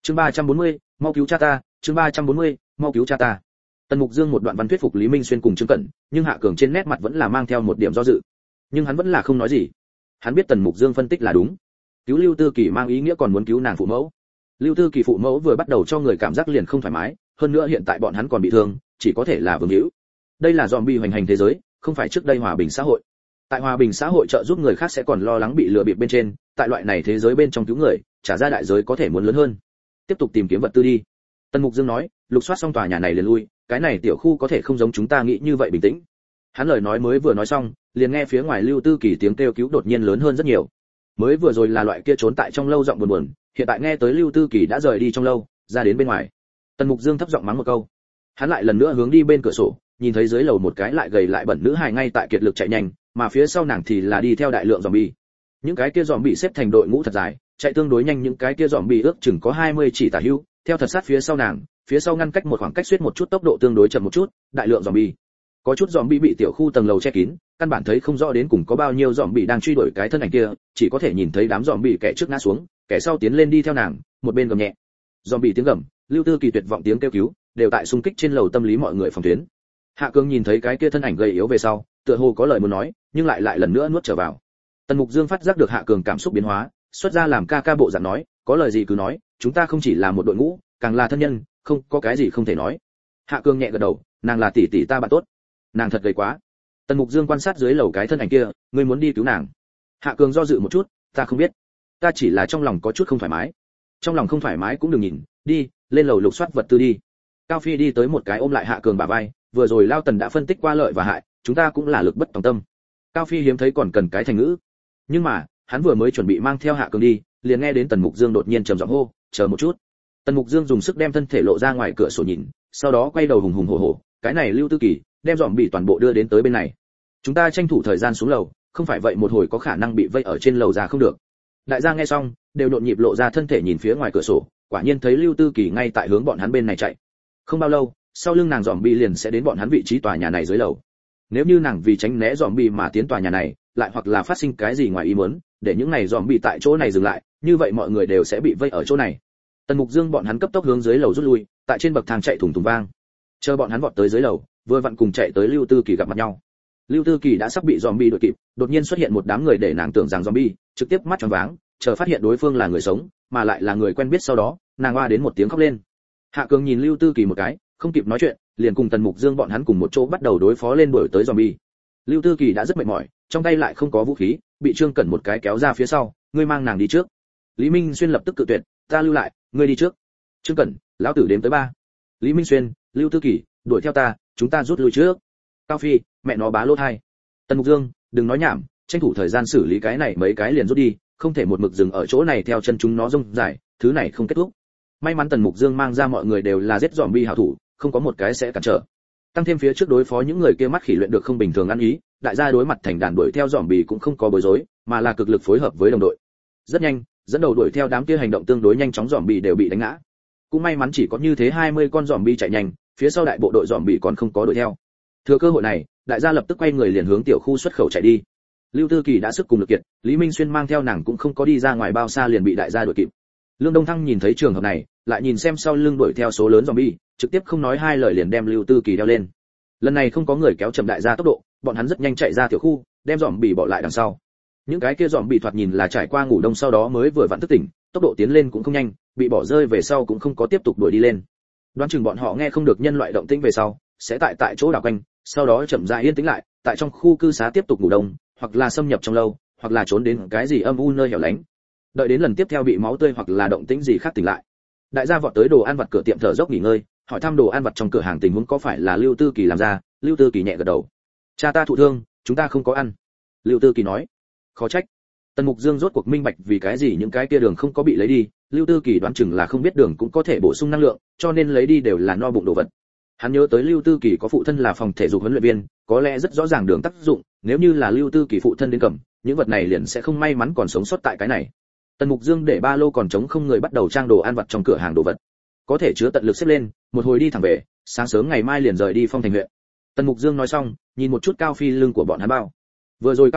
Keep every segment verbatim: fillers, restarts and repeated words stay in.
Chương ba trăm bốn mươi, mau cứu cha ta, chương ba trăm bốn mươi, mau cứu cha ta. Tần Mục Dương một đoạn văn thuyết phục Lý Minh Xuyên cùng Trương Cẩn, nhưng Hạ Cường trên nét mặt vẫn là mang theo một điểm do dự. Nhưng hắn vẫn là không nói gì. Hắn biết Tần Mục Dương phân tích là đúng. Cứu Lưu Tư Kỳ mang ý nghĩa còn muốn cứu nàng phụ mẫu. Lưu Tư Kỳ phụ mẫu vừa bắt đầu cho người cảm giác liền không thoải mái, hơn nữa hiện tại bọn hắn còn bị thương, chỉ có thể là vương hữu. Đây là zombie hoành hành thế giới, không phải trước đây hòa bình xã hội. Tại hòa bình xã hội trợ giúp người khác sẽ còn lo lắng bị lừa bịp bên trên, tại loại này thế giới bên trong cứu người, trả ra đại giới có thể muốn lớn hơn. Tiếp tục tìm kiếm vật tư đi. Tần Mục Dương nói, lục soát xong tòa nhà này liền lui, cái này tiểu khu có thể không giống chúng ta nghĩ như vậy bình tĩnh. Hắn lời nói mới vừa nói xong, liền nghe phía ngoài Lưu Tư Kỳ tiếng kêu cứu đột nhiên lớn hơn rất nhiều. Mới vừa rồi là loại kia trốn tại trong lâu giọng buồn buồn, hiện tại nghe tới Lưu Tư Kỳ đã rời đi trong lâu, ra đến bên ngoài. Tần Mục Dương thấp giọng mắng một câu. Hắn lại lần nữa hướng đi bên cửa sổ, nhìn thấy dưới lầu một cái lại gầy lại bẩn nữ hài ngay tại kiệt lực chạy nhanh, mà phía sau nàng thì là đi theo đại lượng zombie. Những cái kia zombie xếp thành đội ngũ thật dài, chạy tương đối nhanh, những cái kia zombie ước chừng có hai mươi chỉ tả hữu, theo thật sát phía sau nàng, phía sau ngăn cách một khoảng cách suýt một chút, tốc độ tương đối chậm một chút, đại lượng zombie. Có chút zombie bị tiểu khu tầng lầu che kín, căn bản thấy không rõ đến cùng có bao nhiêu zombie đang truy đuổi cái thân ảnh kia, chỉ có thể nhìn thấy đám zombie kẻ trước ngã xuống, kẻ sau tiến lên đi theo nàng, một bên gầm nhẹ. Zombie tiếng gầm, Lưu Tư Kỳ tuyệt vọng tiếng kêu cứu, đều tại xung kích trên lầu tâm lý mọi người phòng tuyến. Hạ Cương nhìn thấy cái kia thân ảnh gầy yếu về sau, tựa hồ có lời muốn nói, nhưng lại lại lần nữa nuốt trở vào. Tần Mục Dương phát giác được Hạ Cường cảm xúc biến hóa, xuất ra làm ca ca bộ dạng nói, có lời gì cứ nói, chúng ta không chỉ là một đội ngũ, càng là thân nhân, không có cái gì không thể nói. Hạ Cường nhẹ gật đầu, nàng là tỷ tỷ ta bạn tốt. Nàng thật gầy quá. Tần Mục Dương quan sát dưới lầu cái thân ảnh kia, ngươi muốn đi cứu nàng. Hạ Cường do dự một chút, ta không biết, ta chỉ là trong lòng có chút không thoải mái. Trong lòng không thoải mái cũng đừng nhìn, đi, lên lầu lục soát vật tư đi. Cao Phi đi tới một cái ôm lại Hạ Cường bả vai, vừa rồi Lao Tần đã phân tích qua lợi và hại, chúng ta cũng là lực bất tòng tâm. Cao Phi hiếm thấy còn cần cái thành ngữ. Nhưng mà, hắn vừa mới chuẩn bị mang theo Hạ Cường đi, liền nghe đến Tần Mục Dương đột nhiên trầm giọng hô, chờ một chút. Tần Mục Dương dùng sức đem thân thể lộ ra ngoài cửa sổ nhìn, sau đó quay đầu hùng hùng hổ hổ, cái này Lưu Tư Kỳ, đem dòm bị toàn bộ đưa đến tới bên này. Chúng ta tranh thủ thời gian xuống lầu, không phải vậy một hồi có khả năng bị vây ở trên lầu ra không được. Đại gia nghe xong, đều nhộn nhịp lộ ra thân thể nhìn phía ngoài cửa sổ, quả nhiên thấy Lưu Tư Kỳ ngay tại hướng bọn hắn bên này chạy. Không bao lâu, sau lưng nàng dòm bị liền sẽ đến bọn hắn vị trí tòa nhà này dưới lầu. Nếu như nàng vì tránh né dòm bị mà tiến tòa nhà này, lại hoặc là phát sinh cái gì ngoài ý muốn, để những này dòm bị tại chỗ này dừng lại, như vậy mọi người đều sẽ bị vây ở chỗ này. Tần Mục Dương bọn hắn cấp tốc hướng dưới lầu rút lui, tại trên bậc thang chạy thùng thùng vang. Chờ bọn hắn vọt tới dưới lầu, vừa vặn cùng chạy tới Lưu Tư Kỳ gặp mặt nhau. Lưu Tư Kỳ đã sắp bị zombie đuổi kịp, đột nhiên xuất hiện một đám người để nàng tưởng rằng zombie, trực tiếp mắt tròn váng, chờ phát hiện đối phương là người sống, mà lại là người quen biết, sau đó, nàng oa đến một tiếng khóc lên. Hạ Cường nhìn Lưu Tư Kỳ một cái, không kịp nói chuyện, liền cùng Tần Mục Dương bọn hắn cùng một chỗ bắt đầu đối phó lên đuổi tới zombie. Lưu Tư Kỳ đã rất mệt mỏi, trong tay lại không có vũ khí, bị Trương Cẩn một cái kéo ra phía sau, ngươi mang nàng đi trước. Lý Minh Xuyên lập tức cự tuyệt, ta lưu lại, ngươi đi trước. Trương Cẩn, lão tử đếm tới ba. Lý Minh Xuyên, Lưu Tư Kỳ, đuổi theo ta, chúng ta rút lui trước. Cao Phi, mẹ nó bá lỗ hai. Tần Mục Dương, đừng nói nhảm, tranh thủ thời gian xử lý cái này mấy cái liền rút đi, không thể một mực dừng ở chỗ này theo chân chúng nó rông dài, thứ này không kết thúc. May mắn Tần Mục Dương mang ra mọi người đều là giết zombie hảo thủ, không có một cái sẽ cản trở. Tăng thêm phía trước đối phó những người kia mắt khỉ luyện được không bình thường ăn ý, đại gia đối mặt thành đàn đuổi theo zombie cũng không có bối rối, mà là cực lực phối hợp với đồng đội. Rất nhanh, dẫn đầu đuổi theo đám kia hành động tương đối nhanh chóng zombie đều bị đánh ngã. Cũng may mắn chỉ có như thế hai mươi con zombie chạy nhanh, phía sau đại bộ đội zombie còn không có đuổi theo. Thừa cơ hội này, đại gia lập tức quay người liền hướng tiểu khu xuất khẩu chạy đi. Lưu Tư Kỳ đã sức cùng lực kiệt, Lý Minh Xuyên mang theo nàng cũng không có đi ra ngoài bao xa liền bị đại gia đuổi kịp. Lương Đông Thăng nhìn thấy trường hợp này, lại nhìn xem sau lưng đuổi theo số lớn zombie, trực tiếp không nói hai lời liền đem Lưu Tư Kỳ đeo lên. Lần này không có người kéo chậm đại gia tốc độ, bọn hắn rất nhanh chạy ra tiểu khu, đem zombie bỏ lại đằng sau. Những cái kia zombie thoạt nhìn là trải qua ngủ đông sau đó mới vừa vặn thức tỉnh, tốc độ tiến lên cũng không nhanh, bị bỏ rơi về sau cũng không có tiếp tục đuổi đi lên. Đoán chừng bọn họ nghe không được nhân loại động tĩnh về sau, sẽ tại tại chỗ đảo quanh, sau đó chậm rãi yên tĩnh lại, tại trong khu cư xá tiếp tục ngủ đông, hoặc là xâm nhập trong lâu, hoặc là trốn đến cái gì âm u nơi hẻo lánh. Đợi đến lần tiếp theo bị máu tươi hoặc là động tĩnh gì khác tỉnh lại. Đại gia vọt tới đồ ăn vặt cửa tiệm thở dốc nghỉ ngơi, hỏi thăm đồ ăn vặt trong cửa hàng tình huống có phải là Lưu Tư Kỳ làm ra. Lưu Tư Kỳ nhẹ gật đầu. Cha ta thụ thương, chúng ta không có ăn. Lưu Tư Kỳ nói. Khó trách. Tần Mục Dương rốt cuộc minh bạch vì cái gì những cái kia đường không có bị lấy đi, Lưu Tư Kỳ đoán chừng là không biết đường cũng có thể bổ sung năng lượng, cho nên lấy đi đều là no bụng đồ vật. Hắn nhớ tới Lưu Tư Kỳ có phụ thân là phòng thể dục huấn luyện viên, có lẽ rất rõ ràng đường tác dụng, nếu như là Lưu Tư Kỳ phụ thân đến cầm, những vật này liền sẽ không may mắn còn sống sót tại cái này. Tần Mục Dương để ba lô còn trống không người bắt đầu trang đồ ăn vặt trong cửa hàng đồ vật. Có thể chứa tận lực xếp lên, một hồi đi thẳng về, sáng sớm ngày mai liền rời đi Phong Thành huyện. Tần Mục Dương nói xong, nhìn một chút Cao Phi lưng của bọn hắn bao. Vừa rồi Cao Phi,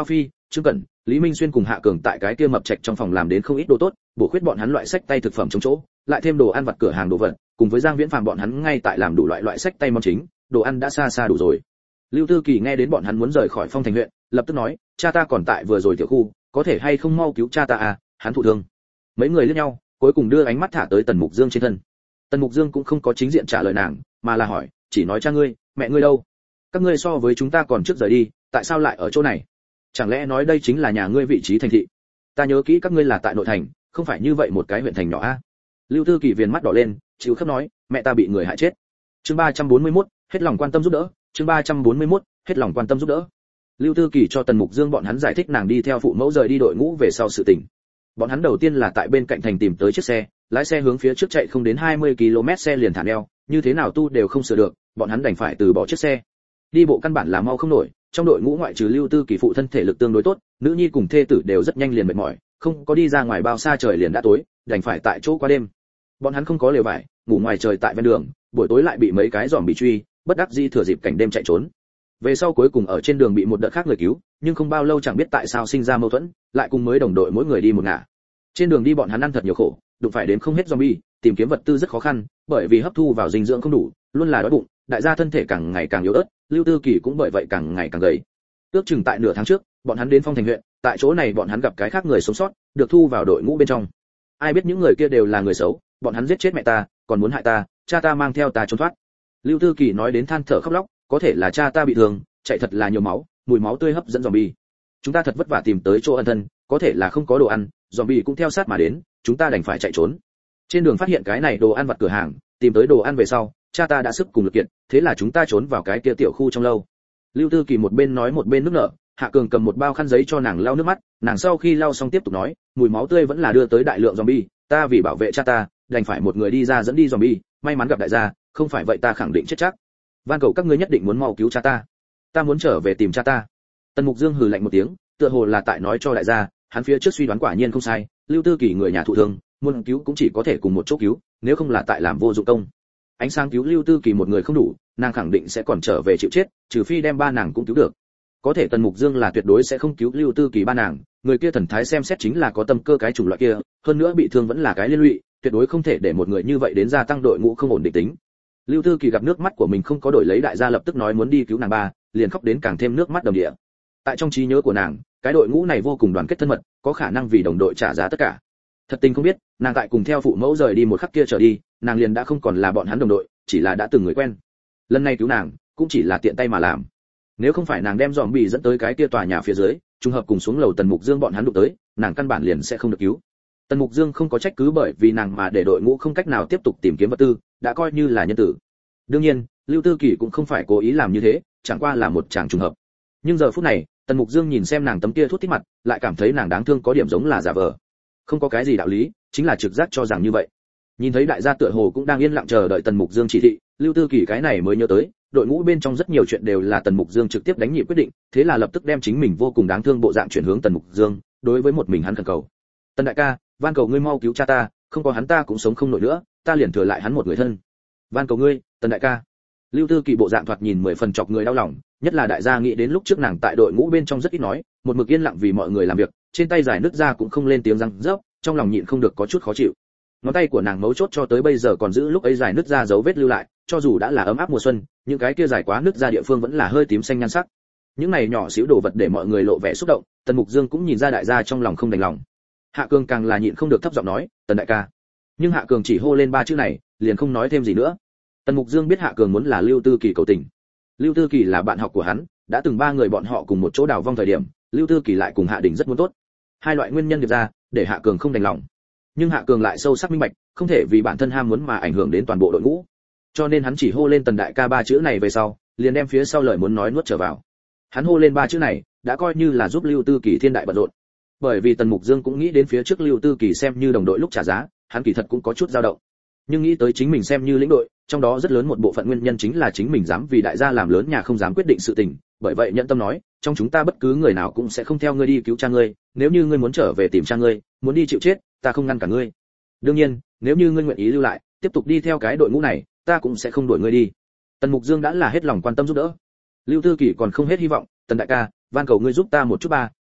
Trương Cẩn, Lý Minh Xuyên cùng Hạ Cường tại cái kia mập trạch trong phòng làm đến không ít đồ tốt, bổ khuyết bọn hắn loại sách tay thực phẩm chống chỗ, lại thêm đồ ăn vặt cửa hàng đồ vật, cùng với Giang Viễn Phàm bọn hắn ngay tại làm đủ loại loại sách tay món chính, đồ ăn đã xa xa đủ rồi. Lưu Tư Kỳ nghe đến bọn hắn muốn rời khỏi Phong Thành huyện, lập tức nói, cha ta còn tại vừa rồi tiểu khu, có thể hay không mau cứu cha ta à, hắn thụ thương. Mấy người liếc nhau, cuối cùng đưa ánh mắt thả tới Tần Mục Dương trên thân. Tần Mục Dương cũng không có chính diện trả lời nàng, mà là hỏi, chỉ nói cha ngươi, mẹ ngươi đâu? Các ngươi so với chúng ta còn trước rời đi, tại sao lại ở chỗ này? Chẳng lẽ nói đây chính là nhà ngươi vị trí thành thị? Ta nhớ kỹ các ngươi là tại nội thành, không phải như vậy một cái huyện thành nhỏ a. À? Lưu Tư Kỳ viền mắt đỏ lên, chịu khóc nói, mẹ ta bị người hại chết. Chương ba trăm bốn mươi mốt, hết lòng quan tâm giúp đỡ, chương ba trăm bốn mươi mốt, hết lòng quan tâm giúp đỡ. Lưu Tư Kỳ cho Tần Mục Dương bọn hắn giải thích nàng đi theo phụ mẫu rời đi đội ngũ về sau sự tình. Bọn hắn đầu tiên là tại bên cạnh thành tìm tới chiếc xe, lái xe hướng phía trước chạy không đến hai mươi ki lô mét xe liền thả neo, như thế nào tu đều không sửa được, bọn hắn đành phải từ bỏ chiếc xe. Đi bộ căn bản là mau không nổi, trong đội ngũ ngoại trừ Lưu Tư Kỳ phụ thân thể lực tương đối tốt, nữ nhi cùng thê tử đều rất nhanh liền mệt mỏi, không có đi ra ngoài bao xa trời liền đã tối, đành phải tại chỗ qua đêm. Bọn hắn không có lều vải, ngủ ngoài trời tại ven đường, buổi tối lại bị mấy cái giòm bị truy, bất đắc dĩ thừa dịp cảnh đêm chạy trốn. Về sau cuối cùng ở trên đường bị một đợt khác người cứu, nhưng không bao lâu chẳng biết tại sao sinh ra mâu thuẫn, lại cùng mới đồng đội mỗi người đi một ngả. Trên đường đi bọn hắn ăn thật nhiều khổ, đụng phải đến không hết zombie, tìm kiếm vật tư rất khó khăn, bởi vì hấp thu vào dinh dưỡng không đủ, luôn là đói bụng, đại gia thân thể càng ngày càng yếu ớt, Lưu Tư Kỳ cũng bởi vậy càng ngày càng gầy. Ước chừng tại nửa tháng trước, bọn hắn đến Phong Thành huyện, tại chỗ này bọn hắn gặp cái khác người sống sót, được thu vào đội ngũ bên trong. Ai biết những người kia đều là người xấu, bọn hắn giết chết mẹ ta, còn muốn hại ta, cha ta mang theo ta trốn thoát. Lưu Tư Kỳ nói đến than thở khóc lóc, có thể là cha ta bị thương, chạy thật là nhiều máu, mùi máu tươi hấp dẫn zombie. Chúng ta thật vất vả tìm tới chỗ ẩn thân, có thể là không có đồ ăn, zombie cũng theo sát mà đến, chúng ta đành phải chạy trốn. Trên đường phát hiện cái này đồ ăn vặt cửa hàng, tìm tới đồ ăn về sau, cha ta đã sức cùng lực kiện, thế là chúng ta trốn vào cái kia tiểu khu trong lâu. Lưu Tư Kỳ một bên nói một bên nước nở, Hạ Cường cầm một bao khăn giấy cho nàng lau nước mắt, nàng sau khi lau xong tiếp tục nói, mùi máu tươi vẫn là đưa tới đại lượng zombie, ta vì bảo vệ cha ta, đành phải một người đi ra dẫn đi zombie, may mắn gặp đại gia, không phải vậy ta khẳng định chết chắc. Van cầu các ngươi nhất định muốn mau cứu cha ta, ta muốn trở về tìm cha ta. Tần Mục Dương hừ lạnh một tiếng, tựa hồ là tại nói cho đại gia, hắn phía trước suy đoán quả nhiên không sai, Lưu Tư Kỳ người nhà thụ thương, muốn cứu cũng chỉ có thể cùng một chỗ cứu, nếu không là tại làm vô dụng công. Ánh sáng cứu Lưu Tư Kỳ một người không đủ, nàng khẳng định sẽ còn trở về chịu chết, trừ phi đem ba nàng cũng cứu được. Có thể Tần Mục Dương là tuyệt đối sẽ không cứu Lưu Tư Kỳ ba nàng, người kia thần thái xem xét chính là có tâm cơ cái chủng loại kia, hơn nữa bị thương vẫn là cái liên lụy, tuyệt đối không thể để một người như vậy đến gia tăng đội ngũ không ổn định tính. Lưu Tư Kỳ gặp nước mắt của mình không có đổi lấy, đại gia lập tức nói muốn đi cứu nàng ba, liền khóc đến càng thêm nước mắt đầm đìa. Tại trong trí nhớ của nàng, cái đội ngũ này vô cùng đoàn kết thân mật, có khả năng vì đồng đội trả giá tất cả. Thật tình không biết, nàng tại cùng theo phụ mẫu rời đi một khắc kia trở đi, nàng liền đã không còn là bọn hắn đồng đội, chỉ là đã từng người quen. Lần này cứu nàng, cũng chỉ là tiện tay mà làm. Nếu không phải nàng đem zombie dẫn tới cái kia tòa nhà phía dưới, trùng hợp cùng xuống lầu Tần Mục Dương bọn hắn đụng tới, nàng căn bản liền sẽ không được cứu. Tần Mục Dương không có trách cứ bởi vì nàng mà để đội ngũ không cách nào tiếp tục tìm kiếm vật tư, đã coi như là nhân tử. Đương nhiên, Lưu Tư Kỳ cũng không phải cố ý làm như thế, chẳng qua là một chàng trùng hợp. Nhưng giờ phút này, Tần Mục Dương nhìn xem nàng tấm kia thút thít mặt, lại cảm thấy nàng đáng thương có điểm giống là giả vờ. Không có cái gì đạo lý, chính là trực giác cho rằng như vậy. Nhìn thấy đại gia tựa hồ cũng đang yên lặng chờ đợi Tần Mục Dương chỉ thị, Lưu Tư Kỳ cái này mới nhớ tới, đội ngũ bên trong rất nhiều chuyện đều là Tần Mục Dương trực tiếp đánh nhịp quyết định, thế là lập tức đem chính mình vô cùng đáng thương bộ dạng chuyển hướng Tần Mục Dương, đối với một mình hắn khẩn cầu. Tần đại ca, van cầu ngươi mau cứu cha ta, không có hắn ta cũng sống không nổi nữa, ta liền thừa lại hắn một người thân. Van cầu ngươi, Tần đại ca. Lưu Tư Kỳ bộ dạng thoạt nhìn mười phần chọc người đau lòng, nhất là đại gia nghĩ đến lúc trước nàng tại đội ngũ bên trong rất ít nói, một mực yên lặng vì mọi người làm việc, trên tay dài nứt ra cũng không lên tiếng răng rớp, trong lòng nhịn không được có chút khó chịu. Ngón tay của nàng mấu chốt cho tới bây giờ còn giữ lúc ấy dài nứt ra dấu vết lưu lại, cho dù đã là ấm áp mùa xuân, những cái kia dài quá nứt ra địa phương vẫn là hơi tím xanh nhan sắc. Những này nhỏ xíu đồ vật để mọi người lộ vẻ xúc động, Tần Mục Dương cũng nhìn ra đại gia trong lòng không đành lòng. Hạ Cường càng là nhịn không được thấp giọng nói, "Tần đại ca." Nhưng Hạ Cường chỉ hô lên ba chữ này, liền không nói thêm gì nữa. Tần Mục Dương biết Hạ Cường muốn là Lưu Tư Kỳ cầu tình. Lưu Tư Kỳ là bạn học của hắn, đã từng ba người bọn họ cùng một chỗ đào vong thời điểm, Lưu Tư Kỳ lại cùng Hạ Đình rất muốn tốt. Hai loại nguyên nhân điệp ra, để Hạ Cường không đành lòng. Nhưng Hạ Cường lại sâu sắc minh bạch, không thể vì bản thân ham muốn mà ảnh hưởng đến toàn bộ đội ngũ. Cho nên hắn chỉ hô lên Tần đại ca ba chữ này về sau, liền đem phía sau lời muốn nói nuốt trở vào. Hắn hô lên ba chữ này, đã coi như là giúp Lưu Tư Kỳ thiên đại bận rộn. Bởi vì Tần Mục Dương cũng nghĩ đến phía trước Lưu Tư Kỳ xem như đồng đội lúc trả giá, hắn kỳ thật cũng có chút dao động. Nhưng nghĩ tới chính mình xem như lĩnh đội, trong đó rất lớn một bộ phận nguyên nhân chính là chính mình dám vì đại gia làm lớn nhà không dám quyết định sự tình, bởi vậy nhận tâm nói, trong chúng ta bất cứ người nào cũng sẽ không theo ngươi đi cứu cha ngươi, nếu như ngươi muốn trở về tìm cha ngươi, muốn đi chịu chết, ta không ngăn cả ngươi. Đương nhiên, nếu như ngươi nguyện ý lưu lại, tiếp tục đi theo cái đội ngũ này, ta cũng sẽ không đuổi ngươi đi. Tần Mục Dương đã là hết lòng quan tâm giúp đỡ. Lưu Tư Kỳ còn không hết hy vọng, Tần đại ca, van cầu ngươi giúp ta một chút ba,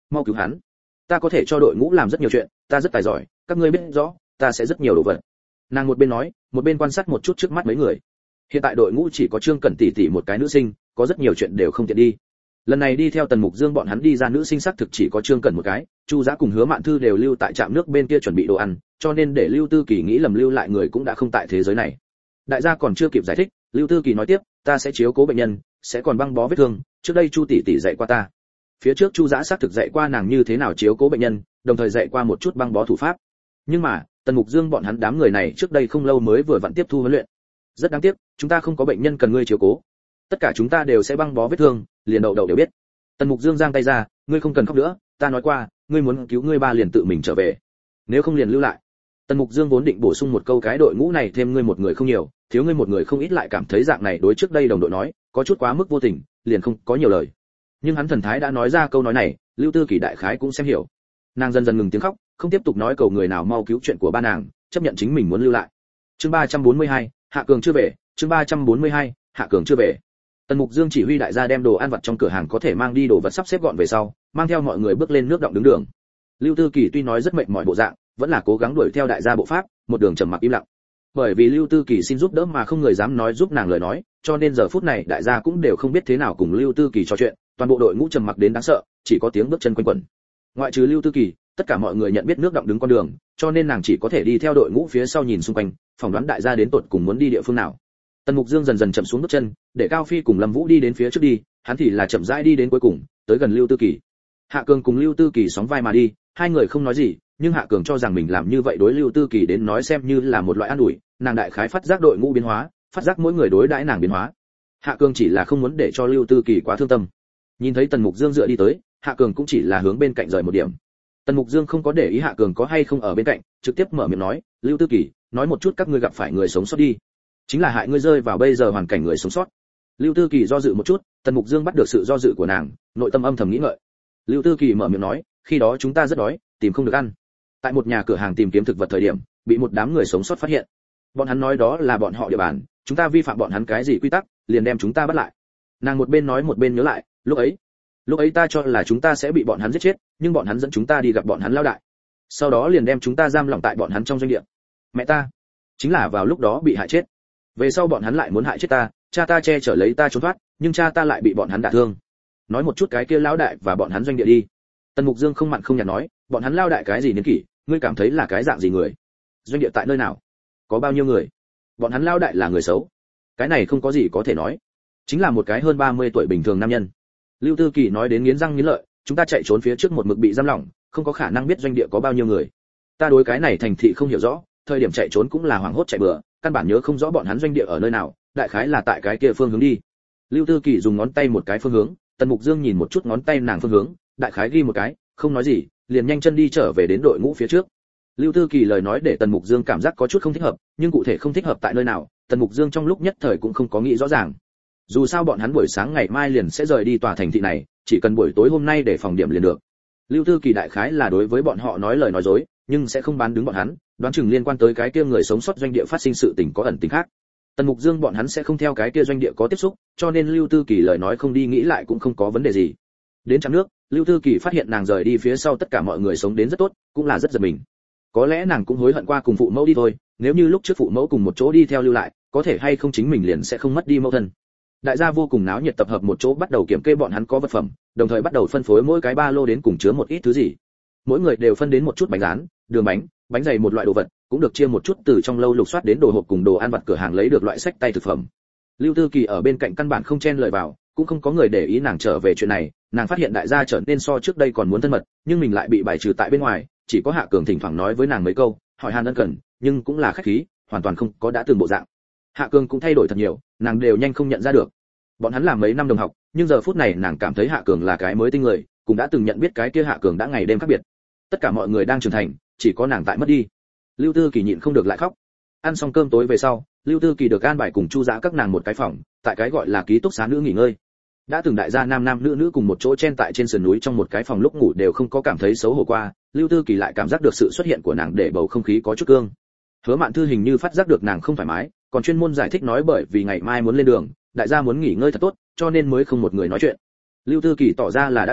mau cứu hắn. Ta có thể cho đội ngũ làm rất nhiều chuyện, ta rất tài giỏi, các ngươi biết rõ, ta sẽ rất nhiều đồ vật. Nàng một bên nói, một bên quan sát một chút trước mắt mấy người. Hiện tại đội ngũ chỉ có Trương Cẩn tỷ tỷ một cái nữ sinh, có rất nhiều chuyện đều không tiện đi. Lần này đi theo Tần Mục Dương bọn hắn đi ra nữ sinh xác thực chỉ có Trương Cẩn một cái, Chu Dã cùng Hứa Mạn Thư đều lưu tại trạm nước bên kia chuẩn bị đồ ăn, cho nên để Lưu Tư Kỳ nghĩ lầm lưu lại người cũng đã không tại thế giới này. Đại gia còn chưa kịp giải thích, Lưu Tư Kỳ nói tiếp, ta sẽ chiếu cố bệnh nhân, sẽ còn băng bó vết thương, trước đây Chu tỷ tỷ dạy qua ta. Phía trước Chu Dã xác thực dạy qua nàng như thế nào chiếu cố bệnh nhân, đồng thời dạy qua một chút băng bó thủ pháp. Nhưng mà, Tần Mục Dương bọn hắn đám người này trước đây không lâu mới vừa vặn tiếp thu huấn luyện. Rất đáng tiếc, chúng ta không có bệnh nhân cần ngươi chiếu cố. Tất cả chúng ta đều sẽ băng bó vết thương, liền đậu đậu đều biết. Tần Mục Dương giang tay ra, ngươi không cần khóc nữa, ta nói qua, ngươi muốn cứu ngươi ba liền tự mình trở về, nếu không liền lưu lại. Tần Mục Dương vốn định bổ sung một câu cái đội ngũ này thêm ngươi một người không nhiều, thiếu ngươi một người không ít lại cảm thấy dạng này đối trước đây đồng đội nói, có chút quá mức vô tình, liền không có nhiều lời. Nhưng hắn thần thái đã nói ra câu nói này, Lưu Tư Kỳ đại khái cũng xem hiểu. Nàng dần dần ngừng tiếng khóc, không tiếp tục nói cầu người nào mau cứu chuyện của ba nàng, chấp nhận chính mình muốn lưu lại. Chương ba trăm bốn mươi hai, Hạ Cường chưa về, chương ba trăm bốn mươi hai, Hạ Cường chưa về. Tần Mục Dương chỉ huy đại gia đem đồ ăn vặt trong cửa hàng có thể mang đi đồ vật sắp xếp gọn về sau, mang theo mọi người bước lên nước động đứng đường. Lưu Tư Kỳ tuy nói rất mệt mỏi bộ dạng, vẫn là cố gắng đuổi theo đại gia bộ pháp, một đường trầm mặc im lặng. Bởi vì Lưu Tư Kỳ xin giúp đỡ mà không người dám nói giúp nàng lời nói, cho nên giờ phút này đại gia cũng đều không biết thế nào cùng Lưu Tư Kỳ trò chuyện, toàn bộ đội ngũ trầm mặc đến đáng sợ, chỉ có tiếng bước chân quanh quẩn. Ngoại trừ Lưu Tư Kỳ, tất cả mọi người nhận biết nước động đứng con đường, cho nên nàng chỉ có thể đi theo đội ngũ phía sau nhìn xung quanh, phỏng đoán đại gia đến tột cùng muốn đi địa phương nào. Tần Mục Dương dần dần chậm xuống bước chân, để Cao Phi cùng Lâm Vũ đi đến phía trước đi, hắn thì là chậm rãi đi đến cuối cùng, tới gần Lưu Tư Kỳ. Hạ Cường cùng Lưu Tư Kỳ sóng vai mà đi, hai người không nói gì, nhưng Hạ Cường cho rằng mình làm như vậy đối Lưu Tư Kỳ đến nói xem như là một loại an ủi, nàng đại khái phát giác đội ngũ biến hóa, phát giác mỗi người đối đãi nàng biến hóa. Hạ Cường chỉ là không muốn để cho Lưu Tư Kỳ quá thương tâm. Nhìn thấy Tần Mục Dương dựa đi tới, Hạ Cường cũng chỉ là hướng bên cạnh rời một điểm. Tần Mục Dương không có để ý Hạ Cường có hay không ở bên cạnh, trực tiếp mở miệng nói, Lưu Tư Kỳ, nói một chút các ngươi gặp phải người sống sót đi, chính là hại ngươi rơi vào bây giờ hoàn cảnh người sống sót. Lưu Tư Kỳ do dự một chút, Tần Mục Dương bắt được sự do dự của nàng, nội tâm âm thầm nghĩ ngợi. Lưu Tư Kỳ mở miệng nói, khi đó chúng ta rất đói, tìm không được ăn. Tại một nhà cửa hàng tìm kiếm thực vật thời điểm, bị một đám người sống sót phát hiện. Bọn hắn nói đó là bọn họ địa bàn, chúng ta vi phạm bọn hắn cái gì quy tắc, liền đem chúng ta bắt lại. Nàng một bên nói một bên nhớ lại, lúc ấy, lúc ấy ta cho là chúng ta sẽ bị bọn hắn giết chết, nhưng bọn hắn dẫn chúng ta đi gặp bọn hắn lao đại. Sau đó liền đem chúng ta giam lỏng tại bọn hắn trong doanh địa. Mẹ ta, chính là vào lúc đó bị hại chết. Về sau bọn hắn lại muốn hại chết ta, cha ta che chở lấy ta trốn thoát, nhưng cha ta lại bị bọn hắn đả thương. Nói một chút cái kia lão đại và bọn hắn doanh địa đi. Tần Mục Dương không mặn không nhạt nói, bọn hắn lao đại cái gì niên kỷ, ngươi cảm thấy là cái dạng gì người? Doanh địa tại nơi nào? Có bao nhiêu người? Bọn hắn lao đại là người xấu? Cái này không có gì có thể nói, chính là một cái hơn ba mươi tuổi bình thường nam nhân. Lưu Tư Kỳ nói đến nghiến răng nghiến lợi, chúng ta chạy trốn phía trước một mực bị giam lỏng, không có khả năng biết doanh địa có bao nhiêu người. Ta đối cái này thành thị không hiểu rõ, thời điểm chạy trốn cũng là hoảng hốt chạy bừa, căn bản nhớ không rõ bọn hắn doanh địa ở nơi nào, đại khái là tại cái kia phương hướng đi. Lưu Tư Kỳ dùng ngón tay một cái phương hướng, Tần Mục Dương nhìn một chút ngón tay nàng phương hướng, đại khái ghi một cái, không nói gì, liền nhanh chân đi trở về đến đội ngũ phía trước. Lưu Tư Kỳ lời nói để Tần Mục Dương cảm giác có chút không thích hợp, nhưng cụ thể không thích hợp tại nơi nào, Tần Mục Dương trong lúc nhất thời cũng không có nghĩ rõ ràng. Dù sao bọn hắn buổi sáng ngày mai liền sẽ rời đi tòa thành thị này, chỉ cần buổi tối hôm nay để phòng điểm liền được. Lưu Tư Kỳ đại khái là đối với bọn họ nói lời nói dối, nhưng sẽ không bán đứng bọn hắn, đoán chừng liên quan tới cái kia người sống sót doanh địa phát sinh sự tình có ẩn tình khác. Tần Mục Dương bọn hắn sẽ không theo cái kia doanh địa có tiếp xúc, cho nên Lưu Tư Kỳ lời nói không đi nghĩ lại cũng không có vấn đề gì. Đến trạm nước, Lưu Tư Kỳ phát hiện nàng rời đi phía sau tất cả mọi người sống đến rất tốt, cũng là rất giật mình. Có lẽ nàng cũng hối hận qua cùng phụ mẫu đi thôi, nếu như lúc trước phụ mẫu cùng một chỗ đi theo lưu lại, có thể hay không chính mình liền sẽ không mất đi mẫu thân. Đại gia vô cùng náo nhiệt tập hợp một chỗ bắt đầu kiểm kê bọn hắn có vật phẩm, đồng thời bắt đầu phân phối mỗi cái ba lô đến cùng chứa một ít thứ gì. Mỗi người đều phân đến một chút bánh rán, đường bánh, bánh dày một loại đồ vật, cũng được chia một chút từ trong lâu lục soát đến đồ hộp cùng đồ ăn vặt cửa hàng lấy được loại sách tay thực phẩm. Lưu Tư Kỳ ở bên cạnh căn bản không chen lời vào, cũng không có người để ý nàng trở về chuyện này, nàng phát hiện đại gia trở nên so trước đây còn muốn thân mật, nhưng mình lại bị bài trừ tại bên ngoài, chỉ có Hạ Cường thỉnh thoảng nói với nàng mấy câu, hỏi han ân cần, nhưng cũng là khách khí, hoàn toàn không có đã từng bộ dạng. Hạ Cường cũng thay đổi thật nhiều, nàng đều nhanh không nhận ra được. Bọn hắn làm mấy năm đồng học, nhưng giờ phút này nàng cảm thấy Hạ Cường là cái mới tinh người, cũng đã từng nhận biết cái kia Hạ Cường đã ngày đêm khác biệt. Tất cả mọi người đang trưởng thành, chỉ có nàng tại mất đi. Lưu Tư Kỳ nhịn không được lại khóc. Ăn xong cơm tối về sau, Lưu Tư Kỳ được an bài cùng Chu Dã các nàng một cái phòng, tại cái gọi là ký túc xá nữ nghỉ ngơi. Đã từng đại gia nam nam nữ nữ cùng một chỗ chen tại trên sườn núi trong một cái phòng lúc ngủ đều không có cảm thấy xấu hổ qua, Lưu Tư Kỳ lại cảm giác được sự xuất hiện của nàng để bầu không khí có chút cương. Hứa Mạn Thư hình như phát giác được nàng không thoải mái, còn chuyên môn giải thích nói bởi vì ngày mai muốn lên đường, đại gia muốn nghỉ ngơi thật tốt, cho nên mới không một người nói chuyện. Lưu Tư Kỳ tỏ ra là đã hiểu,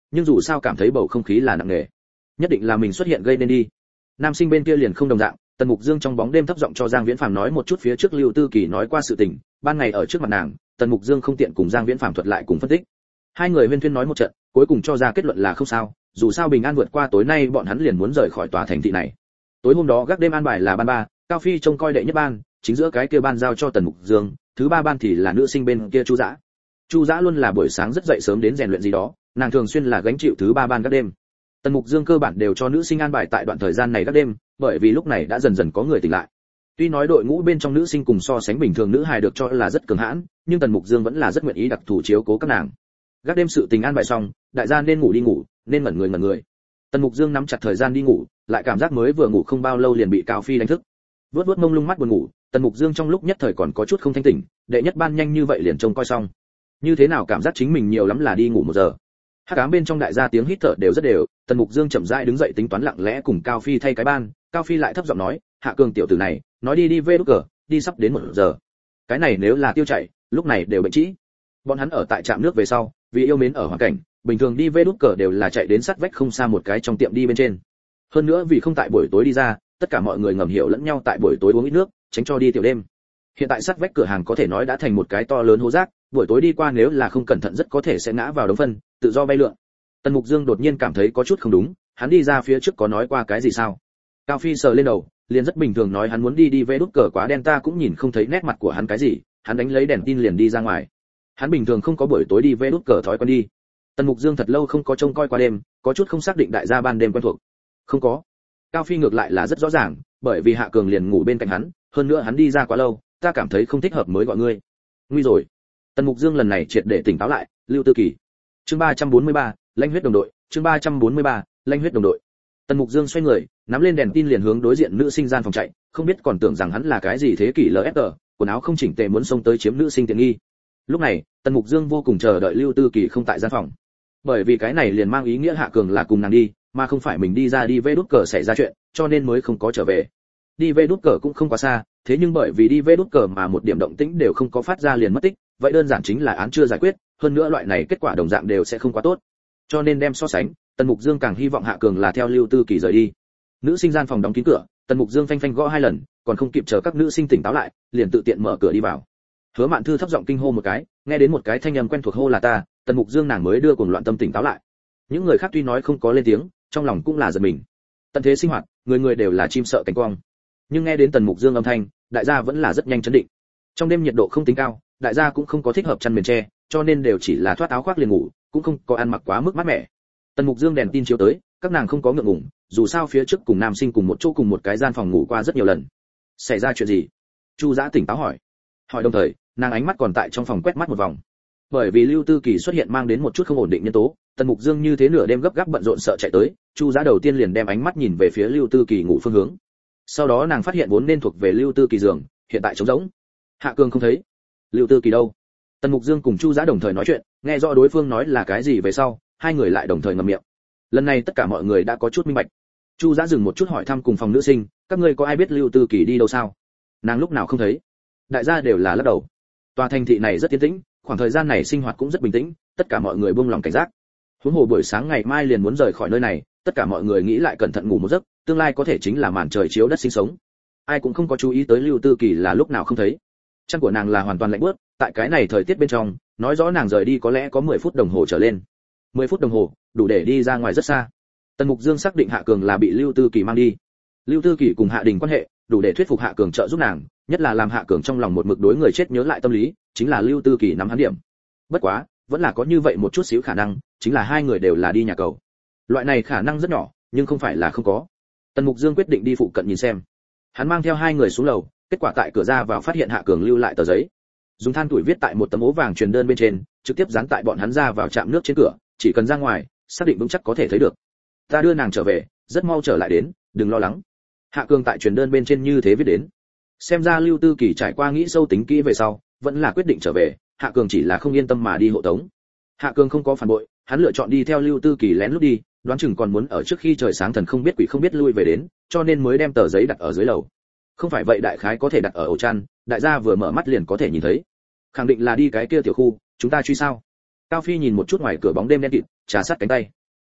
nhưng dù sao cảm thấy bầu không khí là nặng nề. Nhất định là mình xuất hiện gây nên đi. Nam sinh bên kia liền không đồng dạng, Tần Mục Dương trong bóng đêm thấp giọng cho Giang Viễn Phàm nói một chút phía trước Lưu Tư Kỳ nói qua sự tình, ban ngày ở trước mặt nàng, Tần Mục Dương không tiện cùng Giang Viễn Phàm thuật lại cùng phân tích. Hai người huyên thuyên nói một trận, cuối cùng cho ra kết luận là không sao, dù sao bình an vượt qua tối nay bọn hắn liền muốn rời khỏi tòa thành thị này. Tối hôm đó gác đêm an bài là ban ba, Cao Phi trông coi đệ nhất ban, chính giữa cái kia ban giao cho Tần Mục Dương, thứ ba ban thì là nữ sinh bên kia Chu Dã. Chu Dã luôn là buổi sáng rất dậy sớm đến rèn luyện gì đó, nàng thường xuyên là gánh chịu thứ ba ban gác đêm. Tần Mục Dương cơ bản đều cho nữ sinh an bài tại đoạn thời gian này gác đêm, bởi vì lúc này đã dần dần có người tỉnh lại. Tuy nói đội ngũ bên trong nữ sinh cùng so sánh bình thường nữ hài được cho là rất cường hãn, nhưng Tần Mục Dương vẫn là rất nguyện ý đặc thù chiếu cố các nàng. Gác đêm sự tình an bài xong, đại gia nên ngủ đi ngủ, nên ngẩn người ngẩn người. Tần Mục Dương nắm chặt thời gian đi ngủ, lại cảm giác mới vừa ngủ không bao lâu liền bị Cao Phi đánh thức. Vớt vớt mông lung mắt buồn ngủ, Tần Mục Dương trong lúc nhất thời còn có chút không thanh tỉnh, đệ nhất ban nhanh như vậy liền trông coi xong. Như thế nào cảm giác chính mình nhiều lắm là đi ngủ một giờ. Hắc ám bên trong đại gia tiếng hít thở đều rất đều, Tần Mục Dương chậm rãi đứng dậy tính toán lặng lẽ cùng Cao Phi thay cái ban, Cao Phi lại thấp giọng nói, Hạ Cường tiểu tử này, nói đi đi về đúc cờ, đi sắp đến một giờ. Cái này nếu là tiêu chạy, lúc này đều bệnh trĩ. Bọn hắn ở tại trạm nước về sau, vì yêu mến ở hoàn cảnh, bình thường đi về đúc cờ đều là chạy đến sát vách không xa một cái trong tiệm đi bên trên. Hơn nữa vì không tại buổi tối đi ra, tất cả mọi người ngầm hiểu lẫn nhau tại buổi tối uống ít nước, tránh cho đi tiểu đêm. Hiện tại sát vách cửa hàng có thể nói đã thành một cái to lớn hố rác, buổi tối đi qua nếu là không cẩn thận rất có thể sẽ ngã vào đống phân, tự do bay lượn. Tần Mục Dương đột nhiên cảm thấy có chút không đúng, hắn đi ra phía trước có nói qua cái gì sao? Cao Phi sờ lên đầu, liền rất bình thường nói hắn muốn đi đi về đút cờ quá đen ta cũng nhìn không thấy nét mặt của hắn cái gì, hắn đánh lấy đèn tin liền đi ra ngoài. Hắn bình thường không có buổi tối đi về đút cờ thói quen đi. Tần Mục Dương thật lâu không có trông coi qua đêm, có chút không xác định đại gia ban đêm quen thuộc. Không có. Cao Phi ngược lại là rất rõ ràng, bởi vì Hạ Cường liền ngủ bên cạnh hắn, hơn nữa hắn đi ra quá lâu, ta cảm thấy không thích hợp mới gọi ngươi. Nguy rồi. Tần Mục Dương lần này triệt để tỉnh táo lại, Lưu Tư Kỳ. Chương ba trăm bốn mươi ba, Lãnh huyết đồng đội, chương ba trăm bốn mươi ba, Lãnh huyết đồng đội. Tần Mục Dương xoay người, nắm lên đèn tin liền hướng đối diện nữ sinh gian phòng chạy, không biết còn tưởng rằng hắn là cái gì thế kỷ lờ ép tê, quần áo không chỉnh tề muốn xông tới chiếm nữ sinh tiện nghi. Lúc này, Tần Mục Dương vô cùng chờ đợi Lưu Tư Kỳ không tại gian phòng. Bởi vì cái này liền mang ý nghĩa Hạ Cường là cùng nàng đi, mà không phải mình đi ra đi về đút cờ xảy ra chuyện, cho nên mới không có trở về. Đi về đút cờ cũng không quá xa, thế nhưng bởi vì đi về đút cờ mà một điểm động tĩnh đều không có phát ra liền mất tích, vậy đơn giản chính là án chưa giải quyết, hơn nữa loại này kết quả đồng dạng đều sẽ không quá tốt. Cho nên đem so sánh, Tần Mục Dương càng hy vọng Hạ Cường là theo Lưu Tư Kỳ rời đi. Nữ sinh gian phòng đóng kín cửa, Tần Mục Dương phanh phanh gõ hai lần, còn không kịp chờ các nữ sinh tỉnh táo lại, liền tự tiện mở cửa đi vào. Hứa Mạn Thư thấp giọng kinh hô một cái, nghe đến một cái thanh âm quen thuộc hô là ta, Tần Mục Dương nàng mới đưa cuồng loạn tâm tỉnh táo lại. Những người khác tuy nói không có lên tiếng, trong lòng cũng là giật mình. Tận thế sinh hoạt, người người đều là chim sợ cánh quang. Nhưng nghe đến Tần Mục Dương âm thanh, đại gia vẫn là rất nhanh chấn định. Trong đêm nhiệt độ không tính cao, đại gia cũng không có thích hợp chăn mền che, cho nên đều chỉ là thoát áo khoác liền ngủ, cũng không có ăn mặc quá mức mát mẻ. Tần Mục Dương đèn tin chiếu tới, các nàng không có ngượng ngùng, dù sao phía trước cùng nam sinh cùng một chỗ cùng một cái gian phòng ngủ qua rất nhiều lần. Xảy ra chuyện gì? Chu Dã tỉnh táo hỏi. Hỏi đồng thời, nàng ánh mắt còn tại trong phòng quét mắt một vòng. Bởi vì Lưu Tư Kỳ xuất hiện mang đến một chút không ổn định nhân tố, Tần Mục Dương như thế nửa đêm gấp gáp bận rộn sợ chạy tới, Chu Dã đầu tiên liền đem ánh mắt nhìn về phía Lưu Tư Kỳ ngủ phương hướng. Sau đó nàng phát hiện vốn nên thuộc về Lưu Tư Kỳ giường, hiện tại trống rỗng. Hạ Cường không thấy. Lưu Tư Kỳ đâu? Tần Mục Dương cùng Chu Dã đồng thời nói chuyện, nghe rõ đối phương nói là cái gì về sau, hai người lại đồng thời ngậm miệng. Lần này tất cả mọi người đã có chút minh bạch. Chu Dã dừng một chút hỏi thăm cùng phòng nữ sinh, các ngươi có ai biết Lưu Tư Kỳ đi đâu sao? Nàng lúc nào không thấy? Đại gia đều là lắc đầu. Tòa thành thị này rất yên tĩnh, khoảng thời gian này sinh hoạt cũng rất bình tĩnh, tất cả mọi người buông lòng cảnh giác. Huống hồ buổi sáng ngày mai liền muốn rời khỏi nơi này, tất cả mọi người nghĩ lại cẩn thận ngủ một giấc, tương lai có thể chính là màn trời chiếu đất sinh sống. Ai cũng không có chú ý tới Lưu Tư Kỳ là lúc nào không thấy. Chân của nàng là hoàn toàn lạnh buốt, tại cái này thời tiết bên trong, nói rõ nàng rời đi có lẽ có mười phút đồng hồ trở lên. mười phút đồng hồ, đủ để đi ra ngoài rất xa. Tần Mục Dương xác định Hạ Cường là bị Lưu Tư Kỳ mang đi. Lưu Tư Kỳ cùng Hạ Đình quan hệ, đủ để thuyết phục Hạ Cường trợ giúp nàng, nhất là làm Hạ Cường trong lòng một mực đối người chết nhớ lại tâm lý, chính là Lưu Tư Kỳ nắm hắn điểm. Bất quá, vẫn là có như vậy một chút xíu khả năng, chính là hai người đều là đi nhà cầu. Loại này khả năng rất nhỏ, nhưng không phải là không có. Tần Mục Dương quyết định đi phụ cận nhìn xem. Hắn mang theo hai người xuống lầu, kết quả tại cửa ra vào phát hiện Hạ Cường lưu lại tờ giấy. Dùng than tuổi viết tại một tấm ố vàng truyền đơn bên trên, trực tiếp dán tại bọn hắn ra vào trạm nước trên cửa, chỉ cần ra ngoài, xác định vững chắc có thể thấy được. Ta đưa nàng trở về, rất mau trở lại đến, đừng lo lắng. Hạ Cường tại truyền đơn bên trên như thế viết đến. Xem ra Lưu Tư Kỳ trải qua nghĩ sâu tính kỹ về sau, vẫn là quyết định trở về, Hạ Cường chỉ là không yên tâm mà đi hộ tống. Hạ Cường không có phản bội, hắn lựa chọn đi theo Lưu Tư Kỳ lén lút đi, đoán chừng còn muốn ở trước khi trời sáng thần không biết quỷ không biết lui về đến, cho nên mới đem tờ giấy đặt ở dưới lầu. Không phải vậy đại khái có thể đặt ở ổ chăn, đại gia vừa mở mắt liền có thể nhìn thấy. Khẳng định là đi cái kia tiểu khu, chúng ta truy sao? Cao Phi nhìn một chút ngoài cửa bóng đêm đen kịt, trà sát cánh tay.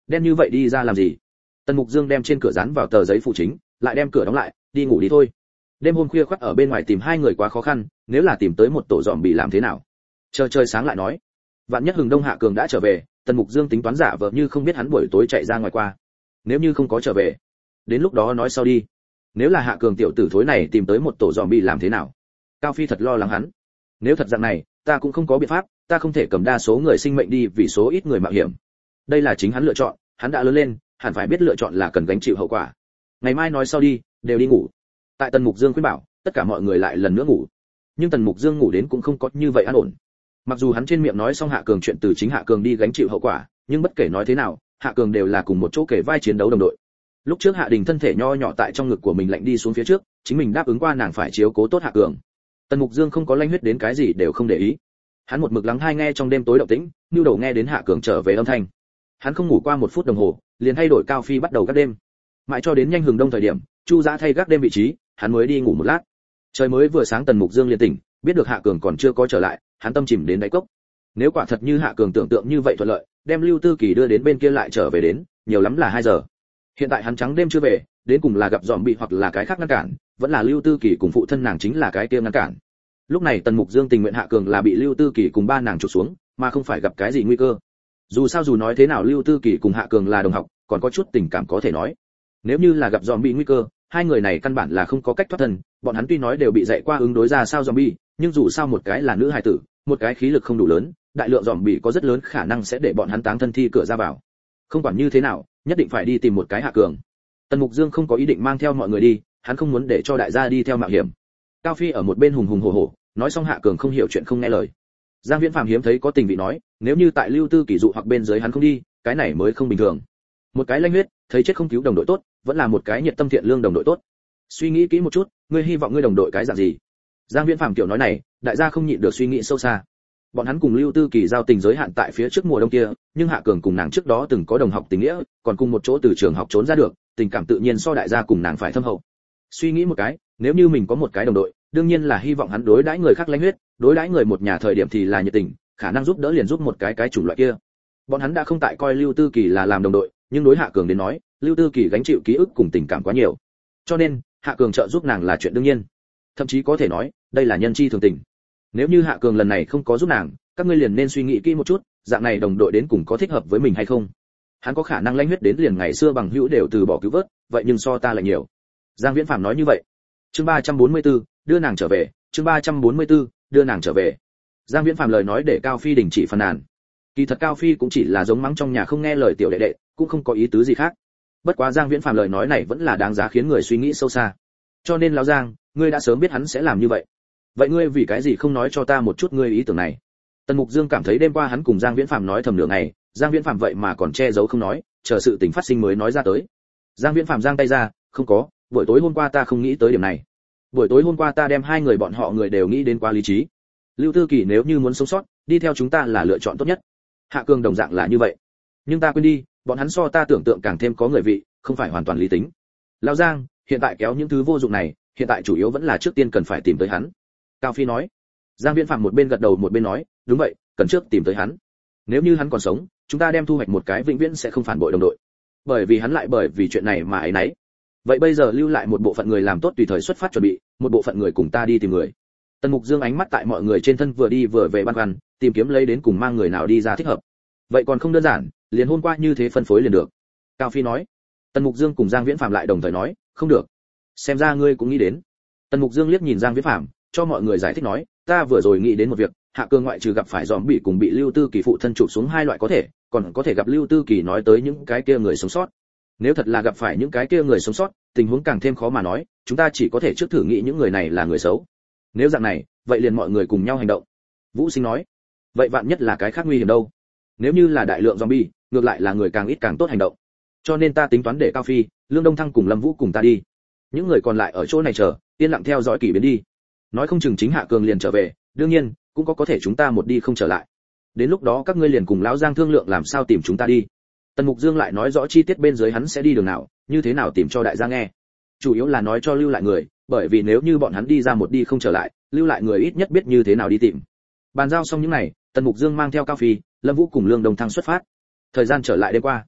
đen như vậy đi ra làm gì? Tần Mục Dương đem trên cửa dán vào tờ giấy phụ chính, lại đem cửa đóng lại, đi ngủ đi thôi. Đêm hôm khuya khoắt ở bên ngoài tìm hai người quá khó khăn, nếu là tìm tới một tổ dòm bị làm thế nào? Chờ trời sáng lại nói. Vạn nhất Hừng Đông Hạ Cường đã trở về, Tần Mục Dương tính toán giả vờ như không biết hắn buổi tối chạy ra ngoài qua. Nếu như không có trở về, đến lúc đó nói sau đi. Nếu là Hạ Cường tiểu tử thối này tìm tới một tổ dòm bị làm thế nào? Cao Phi thật lo lắng hắn. Nếu thật dạng này, ta cũng không có biện pháp, ta không thể cầm đa số người sinh mệnh đi vì số ít người mạo hiểm. Đây là chính hắn lựa chọn, hắn đã lớn lên, hẳn phải biết lựa chọn là cần gánh chịu hậu quả. Ngày mai nói sau đi, đều đi ngủ. Tại Tần Mục Dương khuyên bảo, tất cả mọi người lại lần nữa ngủ. Nhưng Tần Mục Dương ngủ đến cũng không có như vậy an ổn. Mặc dù hắn trên miệng nói xong Hạ Cường chuyện từ chính Hạ Cường đi gánh chịu hậu quả, nhưng bất kể nói thế nào, Hạ Cường đều là cùng một chỗ kể vai chiến đấu đồng đội. Lúc trước Hạ Đình thân thể nho nhỏ tại trong ngực của mình lạnh đi xuống phía trước, chính mình đáp ứng qua nàng phải chiếu cố tốt Hạ Cường. Tần Mục Dương không có lanh huyết đến cái gì đều không để ý. Hắn một mực lắng tai nghe trong đêm tối động tĩnh, nưu đầu nghe đến Hạ Cường trở về âm thanh. Hắn không ngủ qua một phút đồng hồ, liền thay đổi Cao Phi bắt đầu gác đêm. Mãi cho đến nhanh Hừng Đông thời điểm, Chu Dã thay gác đêm vị trí, hắn mới đi ngủ một lát. Trời mới vừa sáng, Tần Mục Dương liền tỉnh, biết được Hạ Cường còn chưa có trở lại, hắn tâm chìm đến đáy cốc. Nếu quả thật như Hạ Cường tưởng tượng như vậy thuận lợi, đem Lưu Tư Kỳ đưa đến bên kia lại trở về đến, nhiều lắm là hai giờ. Hiện tại hắn trắng đêm chưa về, đến cùng là gặp dòm bị hoặc là cái khác ngăn cản, vẫn là Lưu Tư Kỳ cùng phụ thân nàng chính là cái kia ngăn cản. Lúc này Tần Mục Dương tình nguyện Hạ Cường là bị Lưu Tư Kỳ cùng ba nàng trục xuống, mà không phải gặp cái gì nguy cơ. Dù sao dù nói thế nào Lưu Tư Kỳ cùng Hạ Cường là đồng học, còn có chút tình cảm có thể nói. Nếu như là gặp zombie nguy cơ, hai người này căn bản là không có cách thoát thân, bọn hắn tuy nói đều bị dạy qua ứng đối ra sao zombie, nhưng dù sao một cái là nữ hài tử, một cái khí lực không đủ lớn, đại lượng zombie có rất lớn khả năng sẽ để bọn hắn táng thân thi cửa ra vào. Không quản như thế nào, nhất định phải đi tìm một cái Hạ Cường. Tần Mục Dương không có ý định mang theo mọi người đi, hắn không muốn để cho đại gia đi theo mạo hiểm. Cao Phi ở một bên hùng hùng hổ hổ, nói xong Hạ Cường không hiểu chuyện không nghe lời. Giang Viễn Phàm hiếm thấy có tình vị nói, nếu như tại Lưu Tư Kỳ dụ hoặc bên dưới hắn không đi, cái này mới không bình thường. Một cái lanh huyết, thấy chết không cứu đồng đội tốt, vẫn là một cái nhiệt tâm thiện lương đồng đội tốt. Suy nghĩ kỹ một chút, ngươi hy vọng ngươi đồng đội cái dạng gì? Giang Viễn Phàm kiểu nói này, đại gia không nhịn được suy nghĩ sâu xa. Bọn hắn cùng Lưu Tư Kỳ giao tình giới hạn tại phía trước mùa đông kia, nhưng Hạ Cường cùng nàng trước đó từng có đồng học tình nghĩa, còn cùng một chỗ từ trường học trốn ra được, tình cảm tự nhiên so đại gia cùng nàng phải thâm hậu. Suy nghĩ một cái, nếu như mình có một cái đồng đội, đương nhiên là hy vọng hắn đối đãi người khác lãnh huyết, đối đãi người một nhà thời điểm thì là nhiệt tình, khả năng giúp đỡ liền giúp một cái cái chủng loại kia. Bọn hắn đã không tại coi Lưu Tư Kỳ là làm đồng đội, nhưng đối Hạ Cường đến nói, Lưu Tư Kỳ gánh chịu ký ức cùng tình cảm quá nhiều. Cho nên, Hạ Cường trợ giúp nàng là chuyện đương nhiên. Thậm chí có thể nói, đây là nhân chi thường tình. Nếu như Hạ Cường lần này không có giúp nàng, các ngươi liền nên suy nghĩ kỹ một chút, dạng này đồng đội đến cùng có thích hợp với mình hay không. Hắn có khả năng lãnh huyết đến liền ngày xưa bằng hữu đều từ bỏ cứu vớt, vậy nhưng so ta lại nhiều. Giang Viễn Phàm nói như vậy. Chương ba trăm bốn mươi tư, đưa nàng trở về, chương ba trăm bốn mươi tư, đưa nàng trở về. Giang Viễn Phàm lời nói để Cao Phi đình chỉ phàn nàn. Kỳ thật Cao Phi cũng chỉ là giống mắng trong nhà không nghe lời tiểu đệ đệ, cũng không có ý tứ gì khác. Bất quá Giang Viễn Phàm lời nói này vẫn là đáng giá khiến người suy nghĩ sâu xa. Cho nên lão Giang, ngươi đã sớm biết hắn sẽ làm như vậy. Vậy ngươi vì cái gì không nói cho ta một chút ngươi ý tưởng này? Tần Mục Dương cảm thấy đêm qua hắn cùng Giang Viễn Phàm nói thầm nửa ngày, Giang Viễn Phàm vậy mà còn che giấu không nói, chờ sự tình phát sinh mới nói ra tới. Giang Viễn Phàm giang tay ra, không có, buổi tối hôm qua ta không nghĩ tới điểm này. Buổi tối hôm qua ta đem hai người bọn họ người đều nghĩ đến quá lý trí. Lưu Tư Kỳ nếu như muốn sống sót, đi theo chúng ta là lựa chọn tốt nhất. Hạ Cường đồng dạng là như vậy. Nhưng ta quên đi, bọn hắn so ta tưởng tượng càng thêm có người vị, không phải hoàn toàn lý tính. Lão Giang, hiện tại kéo những thứ vô dụng này, hiện tại chủ yếu vẫn là trước tiên cần phải tìm tới hắn. Cao Phi nói. Giang Viễn Phàm một bên gật đầu một bên nói, đúng vậy, cần trước tìm tới hắn. Nếu như hắn còn sống, chúng ta đem thu hoạch một cái vĩnh viễn sẽ không phản bội đồng đội. Bởi vì hắn lại bởi vì chuyện này mà ấy nấy. Vậy bây giờ lưu lại một bộ phận người làm tốt tùy thời xuất phát chuẩn bị, một bộ phận người cùng ta đi tìm người. Tần Mục Dương ánh mắt tại mọi người trên thân vừa đi vừa về băn khoăn, tìm kiếm lấy đến cùng mang người nào đi ra thích hợp. Vậy còn không đơn giản, liền hôm qua như thế phân phối liền được. Cao Phi nói. Tần Mục Dương cùng Giang Viễn Phàm lại đồng thời nói, không được. Xem ra ngươi cũng nghĩ đến. Tần Mục Dương liếc nhìn Giang Viễn Phàm, cho mọi người giải thích nói, ta vừa rồi nghĩ đến một việc, Hạ Cường ngoại trừ gặp phải dòm bị cùng bị Lưu Tư Kỳ phụ thân chụp xuống hai loại có thể, còn có thể gặp Lưu Tư Kỳ nói tới những cái kia người sống sót. Nếu thật là gặp phải những cái kia người sống sót, tình huống càng thêm khó mà nói, chúng ta chỉ có thể trước thử nghĩ những người này là người xấu. Nếu dạng này, vậy liền mọi người cùng nhau hành động. Vũ Sinh nói. Vậy vạn nhất là cái khác nguy hiểm đâu? Nếu như là đại lượng zombie, ngược lại là người càng ít càng tốt hành động. Cho nên ta tính toán để Cao Phi, Lương Đông Thăng cùng Lâm Vũ cùng ta đi. Những người còn lại ở chỗ này chờ, yên lặng theo dõi kỳ biến đi. Nói không chừng chính Hạ Cường liền trở về, đương nhiên, cũng có có thể chúng ta một đi không trở lại. Đến lúc đó các ngươi liền cùng lão Giang thương lượng làm sao tìm chúng ta đi. Tần Mục Dương lại nói rõ chi tiết bên dưới hắn sẽ đi đường nào, như thế nào tìm cho đại gia nghe. Chủ yếu là nói cho lưu lại người, bởi vì nếu như bọn hắn đi ra một đi không trở lại, lưu lại người ít nhất biết như thế nào đi tìm. Bàn giao xong những này, Tần Mục Dương mang theo Cao Phi, Lâm Vũ cùng Lương Đông Thăng xuất phát. Thời gian trở lại đêm qua.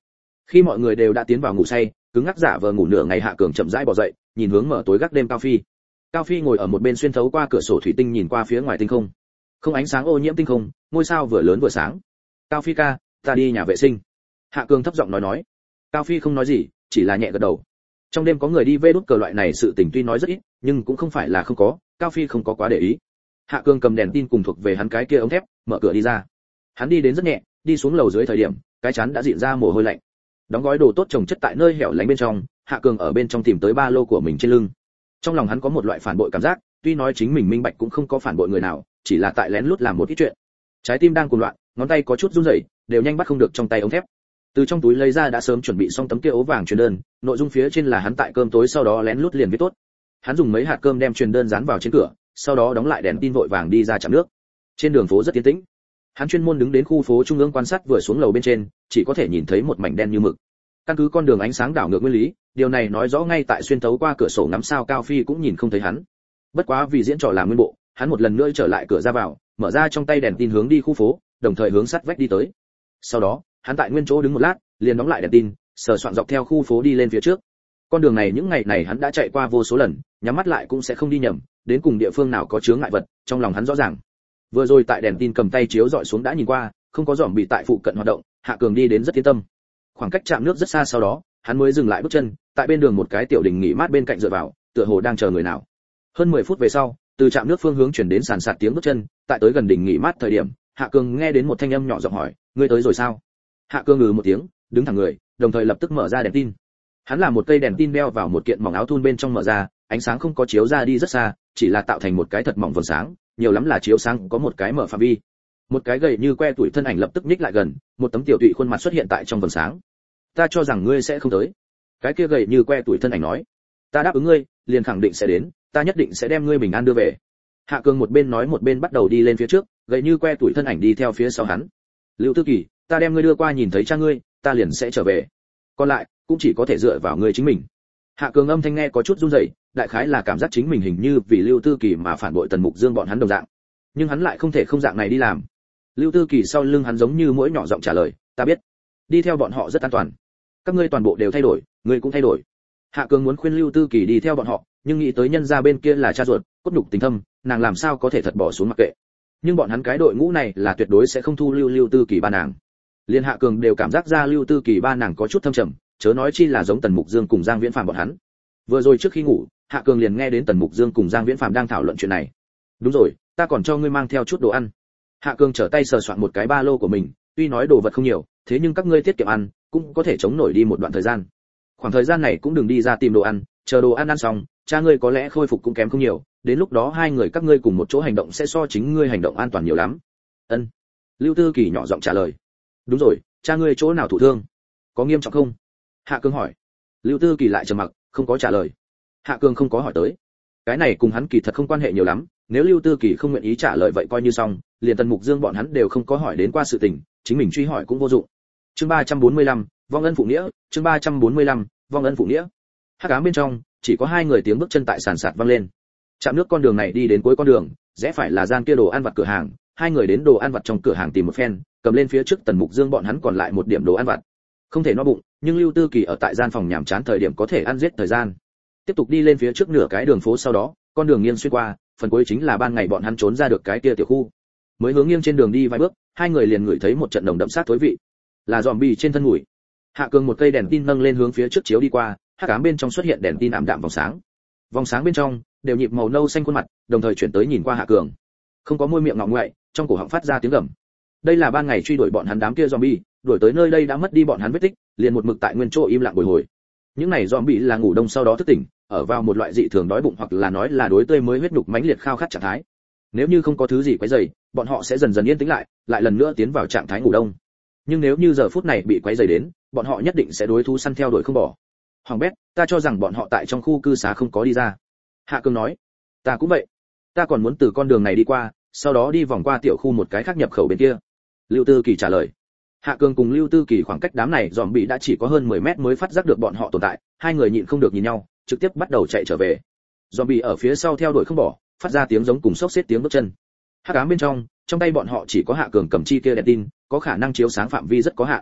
Khi mọi người đều đã tiến vào ngủ say, cứng ngắc giả vờ ngủ nửa ngày Hạ Cường chậm rãi bò dậy, nhìn hướng mở tối gác đêm Cao Phi. Cao Phi ngồi ở một bên xuyên thấu qua cửa sổ thủy tinh nhìn qua phía ngoài tinh không. Không ánh sáng ô nhiễm tinh không, ngôi sao vừa lớn vừa sáng. Cao Phi ca, ta đi nhà vệ sinh. Hạ Cường thấp giọng nói nói. Cao Phi không nói gì, chỉ là nhẹ gật đầu. Trong đêm có người đi vê đút cờ loại này sự tình tuy nói rất ít, nhưng cũng không phải là không có, Cao Phi không có quá để ý. Hạ Cường cầm đèn tin cùng thuộc về hắn cái kia ống thép, mở cửa đi ra. Hắn đi đến rất nhẹ, đi xuống lầu dưới thời điểm, cái chán đã dịn ra mồ hôi lạnh. Đóng gói đồ tốt trồng chất tại nơi hẻo lánh bên trong, Hạ Cường ở bên trong tìm tới ba lô của mình trên lưng. Trong lòng hắn có một loại phản bội cảm giác, tuy nói chính mình minh bạch cũng không có phản bội người nào, chỉ là tại lén lút làm một ít chuyện. Trái tim đang cuồng loạn, ngón tay có chút run rẩy, đều nhanh bắt không được trong tay ống thép. Từ trong túi lấy ra đã sớm chuẩn bị xong tấm kia ố vàng truyền đơn, nội dung phía trên là hắn tại cơm tối sau đó lén lút liền viết tốt. Hắn dùng mấy hạt cơm đem truyền đơn dán vào trên cửa, sau đó đóng lại đèn tin vội vàng đi ra trạm nước. Trên đường phố rất yên tĩnh. Hắn chuyên môn đứng đến khu phố trung ương quan sát vừa xuống lầu bên trên, chỉ có thể nhìn thấy một mảnh đen như mực. Căn cứ con đường ánh sáng đảo ngược nguyên lý, điều này nói rõ ngay tại xuyên thấu qua cửa sổ ngắm sao Cao Phi cũng nhìn không thấy hắn. Bất quá vì diễn trò làm nguyên bộ, hắn một lần nữa trở lại cửa ra vào, mở ra trong tay đèn tin hướng đi khu phố, đồng thời hướng sắt vách đi tới. Sau đó, hắn tại nguyên chỗ đứng một lát, liền đóng lại đèn tin, sờ soạn dọc theo khu phố đi lên phía trước. Con đường này những ngày này hắn đã chạy qua vô số lần, nhắm mắt lại cũng sẽ không đi nhầm, đến cùng địa phương nào có chướng ngại vật, trong lòng hắn rõ ràng. Vừa rồi tại đèn tin cầm tay chiếu dọi xuống đã nhìn qua, không có giòm bị tại phụ cận hoạt động, Hạ Cường đi đến rất yên tâm. Khoảng cách chạm nước rất xa, sau đó, hắn mới dừng lại bước chân, tại bên đường một cái tiểu đình nghỉ mát bên cạnh dựa vào, tựa hồ đang chờ người nào. Hơn mười phút về sau, từ trạm nước phương hướng chuyển đến sàn sạt tiếng bước chân, tại tới gần đình nghỉ mát thời điểm, Hạ Cường nghe đến một thanh âm nhỏ giọng hỏi, ngươi tới rồi sao? Hạ Cường ngừ một tiếng, đứng thẳng người, đồng thời lập tức mở ra đèn tin. Hắn làm một cây đèn tin đeo vào một kiện mỏng áo thun bên trong mở ra, ánh sáng không có chiếu ra đi rất xa, chỉ là tạo thành một cái thật mỏng vầng sáng, nhiều lắm là chiếu sáng có một cái mở phạm vi. Một cái gầy như que tuổi thân ảnh lập tức nhích lại gần, một tấm tiểu tụy khuôn mặt xuất hiện tại trong vầng sáng. Ta cho rằng ngươi sẽ không tới. Cái kia gầy như que tuổi thân ảnh nói. Ta đáp ứng ngươi, liền khẳng định sẽ đến, ta nhất định sẽ đem ngươi bình an đưa về. Hạ Cường một bên nói một bên bắt đầu đi lên phía trước, gầy như que tuổi thân ảnh đi theo phía sau hắn. Lưu Tư Kỳ, ta đem ngươi đưa qua nhìn thấy cha ngươi, ta liền sẽ trở về. Còn lại, cũng chỉ có thể dựa vào ngươi chính mình. Hạ Cường âm thanh nghe có chút run rẩy, đại khái là cảm giác chính mình hình như vì Lưu Tư Kỳ mà phản bội Tần Mục Dương bọn hắn đồng dạng. Nhưng hắn lại không thể không dạng này đi làm. Lưu Tư Kỳ sau lưng hắn giống như mũi nhỏ giọng trả lời, ta biết. Đi theo bọn họ rất an toàn. Các ngươi toàn bộ đều thay đổi, ngươi cũng thay đổi. Hạ Cường muốn khuyên Lưu Tư Kỳ đi theo bọn họ, nhưng nghĩ tới nhân gia bên kia là cha ruột, cốt nhục tình thâm, nàng làm sao có thể thật bỏ xuống mặc kệ. Nhưng bọn hắn cái đội ngũ này là tuyệt đối sẽ không thu lưu Lưu Tư Kỳ ba nàng. Liên Hạ Cường đều cảm giác ra Lưu Tư Kỳ ba nàng có chút thâm trầm, chớ nói chi là giống Tần Mục Dương cùng Giang Viễn Phàm bọn hắn. Vừa rồi trước khi ngủ, Hạ Cường liền nghe đến Tần Mục Dương cùng Giang Viễn Phàm đang thảo luận chuyện này. Đúng rồi, ta còn cho ngươi mang theo chút đồ ăn. Hạ Cường trở tay sờ soạn một cái ba lô của mình, tuy nói đồ vật không nhiều, thế nhưng các ngươi tiết kiệm ăn, cũng có thể chống nổi đi một đoạn thời gian. Khoảng thời gian này cũng đừng đi ra tìm đồ ăn, chờ đồ ăn ăn xong, cha ngươi có lẽ khôi phục cũng kém không nhiều, đến lúc đó hai người các ngươi cùng một chỗ hành động sẽ so chính ngươi hành động an toàn nhiều lắm. Ân. Lưu Tư Kỳ nhỏ giọng trả lời. Đúng rồi, cha ngươi chỗ nào thụ thương? Có nghiêm trọng không? Hạ Cường hỏi. Lưu Tư Kỳ lại trầm mặc, không có trả lời. Hạ Cường không có hỏi tới. Cái này cùng hắn kỳ thật không quan hệ nhiều lắm, nếu Lưu Tư Kỳ không nguyện ý trả lời vậy coi như xong, liền Tần Mục Dương bọn hắn đều không có hỏi đến qua sự tình, chính mình truy hỏi cũng vô dụng. Chương ba trăm bốn mươi lăm, vong ân phụ nghĩa, chương ba trăm bốn mươi lăm, vong ân phụ nghĩa. Hắc ám bên trong, chỉ có hai người tiếng bước chân tại sàn sạt vang lên. Chạm nước con đường này đi đến cuối con đường, rẽ phải là gian kia đồ ăn vặt cửa hàng, hai người đến đồ ăn vặt trong cửa hàng tìm một phen, cầm lên phía trước Tần Mục Dương bọn hắn còn lại một điểm đồ ăn vặt. Không thể no bụng, nhưng Lưu Tư Kỳ ở tại gian phòng nhàm chán thời điểm có thể ăn giết thời gian. Tiếp tục đi lên phía trước nửa cái đường phố, sau đó, con đường nghiêng xuyên qua, phần cuối chính là ban ngày bọn hắn trốn ra được cái kia tiểu khu. Mới hướng nghiêng trên đường đi vài bước, hai người liền ngửi thấy một trận nồng đậm sát thối vị, là zombie trên thân mùi. Hạ Cường một cây đèn tin nâng lên hướng phía trước chiếu đi qua, hắc ám bên trong xuất hiện đèn tin ảm đạm vòng sáng. Vòng sáng bên trong đều nhịp màu nâu xanh khuôn mặt, đồng thời chuyển tới nhìn qua Hạ Cường. Không có môi miệng ngọng ngoại, trong cổ họng phát ra tiếng gầm. Đây là ban ngày truy đuổi bọn hắn đám kia zombie, đuổi tới nơi đây đã mất đi bọn hắn vết tích, liền một mực tại nguyên chỗ im lặng bồi hồi. Những này zombie là ngủ đông sau đó thức tỉnh, ở vào một loại dị thường đói bụng hoặc là nói là đối tươi mới huyết nhục mãnh liệt khao khát trạng thái. Nếu như không có thứ gì quấy rầy, bọn họ sẽ dần dần yên tĩnh lại, lại lần nữa tiến vào trạng thái ngủ đông. Nhưng nếu như giờ phút này bị quấy rầy đến, bọn họ nhất định sẽ đối thú săn theo đuổi không bỏ. Hoàng bét, ta cho rằng bọn họ tại trong khu cư xá không có đi ra. Hạ Cường nói, ta cũng vậy, ta còn muốn từ con đường này đi qua, sau đó đi vòng qua tiểu khu một cái khác nhập khẩu bên kia. Lưu Tư Kỳ trả lời. Hạ Cường cùng Lưu Tư Kỳ khoảng cách đám này dòm bị đã chỉ có hơn mười mét mới phát giác được bọn họ tồn tại, hai người nhịn không được nhìn nhau, trực tiếp bắt đầu chạy trở về. Dòm bị ở phía sau theo đuổi không bỏ, phát ra tiếng giống cùng xốc xếp tiếng bước chân. Hắc ám bên trong, trong tay bọn họ chỉ có Hạ Cường cầm chi kia đèn tin, có khả năng chiếu sáng phạm vi rất có hạn.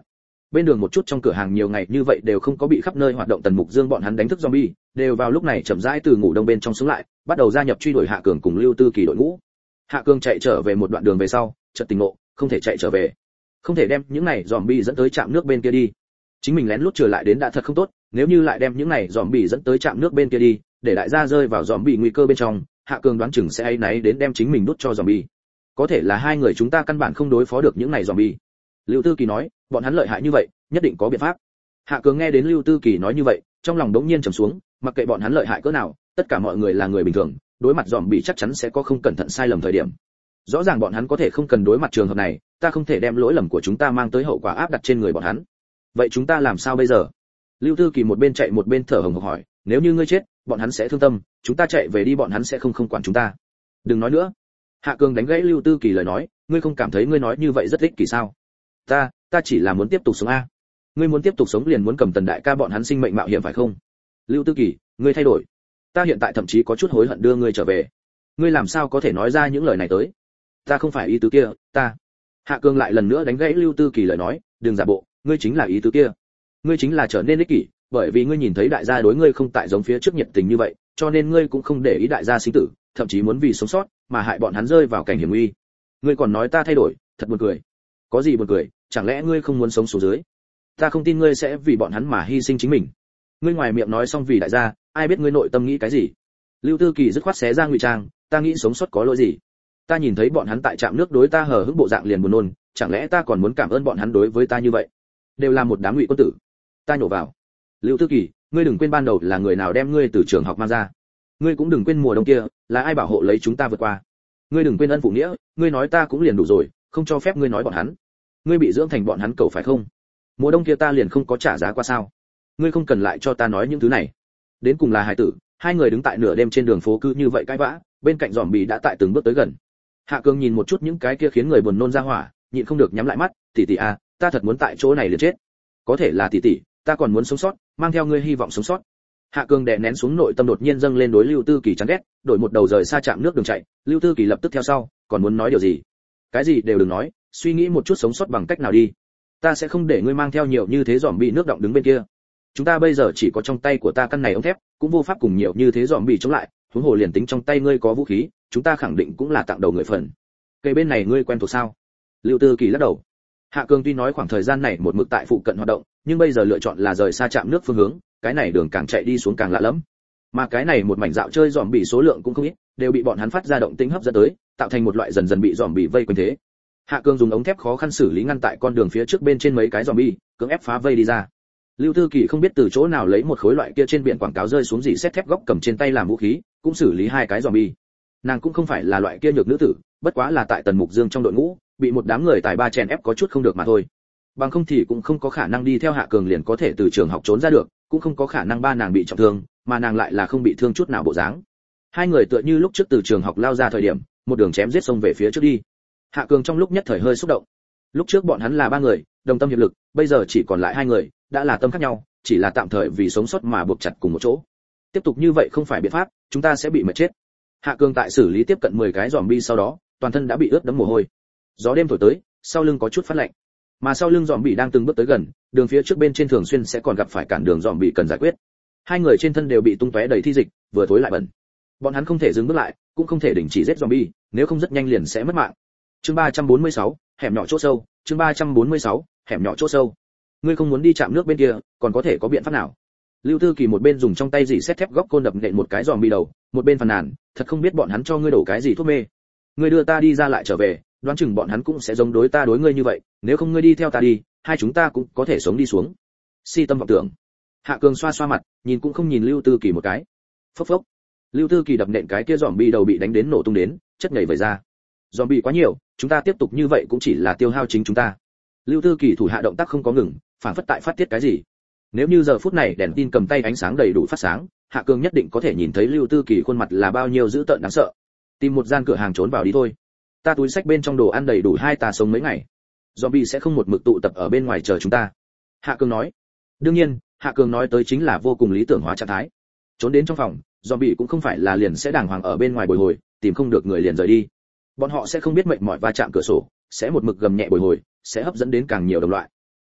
bên đường một chút trong cửa hàng nhiều ngày như vậy đều không có bị khắp nơi hoạt động Tần Mục Dương bọn hắn đánh thức zombie, đều vào lúc này chậm rãi từ ngủ đông bên trong sống lại, bắt đầu gia nhập truy đuổi Hạ Cường cùng Lưu Tư Kỳ đội ngũ. Hạ Cường chạy trở về một đoạn đường về sau, chợt tỉnh ngộ, không thể chạy trở về, không thể đem những này zombie dẫn tới trạm nước bên kia đi. Chính mình lén lút trở lại đến đã thật không tốt, nếu như lại đem những này zombie dẫn tới trạm nước bên kia đi, để đại gia rơi vào zombie nguy cơ bên trong, Hạ Cường đoán chừng sẽ áy náy đến đem chính mình đút cho zombie. Có thể là hai người chúng ta căn bản không đối phó được những này zombie. Lưu Tư Kỳ nói, bọn hắn lợi hại như vậy, nhất định có biện pháp. Hạ Cường nghe đến Lưu Tư Kỳ nói như vậy, trong lòng đống nhiên trầm xuống, mặc kệ bọn hắn lợi hại cỡ nào, tất cả mọi người là người bình thường, đối mặt zombie chắc chắn sẽ có không cẩn thận sai lầm thời điểm. Rõ ràng bọn hắn có thể không cần đối mặt trường hợp này, ta không thể đem lỗi lầm của chúng ta mang tới hậu quả áp đặt trên người bọn hắn. Vậy chúng ta làm sao bây giờ? Lưu Tư Kỳ một bên chạy một bên thở hổn hển hỏi, nếu như ngươi chết, bọn hắn sẽ thương tâm, chúng ta chạy về đi bọn hắn sẽ không không quản chúng ta. Đừng nói nữa. Hạ Cường đánh gãy Lưu Tư Kỳ lời nói, ngươi không cảm thấy ngươi nói như vậy rất ích kỷ sao? Ta, ta chỉ là muốn tiếp tục sống a. Ngươi muốn tiếp tục sống liền muốn cầm Tần đại ca bọn hắn sinh mệnh mạo hiểm phải không? Lưu Tư Kỳ, ngươi thay đổi. Ta hiện tại thậm chí có chút hối hận đưa ngươi trở về. Ngươi làm sao có thể nói ra những lời này tới? Ta không phải ý tứ kia, ta. Hạ Cường lại lần nữa đánh gãy Lưu Tư Kỳ lời nói, đừng giả bộ, ngươi chính là ý tứ kia. Ngươi chính là trở nên ích kỷ, bởi vì ngươi nhìn thấy đại gia đối ngươi không tại giống phía trước nhiệt tình như vậy, cho nên ngươi cũng không để ý đại gia sinh tử, thậm chí muốn vì sống sót mà hại bọn hắn rơi vào cảnh hiểm nguy. Ngươi còn nói ta thay đổi, thật buồn cười. Có gì buồn cười, chẳng lẽ ngươi không muốn sống xuống dưới? Ta không tin ngươi sẽ vì bọn hắn mà hy sinh chính mình. Ngươi ngoài miệng nói xong vì đại gia, ai biết ngươi nội tâm nghĩ cái gì? Lưu Tư Kỳ dứt khoát xé ra ngụy trang, ta nghĩ sống sót có lỗi gì? Ta nhìn thấy bọn hắn tại trạm nước đối ta hờ hững bộ dạng liền buồn nôn, chẳng lẽ ta còn muốn cảm ơn bọn hắn đối với ta như vậy? Đều là một đám ngụy quân tử. Ta nhổ vào. Lưu Tư Kỳ, ngươi đừng quên ban đầu là người nào đem ngươi từ trường học mang ra. Ngươi cũng đừng quên mùa đông kia, là ai bảo hộ lấy chúng ta vượt qua. Ngươi đừng quên ân phụ nghĩa, ngươi nói ta cũng liền đủ rồi, không cho phép ngươi nói bọn hắn. Ngươi bị dưỡng thành bọn hắn cầu phải không? Mùa đông kia ta liền không có trả giá qua sao? Ngươi không cần lại cho ta nói những thứ này. Đến cùng là hài tử, hai người đứng tại nửa đêm trên đường phố cứ như vậy cãi vã, bên cạnh zombie đã tại từng bước tới gần. Hạ Cường nhìn một chút những cái kia khiến người buồn nôn ra hỏa, nhịn không được nhắm lại mắt, tỷ tỷ à, ta thật muốn tại chỗ này liền chết. Có thể là tỷ tỷ, ta còn muốn sống sót, mang theo ngươi hy vọng sống sót. Hạ Cường đè nén xuống nội tâm đột nhiên dâng lên đối Lưu Tư Kỳ chán ghét, đổi một đầu rời xa chạm nước đường chạy, Lưu Tư Kỳ lập tức theo sau, còn muốn nói điều gì? Cái gì đều đừng nói, suy nghĩ một chút sống sót bằng cách nào đi. Ta sẽ không để ngươi mang theo nhiều như thế zombie nước động đứng bên kia. Chúng ta bây giờ chỉ có trong tay của ta căn này ống thép, cũng vô pháp cùng nhiều như thế zombie chống lại, huống hồ liền tính trong tay ngươi có vũ khí, chúng ta khẳng định cũng là tặng đầu người phần. Cây bên này ngươi quen thuộc sao? Lưu Tư Kỳ lắc đầu. Hạ Cường tuy nói khoảng thời gian này một mực tại phụ cận hoạt động, nhưng bây giờ lựa chọn là rời xa trạm nước phương hướng, cái này đường càng chạy đi xuống càng lạ lẫm. Mà cái này một mảnh dạo chơi zombie số lượng cũng không ít, đều bị bọn hắn phát ra động tĩnh hấp dẫn tới, tạo thành một loại dần dần bị zombie vây quanh thế. Hạ Cường dùng ống thép khó khăn xử lý ngăn tại con đường phía trước bên trên mấy cái zombie, cưỡng ép phá vây đi ra. Lưu Tư Kỳ không biết từ chỗ nào lấy một khối loại kia trên biển quảng cáo rơi xuống dị xét thép góc cầm trên tay làm vũ khí, cũng xử lý hai cái zombie. Nàng cũng không phải là loại kia nhược nữ tử, bất quá là tại Tần Mục Dương trong đội ngũ, bị một đám người tài ba chèn ép có chút không được mà thôi. Bằng không thì cũng không có khả năng đi theo Hạ Cường liền có thể từ trường học trốn ra được, cũng không có khả năng ba nàng bị trọng thương, mà nàng lại là không bị thương chút nào bộ dáng. Hai người tựa như lúc trước từ trường học lao ra thời điểm, một đường chém giết xông về phía trước đi. Hạ Cường trong lúc nhất thời hơi xúc động. Lúc trước bọn hắn là ba người, đồng tâm hiệp lực, bây giờ chỉ còn lại hai người, đã là tâm khác nhau, chỉ là tạm thời vì sống sót mà buộc chặt cùng một chỗ. Tiếp tục như vậy không phải biện pháp, chúng ta sẽ bị mệt chết. Hạ Cường tại xử lý tiếp cận mười cái zombie sau đó, toàn thân đã bị ướt đẫm mồ hôi. Gió đêm thổi tới, sau lưng có chút phát lạnh. Mà sau lưng zombie đang từng bước tới gần, đường phía trước bên trên thường xuyên sẽ còn gặp phải cản đường zombie cần giải quyết. Hai người trên thân đều bị tung tóe đầy thi dịch, vừa thối lại bẩn. Bọn hắn không thể dừng bước lại, cũng không thể đình chỉ giết zombie, nếu không rất nhanh liền sẽ mất mạng. Chương ba trăm bốn mươi sáu, hẻm nhỏ chỗ sâu, chương ba trăm bốn mươi sáu, hẻm nhỏ chỗ sâu. Ngươi không muốn đi chạm nước bên kia, còn có thể có biện pháp nào? Lưu Tư Kỳ một bên dùng trong tay dỉ xét thép góc côn đập nện một cái zombie đầu, một bên phàn nàn, thật không biết bọn hắn cho ngươi đổ cái gì thuốc mê. Ngươi đưa ta đi ra lại trở về, đoán chừng bọn hắn cũng sẽ giống đối ta đối ngươi như vậy, nếu không ngươi đi theo ta đi, hai chúng ta cũng có thể sống đi xuống. Si tâm vọng tưởng. Hạ Cường xoa xoa mặt, nhìn cũng không nhìn Lưu Tư Kỳ một cái. Phốc phốc. Lưu Tư Kỳ đập nện cái kia zombie đầu bị đánh đến nổ tung đến, chất nhảy vẩy ra. Zombie quá nhiều, chúng ta tiếp tục như vậy cũng chỉ là tiêu hao chính chúng ta. Lưu Tư Kỳ thủ hạ động tác không có ngừng, phản phất tại phát tiết cái gì. Nếu như giờ phút này đèn tin cầm tay ánh sáng đầy đủ phát sáng, Hạ Cường nhất định có thể nhìn thấy Lưu Tư Kỳ khuôn mặt là bao nhiêu dữ tợn đáng sợ. Tìm một gian cửa hàng trốn vào đi thôi. Ta túi sách bên trong đồ ăn đầy đủ hai ta sống mấy ngày. Zombie sẽ không một mực tụ tập ở bên ngoài chờ chúng ta. Hạ Cường nói. Đương nhiên, Hạ Cường nói tới chính là vô cùng lý tưởng hóa trạng thái. Trốn đến trong phòng, zombie cũng không phải là liền sẽ đàng hoàng ở bên ngoài bồi hồi, tìm không được người liền rời đi. Bọn họ sẽ không biết mệt mỏi va chạm cửa sổ, sẽ một mực gầm nhẹ bồi hồi, sẽ hấp dẫn đến càng nhiều đồng loại.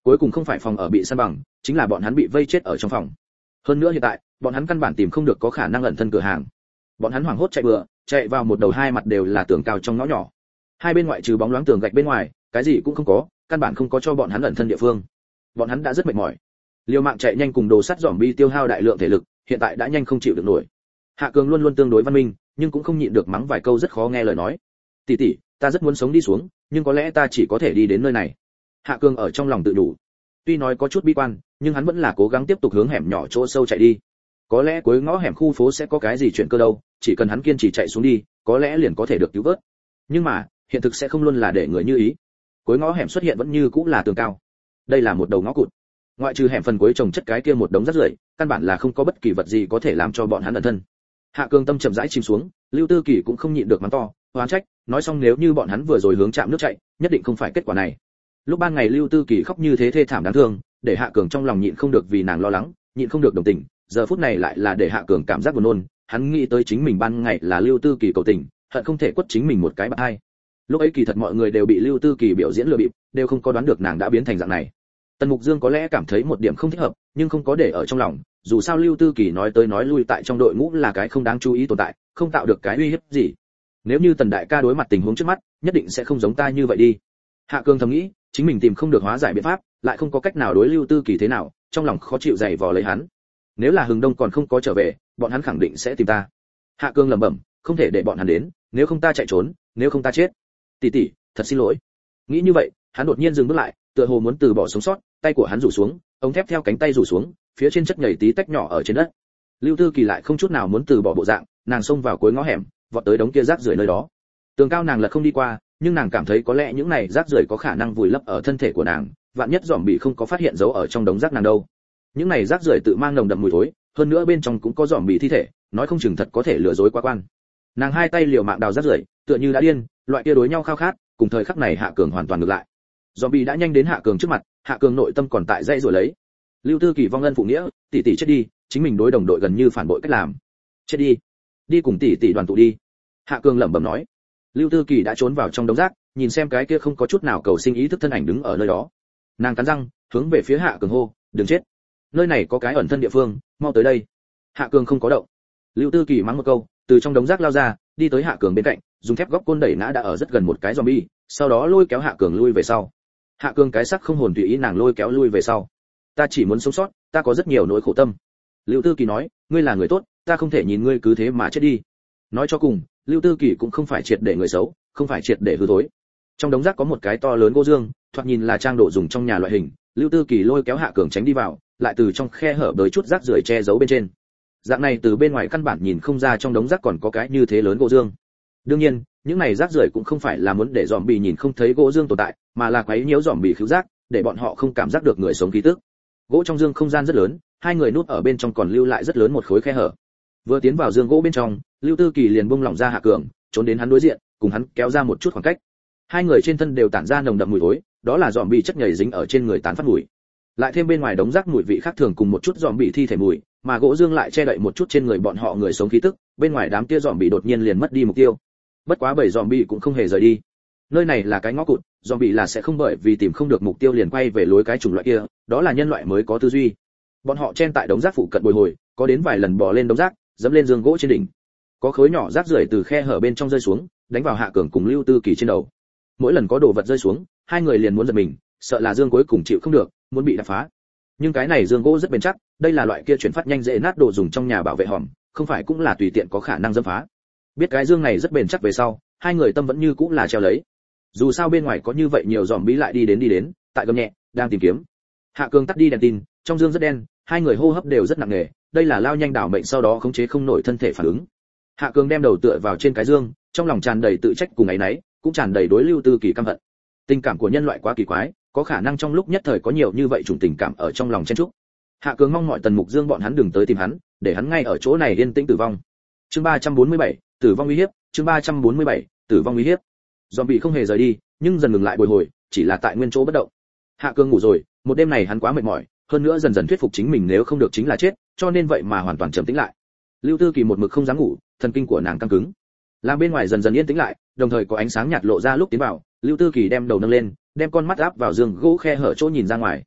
Cuối cùng không phải phòng ở bị san bằng, chính là bọn hắn bị vây chết ở trong phòng. Hơn nữa hiện tại, bọn hắn căn bản tìm không được có khả năng ẩn thân cửa hàng. Bọn hắn hoảng hốt chạy bừa, chạy vào một đầu hai mặt đều là tường cao trong ngõ nhỏ. Hai bên ngoại trừ bóng loáng tường gạch bên ngoài, cái gì cũng không có, căn bản không có cho bọn hắn ẩn thân địa phương. Bọn hắn đã rất mệt mỏi. Liều mạng chạy nhanh cùng đồ sắt zombie tiêu hao đại lượng thể lực, hiện tại đã nhanh không chịu được nổi. Hạ Cường luôn luôn tương đối văn minh, nhưng cũng không nhịn được mắng vài câu rất khó nghe lời nói. "Tỷ tỷ, ta rất muốn sống đi xuống, nhưng có lẽ ta chỉ có thể đi đến nơi này." Hạ Cường ở trong lòng tự đủ. Tuy nói có chút bi quan, nhưng hắn vẫn là cố gắng tiếp tục hướng hẻm nhỏ chỗ sâu chạy đi. Có lẽ cuối ngõ hẻm khu phố sẽ có cái gì chuyện cơ đâu, chỉ cần hắn kiên trì chạy xuống đi, có lẽ liền có thể được cứu vớt. Nhưng mà, hiện thực sẽ không luôn là để người như ý. Cuối ngõ hẻm xuất hiện vẫn như cũng là tường cao. Đây là một đầu ngõ cụt. Ngoại trừ hẻm phần cuối trồng chất cái kia một đống rác rưởi, căn bản là không có bất kỳ vật gì có thể làm cho bọn hắn ẩn thân. Hạ Cường tâm chậm rãi chìm xuống, Lưu Tư Kỳ cũng không nhịn được mắng to, oán trách, nói xong nếu như bọn hắn vừa rồi hướng chạm nước chạy, nhất định không phải kết quả này. Lúc ban ngày Lưu Tư Kỳ khóc như thế thê thảm đáng thương, để Hạ Cường trong lòng nhịn không được vì nàng lo lắng, nhịn không được đồng tình, giờ phút này lại là để Hạ Cường cảm giác buồn nôn, hắn nghĩ tới chính mình ban ngày là Lưu Tư Kỳ cầu tình, hận không thể quất chính mình một cái bạt hai. Lúc ấy kỳ thật mọi người đều bị Lưu Tư Kỳ biểu diễn lừa bịp, đều không có đoán được nàng đã biến thành dạng này. Tần Mục Dương có lẽ cảm thấy một điểm không thích hợp, nhưng không có để ở trong lòng, dù sao Lưu Tư Kỳ nói tới nói lui tại trong đội ngũ là cái không đáng chú ý tồn tại, không tạo được cái uy hiếp gì. Nếu như Tần đại ca đối mặt tình huống trước mắt, nhất định sẽ không giống ta như vậy đi. Hạ Cường thầm nghĩ, chính mình tìm không được hóa giải biện pháp, lại không có cách nào đối Lưu Tư Kỳ thế nào, trong lòng khó chịu dày vò lấy hắn. Nếu là Hừng Đông còn không có trở về, bọn hắn khẳng định sẽ tìm ta. Hạ Cường lẩm bẩm, không thể để bọn hắn đến, nếu không ta chạy trốn, nếu không ta chết. Tỷ tỷ, thật xin lỗi. Nghĩ như vậy, hắn đột nhiên dừng bước lại, tựa hồ muốn từ bỏ sống sót, tay của hắn rủ xuống, ống thép theo cánh tay rủ xuống, phía trên chất nhầy tí tách nhỏ ở trên đất. Lưu Tư Kỳ lại không chút nào muốn từ bỏ bộ dạng, nàng xông vào cuối ngõ hẻm, vọt tới đống kia rác rưởi nơi đó. Tường cao nàng lật không đi qua, nhưng nàng cảm thấy có lẽ những này rác rưởi có khả năng vùi lấp ở thân thể của nàng, vạn nhất dòm bị không có phát hiện dấu ở trong đống rác nàng đâu. Những này rác rưởi tự mang nồng đậm mùi thối, hơn nữa bên trong cũng có dòm bị thi thể, nói không chừng thật có thể lừa dối quá quan. Nàng hai tay liều mạng đào rác rưởi, tựa như đã điên, loại kia đối nhau khao khát, cùng thời khắc này Hạ Cường hoàn toàn ngược lại. Zombie đã nhanh đến Hạ Cường trước mặt, Hạ Cường nội tâm còn tại dây rồi lấy. Lưu Tư Kỳ vong ân phụ nghĩa, tỷ tỷ chết đi, chính mình đối đồng đội gần như phản bội cách làm. Chết đi, đi cùng tỷ tỷ đoàn tụ đi. Hạ Cường lẩm bẩm nói. Lưu Tư Kỳ đã trốn vào trong đống rác, nhìn xem cái kia không có chút nào cầu sinh ý thức thân ảnh đứng ở nơi đó. Nàng cắn răng, hướng về phía Hạ Cường hô, đừng chết. Nơi này có cái ẩn thân địa phương, mau tới đây. Hạ Cường không có động. Lưu Tư Kỳ mắng một câu, từ trong đống rác lao ra, đi tới Hạ Cường bên cạnh, dùng thép góc côn đẩy ngã đã ở rất gần một cái zombie, sau đó lôi kéo Hạ Cường lui về sau. Hạ Cường cái sắc không hồn tùy ý nàng lôi kéo lui về sau. Ta chỉ muốn sống sót, ta có rất nhiều nỗi khổ tâm. Lưu Tư Kỳ nói, ngươi là người tốt, ta không thể nhìn ngươi cứ thế mà chết đi. Nói cho cùng, Lưu Tư Kỳ cũng không phải triệt để người xấu, không phải triệt để hư thối. Trong đống rác có một cái to lớn gỗ dương, thoạt nhìn là trang đồ dùng trong nhà loại hình. Lưu Tư Kỳ lôi kéo Hạ Cường tránh đi vào, lại từ trong khe hở bới chút rác rưởi che giấu bên trên. Dạng này từ bên ngoài căn bản nhìn không ra trong đống rác còn có cái như thế lớn gỗ dương. Đương nhiên, những này rác rưởi cũng không phải là muốn để dòm bì nhìn không thấy gỗ dương tồn tại, mà là quấy nhiễu dòm bì khứu giác, để bọn họ không cảm giác được người sống khí tức. Gỗ trong dương không gian rất lớn, hai người núp ở bên trong còn lưu lại rất lớn một khối khe hở. Vừa tiến vào dương gỗ bên trong, Lưu Tư Kỳ liền buông lỏng ra Hạ Cường, trốn đến hắn đối diện, cùng hắn kéo ra một chút khoảng cách. Hai người trên thân đều tản ra nồng đậm mùi thối, đó là dòm bì chất nhầy dính ở trên người tán phát mùi. Lại thêm bên ngoài đống rác mùi vị khác thường cùng một chút dòm bì thi thể mùi, mà gỗ dương lại che đậy một chút trên người bọn họ người sống khí tức, bên ngoài đám kia dòm bì đột nhiên liền mất đi mục tiêu. Bất quá bảy zombie cũng không hề rời đi. Nơi này là cái ngõ cụt, zombie là sẽ không bởi vì tìm không được mục tiêu liền quay về lối cái chủng loại kia, đó là nhân loại mới có tư duy. Bọn họ chen tại đống rác phụ cận bồi hồi, có đến vài lần bò lên đống rác, dẫm lên giường gỗ trên đỉnh. Có khối nhỏ rác rưởi từ khe hở bên trong rơi xuống, đánh vào Hạ Cường cùng Lưu Tư Kỳ trên đầu. Mỗi lần có đồ vật rơi xuống, hai người liền muốn giật mình, sợ là dương cuối cùng chịu không được, muốn bị đập phá. Nhưng cái này dương gỗ rất bền chắc, đây là loại kia chuyển phát nhanh dễ nát đồ dùng trong nhà bảo vệ hòm, không phải cũng là tùy tiện có khả năng dẫm phá. Biết cái dương này rất bền chắc về sau, hai người tâm vẫn như cũng là treo lấy. Dù sao bên ngoài có như vậy nhiều dòm bí lại đi đến đi đến, tại gầm nhẹ, đang tìm kiếm. Hạ Cường tắt đi đèn tin, trong dương rất đen, hai người hô hấp đều rất nặng nề, đây là lao nhanh đảo mệnh sau đó khống chế không nổi thân thể phản ứng. Hạ Cường đem đầu tựa vào trên cái dương, trong lòng tràn đầy tự trách cùng áy náy, cũng tràn đầy đối Lưu Tư Kỳ căm hận. Tình cảm của nhân loại quá kỳ quái, có khả năng trong lúc nhất thời có nhiều như vậy chủng tình cảm ở trong lòng chen chúc. Hạ Cường mong mọi Tần Mục Dương bọn hắn đừng tới tìm hắn, để hắn ngay ở chỗ này yên tĩnh tử vong. Chương ba trăm bốn mươi bảy, tử vong uy hiếp, chương ba trăm bốn mươi bảy, tử vong uy hiếp. Zombie không hề rời đi, nhưng dần ngừng lại bồi hồi, chỉ là tại nguyên chỗ bất động. Hạ Cường ngủ rồi, một đêm này hắn quá mệt mỏi, hơn nữa dần dần thuyết phục chính mình nếu không được chính là chết, cho nên vậy mà hoàn toàn trầm tĩnh lại. Lưu Tư Kỳ một mực không dám ngủ, thần kinh của nàng căng cứng. Làm bên ngoài dần dần yên tĩnh lại, đồng thời có ánh sáng nhạt lộ ra lúc tiến vào, Lưu Tư Kỳ đem đầu nâng lên, đem con mắt áp vào giường gỗ khe hở chỗ nhìn ra ngoài.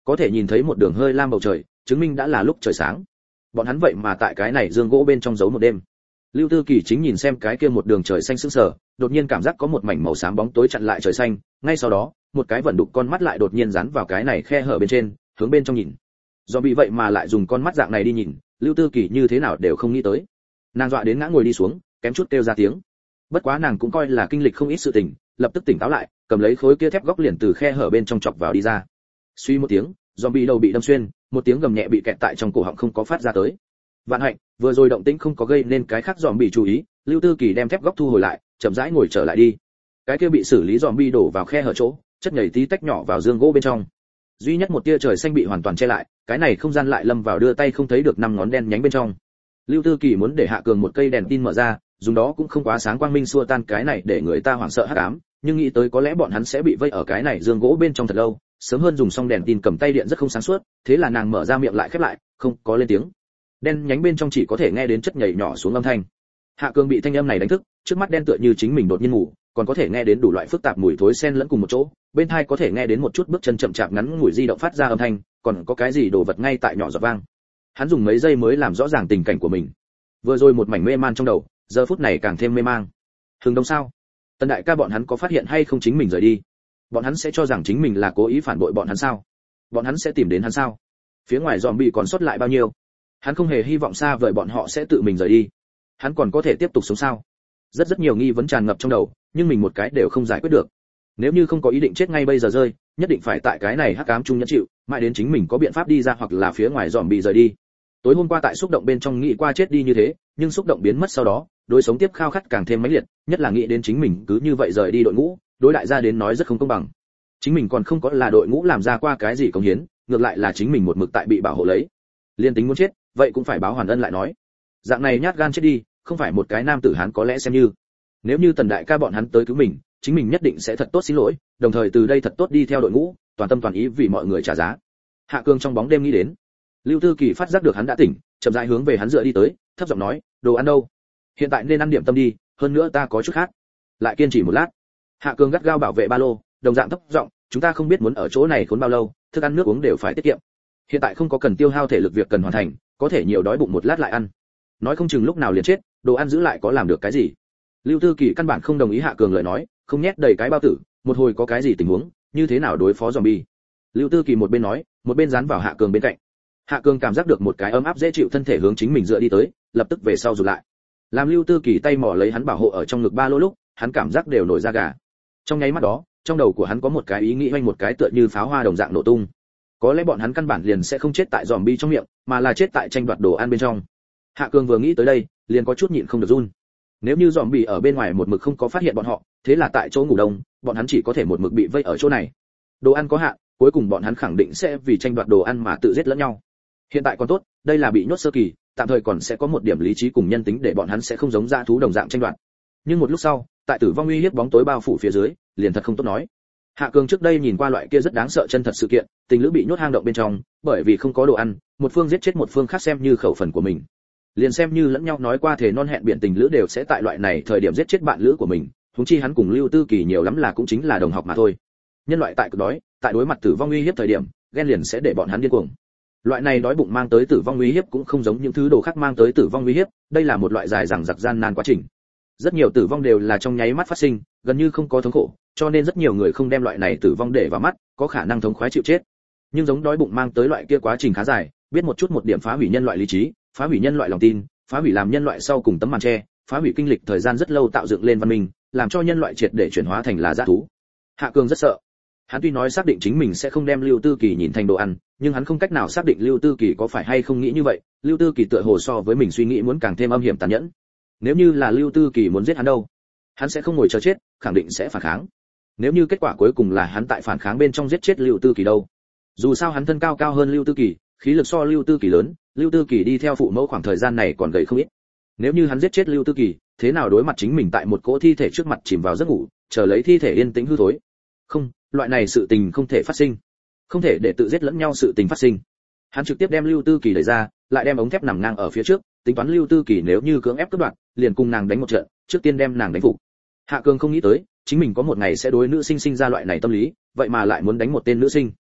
có thể nhìn thấy một đường hơi lam bầu trời, chứng minh đã là lúc trời sáng. Bọn hắn vậy mà tại cái này giường gỗ bên trong giấu một đêm. Lưu Tư Kỳ chính nhìn xem cái kia một đường trời xanh sững sờ, đột nhiên cảm giác có một mảnh màu xám bóng tối chặn lại trời xanh, ngay sau đó, một cái vẩn đục con mắt lại đột nhiên dán vào cái này khe hở bên trên, hướng bên trong nhìn. Do bị vậy mà lại dùng con mắt dạng này đi nhìn, Lưu Tư Kỳ như thế nào đều không nghĩ tới. Nàng dọa đến ngã ngồi đi xuống, kém chút kêu ra tiếng. Bất quá nàng cũng coi là kinh lịch không ít sự tình, lập tức tỉnh táo lại, cầm lấy khối kia thép góc liền từ khe hở bên trong chọc vào đi ra. Suy một tiếng, zombie đầu bị đâm xuyên, một tiếng gầm nhẹ bị kẹt tại trong cổ họng không có phát ra tới. Vạn hạnh, vừa rồi động tĩnh không có gây nên cái khác zombie chú ý, Lưu Tư Kỳ đem thép góc thu hồi lại, chậm rãi ngồi trở lại đi. Cái kia bị xử lý zombie đổ vào khe hở chỗ, chất nhảy tí tách nhỏ vào giường gỗ bên trong. Duy nhất một tia trời xanh bị hoàn toàn che lại, cái này không gian lại lâm vào đưa tay không thấy được năm ngón đen nhánh bên trong. Lưu Tư Kỳ muốn để Hạ Cường một cây đèn tin mở ra, dùng đó cũng không quá sáng quang minh xua tan cái này để người ta hoảng sợ hắc ám, nhưng nghĩ tới có lẽ bọn hắn sẽ bị vây ở cái này giường gỗ bên trong thật lâu, sớm hơn dùng xong đèn tin cầm tay điện rất không sáng suốt, thế là nàng mở ra miệng lại khép lại, không có lên tiếng. Đen nhánh bên trong chỉ có thể nghe đến chất nhảy nhỏ xuống âm thanh. Hạ Cường bị thanh âm này đánh thức, trước mắt đen tựa như chính mình đột nhiên ngủ, còn có thể nghe đến đủ loại phức tạp mùi thối xen lẫn cùng một chỗ, bên tai có thể nghe đến một chút bước chân chậm chạp ngắn ngủi di động phát ra âm thanh, còn có cái gì đồ vật ngay tại nhỏ giọt vang. Hắn dùng mấy giây mới làm rõ ràng tình cảnh của mình. Vừa rồi một mảnh mê man trong đầu, giờ phút này càng thêm mê mang. Hừng đông sao? Tần đại ca bọn hắn có phát hiện hay không chính mình rời đi? Bọn hắn sẽ cho rằng chính mình là cố ý phản bội bọn hắn sao? Bọn hắn sẽ tìm đến hắn sao? Phía ngoài zombie còn sót lại bao nhiêu? Hắn không hề hy vọng xa vời bọn họ sẽ tự mình rời đi. Hắn còn có thể tiếp tục sống sao? Rất rất nhiều nghi vấn tràn ngập trong đầu, nhưng mình một cái đều không giải quyết được. Nếu như không có ý định chết ngay bây giờ rơi, nhất định phải tại cái này hắc ám chung nhẫn chịu, mãi đến chính mình có biện pháp đi ra hoặc là phía ngoài zombie rời đi. Tối hôm qua tại xúc động bên trong nghĩ qua chết đi như thế, nhưng xúc động biến mất sau đó, đối sống tiếp khao khát càng thêm mãnh liệt, nhất là nghĩ đến chính mình cứ như vậy rời đi đội ngũ, đối đại gia đến nói rất không công bằng. Chính mình còn không có là đội ngũ làm ra qua cái gì công hiến, ngược lại là chính mình một mực tại bị bảo hộ lấy. Liên tính muốn chết, vậy cũng phải báo hoàn ân lại nói. Dạng này nhát gan chết đi, không phải một cái nam tử hán có lẽ xem như. Nếu như Tần đại ca bọn hắn tới cứu mình, chính mình nhất định sẽ thật tốt xin lỗi, đồng thời từ đây thật tốt đi theo đội ngũ, toàn tâm toàn ý vì mọi người trả giá. Hạ Cương trong bóng đêm nghĩ đến. Lưu Tư Kỳ phát giác được hắn đã tỉnh, chậm rãi hướng về hắn dựa đi tới, thấp giọng nói, đồ ăn đâu? Hiện tại nên ăn điểm tâm đi, hơn nữa ta có chút khác. Lại kiên trì một lát. Hạ Cương gắt gao bảo vệ ba lô, đồng dạng thấp giọng, chúng ta không biết muốn ở chỗ này khốn bao lâu, thức ăn nước uống đều phải tiết kiệm. Hiện tại không có cần tiêu hao thể lực việc cần hoàn thành, có thể nhiều đói bụng một lát lại ăn. Nói không chừng lúc nào liền chết, đồ ăn giữ lại có làm được cái gì? Lưu Tư Kỳ căn bản không đồng ý Hạ Cường lời nói, không nhét đầy cái bao tử, một hồi có cái gì tình huống, như thế nào đối phó zombie. Lưu Tư Kỳ một bên nói, một bên dán vào Hạ Cường bên cạnh. Hạ Cường cảm giác được một cái ấm áp dễ chịu thân thể hướng chính mình dựa đi tới, lập tức về sau rụt lại. Làm Lưu Tư Kỳ tay mò lấy hắn bảo hộ ở trong ngực ba lô lúc, hắn cảm giác đều nổi da gà. Trong nháy mắt đó, trong đầu của hắn có một cái ý nghĩ hoành một cái tựa như pháo hoa đồng dạng nổ tung. Có lẽ bọn hắn căn bản liền sẽ không chết tại zombie trong miệng, mà là chết tại tranh đoạt đồ ăn bên trong. Hạ Cường vừa nghĩ tới đây, liền có chút nhịn không được run. Nếu như zombie ở bên ngoài một mực không có phát hiện bọn họ, thế là tại chỗ ngủ đông, bọn hắn chỉ có thể một mực bị vây ở chỗ này. Đồ ăn có hạn, cuối cùng bọn hắn khẳng định sẽ vì tranh đoạt đồ ăn mà tự giết lẫn nhau. Hiện tại còn tốt, đây là bị nhốt sơ kỳ, tạm thời còn sẽ có một điểm lý trí cùng nhân tính để bọn hắn sẽ không giống dã thú đồng dạng tranh đoạt. Nhưng một lúc sau, tại tử vong uy hiếp bóng tối bao phủ phía dưới, liền thật không tốt nói. Hạ Cường trước đây nhìn qua loại kia rất đáng sợ chân thật sự kiện, tình lữ bị nhốt hang động bên trong, bởi vì không có đồ ăn, một phương giết chết một phương khác xem như khẩu phần của mình. Liền xem như lẫn nhau nói qua thể non hẹn biển tình lữ đều sẽ tại loại này thời điểm giết chết bạn lữ của mình, huống chi hắn cùng Lưu Tư Kỳ nhiều lắm là cũng chính là đồng học mà thôi. Nhân loại tại cực đói, tại đối mặt tử vong uy hiếp thời điểm, ghen liền sẽ để bọn hắn điên cuồng. Loại này đói bụng mang tới tử vong uy hiếp cũng không giống những thứ đồ khác mang tới tử vong uy hiếp, đây là một loại dài dằng dặc gian nan quá trình. Rất nhiều tử vong đều là trong nháy mắt phát sinh, gần như không có thống khổ, cho nên rất nhiều người không đem loại này tử vong để vào mắt, có khả năng thống khoái chịu chết. Nhưng giống đói bụng mang tới loại kia quá trình khá dài, biết một chút một điểm phá hủy nhân loại lý trí, phá hủy nhân loại lòng tin, phá hủy làm nhân loại sau cùng tấm màn che, phá hủy kinh lịch thời gian rất lâu tạo dựng lên văn minh, làm cho nhân loại triệt để chuyển hóa thành là dã thú. Hạ Cường rất sợ. Hắn tuy nói xác định chính mình sẽ không đem Lưu Tư Kỳ nhìn thành đồ ăn, nhưng hắn không cách nào xác định Lưu Tư Kỳ có phải hay không nghĩ như vậy, Lưu Tư Kỳ tựa hồ so với mình suy nghĩ muốn càng thêm âm hiểm tàn nhẫn. Nếu như là Lưu Tư Kỳ muốn giết hắn đâu, hắn sẽ không ngồi chờ chết, khẳng định sẽ phản kháng. Nếu như kết quả cuối cùng là hắn tại phản kháng bên trong giết chết Lưu Tư Kỳ đâu? Dù sao hắn thân cao cao hơn Lưu Tư Kỳ, khí lực so Lưu Tư Kỳ lớn, Lưu Tư Kỳ đi theo phụ mẫu khoảng thời gian này còn gầy không ít. Nếu như hắn giết chết Lưu Tư Kỳ, thế nào đối mặt chính mình tại một cỗ thi thể trước mặt chìm vào giấc ngủ, chờ lấy thi thể yên tĩnh hư thối? Không, loại này sự tình không thể phát sinh. Không thể để tự giết lẫn nhau sự tình phát sinh. Hắn trực tiếp đem Lưu Tư Kỳ đẩy ra, lại đem ống thép nằm ngang ở phía trước, tính toán Lưu Tư Kỳ nếu như cưỡng ép cướp đoạt, liền cùng nàng đánh một trận, trước tiên đem nàng đánh phục. Hạ Cường không nghĩ tới, chính mình có một ngày sẽ đối nữ sinh sinh ra loại này tâm lý, vậy mà lại muốn đánh một tên nữ sinh.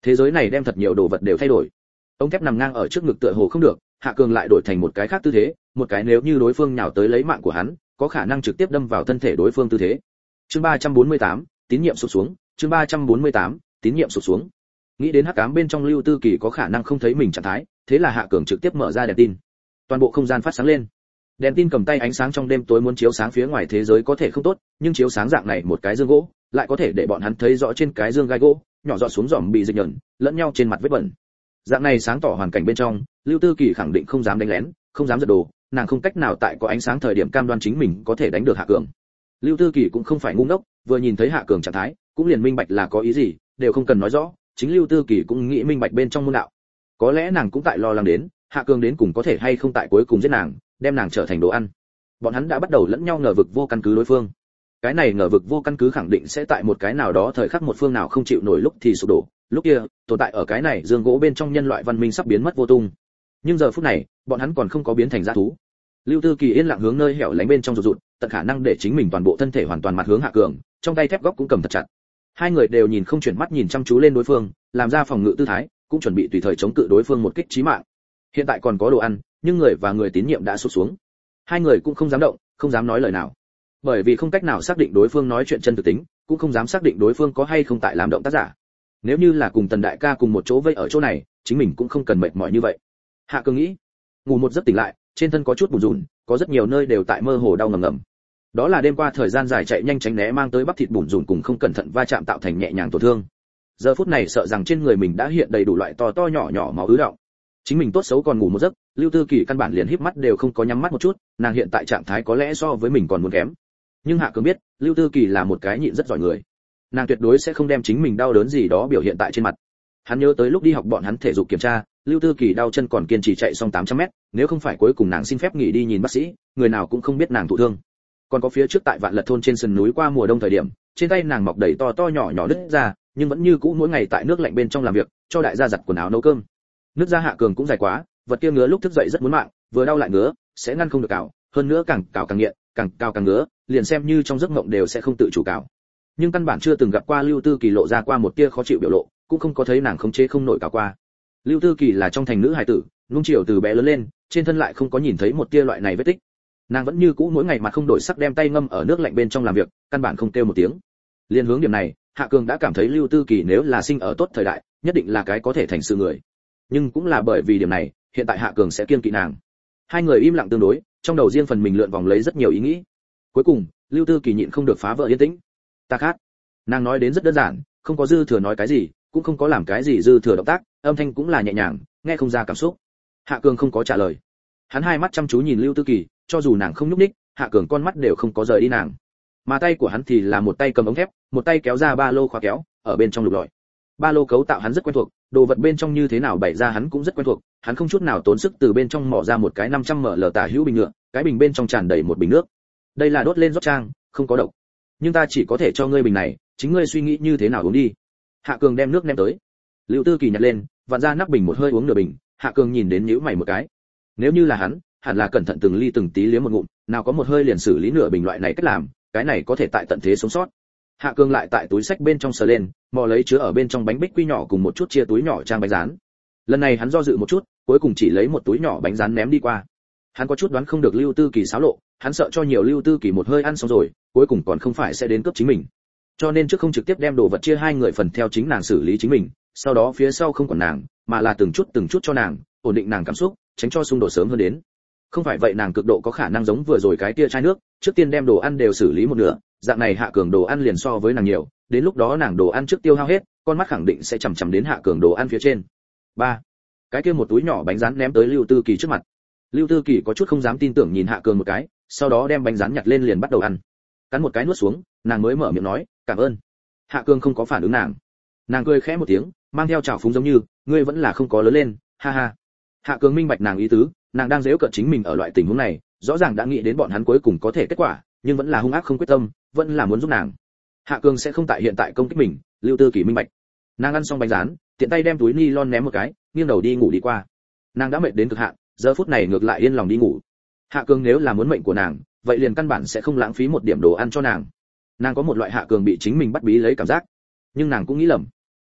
Thế giới này đem thật nhiều đồ vật đều thay đổi. Ống thép nằm ngang ở trước ngực tựa hồ không được, Hạ Cường lại đổi thành một cái khác tư thế, một cái nếu như đối phương nhào tới lấy mạng của hắn, có khả năng trực tiếp đâm vào thân thể đối phương tư thế. Chương ba trăm bốn mươi tám, tín nhiệm sụt xuống, chương ba trăm bốn mươi tám, tín nhiệm sụt xuống. Nghĩ đến hắc ám bên trong Lưu Tư Kỳ có khả năng không thấy mình trạng thái, thế là Hạ Cường trực tiếp mở ra đèn tin. Toàn bộ không gian phát sáng lên. Đèn tin cầm tay ánh sáng trong đêm tối muốn chiếu sáng phía ngoài thế giới có thể không tốt, nhưng chiếu sáng dạng này một cái dương gỗ, lại có thể để bọn hắn thấy rõ trên cái dương gai gỗ, nhỏ giọt xuống giòm bị dịch nhẫn, lẫn nhau trên mặt vết bẩn. Dạng này sáng tỏ hoàn cảnh bên trong, Lưu Tư Kỳ khẳng định không dám đánh lén, không dám giật đồ, nàng không cách nào tại có ánh sáng thời điểm cam đoan chính mình có thể đánh được Hạ Cường. Lưu Tư Kỳ cũng không phải ngu ngốc, vừa nhìn thấy Hạ Cường trạng thái, cũng liền minh bạch là có ý gì, đều không cần nói rõ, chính Lưu Tư Kỳ cũng nghĩ minh bạch bên trong môn đạo. Có lẽ nàng cũng tại lo lắng đến, Hạ Cường đến cùng có thể hay không tại cuối cùng giết nàng, đem nàng trở thành đồ ăn. Bọn hắn đã bắt đầu lẫn nhau ngờ vực vô căn cứ đối phương. Cái này ngờ vực vô căn cứ khẳng định sẽ tại một cái nào đó thời khắc một phương nào không chịu nổi lúc thì sụp đổ, lúc kia, tồn tại ở cái này dương gỗ bên trong nhân loại văn minh sắp biến mất vô tung. Nhưng giờ phút này, bọn hắn còn không có biến thành dã thú. Lưu Tư Kỳ yên lặng hướng nơi hẻo lánh bên trong rụt rụt, tận khả năng để chính mình toàn bộ thân thể hoàn toàn mặt hướng Hạ Cường, trong tay thép góc cũng cầm thật chặt. Hai người đều nhìn không chuyển mắt nhìn chăm chú lên đối phương, làm ra phòng ngự tư thái, cũng chuẩn bị tùy thời chống cự đối phương một kích chí mạng. Hiện tại còn có đồ ăn, nhưng người và người tín nhiệm đã sụt xuống. Hai người cũng không dám động, không dám nói lời nào, bởi vì không cách nào xác định đối phương nói chuyện chân thực tính, cũng không dám xác định đối phương có hay không tại làm động tác giả. Nếu như là cùng Tần đại ca cùng một chỗ vây ở chỗ này, chính mình cũng không cần mệt mỏi như vậy. Hạ Cường nghĩ. Ngủ một giấc tỉnh lại, trên thân có chút bùn rùn, có rất nhiều nơi đều tại mơ hồ đau ngầm ngầm. Đó là đêm qua thời gian dài chạy nhanh tránh né mang tới bắp thịt bùn rùn cùng không cẩn thận va chạm tạo thành nhẹ nhàng tổn thương. Giờ phút này sợ rằng trên người mình đã hiện đầy đủ loại to to nhỏ nhỏ máu ứ đọng. Chính mình tốt xấu còn ngủ một giấc, Lưu Tư Kỳ căn bản liền híp mắt đều không có nhắm mắt một chút, nàng hiện tại trạng thái có lẽ so với mình còn muốn kém. Nhưng Hạ Cường biết, Lưu Tư Kỳ là một cái nhịn rất giỏi người. Nàng tuyệt đối sẽ không đem chính mình đau đớn gì đó biểu hiện tại trên mặt. Hắn nhớ tới lúc đi học bọn hắn thể dục kiểm tra, Lưu Tư Kỳ đau chân còn kiên trì chạy xong tám trăm mét, nếu không phải cuối cùng nàng xin phép nghỉ đi nhìn bác sĩ, người nào cũng không biết nàng thụ thương. Còn có phía trước tại Vạn Lật thôn trên sườn núi qua mùa đông thời điểm, trên tay nàng mọc đầy to to nhỏ nhỏ nứt ra, nhưng vẫn như cũ mỗi ngày tại nước lạnh bên trong làm việc, cho đại gia giặt quần áo nấu cơm. Nứt ra Hạ Cường cũng dài quá, vật kia ngứa lúc thức dậy rất muốn mạng, vừa đau lại ngứa, sẽ ngăn không được cào, hơn nữa càng cào càng nghiện, càng cào càng ngứa, liền xem như trong giấc mộng đều sẽ không tự chủ cào. Nhưng căn bản chưa từng gặp qua Lưu Tư Kỳ lộ ra qua một tia khó chịu biểu lộ, cũng không có thấy nàng khống chế không nổi cào qua. Lưu Tư Kỳ là trong thành nữ hài tử, nuông chiều từ bé lớn lên, trên thân lại không có nhìn thấy một tia loại này vết tích. Nàng vẫn như cũ mỗi ngày mặt không đổi sắc đem tay ngâm ở nước lạnh bên trong làm việc, căn bản không kêu một tiếng. Liên hướng điểm này, Hạ Cường đã cảm thấy Lưu Tư Kỳ nếu là sinh ở tốt thời đại, nhất định là cái có thể thành sự người. Nhưng cũng là bởi vì điểm này, hiện tại Hạ Cường sẽ kiêng kỵ nàng. Hai người im lặng tương đối, trong đầu riêng phần mình lượn vòng lấy rất nhiều ý nghĩ. Cuối cùng, Lưu Tư Kỳ nhịn không được phá vỡ yên tĩnh. Ta khát. Nàng nói đến rất đơn giản, không có dư thừa nói cái gì, cũng không có làm cái gì dư thừa động tác, âm thanh cũng là nhẹ nhàng, nghe không ra cảm xúc. Hạ Cường không có trả lời. Hắn hai mắt chăm chú nhìn Lưu Tư Kỳ, cho dù nàng không nhúc nhích, Hạ Cường con mắt đều không có rời đi nàng. Mà tay của hắn thì là một tay cầm ống thép, một tay kéo ra ba lô khóa kéo, ở bên trong lục lọi. Ba lô cấu tạo hắn rất quen thuộc, đồ vật bên trong như thế nào bày ra hắn cũng rất quen thuộc, hắn không chút nào tốn sức từ bên trong mò ra một cái năm trăm ml tả hữu bình nhựa, cái bình bên trong tràn đầy một bình nước. Đây là đốt lên rót trang, không có độc. Nhưng ta chỉ có thể cho ngươi bình này, chính ngươi suy nghĩ như thế nào uống đi. Hạ Cường đem nước ném tới. Lưu Tư Kỳ nhặt lên, vặn ra nắp bình một hơi uống nửa bình. Hạ Cường nhìn đến nhíu mày một cái. Nếu như là hắn, hẳn là cẩn thận từng ly từng tí liếm một ngụm, nào có một hơi liền xử lý nửa bình loại này cách làm, cái này có thể tại tận thế sống sót. Hạ Cường lại tại túi sách bên trong sờ lên, mò lấy chứa ở bên trong bánh bích quy nhỏ cùng một chút chia túi nhỏ trang bánh rán. Lần này hắn do dự một chút, cuối cùng chỉ lấy một túi nhỏ bánh rán ném đi qua. Hắn có chút đoán không được Lưu Tư Kỳ xáo lộ, hắn sợ cho nhiều Lưu Tư Kỳ một hơi ăn xong rồi, cuối cùng còn không phải sẽ đến cướp chính mình. Cho nên trước không trực tiếp đem đồ vật chia hai người phần theo chính nàng xử lý chính mình, sau đó phía sau không còn nàng, mà là từng chút từng chút cho nàng, ổn định nàng cảm xúc, tránh cho xung đột sớm hơn đến. Không phải vậy nàng cực độ có khả năng giống vừa rồi cái tia chai nước, trước tiên đem đồ ăn đều xử lý một nửa, dạng này Hạ Cường đồ ăn liền so với nàng nhiều, đến lúc đó nàng đồ ăn trước tiêu hao hết, con mắt khẳng định sẽ chằm chằm đến Hạ Cường đồ ăn phía trên. Ba, cái kia một túi nhỏ bánh rán ném tới Lưu Tư Kỳ trước mặt. Lưu Tư Kỳ có chút không dám tin tưởng nhìn Hạ Cường một cái, sau đó đem bánh rán nhặt lên liền bắt đầu ăn. Cắn một cái nuốt xuống, nàng mới mở miệng nói, "Cảm ơn." Hạ Cường không có phản ứng nàng. Nàng cười khẽ một tiếng, mang theo trào phúng giống như, "Ngươi vẫn là không có lớn lên, ha ha." Hạ Cường minh bạch nàng ý tứ, nàng đang giễu cợt chính mình ở loại tình huống này, rõ ràng đã nghĩ đến bọn hắn cuối cùng có thể kết quả, nhưng vẫn là hung ác không quyết tâm, vẫn là muốn giúp nàng. Hạ Cường sẽ không tại hiện tại công kích mình, Lưu Tư Kỳ minh bạch. Nàng ăn xong bánh rán, tiện tay đem túi ni lon ném một cái, nghiêng đầu đi ngủ đi qua. Nàng đã mệt đến cực hạn, giờ phút này ngược lại yên lòng đi ngủ. Hạ Cường nếu là muốn mệnh của nàng, vậy liền căn bản sẽ không lãng phí một điểm đồ ăn cho nàng. Nàng có một loại Hạ Cường bị chính mình bắt bí lấy cảm giác, nhưng nàng cũng nghĩ lầm.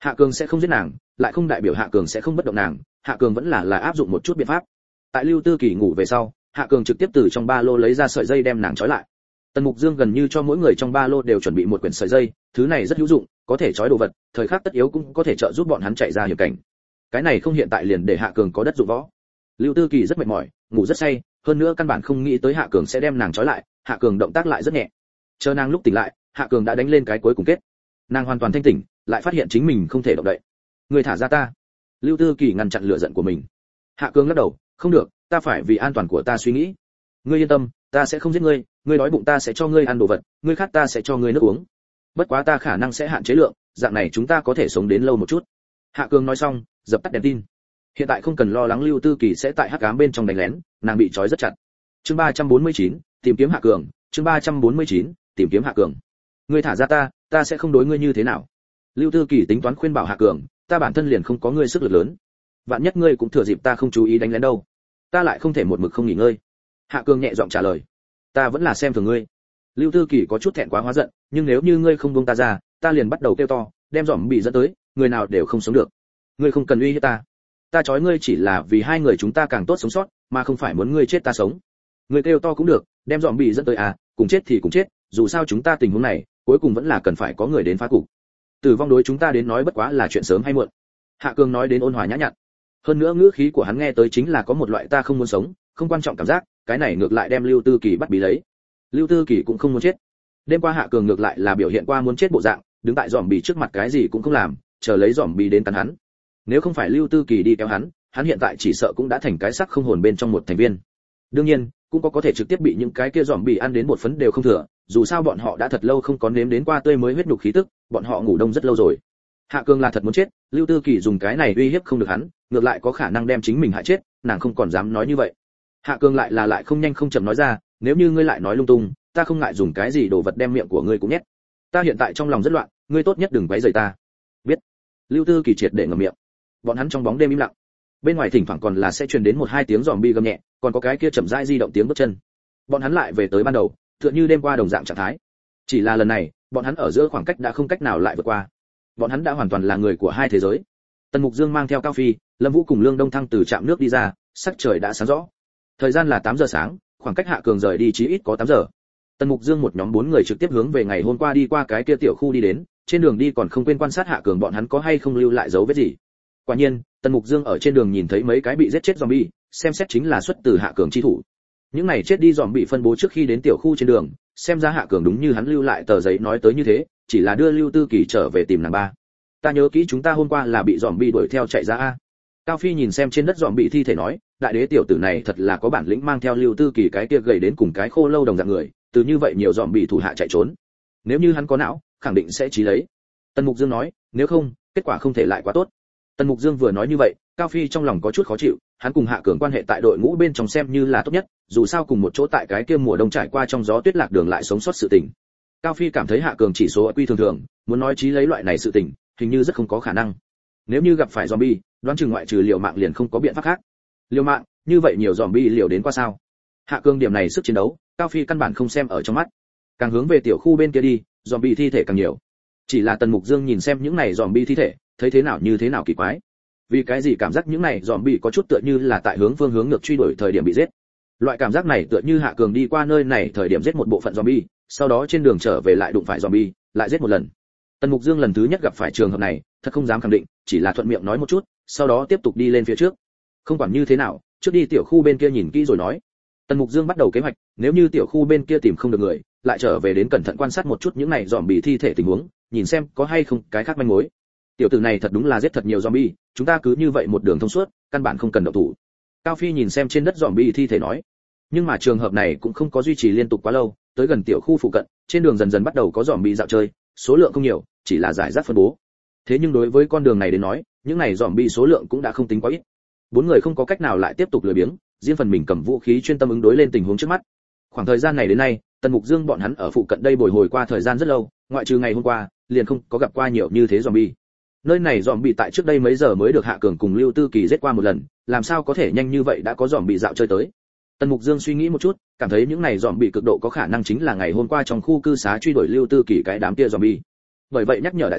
Hạ Cường sẽ không giết nàng, lại không đại biểu Hạ Cường sẽ không bất động nàng, Hạ Cường vẫn là là áp dụng một chút biện pháp. Tại Lưu Tư Kỳ ngủ về sau, Hạ Cường trực tiếp từ trong ba lô lấy ra sợi dây đem nàng trói lại. Tần Mục Dương gần như cho mỗi người trong ba lô đều chuẩn bị một quyển sợi dây, thứ này rất hữu dụng, có thể trói đồ vật, thời khắc tất yếu cũng có thể trợ giúp bọn hắn chạy ra hiểm cảnh. Cái này không hiện tại liền để Hạ Cường có đất dụng võ. Lưu Tư Kỳ rất mệt mỏi, ngủ rất say, hơn nữa căn bản không nghĩ tới Hạ Cường sẽ đem nàng trói lại, Hạ Cường động tác lại rất nhẹ. Chờ nàng lúc tỉnh lại, Hạ Cường đã đánh lên cái cuối cùng kết. Nàng hoàn toàn thanh tỉnh, lại phát hiện chính mình không thể động đậy. Người thả ra ta. Lưu Tư Kỳ ngăn chặn lửa giận của mình. Hạ Cường lắc đầu, không được, ta phải vì an toàn của ta suy nghĩ. Ngươi yên tâm, ta sẽ không giết ngươi, ngươi đói bụng ta sẽ cho ngươi ăn đồ vật, ngươi khát ta sẽ cho ngươi nước uống. Bất quá ta khả năng sẽ hạn chế lượng, dạng này chúng ta có thể sống đến lâu một chút. Hạ Cường nói xong, dập tắt đèn tin. Hiện tại không cần lo lắng Lưu Tư Kỳ sẽ tại hắc ám bên trong đánh lén, nàng bị trói rất chặt. Chương ba trăm bốn mươi chín, tìm kiếm Hạ Cường, chương ba trăm bốn mươi chín, tìm kiếm Hạ Cường. Ngươi thả ra ta, ta sẽ không đối ngươi như thế nào. Lưu Tư Kỳ tính toán khuyên bảo Hạ Cường, ta bản thân liền không có ngươi sức lực lớn, vạn nhất ngươi cũng thừa dịp ta không chú ý đánh lén đâu, ta lại không thể một mực không nghỉ ngơi. Hạ Cường nhẹ giọng trả lời, ta vẫn là xem thường ngươi. Lưu Tư Kỳ có chút thẹn quá hóa giận, nhưng nếu như ngươi không buông ta ra, ta liền bắt đầu kêu to, đem giòm bị dẫn tới, người nào đều không sống được. Ngươi không cần uy hiếp ta, ta trói ngươi chỉ là vì hai người chúng ta càng tốt sống sót, mà không phải muốn ngươi chết ta sống. Ngươi kêu to cũng được, đem giòm bị dẫn tới à, cùng chết thì cùng chết, dù sao chúng ta tình huống này, cuối cùng vẫn là cần phải có người đến phá cục. Tử vong đối chúng ta đến nói bất quá là chuyện sớm hay muộn. Hạ Cường nói đến ôn hòa nhã nhặn, hơn nữa ngữ khí của hắn nghe tới chính là có một loại ta không muốn sống, không quan trọng cảm giác, cái này ngược lại đem Lưu Tư Kỳ bắt bí lấy. Lưu Tư Kỳ cũng không muốn chết. Đêm qua Hạ Cường ngược lại là biểu hiện qua muốn chết bộ dạng, đứng tại giòm bì trước mặt cái gì cũng không làm, chờ lấy giòm bì đến cắn hắn. Nếu không phải Lưu Tư Kỳ đi kéo hắn, hắn hiện tại chỉ sợ cũng đã thành cái xác không hồn bên trong một thành viên. Đương nhiên, cũng có có thể trực tiếp bị những cái kia giòm bì ăn đến một phấn đều không thừa, dù sao bọn họ đã thật lâu không có nếm đến qua tươi mới huyết nhục khí tức, bọn họ ngủ đông rất lâu rồi. Hạ Cường là thật muốn chết, Lưu Tư Kỳ dùng cái này uy hiếp không được hắn, ngược lại có khả năng đem chính mình hại chết, nàng không còn dám nói như vậy. Hạ Cường lại là lại không nhanh không chậm nói ra, nếu như ngươi lại nói lung tung, ta không ngại dùng cái gì đồ vật đem miệng của ngươi cũng nhét. Ta hiện tại trong lòng rất loạn, ngươi tốt nhất đừng quấy rầy ta. Biết. Lưu Tư Kỳ triệt để ngậm miệng. Bọn hắn trong bóng đêm im lặng. Bên ngoài thỉnh thoảng còn là sẽ truyền đến một hai tiếng zombie gầm nhẹ, còn có cái kia chậm rãi di động tiếng bước chân. Bọn hắn lại về tới ban đầu, tựa như đêm qua đồng dạng trạng thái. Chỉ là lần này, bọn hắn ở giữa khoảng cách đã không cách nào lại vượt qua. Bọn hắn đã hoàn toàn là người của hai thế giới. Tần Mục Dương mang theo Cao Phi, Lâm Vũ cùng Lương Đông Thăng từ trạm nước đi ra, sắc trời đã sáng rõ. Thời gian là tám giờ sáng, khoảng cách Hạ Cường rời đi chí ít có tám giờ. Tần Mục Dương một nhóm bốn người trực tiếp hướng về ngày hôm qua đi qua cái kia tiểu khu đi đến, trên đường đi còn không quên quan sát Hạ Cường bọn hắn có hay không lưu lại dấu vết gì. Quả nhiên, Tần Mục Dương ở trên đường nhìn thấy mấy cái bị giết chết zombie, xem xét chính là xuất từ Hạ Cường chi thủ. Những này chết đi zombie phân bố trước khi đến tiểu khu trên đường, xem ra Hạ Cường đúng như hắn lưu lại tờ giấy nói tới như thế, chỉ là đưa Lưu Tư Kỳ trở về tìm nàng ba. Ta nhớ kỹ chúng ta hôm qua là bị zombie đuổi theo chạy ra a. Cao Phi nhìn xem trên đất zombie thi thể nói, đại đế tiểu tử này thật là có bản lĩnh mang theo Lưu Tư Kỳ cái kia gầy đến cùng cái khô lâu đồng dạng người, từ như vậy nhiều zombie thủ hạ chạy trốn. Nếu như hắn có não, khẳng định sẽ chí lấy. Tần Mục Dương nói, nếu không, kết quả không thể lại quá tốt. Tần Mục Dương vừa nói như vậy, Cao Phi trong lòng có chút khó chịu, hắn cùng Hạ Cường quan hệ tại đội ngũ bên trong xem như là tốt nhất, dù sao cùng một chỗ tại cái kia mùa đông trải qua trong gió tuyết lạc đường lại sống sót sự tình. Cao Phi cảm thấy Hạ Cường chỉ số quy thường thường, muốn nói chí lấy loại này sự tình, hình như rất không có khả năng. Nếu như gặp phải zombie, đoán chừng ngoại trừ liều mạng liền không có biện pháp khác. Liều mạng, như vậy nhiều zombie liều đến qua sao? Hạ Cường điểm này sức chiến đấu, Cao Phi căn bản không xem ở trong mắt. Càng hướng về tiểu khu bên kia đi, zombie thi thể càng nhiều. Chỉ là Tần Mục Dương nhìn xem những này zombie thi thể, thấy thế nào như thế nào kỳ quái. Vì cái gì cảm giác những này zombie có chút tựa như là tại hướng phương hướng ngược truy đuổi thời điểm bị giết. Loại cảm giác này tựa như Hạ Cường đi qua nơi này thời điểm giết một bộ phận zombie, sau đó trên đường trở về lại đụng phải zombie, lại giết một lần. Tần Mục Dương lần thứ nhất gặp phải trường hợp này, thật không dám khẳng định, chỉ là thuận miệng nói một chút, sau đó tiếp tục đi lên phía trước. Không quản như thế nào, trước đi tiểu khu bên kia nhìn kỹ rồi nói. Tần Mục Dương bắt đầu kế hoạch, nếu như tiểu khu bên kia tìm không được người, lại trở về đến cẩn thận quan sát một chút những này zombie thi thể tình huống, nhìn xem có hay không cái khác manh mối. Tiểu tử này thật đúng là giết thật nhiều zombie, chúng ta cứ như vậy một đường thông suốt, căn bản không cần động thủ. Cao Phi nhìn xem trên đất zombie thi thể nói. Nhưng mà trường hợp này cũng không có duy trì liên tục quá lâu, tới gần tiểu khu phụ cận, trên đường dần dần bắt đầu có zombie dạo chơi, số lượng không nhiều, chỉ là giải rác phân bố. Thế nhưng đối với con đường này đến nói, những này zombie số lượng cũng đã không tính quá ít. Bốn người không có cách nào lại tiếp tục lười biếng, riêng phần mình cầm vũ khí chuyên tâm ứng đối lên tình huống trước mắt. Khoảng thời gian này đến nay, Tần Mục Dương bọn hắn ở phụ cận đây bồi hồi qua thời gian rất lâu, ngoại trừ ngày hôm qua, liền không có gặp qua nhiều như thế zombie. Nơi này zombie tại trước đây mấy giờ mới được Hạ Cường cùng Lưu Tư Kỳ giết qua một lần, làm sao có thể nhanh như vậy đã có zombie dạo chơi tới. Tần Mục Dương suy nghĩ một chút, cảm thấy những này zombie cực độ có khả năng chính là ngày hôm qua trong khu cư xá truy đuổi Lưu Tư Kỳ cái đám kia zombie. Bởi vậy nhắc nhở đại gia,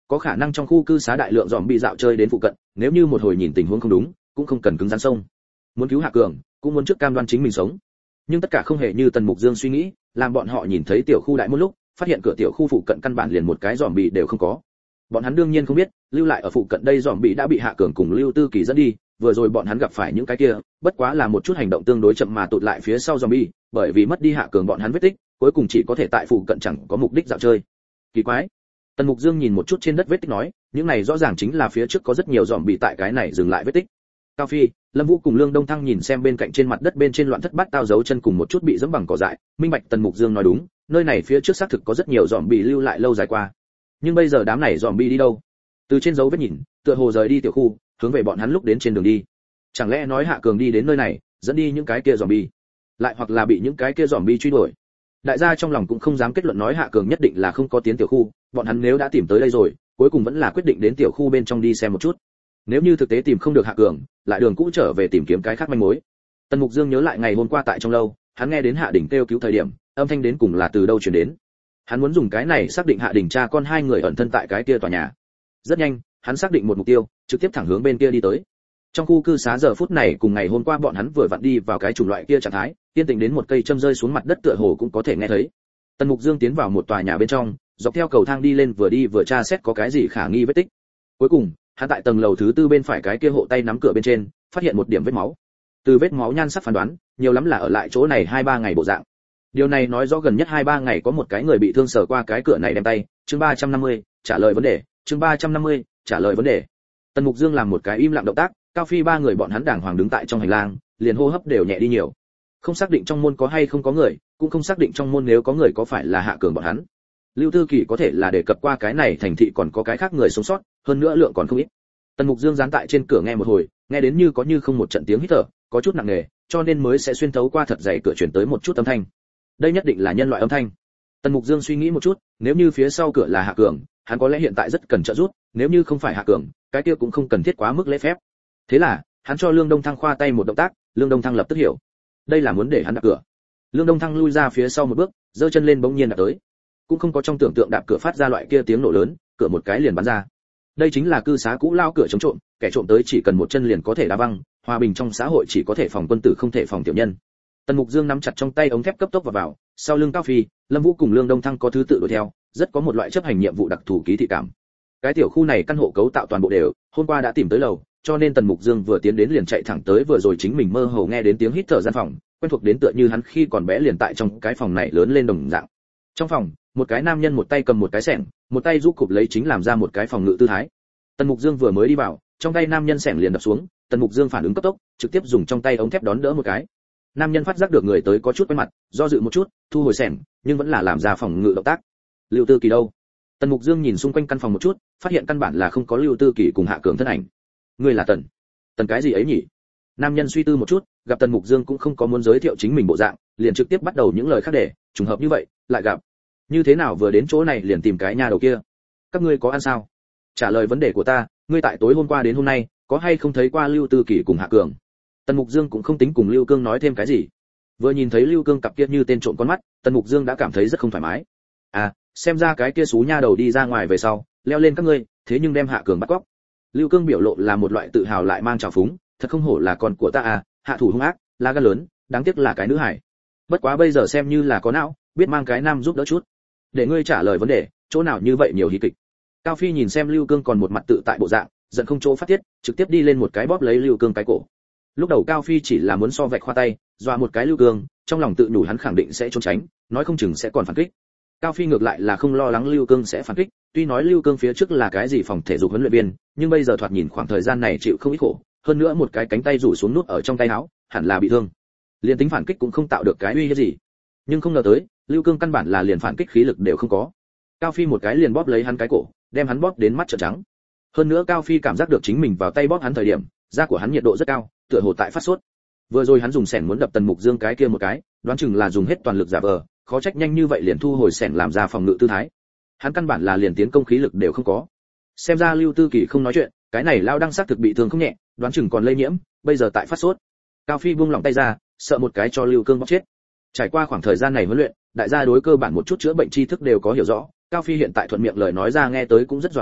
có khả năng trong khu cư xá đại lượng dòm bị dạo chơi đến phụ cận, nếu như một hồi nhìn tình huống không đúng, cũng không cần cứng rắn sông. Muốn cứu Hạ Cường, cũng muốn trước cam đoan chính mình sống. Nhưng tất cả không hề như Tần Mục Dương suy nghĩ, làm bọn họ nhìn thấy tiểu khu đại môn lúc, phát hiện cửa tiểu khu phụ cận căn bản liền một cái dòm bị đều không có. Bọn hắn đương nhiên không biết, lưu lại ở phụ cận đây dòm bị đã bị Hạ Cường cùng Lưu Tư Kỳ dẫn đi, vừa rồi bọn hắn gặp phải những cái kia, bất quá là một chút hành động tương đối chậm mà tụt lại phía sau zombie, bởi vì mất đi Hạ Cường bọn hắn vết tích, cuối cùng chỉ có thể tại phụ cận chẳng có mục đích dạo chơi. Kỳ quái. Tần Mục Dương nhìn một chút trên đất vết tích nói, những này rõ ràng chính là phía trước có rất nhiều zombie tại cái này dừng lại vết tích. Cao Phi, Lâm Vũ cùng Lương Đông Thăng nhìn xem bên cạnh trên mặt đất bên trên loạn thất bát tao dấu chân cùng một chút bị dẫm bằng cỏ dại, minh bạch Tần Mục Dương nói đúng, nơi này phía trước xác thực có rất nhiều zombie lưu lại lâu dài qua. Nhưng bây giờ đám này zombie đi đâu? Từ trên dấu vết nhìn, tựa hồ rời đi tiểu khu, hướng về bọn hắn lúc đến trên đường đi. Chẳng lẽ nói Hạ Cường đi đến nơi này, dẫn đi những cái kia zombie, lại hoặc là bị những cái kia zombie truy đuổi. Đại gia trong lòng cũng không dám kết luận nói Hạ Cường nhất định là không có tiến tiểu khu, bọn hắn nếu đã tìm tới đây rồi, cuối cùng vẫn là quyết định đến tiểu khu bên trong đi xem một chút. Nếu như thực tế tìm không được Hạ Cường, lại đường cũ trở về tìm kiếm cái khác manh mối. Tần Mục Dương nhớ lại ngày hôm qua tại trong lâu, hắn nghe đến Hạ Đình kêu cứu thời điểm, âm thanh đến cùng là từ đâu truyền đến. Hắn muốn dùng cái này xác định Hạ Đình cha con hai người ẩn thân tại cái kia tòa nhà. Rất nhanh, hắn xác định một mục tiêu, trực tiếp thẳng hướng bên kia đi tới. Trong khu cư xá giờ phút này cùng ngày hôm qua bọn hắn vừa vặn đi vào cái chủng loại kia trạng thái, yên tĩnh đến một cây châm rơi xuống mặt đất tựa hồ cũng có thể nghe thấy. Tần Mục Dương tiến vào một tòa nhà bên trong, dọc theo cầu thang đi lên vừa đi vừa tra xét có cái gì khả nghi vết tích. Cuối cùng, hắn tại tầng lầu thứ tư bên phải cái kia hộ tay nắm cửa bên trên, phát hiện một điểm vết máu. Từ vết máu nhan sắc phán đoán, nhiều lắm là ở lại chỗ này hai ba ngày bộ dạng. Điều này nói rõ gần nhất hai ba ngày có một cái người bị thương sờ qua cái cửa này đem tay. Chương ba trăm năm mươi, trả lời vấn đề. Chương ba trăm năm mươi, trả lời vấn đề. Tần Mục Dương làm một cái im lặng động tác, Cao Phi ba người bọn hắn đàng hoàng đứng tại trong hành lang, liền hô hấp đều nhẹ đi nhiều. Không xác định trong môn có hay không có người, cũng không xác định trong môn nếu có người có phải là Hạ Cường bọn hắn. Lưu Tư Kỳ có thể là đề cập qua cái này thành thị còn có cái khác người sống sót, hơn nữa lượng còn không ít. Tần Mục Dương dán tại trên cửa nghe một hồi, nghe đến như có như không một trận tiếng hít thở, có chút nặng nề, cho nên mới sẽ xuyên thấu qua thật dày cửa truyền tới một chút âm thanh. Đây nhất định là nhân loại âm thanh. Tần Mục Dương suy nghĩ một chút, nếu như phía sau cửa là Hạ Cường, hắn có lẽ hiện tại rất cần trợ giúp, nếu như không phải Hạ Cường, cái kia cũng không cần thiết quá mức lễ phép. Thế là, hắn cho Lương Đông Thăng khoa tay một động tác, Lương Đông Thăng lập tức hiểu. Đây là muốn để hắn đạp cửa. Lương Đông Thăng lui ra phía sau một bước, giơ chân lên bỗng nhiên đạp tới. Cũng không có trong tưởng tượng đạp cửa phát ra loại kia tiếng nổ lớn, cửa một cái liền bắn ra. Đây chính là cư xá cũ lao cửa chống trộm, kẻ trộm tới chỉ cần một chân liền có thể đá văng, hòa bình trong xã hội chỉ có thể phòng quân tử không thể phòng tiểu nhân. Tần Mục Dương nắm chặt trong tay ống thép cấp tốc vào vào, sau lưng Cao Phi, Lâm Vũ cùng Lương Đông Thăng có thứ tự đuổi theo, rất có một loại chấp hành nhiệm vụ đặc thù ký thị cảm. Cái tiểu khu này căn hộ cấu tạo toàn bộ đều, hôm qua đã tìm tới lầu, cho nên Tần Mục Dương vừa tiến đến liền chạy thẳng tới vừa rồi chính mình mơ hồ nghe đến tiếng hít thở gian phòng, quen thuộc đến tựa như hắn khi còn bé liền tại trong cái phòng này lớn lên đồng dạng. Trong phòng, một cái nam nhân một tay cầm một cái xẻng, một tay giúp cụp lấy chính làm ra một cái phòng ngự tư thái. Tần Mục Dương vừa mới đi vào, trong tay nam nhân xẻng liền đập xuống, Tần Mục Dương phản ứng cấp tốc, trực tiếp dùng trong tay ống thép đón đỡ một cái. Nam nhân phát giác được người tới có chút quen mặt, do dự một chút, thu hồi xẻng, nhưng vẫn là làm ra phòng ngự động tác. Lưu Tư Kỳ đâu? Tần Mục Dương nhìn xung quanh căn phòng một chút, phát hiện căn bản là không có Lưu Tư Kỳ cùng Hạ Cường thân ảnh. Ngươi là Tần? Tần cái gì ấy nhỉ? Nam nhân suy tư một chút, gặp Tần Mục Dương cũng không có muốn giới thiệu chính mình bộ dạng, liền trực tiếp bắt đầu những lời khác để, trùng hợp như vậy, lại gặp. Như thế nào vừa đến chỗ này liền tìm cái nhà đầu kia? Các ngươi có ăn sao? Trả lời vấn đề của ta, ngươi tại tối hôm qua đến hôm nay, có hay không thấy qua Lưu Tư Kỳ cùng Hạ Cường? Tần Mục Dương cũng không tính cùng Lưu Cương nói thêm cái gì. Vừa nhìn thấy Lưu Cương cặp kia như tên trộm con mắt, Tần Mục Dương đã cảm thấy rất không thoải mái. À, xem ra cái kia xú nha đầu đi ra ngoài về sau, leo lên các ngươi, thế nhưng đem Hạ Cường bắt cóc. Lưu Cương biểu lộ là một loại tự hào lại mang trào phúng, thật không hổ là con của ta à, hạ thủ hung ác, lá gan lớn, đáng tiếc là cái nữ hải. Bất quá bây giờ xem như là có não, biết mang cái nam giúp đỡ chút. Để ngươi trả lời vấn đề, chỗ nào như vậy nhiều hí kịch. Cao Phi nhìn xem Lưu Cương còn một mặt tự tại bộ dạng, giận không chỗ phát tiết, trực tiếp đi lên một cái bóp lấy Lưu Cương cái cổ. Lúc đầu Cao Phi chỉ là muốn so vạch khoa tay, dọa một cái Lưu Cương, trong lòng tự nhủ hắn khẳng định sẽ trốn tránh, nói không chừng sẽ còn phản kích. Cao Phi ngược lại là không lo lắng Lưu Cương sẽ phản kích, tuy nói Lưu Cương phía trước là cái gì phòng thể dục huấn luyện viên, nhưng bây giờ thoạt nhìn khoảng thời gian này chịu không ít khổ, hơn nữa một cái cánh tay rủ xuống nút ở trong tay áo, hẳn là bị thương. Liên tính phản kích cũng không tạo được cái uy hiếp gì. Nhưng không ngờ tới, Lưu Cương căn bản là liền phản kích khí lực đều không có. Cao Phi một cái liền bóp lấy hắn cái cổ, đem hắn bóp đến mắt trợn trắng. Hơn nữa Cao Phi cảm giác được chính mình vào tay bóp hắn thời điểm, da của hắn nhiệt độ rất cao, tựa hồ tại phát sốt. Vừa rồi hắn dùng xẻng muốn đập Tần Mục Dương cái kia một cái, đoán chừng là dùng hết toàn lực giả vờ, khó trách nhanh như vậy liền thu hồi xẻng làm ra phòng ngự tư thái. Hắn căn bản là liền tiến công khí lực đều không có. Xem ra Lưu Tư Kỳ không nói chuyện, cái này lao đang xác thực bị thương không nhẹ, đoán chừng còn lây nhiễm, bây giờ tại phát sốt. Cao Phi buông lỏng tay ra, sợ một cái cho Lưu Cương bóp chết. Trải qua khoảng thời gian này huấn luyện, đại gia đối cơ bản một chút chữa bệnh tri thức đều có hiểu rõ, Cao Phi hiện tại thuận miệng lời nói ra nghe tới cũng rất dọa người,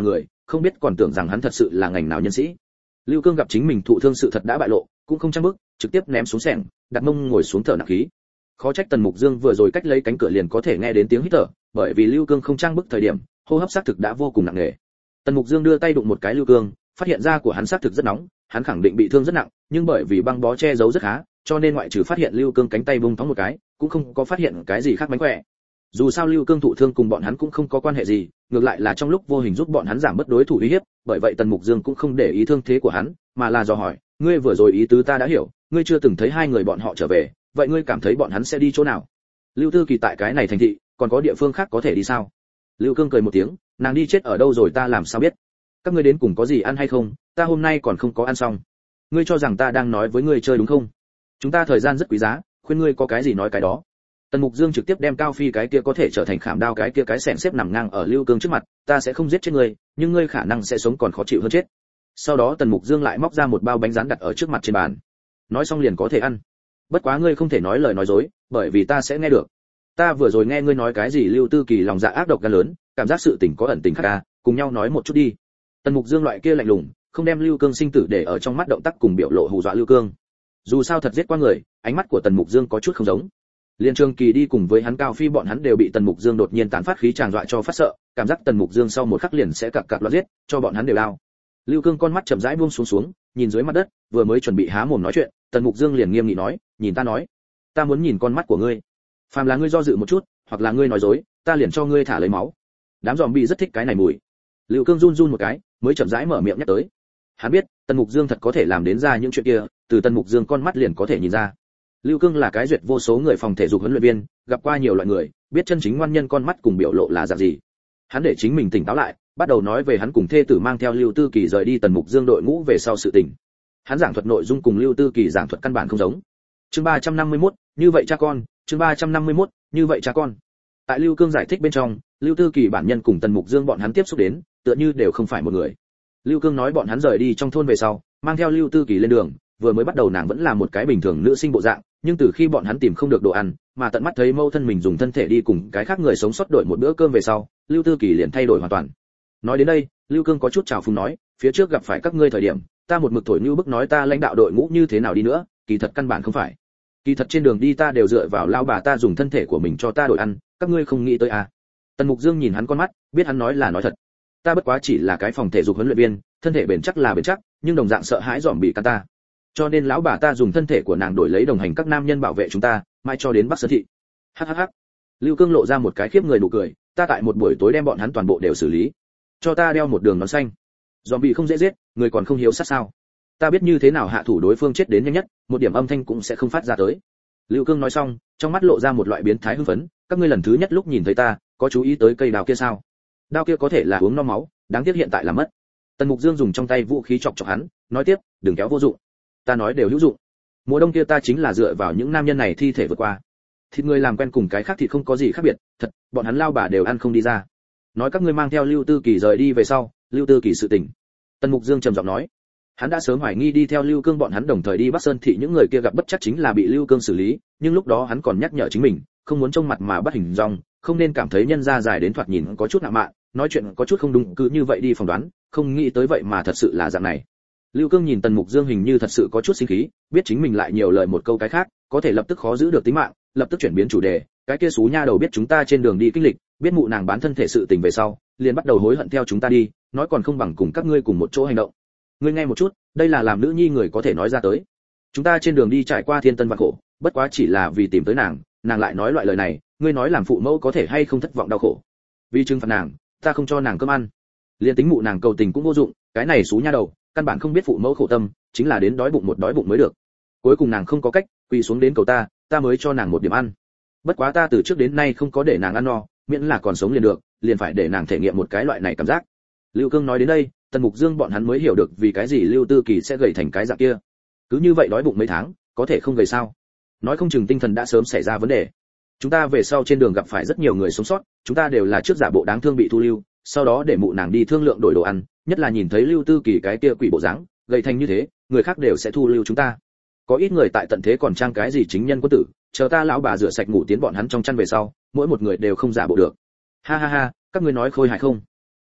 không biết còn tưởng rằng hắn thật sự là ngành nào nhân sĩ. Lưu Cương gặp chính mình thụ thương sự thật đã bại lộ, cũng không trang bức, trực tiếp ném xuống xẻng, đặt mông ngồi xuống thở nặng khí. Khó trách Tần Mục Dương vừa rồi cách lấy cánh cửa liền có thể nghe đến tiếng hít thở, bởi vì Lưu Cương không trang bức thời điểm, hô hấp xác thực đã vô cùng nặng nề. Tần Mục Dương đưa tay đụng một cái Lưu Cương, phát hiện da của hắn xác thực rất nóng, hắn khẳng định bị thương rất nặng, nhưng bởi vì băng bó che giấu rất khá, cho nên ngoại trừ phát hiện Lưu Cương cánh tay bung thõng một cái, cũng không có phát hiện cái gì khác mánh khỏe. Dù sao Lưu Cương thụ thương cùng bọn hắn cũng không có quan hệ gì, ngược lại là trong lúc vô hình giúp bọn hắn giảm bớt đối thủ uy hiếp, bởi vậy Tần Mục Dương cũng không để ý thương thế của hắn, mà là dò hỏi, ngươi vừa rồi ý tứ ta đã hiểu, ngươi chưa từng thấy hai người bọn họ trở về, vậy ngươi cảm thấy bọn hắn sẽ đi chỗ nào? Lưu Tư Kỳ tại cái này thành thị, còn có địa phương khác có thể đi sao? Lưu Cương cười một tiếng, nàng đi chết ở đâu rồi ta làm sao biết? Các ngươi đến cùng có gì ăn hay không? Ta hôm nay còn không có ăn xong. Ngươi cho rằng ta đang nói với ngươi chơi đúng không? Chúng ta thời gian rất quý giá, khuyên ngươi có cái gì nói cái đó. Tần Mục Dương trực tiếp đem Cao Phi cái kia có thể trở thành khảm đao cái kia cái xẻng xếp nằm ngang ở Lưu Cương trước mặt, ta sẽ không giết chết ngươi, nhưng ngươi khả năng sẽ sống còn khó chịu hơn chết. Sau đó Tần Mục Dương lại móc ra một bao bánh rán đặt ở trước mặt trên bàn. Nói xong liền có thể ăn. Bất quá ngươi không thể nói lời nói dối, bởi vì ta sẽ nghe được. Ta vừa rồi nghe ngươi nói cái gì Lưu Tư Kỳ lòng dạ ác độc gan lớn, cảm giác sự tình có ẩn tình khác à, cùng nhau nói một chút đi. Tần Mục Dương loại kia lạnh lùng, không đem Lưu Cương sinh tử để ở trong mắt, động tác cùng biểu lộ hù dọa Lưu Cương. Dù sao thật giết qua người, ánh mắt của Tần Mục Dương có chút không giống. Liên Trường Kỳ đi cùng với hắn Cao Phi bọn hắn đều bị Tần Mục Dương đột nhiên tán phát khí tràn dọa cho phát sợ, cảm giác Tần Mục Dương sau một khắc liền sẽ cặc cặc loạn giết, cho bọn hắn đều lao. Lưu Cương con mắt chậm rãi buông xuống xuống, nhìn dưới mặt đất, vừa mới chuẩn bị há mồm nói chuyện, Tần Mục Dương liền nghiêm nghị nói, nhìn ta nói, ta muốn nhìn con mắt của ngươi. Phàm là ngươi do dự một chút, hoặc là ngươi nói dối, ta liền cho ngươi thả lấy máu. Đám zombie rất thích cái này mùi. Lưu Cương run run một cái, mới chậm rãi mở miệng nhắc tới. Hắn biết, Tần Mục Dương thật có thể làm đến ra những chuyện kia, từ Tần Mục Dương con mắt liền có thể nhìn ra. Lưu Cương là cái duyệt vô số người phòng thể dục huấn luyện viên, gặp qua nhiều loại người, biết chân chính ngoan nhân con mắt cùng biểu lộ là dạng gì. Hắn để chính mình tỉnh táo lại, bắt đầu nói về hắn cùng thê tử mang theo Lưu Tư Kỳ rời đi Tần Mục Dương đội ngũ về sau sự tình. Hắn giảng thuật nội dung cùng Lưu Tư Kỳ giảng thuật căn bản không giống. Chương ba trăm năm mươi mốt, như vậy cha con, chương ba trăm năm mươi mốt, như vậy cha con. Tại Lưu Cương giải thích bên trong, Lưu Tư Kỳ bản nhân cùng Tần Mục Dương bọn hắn tiếp xúc đến, tựa như đều không phải một người. Lưu Cương nói bọn hắn rời đi trong thôn về sau, mang theo Lưu Tư Kỳ lên đường, vừa mới bắt đầu nàng vẫn là một cái bình thường nữ sinh bộ dạng, nhưng từ khi bọn hắn tìm không được đồ ăn, mà tận mắt thấy mâu thân mình dùng thân thể đi cùng cái khác người sống sót đổi một bữa cơm về sau, Lưu Tư Kỳ liền thay đổi hoàn toàn. Nói đến đây, Lưu Cương có chút trào phúng nói, phía trước gặp phải các ngươi thời điểm, ta một mực thổi như bức nói ta lãnh đạo đội ngũ như thế nào đi nữa, kỳ thật căn bản không phải. Kỳ thật trên đường đi ta đều dựa vào lao bà ta dùng thân thể của mình cho ta đổi ăn, các ngươi không nghĩ tới à? Tần Mục Dương nhìn hắn con mắt, biết hắn nói là nói thật. Ta bất quá chỉ là cái phòng thể dục huấn luyện viên, thân thể bền chắc là bền chắc, nhưng đồng dạng sợ hãi giòm bị cắn ta. Cho nên lão bà ta dùng thân thể của nàng đổi lấy đồng hành các nam nhân bảo vệ chúng ta, mai cho đến Bắc Sơn thị. Hắc hắc hắc. Lưu Cương lộ ra một cái khiếp người nụ cười, ta tại một buổi tối đem bọn hắn toàn bộ đều xử lý, cho ta đeo một đường nón xanh. Zombie không dễ giết, người còn không hiếu sát sao? Ta biết như thế nào hạ thủ đối phương chết đến nhanh nhất, một điểm âm thanh cũng sẽ không phát ra tới. Lưu Cương nói xong, trong mắt lộ ra một loại biến thái hưng phấn, các ngươi lần thứ nhất lúc nhìn thấy ta, có chú ý tới cây đao kia sao? Đao kia có thể là uống no máu, đáng tiếc hiện tại là mất. Tần Mục Dương dùng trong tay vũ khí chọc chọc hắn, nói tiếp, đừng kéo vô dụng. Ta nói đều hữu dụng. Mùa đông kia ta chính là dựa vào những nam nhân này thi thể vượt qua. Thịt người làm quen cùng cái khác thì không có gì khác biệt, thật, bọn hắn lao bà đều ăn không đi ra. Nói các ngươi mang theo Lưu Tư Kỳ rời đi về sau, Lưu Tư Kỳ sự tình. Tần Mục Dương trầm giọng nói, hắn đã sớm hoài nghi đi theo Lưu Cương bọn hắn đồng thời đi Bắc Sơn thị những người kia gặp bất chắc chính là bị Lưu Cương xử lý, nhưng lúc đó hắn còn nhắc nhở chính mình, không muốn trông mặt mà bắt hình dong, không nên cảm thấy nhân gia dài đến thoạt nhìn có chút ngạo mạn, nói chuyện có chút không đúng, cứ như vậy đi phỏng đoán, không nghĩ tới vậy mà thật sự là dạng này. Lưu Cương nhìn Tần Mục Dương hình như thật sự có chút sinh khí, biết chính mình lại nhiều lời một câu cái khác, có thể lập tức khó giữ được tính mạng, lập tức chuyển biến chủ đề, cái kia xú nha đầu biết chúng ta trên đường đi kinh lịch, biết mụ nàng bán thân thể sự tình về sau, liền bắt đầu hối hận theo chúng ta đi, nói còn không bằng cùng các ngươi cùng một chỗ hành động. Ngươi nghe một chút, đây là làm nữ nhi người có thể nói ra tới. Chúng ta trên đường đi trải qua thiên tân vạn khổ, bất quá chỉ là vì tìm tới nàng, nàng lại nói loại lời này, ngươi nói làm phụ mẫu có thể hay không thất vọng đau khổ. Vì trừng phạt nàng, ta không cho nàng cơm ăn. Liên tính mụ nàng cầu tình cũng vô dụng, cái này xú nha đầu, căn bản không biết phụ mẫu khổ tâm, chính là đến đói bụng một đói bụng mới được. Cuối cùng nàng không có cách, quỳ xuống đến cầu ta, ta mới cho nàng một điểm ăn. Bất quá ta từ trước đến nay không có để nàng ăn no, miễn là còn sống liền được, liền phải để nàng thể nghiệm một cái loại này cảm giác. Lưu Cương nói đến đây, Tần Mục Dương bọn hắn mới hiểu được vì cái gì Lưu Tư Kỳ sẽ gầy thành cái dạng kia. Cứ như vậy đói bụng mấy tháng, có thể không gầy sao? Nói không chừng tinh thần đã sớm xảy ra vấn đề. Chúng ta về sau trên đường gặp phải rất nhiều người sống sót, chúng ta đều là trước giả bộ đáng thương bị thu lưu, sau đó để mụ nàng đi thương lượng đổi đồ ăn, nhất là nhìn thấy Lưu Tư Kỳ cái kia quỷ bộ dáng, gầy thành như thế, người khác đều sẽ thu lưu chúng ta. Có ít người tại tận thế còn trang cái gì chính nhân quân tử, chờ ta lão bà rửa sạch ngủ tiến bọn hắn trong chăn về sau, mỗi một người đều không giả bộ được. Ha ha ha, các ngươi nói khôi hài không?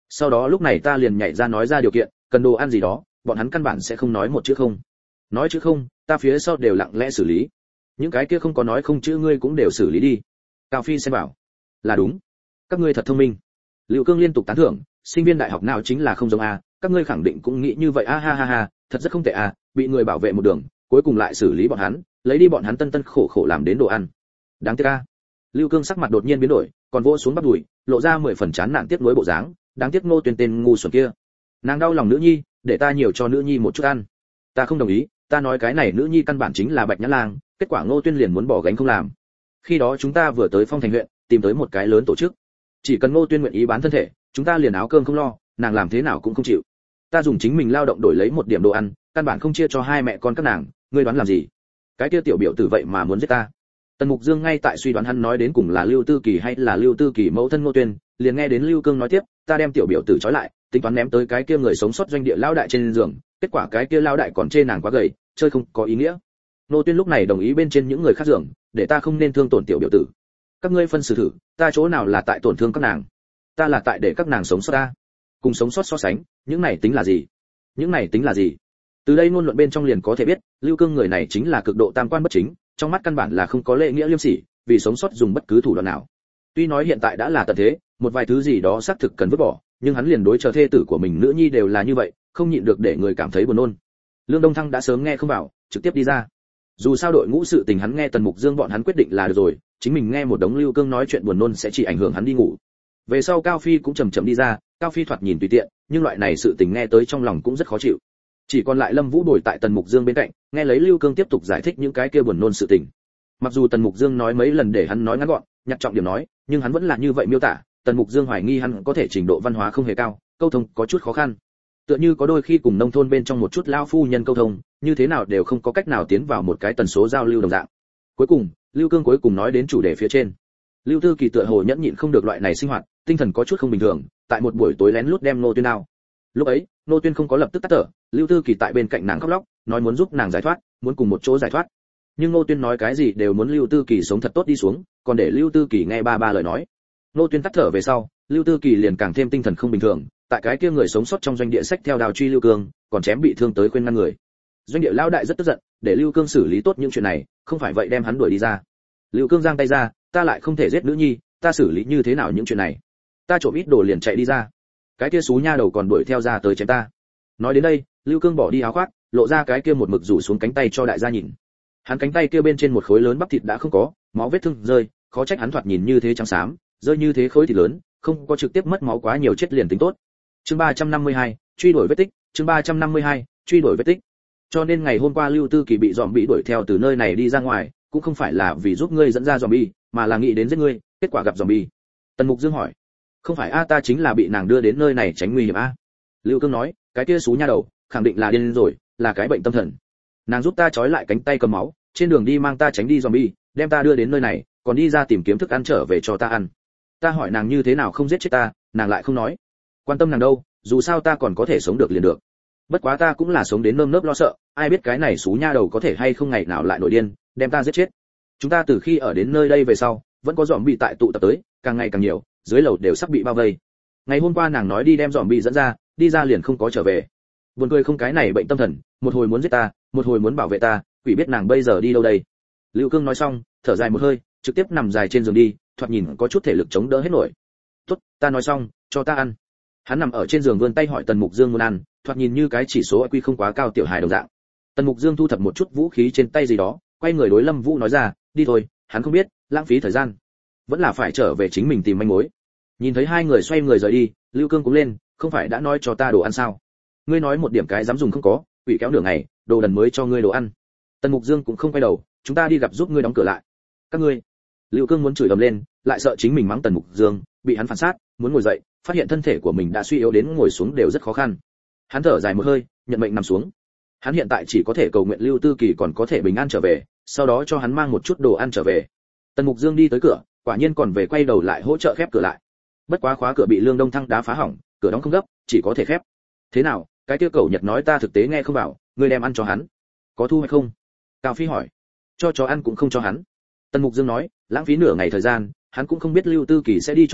Sau đó lúc này ta liền nhảy ra nói ra điều kiện, cần đồ ăn gì đó, bọn hắn căn bản sẽ không nói một chữ không. Nói chữ không, ta phía sau đều lặng lẽ xử lý. Những cái kia không có nói không chữ ngươi cũng đều xử lý đi. Cao Phi xem bảo, là đúng. Các ngươi thật thông minh. Lưu Cương liên tục tán thưởng, sinh viên đại học nào chính là không giống a, các ngươi khẳng định cũng nghĩ như vậy a ha ha ha, thật rất không tệ a, bị người bảo vệ một đường, cuối cùng lại xử lý bọn hắn, lấy đi bọn hắn tân tân khổ khổ làm đến đồ ăn. Đáng tiếc a. Lưu Cương sắc mặt đột nhiên biến đổi, còn vỗ xuống bắp đùi, lộ ra mười phần chán nản tiếc nuối bộ dáng, đáng tiếc Ngô Tuyên tên ngu xuẩn kia. Nàng đau lòng nữ nhi, để ta nhiều cho nữ nhi một chút ăn. Ta không đồng ý, ta nói cái này nữ nhi căn bản chính là Bạch Nhã Lang, kết quả Ngô Tuyên liền muốn bỏ gánh không làm. Khi đó chúng ta vừa tới Phong Thành huyện, tìm tới một cái lớn tổ chức. Chỉ cần Ngô Tuyên nguyện ý bán thân thể, chúng ta liền áo cơm không lo, nàng làm thế nào cũng không chịu. Ta dùng chính mình lao động đổi lấy một điểm đồ ăn, căn bản không chia cho hai mẹ con các nàng, ngươi đoán làm gì? Cái kia tiểu biểu tử vậy mà muốn giết ta. Tần Mục Dương ngay tại suy đoán hắn nói đến cùng là Lưu Tư Kỳ hay là Lưu Tư Kỳ mẫu thân Ngô Tuyên, liền nghe đến Lưu Cương nói tiếp, ta đem tiểu biểu tử trói lại, tính toán ném tới cái kia người sống sót doanh địa lão đại trên giường, kết quả cái kia lão đại còn chê nàng quá gầy, chơi không có ý nghĩa. Ngô Tuyên lúc này đồng ý bên trên những người khác giường, để ta không nên thương tổn tiểu biểu tử. Các ngươi phân xử thử, ta chỗ nào là tại tổn thương các nàng? Ta là tại để các nàng sống sót ta. Cùng sống sót so sánh, những này tính là gì? Những này tính là gì? Từ đây ngôn luận bên trong liền có thể biết, Lưu Cương người này chính là cực độ tam quan bất chính, trong mắt căn bản là không có lễ nghĩa liêm sỉ, vì sống sót dùng bất cứ thủ đoạn nào. Tuy nói hiện tại đã là tận thế, một vài thứ gì đó xác thực cần vứt bỏ, nhưng hắn liền đối chờ thê tử của mình nữ nhi đều là như vậy, không nhịn được để người cảm thấy buồn nôn. Lương Đông Thăng đã sớm nghe không vào, trực tiếp đi ra. Dù sao đội ngũ sự tình hắn nghe Tần Mục Dương bọn hắn quyết định là được rồi, chính mình nghe một đống Lưu Cương nói chuyện buồn nôn sẽ chỉ ảnh hưởng hắn đi ngủ. Về sau Cao Phi cũng chậm chậm đi ra, Cao Phi thoạt nhìn tùy tiện, nhưng loại này sự tình nghe tới trong lòng cũng rất khó chịu. Chỉ còn lại Lâm Vũ bồi tại Tần Mục Dương bên cạnh, nghe lấy Lưu Cương tiếp tục giải thích những cái kia buồn nôn sự tình. Mặc dù Tần Mục Dương nói mấy lần để hắn nói ngắn gọn, nhặt trọng điểm nói, nhưng hắn vẫn là như vậy miêu tả, Tần Mục Dương hoài nghi hắn có thể trình độ văn hóa không hề cao, câu thông có chút khó khăn. Tựa như có đôi khi cùng nông thôn bên trong một chút lao phu nhân câu thông, như thế nào đều không có cách nào tiến vào một cái tần số giao lưu đồng dạng. Cuối cùng, Lưu Cương cuối cùng nói đến chủ đề phía trên. Lưu Tư Kỳ tựa hồ nhẫn nhịn không được loại này sinh hoạt, tinh thần có chút không bình thường, tại một buổi tối lén lút đem Ngô Tuyên ao. Lúc ấy, Ngô Tuyên không có lập tức tắt thở, Lưu Tư Kỳ tại bên cạnh nàng khóc lóc, nói muốn giúp nàng giải thoát, muốn cùng một chỗ giải thoát. Nhưng Ngô Tuyên nói cái gì đều muốn Lưu Tư Kỳ sống thật tốt đi xuống, còn để Lưu Tư Kỳ nghe ba ba lời nói. Ngô Tuyên tắt thở về sau, Lưu Tư Kỳ liền càng thêm tinh thần không bình thường, tại cái kia người sống sót trong doanh địa sách theo đào truy Lưu Cương, còn chém bị thương tới khuyên ngăn người. Doanh địa lão đại rất tức giận, để Lưu Cương xử lý tốt những chuyện này, không phải vậy đem hắn đuổi đi ra. Lưu Cương giang tay ra, ta lại không thể giết nữ nhi, ta xử lý như thế nào những chuyện này? Ta trộm ít đồ liền chạy đi ra, cái kia xú nha đầu còn đuổi theo ra tới chém ta. Nói đến đây, Lưu Cương bỏ đi áo khoác, lộ ra cái kia một mực rủ xuống cánh tay cho đại gia nhìn. Hắn cánh tay kia bên trên một khối lớn bắp thịt đã không có, máu vết thương rơi, khó trách hắn thoạt nhìn như thế trắng xám, rơi như thế khối thịt lớn, không có trực tiếp mất máu quá nhiều chết liền tính tốt. Chương ba trăm năm mươi hai, truy đuổi vết tích, chương ba trăm năm mươi hai, truy đuổi vết tích. Cho nên ngày hôm qua Lưu Tư Kỳ bị dòm bị đuổi theo từ nơi này đi ra ngoài, cũng không phải là vì giúp ngươi dẫn ra dòm bi, mà là nghĩ đến giết ngươi, kết quả gặp dòm bi. Tần Mục Dương hỏi, không phải a, ta chính là bị nàng đưa đến nơi này tránh nguy hiểm a. Lưu Cương nói, cái kia xú nha đầu, khẳng định là điên rồi, là cái bệnh tâm thần. Nàng giúp ta trói lại cánh tay cầm máu, trên đường đi mang ta tránh đi zombie, đem ta đưa đến nơi này, còn đi ra tìm kiếm thức ăn trở về cho ta ăn. Ta hỏi nàng như thế nào không giết chết ta, nàng lại không nói. Quan tâm nàng đâu, dù sao ta còn có thể sống được liền được. Bất quá ta cũng là sống đến nơm nớp lo sợ, ai biết cái này xú nha đầu có thể hay không ngày nào lại nổi điên, đem ta giết chết. Chúng ta từ khi ở đến nơi đây về sau, vẫn có zombie tại tụ tập tới, càng ngày càng nhiều, dưới lầu đều sắp bị bao vây. Ngày hôm qua nàng nói đi đem zombie dẫn ra, đi ra liền không có trở về. Buồn cười không, cái này bệnh tâm thần, một hồi muốn giết ta, một hồi muốn bảo vệ ta, quỷ biết nàng bây giờ đi đâu đây. Lưu Cương nói xong, thở dài một hơi, trực tiếp nằm dài trên giường đi, thoạt nhìn có chút thể lực chống đỡ hết nổi. "Tốt, ta nói xong, cho ta ăn." Hắn nằm ở trên giường vươn tay hỏi Tần Mục Dương muốn ăn, thoạt nhìn như cái chỉ số i kiu không quá cao tiểu hài đồng dạng. Tần Mục Dương thu thập một chút vũ khí trên tay gì đó, quay người đối Lâm Vũ nói ra, "Đi thôi, hắn không biết, lãng phí thời gian, vẫn là phải trở về chính mình tìm manh mối." Nhìn thấy hai người xoay người rời đi, Lưu Cương cũng lên, "Không phải đã nói cho ta đồ ăn sao? Ngươi nói một điểm cái dám dùng không có, quỷ kéo nửa ngày, đồ đần mới cho ngươi đồ ăn." Tần Mục Dương cũng không quay đầu, "Chúng ta đi gặp giúp ngươi đóng cửa lại." "Các ngươi." Lưu Cương muốn chửi ầm lên, lại sợ chính mình mắng Tần Mục Dương, bị hắn phản sát, muốn ngồi dậy, phát hiện thân thể của mình đã suy yếu đến ngồi xuống đều rất khó khăn. Hắn thở dài một hơi, nhận mệnh nằm xuống. Hắn hiện tại chỉ có thể cầu nguyện Lưu Tư Kỳ còn có thể bình an trở về, sau đó cho hắn mang một chút đồ ăn trở về. Tần Mục Dương đi tới cửa, quả nhiên còn về quay đầu lại hỗ trợ khép cửa lại. Bất quá khóa cửa bị Lương Đông Thăng đá phá hỏng, cửa đóng không gấp, chỉ có thể khép. "Thế nào, cái kia cẩu Nhật nói ta thực tế nghe không vào, ngươi đem ăn cho hắn, có thu hay không?" Cao Phi hỏi. "Cho chó ăn cũng không cho hắn." Tần Mục Dương nói, lãng phí nửa ngày thời gian, hắn cũng không biết Lưu Tư Kỳ sẽ đi chỗ nào,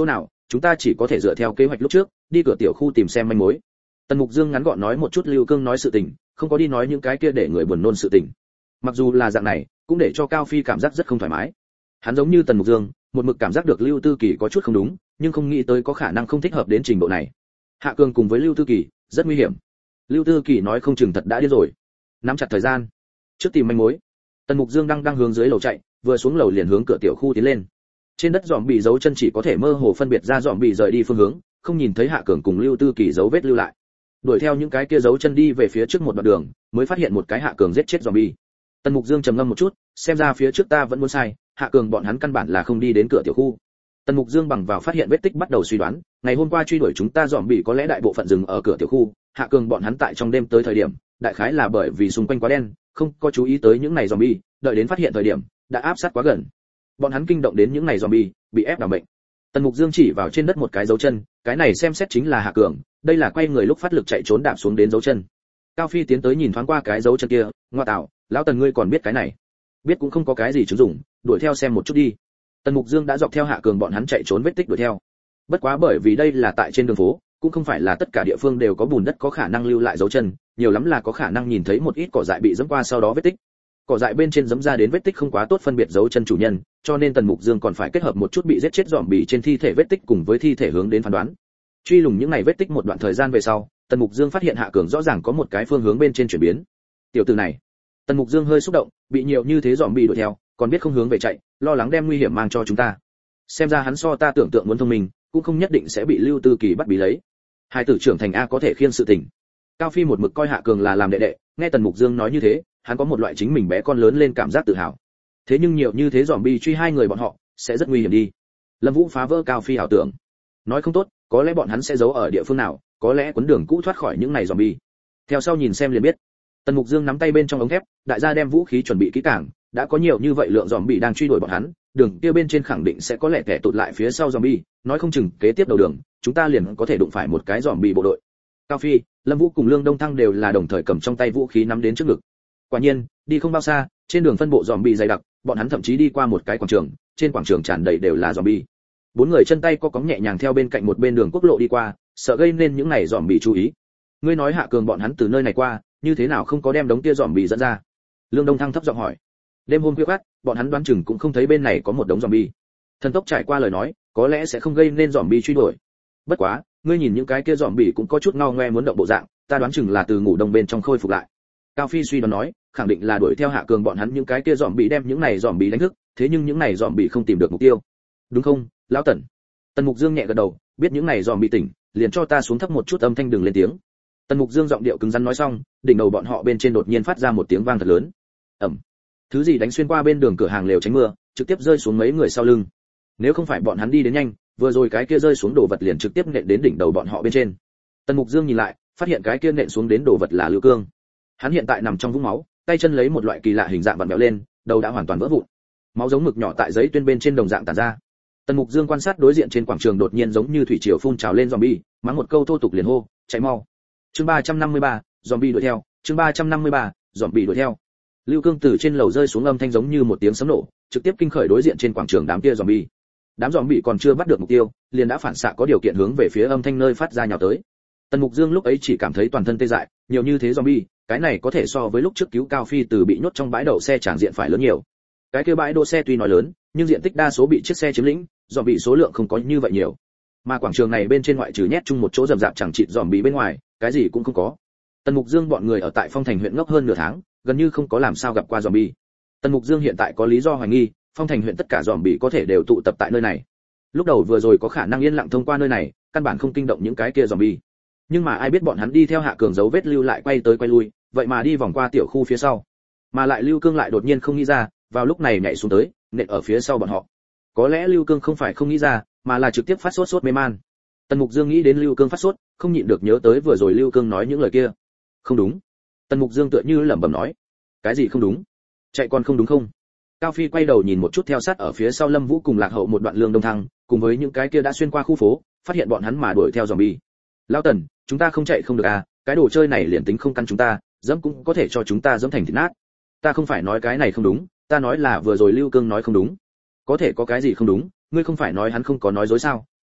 chúng ta chỉ có thể dựa theo kế hoạch lúc trước đi cửa tiểu khu tìm xem manh mối. Tần Mục Dương ngắn gọn nói một chút Lưu Cương nói sự tình, không có đi nói những cái kia để người buồn nôn sự tình. Mặc dù là dạng này, cũng để cho Cao Phi cảm giác rất không thoải mái. Hắn giống như Tần Mục Dương, một mực cảm giác được Lưu Tư Kỳ có chút không đúng, nhưng không nghĩ tới có khả năng không thích hợp đến trình độ này. Hạ Cường cùng với Lưu Tư Kỳ, rất nguy hiểm. Lưu Tư Kỳ nói không chừng thật đã điên rồi. Nắm chặt thời gian, trước tìm manh mối. Tần Mục Dương đang đang hướng dưới lầu chạy, vừa xuống lầu liền hướng cửa tiểu khu tiến lên. Trên đất dòm bị dấu chân chỉ có thể mơ hồ phân biệt ra dòm bị rời đi phương hướng, không nhìn thấy Hạ Cường cùng Lưu Tư Kỳ dấu vết lưu lại. Đuổi theo những cái kia dấu chân đi về phía trước một đoạn đường, mới phát hiện một cái Hạ Cường giết chết zombie. Tần Mục Dương trầm ngâm một chút, xem ra phía trước ta vẫn muốn sai, Hạ Cường bọn hắn căn bản là không đi đến cửa tiểu khu. Tần Mục Dương bằng vào phát hiện vết tích bắt đầu suy đoán, ngày hôm qua truy đuổi chúng ta zombie có lẽ đại bộ phận dừng ở cửa tiểu khu, Hạ Cường bọn hắn tại trong đêm tới thời điểm, đại khái là bởi vì xung quanh quá đen, không có chú ý tới những này zombie, đợi đến phát hiện thời điểm, đã áp sát quá gần. Bọn hắn kinh động đến những này zombie, bị ép đảm bệnh. Tần Mục Dương chỉ vào trên đất một cái dấu chân, cái này xem xét chính là Hạ Cường, đây là quay người lúc phát lực chạy trốn đạp xuống đến dấu chân. Cao Phi tiến tới nhìn thoáng qua cái dấu chân kia, ngoa tạo, lão Tần ngươi còn biết cái này? Biết cũng không có cái gì chứng dụng, đuổi theo xem một chút đi. Tần Mục Dương đã dọc theo Hạ Cường bọn hắn chạy trốn vết tích đuổi theo. Bất quá bởi vì đây là tại trên đường phố, cũng không phải là tất cả địa phương đều có bùn đất có khả năng lưu lại dấu chân, nhiều lắm là có khả năng nhìn thấy một ít cỏ dại bị dẫm qua sau đó vết tích. Cỏ dại bên trên dẫm ra đến vết tích không quá tốt phân biệt dấu chân chủ nhân, cho nên Tần Mục Dương còn phải kết hợp một chút bị giết chết dòm bì trên thi thể vết tích cùng với thi thể hướng đến phán đoán. Truy lùng những này vết tích một đoạn thời gian về sau, Tần Mục Dương phát hiện Hạ Cường rõ ràng có một cái phương hướng bên trên chuyển biến. Tiểu tử này, Tần Mục Dương hơi xúc động, bị nhiều như thế dòm bì đuổi theo, còn biết không hướng về chạy, lo lắng đem nguy hiểm mang cho chúng ta. Xem ra hắn so ta tưởng tượng muốn thông minh, cũng không nhất định sẽ bị Lưu Tư Kỳ bắt bí lấy. Hai tử trưởng thành a có thể khiêng sự tình. Cao Phi một mực coi Hạ Cường là làm đệ đệ, nghe Tần Mục Dương nói như thế, hắn có một loại chính mình bé con lớn lên cảm giác tự hào. Thế nhưng nhiều như thế zombie truy hai người bọn họ, sẽ rất nguy hiểm đi. Lâm Vũ phá vỡ Cao Phi ảo tưởng. Nói không tốt, có lẽ bọn hắn sẽ giấu ở địa phương nào, có lẽ cuốn đường cũ thoát khỏi những này zombie. Theo sau nhìn xem liền biết. Tần Mục Dương nắm tay bên trong ống thép, đại gia đem vũ khí chuẩn bị kỹ càng, đã có nhiều như vậy lượng zombie đang truy đuổi bọn hắn, đường kia bên trên khẳng định sẽ có lẽ kẻ tụt lại phía sau zombie, nói không chừng kế tiếp đầu đường, chúng ta liền có thể đụng phải một cái zombie bộ đội. Cao Phi, Lâm Vũ cùng Lương Đông Thăng đều là đồng thời cầm trong tay vũ khí nắm đến trước ngực. Quả nhiên, đi không bao xa, trên đường phân bộ zombie dày đặc, bọn hắn thậm chí đi qua một cái quảng trường, trên quảng trường tràn đầy đều là zombie. Bốn người chân tay co cóng nhẹ nhàng theo bên cạnh một bên đường quốc lộ đi qua, sợ gây nên những này zombie chú ý. Ngươi nói Hạ Cường bọn hắn từ nơi này qua, như thế nào không có đem đống kia zombie dẫn ra? Lương Đông Thăng thấp giọng hỏi. Đêm hôm khuya khoắt, bọn hắn đoán chừng cũng không thấy bên này có một đống zombie. Thần tốc trải qua lời nói, có lẽ sẽ không gây nên zombie truy đuổi. Bất quá, ngươi nhìn những cái kia zombie cũng có chút ngao ngoe muốn động bộ dạng, ta đoán chừng là từ ngủ đông bên trong khôi phục lại. Cao Phi suy đoán nói, khẳng định là đuổi theo Hạ Cường bọn hắn những cái kia zombie đem những này zombie đánh thức, thế nhưng những này zombie không tìm được mục tiêu. Đúng không, lão Tần? Tần Mục Dương nhẹ gật đầu, biết những này zombie tỉnh, liền cho ta xuống thấp một chút âm thanh đừng lên tiếng. Tần Mục Dương giọng điệu cứng rắn nói xong, đỉnh đầu bọn họ bên trên đột nhiên phát ra một tiếng vang thật lớn. Ầm. Thứ gì đánh xuyên qua bên đường cửa hàng lều tránh mưa, trực tiếp rơi xuống mấy người sau lưng. Nếu không phải bọn hắn đi đến nhanh, vừa rồi cái kia rơi xuống đồ vật liền trực tiếp nện đến đỉnh đầu bọn họ bên trên. Tần Mục Dương nhìn lại, phát hiện cái kia nện xuống đến đồ vật là Lưu Cương. Hắn hiện tại nằm trong vũng máu, tay chân lấy một loại kỳ lạ hình dạng vặn vẹo lên, đầu đã hoàn toàn vỡ vụn. Máu giống mực nhỏ tại giấy tuyên bên trên đồng dạng tản ra. Tần Mục Dương quan sát đối diện trên quảng trường đột nhiên giống như thủy triều phun trào lên zombie, mắng một câu thô tục liền hô, chạy mau. Chương ba trăm năm mươi ba, zombie đuổi theo, chương ba trăm năm mươi ba, zombie đuổi theo. Lưu Cương từ trên lầu rơi xuống âm thanh giống như một tiếng sấm nổ, trực tiếp kinh khởi đối diện trên quảng trường đám kia zombie. Đám zombie còn chưa bắt được mục tiêu, liền đã phản xạ có điều kiện hướng về phía âm thanh nơi phát ra nhào tới. Tần Mục Dương lúc ấy chỉ cảm thấy toàn thân tê dại, nhiều như thế zombie, cái này có thể so với lúc trước cứu Cao Phi từ bị nhốt trong bãi đậu xe tràng diện phải lớn nhiều. Cái kia bãi đỗ xe tuy nói lớn, nhưng diện tích đa số bị chiếc xe chiếm lĩnh, zombie số lượng không có như vậy nhiều. Mà quảng trường này bên trên ngoại trừ nhét chung một chỗ rậm rạp chẳng chịt zombie bên ngoài, cái gì cũng không có. Tần Mục Dương bọn người ở tại Phong Thành huyện ngốc hơn nửa tháng, gần như không có làm sao gặp qua zombie. Tần Mục Dương hiện tại có lý do hoài nghi, Phong Thành huyện tất cả zombie có thể đều tụ tập tại nơi này. Lúc đầu vừa rồi có khả năng yên lặng thông qua nơi này, căn bản không kinh động những cái kia zombie. Nhưng mà ai biết bọn hắn đi theo Hạ Cường dấu vết lưu lại quay tới quay lui, vậy mà đi vòng qua tiểu khu phía sau. Mà lại Lưu Cương lại đột nhiên không nghĩ ra, vào lúc này nhảy xuống tới, nện ở phía sau bọn họ. Có lẽ Lưu Cương không phải không nghĩ ra, mà là trực tiếp phát sốt sốt mê man. Tần Mục Dương nghĩ đến Lưu Cương phát sốt, không nhịn được nhớ tới vừa rồi Lưu Cương nói những lời kia. Không đúng. Tần Mục Dương tựa như lẩm bẩm nói. Cái gì không đúng? Chạy còn không đúng không? Cao Phi quay đầu nhìn một chút theo sát ở phía sau Lâm Vũ cùng Lạc Hậu một đoạn Lương Đông Thăng, cùng với những cái kia đã xuyên qua khu phố, phát hiện bọn hắn mà đuổi theo zombie. Lão Tần, chúng ta không chạy không được à, cái đồ chơi này liền tính không căn chúng ta, dẫm cũng có thể cho chúng ta dẫm thành thịt nát. Ta không phải nói cái này không đúng, ta nói là vừa rồi Lưu Cương nói không đúng. Có thể có cái gì không đúng, ngươi không phải nói hắn không có nói dối sao,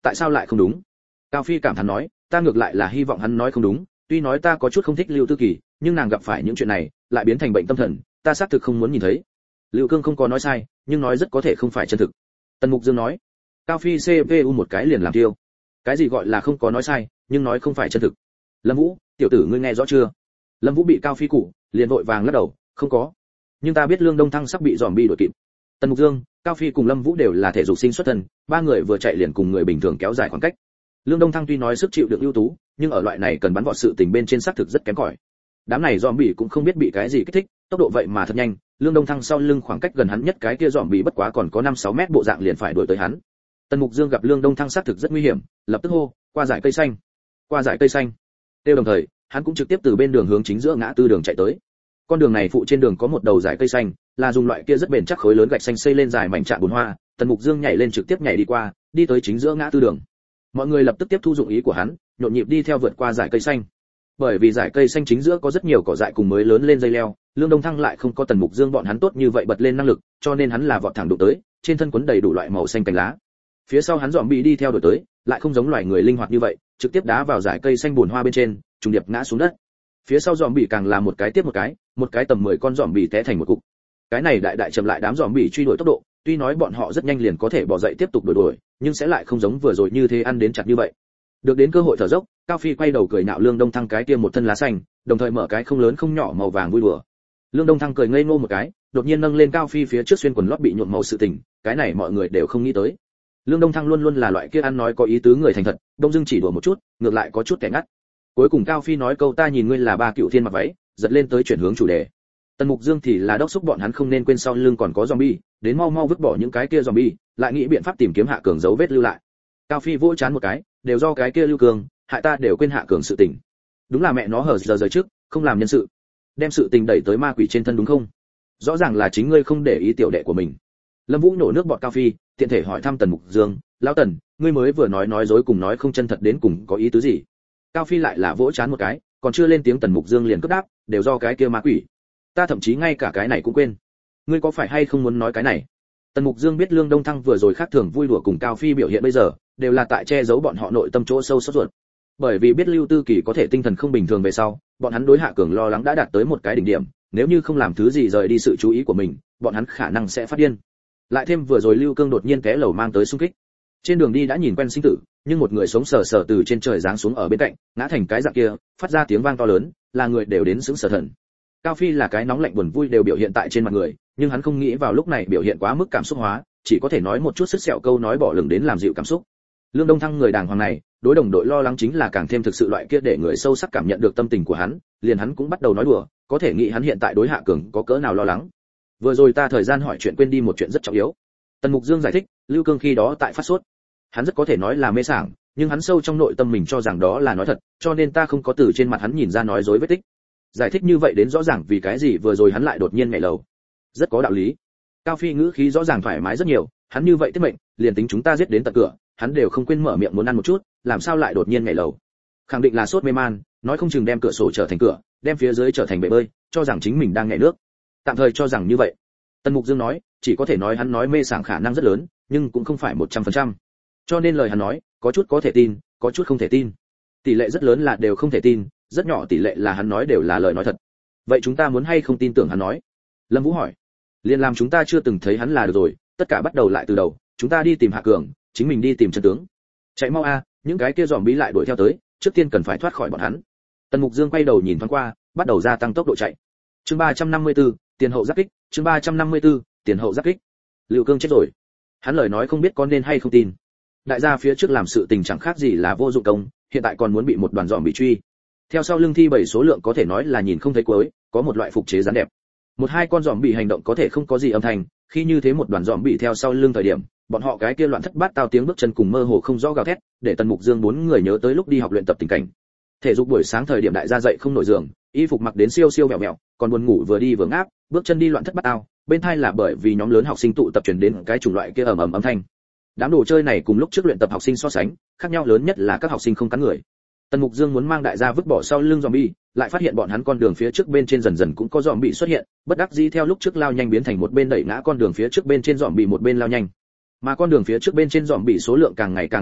tại sao lại không đúng? Cao Phi cảm thán nói, ta ngược lại là hy vọng hắn nói không đúng, tuy nói ta có chút không thích Lưu Tư Kỳ, nhưng nàng gặp phải những chuyện này, lại biến thành bệnh tâm thần, ta xác thực không muốn nhìn thấy. Lưu Cương không có nói sai, nhưng nói rất có thể không phải chân thực. Tần Mục Dương nói. Cao Phi xê pê u một cái liền làm tiêu. Cái gì gọi là không có nói sai, nhưng nói không phải chân thực? Lâm Vũ, tiểu tử ngươi nghe rõ chưa? Lâm Vũ bị Cao Phi cụ, liền vội vàng lắc đầu, không có. Nhưng ta biết Lương Đông Thăng sắp bị zombie đuổi kịp. Tần Mục Dương, Cao Phi cùng Lâm Vũ đều là thể dục sinh xuất thân, ba người vừa chạy liền cùng người bình thường kéo dài khoảng cách. Lương Đông Thăng tuy nói sức chịu đựng ưu tú, nhưng ở loại này cần bắn vọt sự tình bên trên xác thực rất kém cỏi. Đám này zombie cũng không biết bị cái gì kích thích, tốc độ vậy mà thật nhanh, Lương Đông Thăng sau lưng khoảng cách gần hắn nhất cái kia zombie bất quá còn có năm sáu mét bộ dạng liền phải đuổi tới hắn. Tần Mục Dương gặp Lương Đông Thăng xác thực rất nguy hiểm, lập tức hô, qua dải cây xanh, qua dải cây xanh. Tiêu đồng thời, hắn cũng trực tiếp từ bên đường hướng chính giữa ngã tư đường chạy tới. Con đường này phụ trên đường có một đầu dải cây xanh, là dùng loại kia rất bền chắc khối lớn gạch xanh xây lên dài mảnh trạm bùn hoa. Tần Mục Dương nhảy lên trực tiếp nhảy đi qua, đi tới chính giữa ngã tư đường. Mọi người lập tức tiếp thu dụng ý của hắn, nhộn nhịp đi theo vượt qua dải cây xanh. Bởi vì dải cây xanh chính giữa có rất nhiều cỏ dại cùng mới lớn lên dây leo, Lương Đông Thăng lại không có Tần Mục Dương bọn hắn tốt như vậy bật lên năng lực, cho nên hắn là vọt thẳng đụng tới, trên thân quấn đầy đủ loại màu xanh cành lá. Phía sau hắn zombie đi theo đuổi tới, lại không giống loài người linh hoạt như vậy, trực tiếp đá vào dải cây xanh bùn hoa bên trên, trùng điệp ngã xuống đất. Phía sau zombie càng là một cái tiếp một cái, một cái tầm mười con zombie té thành một cục. Cái này đại đại chậm lại đám zombie truy đuổi tốc độ, tuy nói bọn họ rất nhanh liền có thể bỏ dậy tiếp tục đuổi đuổi, nhưng sẽ lại không giống vừa rồi như thế ăn đến chặt như vậy. Được đến cơ hội thở dốc, Cao Phi quay đầu cười nhạo Lương Đông Thăng cái kia một thân lá xanh, đồng thời mở cái không lớn không nhỏ màu vàng vui đùa. Lương Đông Thăng cười ngây ngô một cái, đột nhiên nâng lên Cao Phi phía trước xuyên quần lót bị nhuộm màu sự tình, cái này mọi người đều không nghĩ tới. Lương Đông Thăng luôn luôn là loại kia ăn nói có ý tứ người thành thật, đông dưng chỉ đùa một chút, ngược lại có chút kẻ ngắt. Cuối cùng Cao Phi nói câu ta nhìn ngươi là ba cựu thiên mặc váy, giật lên tới chuyển hướng chủ đề. Tần Mục Dương thì là đốc xúc bọn hắn không nên quên sau lưng còn có zombie, đến mau mau vứt bỏ những cái kia zombie, lại nghĩ biện pháp tìm kiếm Hạ Cường dấu vết lưu lại. Cao Phi vỗ chán một cái, đều do cái kia Lưu Cường, hại ta đều quên Hạ Cường sự tình. Đúng là mẹ nó hở giờ giờ trước, không làm nhân sự, đem sự tình đẩy tới ma quỷ trên thân đúng không? Rõ ràng là chính ngươi không để ý tiểu đệ của mình. Lâm Vũ nổ nước bọt Cao Phi, tiện thể hỏi thăm Tần Mục Dương, lão Tần, ngươi mới vừa nói nói dối cùng nói không chân thật đến cùng có ý tứ gì? Cao Phi lại là vỗ chán một cái, còn chưa lên tiếng Tần Mục Dương liền cướp đáp, đều do cái kia ma quỷ. Ta thậm chí ngay cả cái này cũng quên. Ngươi có phải hay không muốn nói cái này? Tần Mục Dương biết Lương Đông Thăng vừa rồi khác thường vui đùa cùng Cao Phi biểu hiện bây giờ, đều là tại che giấu bọn họ nội tâm chỗ sâu sốt ruột. Bởi vì biết Lưu Tư Kỳ có thể tinh thần không bình thường về sau, bọn hắn đối Hạ Cường lo lắng đã đạt tới một cái đỉnh điểm, nếu như không làm thứ gì rời đi sự chú ý của mình, bọn hắn khả năng sẽ phát điên. Lại thêm vừa rồi Lưu Cương đột nhiên té lầu mang tới xung kích. Trên đường đi đã nhìn quen sinh tử, nhưng một người sống sờ sờ từ trên trời giáng xuống ở bên cạnh, ngã thành cái dạng kia, phát ra tiếng vang to lớn, là người đều đến sững sờ thần. Cao Phi là cái nóng lạnh buồn vui đều biểu hiện tại trên mặt người, nhưng hắn không nghĩ vào lúc này biểu hiện quá mức cảm xúc hóa, chỉ có thể nói một chút sức sẹo câu nói bỏ lửng đến làm dịu cảm xúc. Lương Đông Thăng người đàng hoàng này, đối đồng đội lo lắng chính là càng thêm thực sự loại kia để người sâu sắc cảm nhận được tâm tình của hắn, liền hắn cũng bắt đầu nói đùa, có thể nghĩ hắn hiện tại đối Hạ Cường có cỡ nào lo lắng. Vừa rồi ta thời gian hỏi chuyện quên đi một chuyện rất trọng yếu. Tần Mục Dương giải thích, Lưu Cương khi đó tại phát sốt. Hắn rất có thể nói là mê sảng, nhưng hắn sâu trong nội tâm mình cho rằng đó là nói thật, cho nên ta không có từ trên mặt hắn nhìn ra nói dối vết tích. Giải thích như vậy đến rõ ràng vì cái gì vừa rồi hắn lại đột nhiên nhảy lầu. Rất có đạo lý. Cao Phi ngữ khí rõ ràng thoải mái rất nhiều, hắn như vậy tiết mệnh, liền tính chúng ta giết đến tận cửa, hắn đều không quên mở miệng muốn ăn một chút, làm sao lại đột nhiên nhảy lầu? Khẳng định là sốt mê man, nói không chừng đem cửa sổ trở thành cửa, đem phía dưới trở thành bể bơi, cho rằng chính mình đang nhảy nước. Tạm thời cho rằng như vậy. Tần Mục Dương nói, chỉ có thể nói hắn nói mê sảng khả năng rất lớn, nhưng cũng không phải một trăm phần trăm. Cho nên lời hắn nói, có chút có thể tin, có chút không thể tin. Tỷ lệ rất lớn là đều không thể tin, rất nhỏ tỷ lệ là hắn nói đều là lời nói thật. Vậy chúng ta muốn hay không tin tưởng hắn nói? Lâm Vũ hỏi. Liên làm chúng ta chưa từng thấy hắn là được rồi, tất cả bắt đầu lại từ đầu, chúng ta đi tìm Hạ Cường, chính mình đi tìm chân tướng. Chạy mau a, những cái kia giòm bí lại đuổi theo tới, trước tiên cần phải thoát khỏi bọn hắn. Tần Mục Dương quay đầu nhìn thoáng qua, bắt đầu gia tăng tốc độ chạy. Chương ba trăm năm mươi tư, tiền hậu giáp kích, chương ba trăm năm mươi tư, tiền hậu giáp kích. Lưu Cương chết rồi. Hắn lời nói không biết có nên hay không tin. Đại gia phía trước làm sự tình chẳng khác gì là vô dụng công, hiện tại còn muốn bị một đoàn giòm bị truy. Theo sau lưng thi bảy số lượng có thể nói là nhìn không thấy cuối, có một loại phục chế dáng đẹp. Một hai con giòm bị hành động có thể không có gì âm thanh, khi như thế một đoàn giòm bị theo sau lưng thời điểm, bọn họ cái kia loạn thất bát tao tiếng bước chân cùng mơ hồ không rõ gào thét, để Tần Mục Dương bốn người nhớ tới lúc đi học luyện tập tình cảnh. Thể dục buổi sáng thời điểm đại gia dậy không nổi giường, y phục mặc đến siêu siêu vẹo vẹo, còn buồn ngủ vừa đi vừa ngáp, bước chân đi loạn thất bát tao, bên tai là bởi vì nhóm lớn học sinh tụ tập truyền đến cái chủng loại kia ầm ầm âm thanh. Đám đồ chơi này cùng lúc trước luyện tập học sinh so sánh, khác nhau lớn nhất là các học sinh không cắn người. Tần Mục Dương muốn mang đại gia vứt bỏ sau lưng zombie, lại phát hiện bọn hắn con đường phía trước bên trên dần dần cũng có zombie xuất hiện, bất đắc dĩ theo lúc trước lao nhanh biến thành một bên đẩy ngã con đường phía trước bên trên zombie một bên lao nhanh. Mà con đường phía trước bên trên zombie số lượng càng ngày càng dày đặc,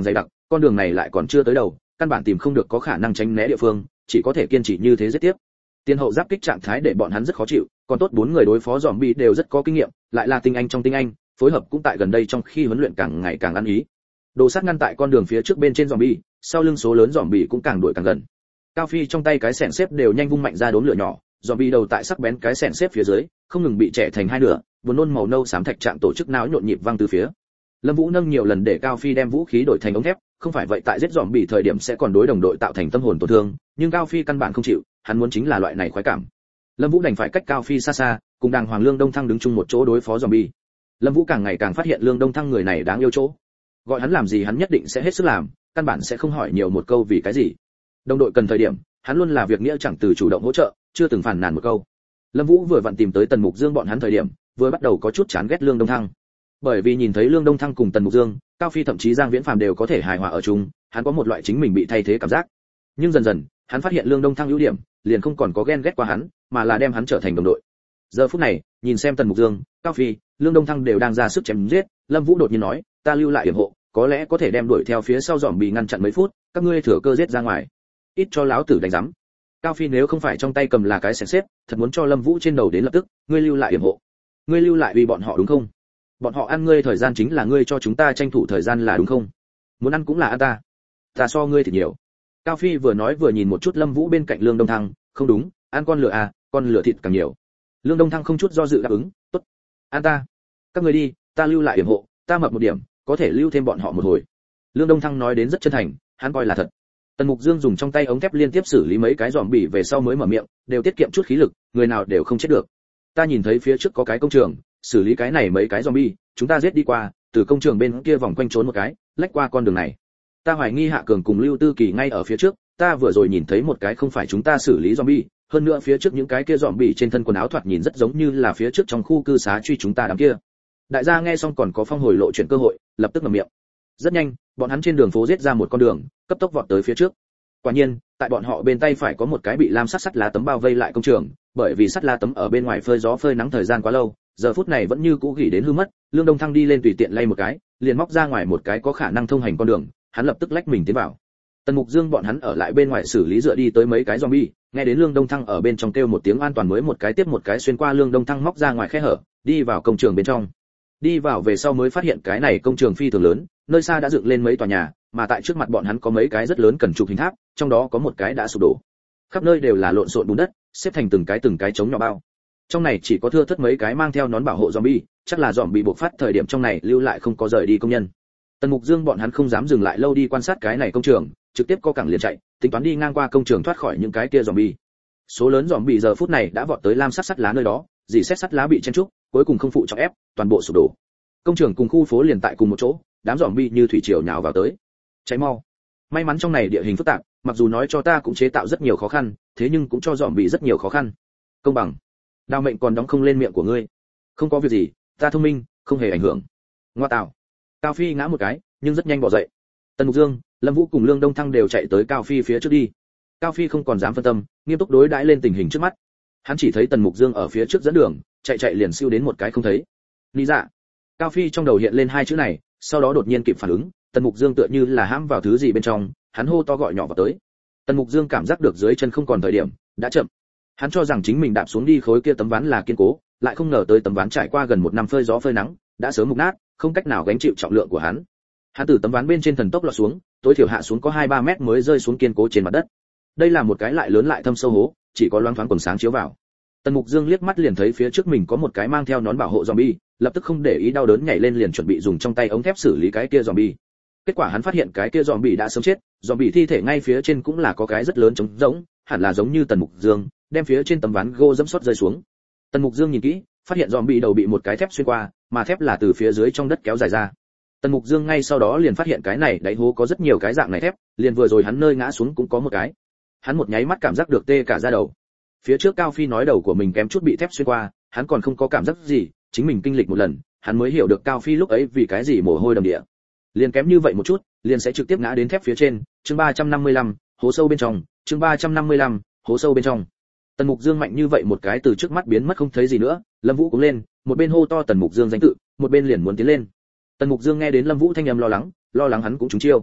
con đường này lại còn chưa tới đầu, căn bản tìm không được có khả năng tránh né địa phương, chỉ có thể kiên trì như thế giết tiếp. Tiên hậu giáp kích trạng thái để bọn hắn rất khó chịu, còn tốt bốn người đối phó zombie đều rất có kinh nghiệm, lại là tinh anh trong tinh anh, phối hợp cũng tại gần đây trong khi huấn luyện càng ngày càng ăn ý. Đồ sát ngăn tại con đường phía trước bên trên zombie, sau lưng số lớn zombie cũng càng đuổi càng gần. Cao Phi trong tay cái xẻng xếp đều nhanh vung mạnh ra đốm lửa nhỏ, zombie đầu tại sắc bén cái xẻng xếp phía dưới, không ngừng bị chẻ thành hai nửa, buồn nôn màu nâu xám thạch trạng tổ chức não nhộn nhịp vang từ phía. Lâm Vũ nâng nhiều lần để Cao Phi đem vũ khí đổi thành ống thép, không phải vậy tại giết zombie thời điểm sẽ còn đối đồng đội tạo thành tâm hồn tổn thương, nhưng Cao Phi căn bản không chịu, hắn muốn chính là loại này khoái cảm. Lâm Vũ đành phải cách Cao Phi xa xa, cùng đàng hoàng Lương Đông Thăng đứng chung một chỗ đối phó zombie. Lâm Vũ càng ngày càng phát hiện Lương Đông Thăng người này đáng yêu chỗ. Gọi hắn làm gì hắn nhất định sẽ hết sức làm, căn bản sẽ không hỏi nhiều một câu vì cái gì. Đồng đội cần thời điểm, hắn luôn là việc nghĩa chẳng từ chủ động hỗ trợ, chưa từng phản nàn một câu. Lâm Vũ vừa vặn tìm tới Tần Mục Dương bọn hắn thời điểm, vừa bắt đầu có chút chán ghét Lương Đông Thăng. Bởi vì nhìn thấy Lương Đông Thăng cùng Tần Mục Dương, Cao Phi thậm chí Giang Viễn Phàm đều có thể hài hòa ở chung, hắn có một loại chính mình bị thay thế cảm giác. Nhưng dần dần, hắn phát hiện Lương Đông Thăng ưu điểm, liền không còn có ghen ghét qua hắn, mà là đem hắn trở thành đồng đội. Giờ phút này, nhìn xem Tần Mục Dương, Cao Phi, Lương Đông Thăng đều đang ra sức chém giết, Lâm Vũ đột nhiên nói, ta lưu lại yểm hộ, có lẽ có thể đem đuổi theo phía sau dòm bị ngăn chặn mấy phút, các ngươi thừa cơ giết ra ngoài. Ít cho láo tử đánh rắm. Cao Phi nếu không phải trong tay cầm là cái xẻng xếp, thật muốn cho Lâm Vũ trên đầu đến lập tức, ngươi lưu lại yểm hộ. Ngươi lưu lại vì bọn họ đúng không? Bọn họ ăn ngươi thời gian chính là ngươi cho chúng ta tranh thủ thời gian là đúng không? Muốn ăn cũng là ăn ta. Ta so ngươi thì nhiều. Cao Phi vừa nói vừa nhìn một chút Lâm Vũ bên cạnh Lương Đông Thăng, không đúng, ăn con lửa à, con lửa thịt càng nhiều. Lương Đông Thăng không chút do dự đáp ứng, tốt, ăn ta. Các ngươi đi, ta lưu lại yểm hộ, ta mập một điểm, có thể lưu thêm bọn họ một hồi. Lương Đông Thăng nói đến rất chân thành, hắn coi là thật. Tần Mục Dương dùng trong tay ống thép liên tiếp xử lý mấy cái zombie về sau mới mở miệng, đều tiết kiệm chút khí lực, người nào đều không chết được. Ta nhìn thấy phía trước có cái công trường, xử lý cái này mấy cái zombie, chúng ta giết đi qua, từ công trường bên kia vòng quanh trốn một cái, lách qua con đường này. Ta hoài nghi Hạ Cường cùng Lưu Tư Kỳ ngay ở phía trước, ta vừa rồi nhìn thấy một cái không phải chúng ta xử lý zombie, hơn nữa phía trước những cái kia zombie trên thân quần áo thoạt nhìn rất giống như là phía trước trong khu cư xá truy chúng ta đám kia. Đại gia nghe xong còn có phong hồi lộ chuyển cơ hội, lập tức mở miệng. Rất nhanh, bọn hắn trên đường phố giết ra một con đường, cấp tốc vọt tới phía trước. Quả nhiên, tại bọn họ bên tay phải có một cái bị lam sắt sắt lá tấm bao vây lại công trường, bởi vì sắt lá tấm ở bên ngoài phơi gió phơi nắng thời gian quá lâu, giờ phút này vẫn như cũ gỉ đến hư mất. Lương Đông Thăng đi lên tùy tiện lay một cái, liền móc ra ngoài một cái có khả năng thông hành con đường, hắn lập tức lách mình tiến vào. Tần Mục Dương bọn hắn ở lại bên ngoài xử lý dựa đi tới mấy cái zombie, nghe đến Lương Đông Thăng ở bên trong kêu một tiếng an toàn mới một cái tiếp một cái xuyên qua Lương Đông Thăng móc ra ngoài khe hở, đi vào công trường bên trong. Đi vào về sau mới phát hiện cái này công trường phi thường lớn, nơi xa đã dựng lên mấy tòa nhà, mà tại trước mặt bọn hắn có mấy cái rất lớn cần trục hình tháp, trong đó có một cái đã sụp đổ. Khắp nơi đều là lộn xộn bùn đất, xếp thành từng cái từng cái trống nhỏ bao. Trong này chỉ có thưa thớt mấy cái mang theo nón bảo hộ zombie, chắc là zombie buộc phát thời điểm trong này lưu lại không có rời đi công nhân. Tần Mục Dương bọn hắn không dám dừng lại lâu đi quan sát cái này công trường, trực tiếp co cẳng liền chạy, tính toán đi ngang qua công trường thoát khỏi những cái kia zombie. Số lớn zombie giờ phút này đã vọt tới lam sắt sắt lá nơi đó, dì xét sắt lá bị chen trúc, cuối cùng không phụ trọng ép, toàn bộ sụp đổ. Công trường cùng khu phố liền tại cùng một chỗ, đám zombie như thủy triều nhào vào tới. Cháy mau. May mắn trong này địa hình phức tạp, mặc dù nói cho ta cũng chế tạo rất nhiều khó khăn, thế nhưng cũng cho zombie rất nhiều khó khăn. Công bằng. Đao mệnh còn đóng không lên miệng của ngươi. Không có việc gì, ta thông minh, không hề ảnh hưởng. Ngoa tạo. Cao Phi ngã một cái, nhưng rất nhanh bỏ dậy. Tần Mục Dương, Lâm Vũ cùng Lương Đông Thăng đều chạy tới Cao Phi phía trước đi. Cao Phi không còn dám phân tâm, nghiêm túc đối đãi lên tình hình trước mắt. Hắn chỉ thấy Tần Mục Dương ở phía trước dẫn đường, chạy chạy liền siêu đến một cái không thấy. Lý dạ. Cao Phi trong đầu hiện lên hai chữ này, sau đó đột nhiên kịp phản ứng, Tần Mục Dương tựa như là hãm vào thứ gì bên trong, hắn hô to gọi nhỏ vào tới. Tần Mục Dương cảm giác được dưới chân không còn thời điểm, đã chậm. Hắn cho rằng chính mình đạp xuống đi khối kia tấm ván là kiên cố, lại không ngờ tới tấm ván trải qua gần một năm phơi gió phơi nắng, đã sớm mục nát, không cách nào gánh chịu trọng lượng của hắn. Hắn từ tấm ván bên trên thần tốc lọt xuống, tối thiểu hạ xuống có hai ba mét mới rơi xuống kiên cố trên mặt đất. Đây là một cái lại lớn lại thâm sâu hố, chỉ có loáng thoáng quần sáng chiếu vào. Tần Mục Dương liếc mắt liền thấy phía trước mình có một cái mang theo nón bảo hộ zombie, lập tức không để ý đau đớn nhảy lên liền chuẩn bị dùng trong tay ống thép xử lý cái kia zombie. Kết quả hắn phát hiện cái kia zombie đã sớm chết, zombie thi thể ngay phía trên cũng là có cái rất lớn trống rỗng, hẳn là giống như Tần Mục Dương, đem phía trên tấm ván gỗ dẫm sót rơi xuống. Tần Mục Dương nhìn kỹ, phát hiện zombie đầu bị một cái thép xuyên qua, mà thép là từ phía dưới trong đất kéo dài ra. Tần Mục Dương ngay sau đó liền phát hiện cái này đáy hố có rất nhiều cái dạng này thép, liền vừa rồi hắn nơi ngã xuống cũng có một cái. Hắn một nháy mắt cảm giác được tê cả da đầu. Phía trước Cao Phi nói đầu của mình kém chút bị thép xuyên qua, hắn còn không có cảm giác gì, chính mình kinh lịch một lần, hắn mới hiểu được Cao Phi lúc ấy vì cái gì mồ hôi đầm địa. Liền kém như vậy một chút, liền sẽ trực tiếp ngã đến thép phía trên, chương ba trăm năm mươi lăm, hố sâu bên trong, chương ba trăm năm mươi lăm, hố sâu bên trong. Tần Mục Dương mạnh như vậy một cái từ trước mắt biến mất không thấy gì nữa, Lâm Vũ cũng lên, một bên hô to Tần Mục Dương danh tự, một bên liền muốn tiến lên. Tần Mục Dương nghe đến Lâm Vũ thanh âm lo lắng, lo lắng hắn cũng trúng chiêu.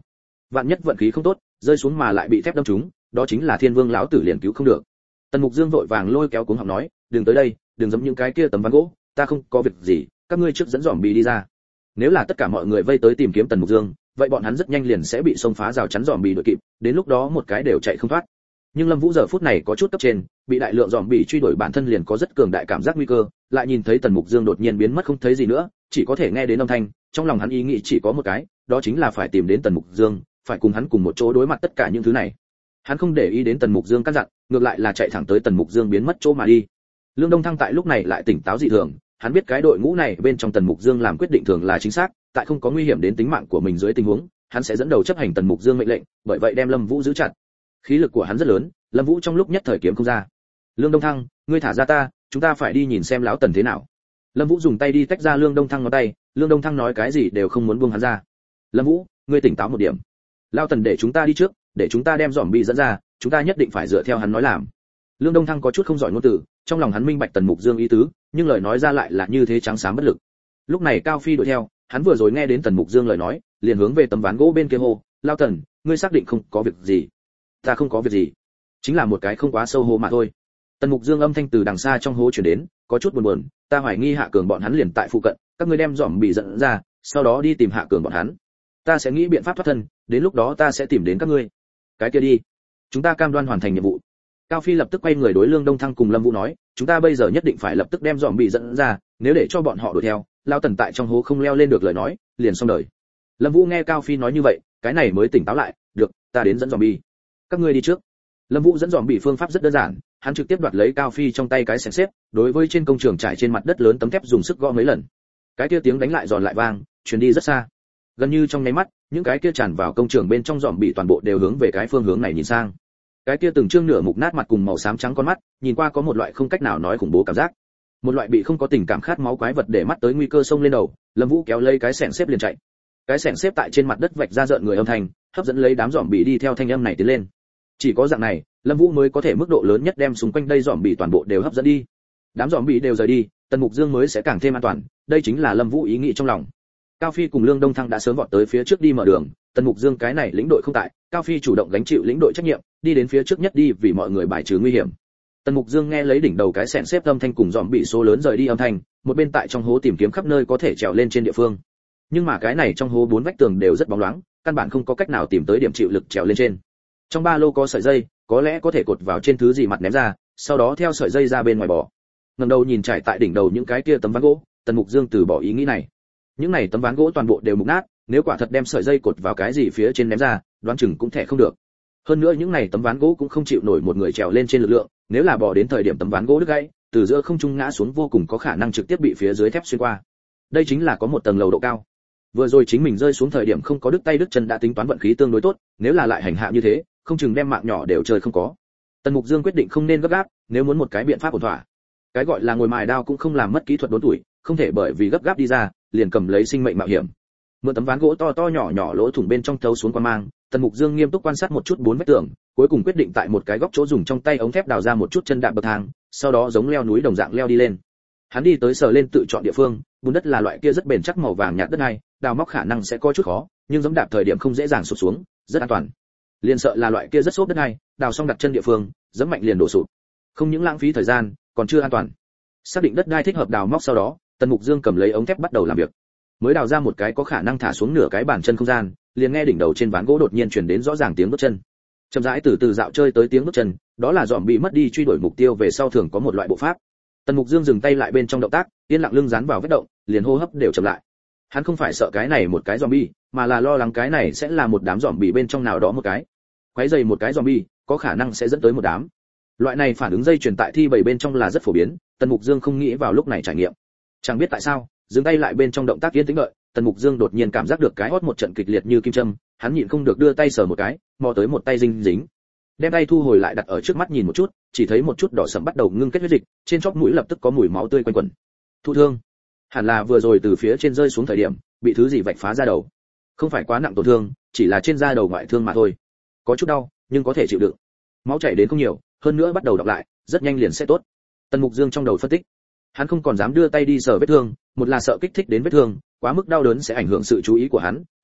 Vạn nhất vận khí không tốt, rơi xuống mà lại bị thép đâm trúng, đó chính là Thiên Vương lão tử liền cứu không được. Tần Mục Dương vội vàng lôi kéo cuống họng nói, đừng tới đây, đừng giẫm những cái kia tấm ván gỗ, ta không có việc gì, các ngươi trước dẫn dòm bì đi ra. Nếu là tất cả mọi người vây tới tìm kiếm Tần Mục Dương, vậy bọn hắn rất nhanh liền sẽ bị xông phá rào chắn dòm bì đuổi kịp, đến lúc đó một cái đều chạy không thoát. Nhưng Lâm Vũ giờ phút này có chút cấp trên, bị đại lượng dòm bì truy đuổi, bản thân liền có rất cường đại cảm giác nguy cơ, lại nhìn thấy Tần Mục Dương đột nhiên biến mất không thấy gì nữa, chỉ có thể nghe đến âm thanh, trong lòng hắn ý nghĩ chỉ có một cái, đó chính là phải tìm đến Tần Mục Dương, phải cùng hắn cùng một chỗ đối mặt tất cả những thứ này. Hắn không để ý đến Tần Mục Dương căn dặn, ngược lại là chạy thẳng tới Tần Mục Dương biến mất chỗ mà đi. Lương Đông Thăng tại lúc này lại tỉnh táo dị thường, hắn biết cái đội ngũ này bên trong Tần Mục Dương làm quyết định thường là chính xác, tại không có nguy hiểm đến tính mạng của mình dưới tình huống, hắn sẽ dẫn đầu chấp hành Tần Mục Dương mệnh lệnh, bởi vậy đem Lâm Vũ giữ chặt. Khí lực của hắn rất lớn, Lâm Vũ trong lúc nhất thời kiếm không ra. Lương Đông Thăng, ngươi thả ra ta, chúng ta phải đi nhìn xem lão Tần thế nào. Lâm Vũ dùng tay đi tách ra Lương Đông Thăng ngón tay, Lương Đông Thăng nói cái gì đều không muốn buông hắn ra. Lâm Vũ, ngươi tỉnh táo một điểm. Lão Tần để chúng ta đi trước, để chúng ta đem dòm bị dẫn ra, chúng ta nhất định phải dựa theo hắn nói làm. Lương Đông Thăng có chút không giỏi ngôn từ, trong lòng hắn minh bạch Tần Mục Dương ý tứ, nhưng lời nói ra lại là như thế trắng xám bất lực. Lúc này Cao Phi đuổi theo, hắn vừa rồi nghe đến Tần Mục Dương lời nói, liền hướng về tấm ván gỗ bên kia hô, "Lão Tần, ngươi xác định không có việc gì?" "Ta không có việc gì, chính là một cái không quá sâu hố mà thôi." Tần Mục Dương âm thanh từ đằng xa trong hố truyền đến, có chút buồn buồn, "Ta hoài nghi Hạ Cường bọn hắn liền tại phụ cận, các ngươi đem dòm bị dẫn ra, sau đó đi tìm Hạ Cường bọn hắn. Ta sẽ nghĩ biện pháp thoát thân, đến lúc đó ta sẽ tìm đến các ngươi." "Cái kia đi, chúng ta cam đoan hoàn thành nhiệm vụ." Cao Phi lập tức quay người đối Lương Đông Thăng cùng Lâm Vũ nói, "Chúng ta bây giờ nhất định phải lập tức đem dòm bị dẫn ra, nếu để cho bọn họ đuổi theo, Lão Tần tại trong hố không leo lên được lời nói, liền xong đời." Lâm Vũ nghe Cao Phi nói như vậy, cái này mới tỉnh táo lại, "Được, ta đến dẫn dòm bị. Các ngươi đi trước." Lâm Vũ dẫn dòm bị phương pháp rất đơn giản, hắn trực tiếp đoạt lấy Cao Phi trong tay cái xẻng xếp, đối với trên công trường trải trên mặt đất lớn tấm thép dùng sức gõ mấy lần. Cái kia tiếng đánh lại giòn lại vang, truyền đi rất xa. Gần như trong nháy mắt, những cái kia tràn vào công trường bên trong dòm bị toàn bộ đều hướng về cái phương hướng này nhìn sang. Cái kia từng trương nửa mục nát mặt cùng màu xám trắng con mắt, nhìn qua có một loại không cách nào nói khủng bố cảm giác. Một loại bị không có tình cảm khát máu quái vật để mắt tới nguy cơ xông lên đầu, Lâm Vũ kéo lấy cái xẻng xếp liền chạy. Cái xẻng xếp tại trên mặt đất vạch ra rợn người âm thanh, hấp dẫn lấy đám dòm bị đi theo thanh âm này tiến lên. Chỉ có dạng này, Lâm Vũ mới có thể mức độ lớn nhất đem xung quanh đây dòm bị toàn bộ đều hấp dẫn đi. Đám dòm bị đều rời đi, Tần Mục Dương mới sẽ càng thêm an toàn, đây chính là Lâm Vũ ý nghĩ trong lòng. Cao Phi cùng Lương Đông Thăng đã sớm vọt tới phía trước đi mở đường, Tần Mục Dương cái này lĩnh đội không tại, Cao Phi chủ động gánh chịu lĩnh đội trách nhiệm, đi đến phía trước nhất đi vì mọi người bài trừ nguy hiểm. Tần Mục Dương nghe lấy đỉnh đầu cái xẻng xếp âm thanh cùng dòm bị số lớn rời đi âm thanh, một bên tại trong hố tìm kiếm khắp nơi có thể trèo lên trên địa phương. Nhưng mà cái này trong hố bốn vách tường đều rất bóng loáng, căn bản không có cách nào tìm tới điểm chịu lực trèo lên trên. Trong ba lô có sợi dây, có lẽ có thể cột vào trên thứ gì mặt ném ra, sau đó theo sợi dây ra bên ngoài bỏ. Ngẩng đầu nhìn trải tại đỉnh đầu những cái kia tấm ván gỗ, Tần Mục Dương từ bỏ ý nghĩ này. Những này tấm ván gỗ toàn bộ đều mục nát, nếu quả thật đem sợi dây cột vào cái gì phía trên ném ra, đoán chừng cũng thẻ không được. Hơn nữa những này tấm ván gỗ cũng không chịu nổi một người trèo lên trên lực lượng, nếu là bỏ đến thời điểm tấm ván gỗ đứt gãy, từ giữa không trung ngã xuống vô cùng có khả năng trực tiếp bị phía dưới thép xuyên qua. Đây chính là có một tầng lầu độ cao. Vừa rồi chính mình rơi xuống thời điểm không có đứt tay đứt chân đã tính toán vận khí tương đối tốt, nếu là lại hành hạ như thế, không chừng đem mạng nhỏ đều chơi không có. Tần Mục Dương quyết định không nên gấp gáp, nếu muốn một cái biện pháp ổn thỏa. Cái gọi là ngồi mài đao cũng không làm mất kỹ thuật đốn tuổi, không thể bởi vì gấp gáp đi ra, liền cầm lấy sinh mệnh mạo hiểm. Mượn tấm ván gỗ to to nhỏ nhỏ lỗ thủng bên trong thấu xuống qua mang, Tần Mục Dương nghiêm túc quan sát một chút bốn vách tường, cuối cùng quyết định tại một cái góc chỗ dùng trong tay ống thép đào ra một chút chân đạp bậc thang, sau đó giống leo núi đồng dạng leo đi lên. Hắn đi tới sờ lên tự chọn địa phương, bùn đất là loại kia rất bền chắc màu vàng nhạt đất này, đào móc khả năng sẽ có chút khó, nhưng giống đạp thời điểm không dễ dàng sụp xuống, rất an toàn. Liền sợ là loại kia rất xốp đất này, đào xong đặt chân địa phương, giẫm mạnh liền đổ sụp. Không những lãng phí thời gian, còn chưa an toàn. Xác định đất đai thích hợp đào móc sau đó, Tần Mục Dương cầm lấy ống thép bắt đầu làm việc. Mới đào ra một cái có khả năng thả xuống nửa cái bàn chân không gian, liền nghe đỉnh đầu trên ván gỗ đột nhiên truyền đến rõ ràng tiếng bước chân. Chậm rãi từ từ dạo chơi tới tiếng bước chân, đó là dòm bị mất đi truy đuổi mục tiêu về sau thường có một loại bộ pháp. Tần Mục Dương dừng tay lại bên trong động tác, yên lặng lưng dán vào vết động, liền hô hấp đều chậm lại. Hắn không phải sợ cái này một cái zombie, mà là lo lắng cái này sẽ là một đám zombie bên trong nào đó một cái. Quấy rầy một cái zombie, có khả năng sẽ dẫn tới một đám. Loại này phản ứng dây truyền tại thi bảy bên trong là rất phổ biến, Tần Mục Dương không nghĩ vào lúc này trải nghiệm. Chẳng biết tại sao, dừng tay lại bên trong động tác yên tĩnh đợi, Tần Mục Dương đột nhiên cảm giác được cái hót một trận kịch liệt như kim châm, hắn nhịn không được đưa tay sờ một cái, mò tới một tay dinh dính. Đem tay thu hồi lại đặt ở trước mắt nhìn một chút, chỉ thấy một chút đỏ sẫm bắt đầu ngưng kết huyết dịch, trên chóp mũi lập tức có mùi máu tươi quanh quẩn. Thụ thương, hẳn là vừa rồi từ phía trên rơi xuống thời điểm, bị thứ gì vạch phá da đầu. Không phải quá nặng tổn thương, chỉ là trên da đầu ngoại thương mà thôi. Có chút đau, nhưng có thể chịu đựng. Máu chảy đến không nhiều, hơn nữa bắt đầu đọc lại, rất nhanh liền sẽ tốt. Tần Mục Dương trong đầu phân tích. Hắn không còn dám đưa tay đi sờ vết thương, một là sợ kích thích đến vết thương, quá mức đau đớn sẽ ảnh hưởng sự chú ý của hắn,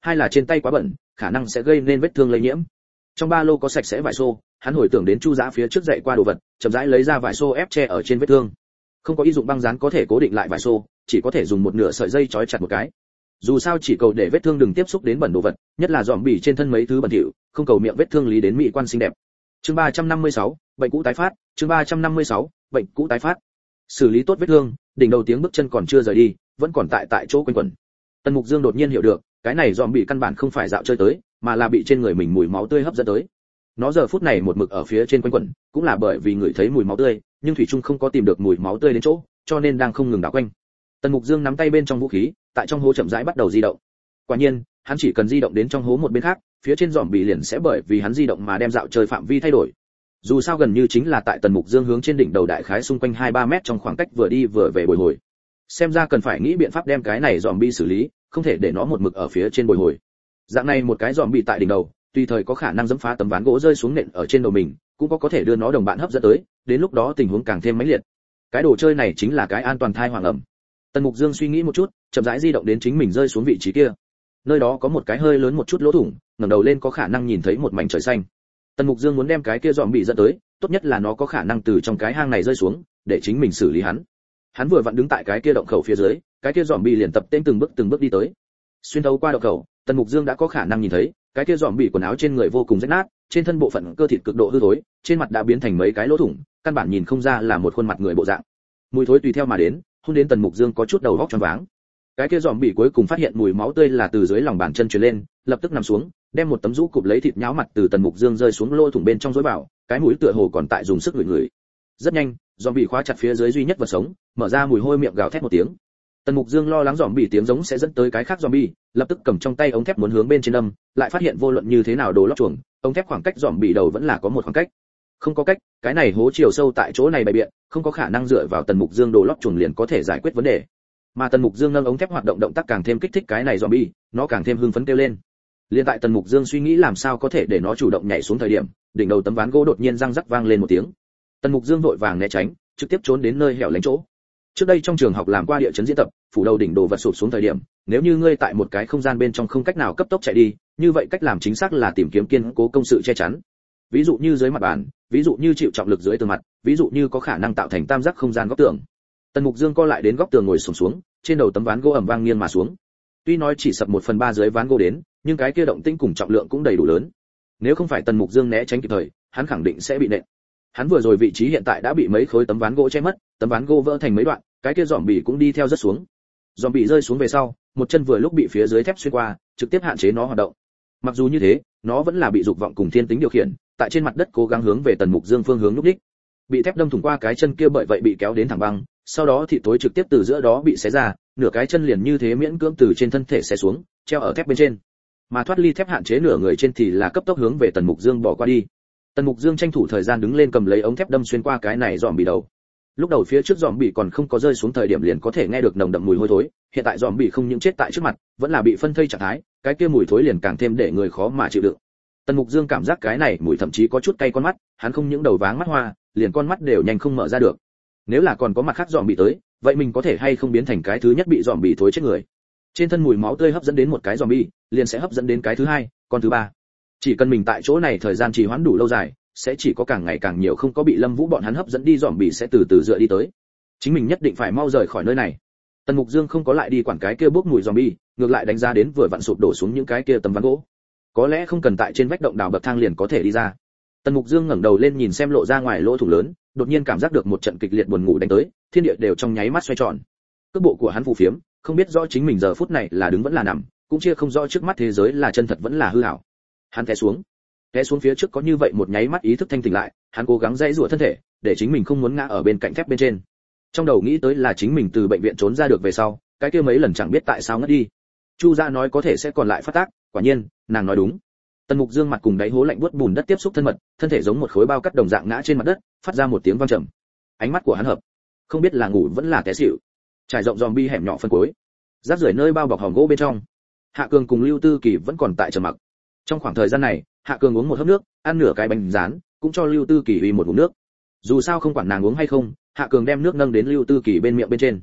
hai là trên tay quá bẩn, khả năng sẽ gây nên vết thương lây nhiễm. Trong ba lô có sạch sẽ vải xô, hắn hồi tưởng đến Chu Dã phía trước dạy qua đồ vật, chậm rãi lấy ra vải xô ép che ở trên vết thương. Không có y dụng băng dán có thể cố định lại vải xô, chỉ có thể dùng một nửa sợi dây trói chặt một cái. Dù sao chỉ cầu để vết thương đừng tiếp xúc đến bẩn đồ vật, nhất là dòm bỉ trên thân mấy thứ bẩn thỉu, không cầu miệng vết thương lý đến mỹ quan xinh đẹp. Chương ba trăm năm mươi sáu, bệnh cũ tái phát, chương ba trăm năm mươi sáu, bệnh cũ tái phát. Xử lý tốt vết thương, đỉnh đầu tiếng bước chân còn chưa rời đi, vẫn còn tại tại chỗ quanh quẩn. Tần Mục Dương đột nhiên hiểu được, cái này dòm bỉ căn bản không phải dạo chơi tới, mà là bị trên người mình mùi máu tươi hấp dẫn tới. Nó giờ phút này một mực ở phía trên quanh quẩn, cũng là bởi vì người thấy mùi máu tươi, nhưng thủy trung không có tìm được mùi máu tươi đến chỗ, cho nên đang không ngừng đảo quanh. Tần Mục Dương nắm tay bên trong vũ khí, tại trong hố chậm rãi bắt đầu di động. Quả nhiên, hắn chỉ cần di động đến trong hố một bên khác, phía trên dòm bỉ liền sẽ bởi vì hắn di động mà đem dạo chơi phạm vi thay đổi. Dù sao gần như chính là tại Tần Mục Dương hướng trên đỉnh đầu đại khái xung quanh hai ba mét trong khoảng cách vừa đi vừa về bồi hồi. Xem ra cần phải nghĩ biện pháp đem cái này dòm bỉ xử lý, không thể để nó một mực ở phía trên bồi hồi. Dạng này một cái dòm bỉ tại đỉnh đầu, tùy thời có khả năng giẫm phá tấm ván gỗ rơi xuống nện ở trên đầu mình, cũng có có thể đưa nó đồng bạn hấp dẫn tới, đến lúc đó tình huống càng thêm mãnh liệt. Cái đồ chơi này chính là cái an toàn thai hoàng ẩm. Tần Mục Dương suy nghĩ một chút, chậm rãi di động đến chính mình rơi xuống vị trí kia. Nơi đó có một cái hơi lớn một chút lỗ thủng, ngẩng đầu lên có khả năng nhìn thấy một mảnh trời xanh. Tần Mục Dương muốn đem cái kia dòm bị dẫn tới, tốt nhất là nó có khả năng từ trong cái hang này rơi xuống, để chính mình xử lý hắn. Hắn vừa vặn đứng tại cái kia động khẩu phía dưới, cái kia dòm bị liền tập tên từng bước từng bước đi tới. Xuyên thấu qua động khẩu, Tần Mục Dương đã có khả năng nhìn thấy, cái kia dòm bị quần áo trên người vô cùng rách nát, trên thân bộ phận cơ thịt cực độ hư thối, trên mặt đã biến thành mấy cái lỗ thủng, căn bản nhìn không ra là một khuôn mặt người bộ dạng. Mùi thối tùy theo mà đến, hôn đến Tần Mục Dương có chút đầu óc choáng váng. Cái kia dòm bị cuối cùng phát hiện mùi máu tươi là từ dưới lòng bàn chân truyền lên, lập tức nằm xuống, đem một tấm rũ cụp lấy thịt nháo mặt từ Tần Mục Dương rơi xuống lỗ thủng bên trong rối vào, cái mũi tựa hồ còn tại dùng sức ngửi ngửi. Rất nhanh, dòm bị khóa chặt phía dưới duy nhất vật sống, mở ra mùi hôi miệng gào thét một tiếng. Tần Mục Dương lo lắng dòm bị tiếng giống sẽ dẫn tới cái khác dòm bị, lập tức cầm trong tay ống thép muốn hướng bên trên đâm, lại phát hiện vô luận như thế nào đồ lót chuồng, ống thép khoảng cách dòm bị đầu vẫn là có một khoảng cách. Không có cách, cái này hố chiều sâu tại chỗ này bày biện, không có khả năng dựa vào Tần Mục Dương đồ lót chuồng liền có thể giải quyết vấn đề. Mà Tần Mục Dương nâng ống thép hoạt động động tác càng thêm kích thích cái này zombie, nó càng thêm hưng phấn kêu lên. Liên tại Tần Mục Dương suy nghĩ làm sao có thể để nó chủ động nhảy xuống thời điểm, đỉnh đầu tấm ván gỗ đột nhiên răng rắc vang lên một tiếng. Tần Mục Dương vội vàng né tránh, trực tiếp trốn đến nơi hẻo lánh chỗ. Trước đây trong trường học làm qua địa chấn diễn tập, phủ đầu đỉnh đồ vật sụp xuống thời điểm, nếu như ngươi tại một cái không gian bên trong không cách nào cấp tốc chạy đi, như vậy cách làm chính xác là tìm kiếm kiên cố công sự che chắn. Ví dụ như dưới mặt bàn, ví dụ như chịu trọng lực dưới tường mặt, ví dụ như có khả năng tạo thành tam giác không gian góc tường. Tần Mục Dương co lại đến góc tường ngồi xổm xuống, trên đầu tấm ván gỗ ầm vang nghiêng mà xuống. Tuy nói chỉ sập một phần ba dưới ván gỗ đến, nhưng cái kia động tĩnh cùng trọng lượng cũng đầy đủ lớn. Nếu không phải Tần Mục Dương né tránh kịp thời, hắn khẳng định sẽ bị nện. Hắn vừa rồi vị trí hiện tại đã bị mấy khối tấm ván gỗ che mất, tấm ván gỗ vỡ thành mấy đoạn, cái kia dòm bỉ cũng đi theo rất xuống. Dòm bỉ rơi xuống về sau, một chân vừa lúc bị phía dưới thép xuyên qua, trực tiếp hạn chế nó hoạt động. Mặc dù như thế, nó vẫn là bị dục vọng cùng thiên tính điều khiển, tại trên mặt đất cố gắng hướng về Tần Mục Dương phương hướng lúc đích. Bị thép đâm thủng qua cái chân kia bởi vậy bị kéo đến thẳng băng, sau đó thịt tối trực tiếp từ giữa đó bị xé ra, nửa cái chân liền như thế miễn cưỡng từ trên thân thể xé xuống, treo ở thép bên trên. Mà thoát ly thép hạn chế nửa người trên thì là cấp tốc hướng về Tần Mục Dương bỏ qua đi. Tần Mục Dương tranh thủ thời gian đứng lên cầm lấy ống thép đâm xuyên qua cái này dòm bị đầu. Lúc đầu phía trước dòm bị còn không có rơi xuống thời điểm liền có thể nghe được nồng đậm mùi hôi thối, hiện tại dòm bị không những chết tại trước mặt, vẫn là bị phân thây trạng thái, cái kia mùi thối liền càng thêm để người khó mà chịu đựng. Tần Mục Dương cảm giác cái này mùi thậm chí có chút cay con mắt, hắn không những đầu váng mắt hoa, liền con mắt đều nhanh không mở ra được. Nếu là còn có mặt khác dòm bị tới, vậy mình có thể hay không biến thành cái thứ nhất bị dòm bị thối chết người. Trên thân mùi máu tươi hấp dẫn đến một cái dòm bị, liền sẽ hấp dẫn đến cái thứ hai, con thứ ba. Chỉ cần mình tại chỗ này thời gian trì hoãn đủ lâu dài, sẽ chỉ có càng ngày càng nhiều không có bị Lâm Vũ bọn hắn hấp dẫn đi dòm bị sẽ từ từ dựa đi tới. Chính mình nhất định phải mau rời khỏi nơi này. Tần Mục Dương không có lại đi quản cái kia bốc mùi dòm bị, ngược lại đánh ra đến vừa vặn sụp đổ xuống những cái kia tấm ván gỗ. Có lẽ không cần tại trên vách động đào bậc thang liền có thể đi ra. Tần Mục Dương ngẩng đầu lên nhìn xem lộ ra ngoài lỗ thủng lớn, đột nhiên cảm giác được một trận kịch liệt buồn ngủ đánh tới, thiên địa đều trong nháy mắt xoay tròn. Cước bộ của hắn phù phiếm, không biết rõ chính mình giờ phút này là đứng vẫn là nằm, cũng chia không rõ trước mắt thế giới là chân thật vẫn là hư ảo. Hắn té xuống, té xuống phía trước có như vậy một nháy mắt ý thức thanh tỉnh lại, hắn cố gắng dãy giụa thân thể, để chính mình không muốn ngã ở bên cạnh thép bên trên. Trong đầu nghĩ tới là chính mình từ bệnh viện trốn ra được về sau, cái kia mấy lần chẳng biết tại sao ngất đi. Chu Gia nói có thể sẽ còn lại phát tác, quả nhiên, nàng nói đúng. Tần Mục Dương mặt cùng đáy hố lạnh buốt bùn đất tiếp xúc thân mật, thân thể giống một khối bao cắt đồng dạng ngã trên mặt đất, phát ra một tiếng vang trầm. Ánh mắt của hắn hợp, không biết là ngủ vẫn là té xỉu. Trải rộng zombie hẻm nhỏ phân cuối, rác rưởi nơi bao bọc hòm gỗ bên trong. Hạ Cường cùng Lưu Tư Kỳ vẫn còn tại trầm mặc. Trong khoảng thời gian này, Hạ Cường uống một hớp nước, ăn nửa cái bánh rán, cũng cho Lưu Tư Kỳ uy một ngụm nước. Dù sao không quản nàng uống hay không, Hạ Cường đem nước nâng đến Lưu Tư Kỳ bên miệng bên trên.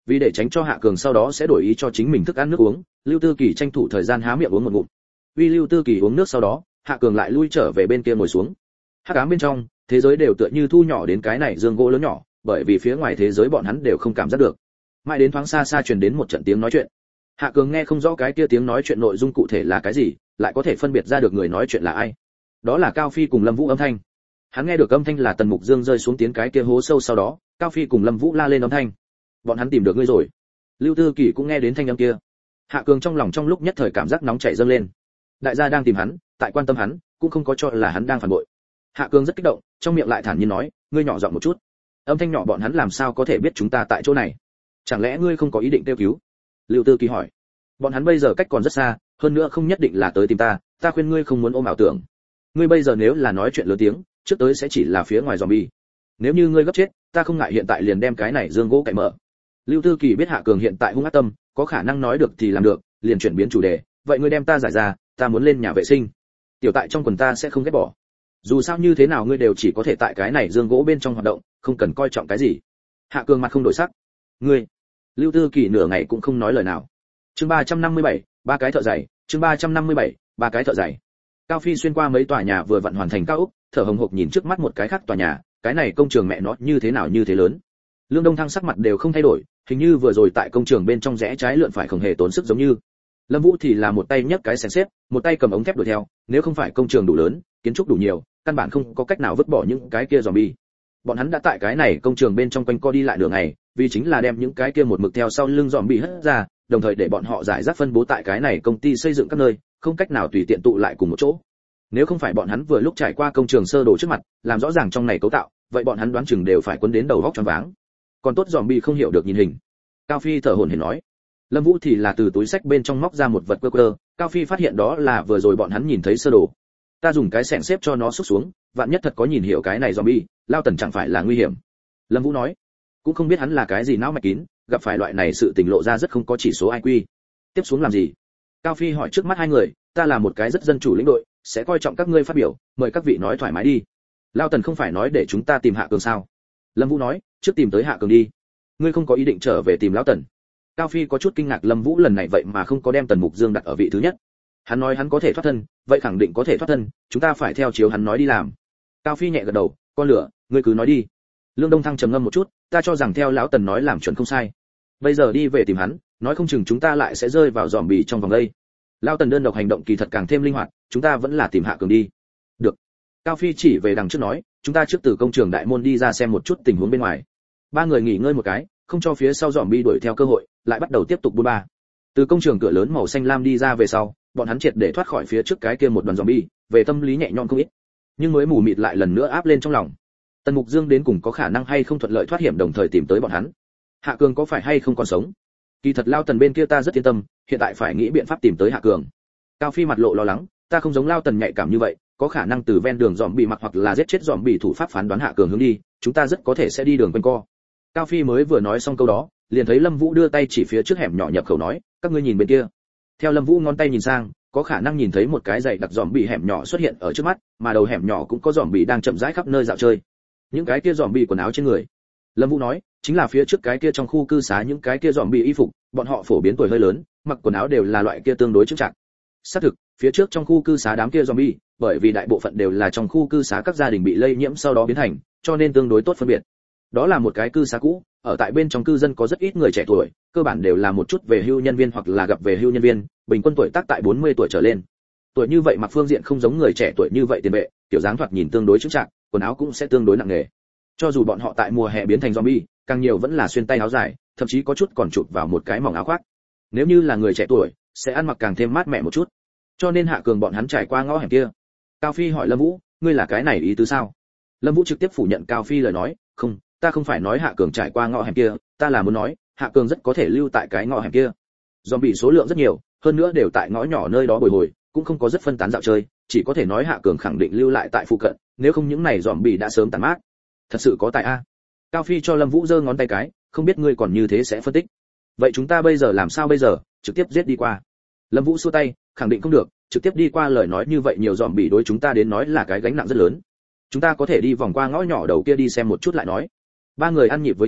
Vì để tránh cho Hạ Cường sau đó sẽ đổi ý cho chính mình thức ăn nước uống, Lưu Tư Kỳ tranh thủ thời gian há miệng uống một ngụm. Vì Lưu Tư Kỳ uống nước sau đó, Hạ Cường lại lui trở về bên kia ngồi xuống. Hắc ám bên trong, thế giới đều tựa như thu nhỏ đến cái này giường gỗ lớn nhỏ, bởi vì phía ngoài thế giới bọn hắn đều không cảm giác được. Mãi đến thoáng xa xa truyền đến một trận tiếng nói chuyện. Hạ Cường nghe không rõ cái kia tiếng nói chuyện nội dung cụ thể là cái gì, lại có thể phân biệt ra được người nói chuyện là ai. Đó là Cao Phi cùng Lâm Vũ âm thanh. Hắn nghe được âm thanh là Tần Mục Dương rơi xuống tiến cái kia hố sâu sau đó, Cao Phi cùng Lâm Vũ la lên âm thanh. Bọn hắn tìm được ngươi rồi. Lưu Tư Kỳ cũng nghe đến thanh âm kia. Hạ Cường trong lòng trong lúc nhất thời cảm giác nóng chảy dâng lên. Đại gia đang tìm hắn, tại quan tâm hắn, cũng không có cho là hắn đang phản bội. Hạ Cường rất kích động, trong miệng lại thản nhiên nói, ngươi nhỏ giọng một chút. Âm thanh nhỏ bọn hắn làm sao có thể biết chúng ta tại chỗ này? Chẳng lẽ ngươi không có ý định kêu cứu? Lưu Tư Kỳ hỏi. Bọn hắn bây giờ cách còn rất xa, hơn nữa không nhất định là tới tìm ta, ta khuyên ngươi không muốn ôm ảo tưởng. Ngươi bây giờ nếu là nói chuyện lớn tiếng, trước tới sẽ chỉ là phía ngoài zombie. Nếu như ngươi gấp chết, ta không ngại hiện tại liền đem cái này dương gỗ cạy mở. Lưu Tư Kỳ biết Hạ Cường hiện tại hung ác tâm, có khả năng nói được thì làm được, liền chuyển biến chủ đề, vậy ngươi đem ta giải ra, ta muốn lên nhà vệ sinh. Tiểu tại trong quần ta sẽ không ghét bỏ. Dù sao như thế nào ngươi đều chỉ có thể tại cái này dương gỗ bên trong hoạt động, không cần coi trọng cái gì. Hạ Cường mặt không đổi sắc. Ngươi. Lưu Tư Kỳ nửa ngày cũng không nói lời nào. Chương ba trăm năm mươi bảy, ba cái thợ giày, chương ba trăm năm mươi bảy, ba cái thợ giày. Cao Phi xuyên qua mấy tòa nhà vừa vặn hoàn thành cao ốc, thở hồng hộc nhìn trước mắt một cái khác tòa nhà, cái này công trường mẹ nó như thế nào như thế lớn. Lương Đông Thăng sắc mặt đều không thay đổi, hình như vừa rồi tại công trường bên trong rẽ trái lượn phải không hề tốn sức giống như. Lâm Vũ thì là một tay nhấc cái xẻng xếp, một tay cầm ống thép đuổi theo, nếu không phải công trường đủ lớn, kiến trúc đủ nhiều, căn bản không có cách nào vứt bỏ những cái kia zombie. Bọn hắn đã tại cái này công trường bên trong quanh co đi lại nửa ngày, vì chính là đem những cái kia một mực theo sau lưng zombie hất ra, đồng thời để bọn họ giải rác phân bố tại cái này công ty xây dựng các nơi, không cách nào tùy tiện tụ lại cùng một chỗ. Nếu không phải bọn hắn vừa lúc trải qua công trường sơ đồ trước mặt, làm rõ ràng trong này cấu tạo, vậy bọn hắn đoán chừng đều phải quấn đến đầu góc choáng váng. Còn tốt zombie không hiểu được nhìn hình. Cao Phi thở hổn hển nói. Lâm Vũ thì là từ túi sách bên trong móc ra một vật quơ quơ, Cao Phi phát hiện đó là vừa rồi bọn hắn nhìn thấy sơ đồ. Ta dùng cái xẻng xếp cho nó xúc xuống, vạn nhất thật có nhìn hiểu cái này zombie, Lao Tần chẳng phải là nguy hiểm. Lâm Vũ nói. Cũng không biết hắn là cái gì não mạch kín, gặp phải loại này sự tình lộ ra rất không có chỉ số i kiu. Tiếp xuống làm gì? Cao Phi hỏi trước mắt hai người, ta là một cái rất dân chủ lĩnh đội, sẽ coi trọng các ngươi phát biểu, mời các vị nói thoải mái đi. Lao Tần không phải nói để chúng ta tìm Hạ Cường sao? Lâm Vũ nói, trước tìm tới Hạ Cường đi. Ngươi không có ý định trở về tìm Lão Tần? Cao Phi có chút kinh ngạc Lâm Vũ lần này vậy mà không có đem Tần Mục Dương đặt ở vị thứ nhất. Hắn nói hắn có thể thoát thân, vậy khẳng định có thể thoát thân, chúng ta phải theo chiếu hắn nói đi làm. Cao Phi nhẹ gật đầu, con lửa, ngươi cứ nói đi. Lương Đông Thăng trầm ngâm một chút, ta cho rằng theo lão Tần nói làm chuẩn không sai. Bây giờ đi về tìm hắn, nói không chừng chúng ta lại sẽ rơi vào zombie trong vòng đây. Lão Tần đơn độc hành động kỳ thật càng thêm linh hoạt, chúng ta vẫn là tìm Hạ Cường đi. Được. Cao Phi chỉ về đằng trước nói, chúng ta trước từ công trường đại môn đi ra xem một chút tình huống bên ngoài. Ba người nghỉ ngơi một cái, không cho phía sau zombie đuổi theo cơ hội, lại bắt đầu tiếp tục buôn ba. Từ công trường cửa lớn màu xanh lam đi ra về sau, bọn hắn triệt để thoát khỏi phía trước cái kia một đoàn zombie, về tâm lý nhẹ nhõm không ít. Nhưng mới mù mịt lại lần nữa áp lên trong lòng. Tần Mục Dương đến cùng có khả năng hay không thuận lợi thoát hiểm đồng thời tìm tới bọn hắn. Hạ Cường có phải hay không còn sống? Kỳ thật Lao Tần bên kia ta rất yên tâm, hiện tại phải nghĩ biện pháp tìm tới Hạ Cường. Cao Phi mặt lộ lo lắng, ta không giống Lao Tần nhạy cảm như vậy, có khả năng từ ven đường dòm bị mặc hoặc là giết chết dòm bị thủ pháp phán đoán Hạ Cường hướng đi, chúng ta rất có thể sẽ đi đường quanh co. Cao Phi mới vừa nói xong câu đó, liền thấy Lâm Vũ đưa tay chỉ phía trước hẻm nhỏ nhập khẩu nói, các ngươi nhìn bên kia. Theo Lâm Vũ ngón tay nhìn sang, có khả năng nhìn thấy một cái dãy đặc dòm bị hẻm nhỏ xuất hiện ở trước mắt, mà đầu hẻm nhỏ cũng có dòm bị đang chậm rãi khắp nơi dạo chơi. Những cái kia dòm bị quần áo trên người. Lâm Vũ nói, chính là phía trước cái kia trong khu cư xá những cái kia dòm bị y phục, bọn họ phổ biến tuổi hơi lớn, mặc quần áo đều là loại kia tương đối trưng trạng. Xác thực, phía trước trong khu cư xá đám kia zombie, bởi vì đại bộ phận đều là trong khu cư xá các gia đình bị lây nhiễm sau đó biến thành, cho nên tương đối tốt phân biệt. Đó là một cái cư xá cũ, ở tại bên trong cư dân có rất ít người trẻ tuổi, cơ bản đều là một chút về hưu nhân viên hoặc là gặp về hưu nhân viên, bình quân tuổi tác tại bốn mươi tuổi trở lên. Tuổi như vậy mặc phương diện không giống người trẻ tuổi như vậy tiền vệ, kiểu dáng thoạt nhìn tương đối trưng trạng, quần áo cũng sẽ tương đối nặng nề. Cho dù bọn họ tại mùa hè biến thành zombie, càng nhiều vẫn là xuyên tay áo dài, thậm chí có chút còn chụp vào một cái mỏng áo khoác. Nếu như là người trẻ tuổi, sẽ ăn mặc càng thêm mát mẻ một chút. Cho nên Hạ Cường bọn hắn trải qua ngõ hẻm kia. Cao Phi hỏi Lâm Vũ, ngươi là cái này ý tứ sao? Lâm Vũ trực tiếp phủ nhận Cao Phi lời nói, không, ta không phải nói Hạ Cường trải qua ngõ hẻm kia, ta là muốn nói, Hạ Cường rất có thể lưu tại cái ngõ hẻm kia. Zombie số lượng rất nhiều, hơn nữa đều tại ngõ nhỏ nơi đó bồi hồi, cũng không có rất phân tán dạo chơi, chỉ có thể nói Hạ Cường khẳng định lưu lại tại phụ cận, nếu không những này zombie đã sớm tàn mát. Thật sự có tài a. Cao Phi cho Lâm Vũ giơ ngón tay cái, không biết ngươi còn như thế sẽ phân tích. Vậy chúng ta bây giờ làm sao bây giờ, trực tiếp giết đi qua? Lâm Vũ xua tay, khẳng định không được, trực tiếp đi qua lời nói như vậy nhiều zombie đối chúng ta đến nói là cái gánh nặng rất lớn. Chúng ta có thể đi vòng qua ngõ nhỏ đầu kia đi xem một chút lại nói. Ba người ăn nhịp với nhau,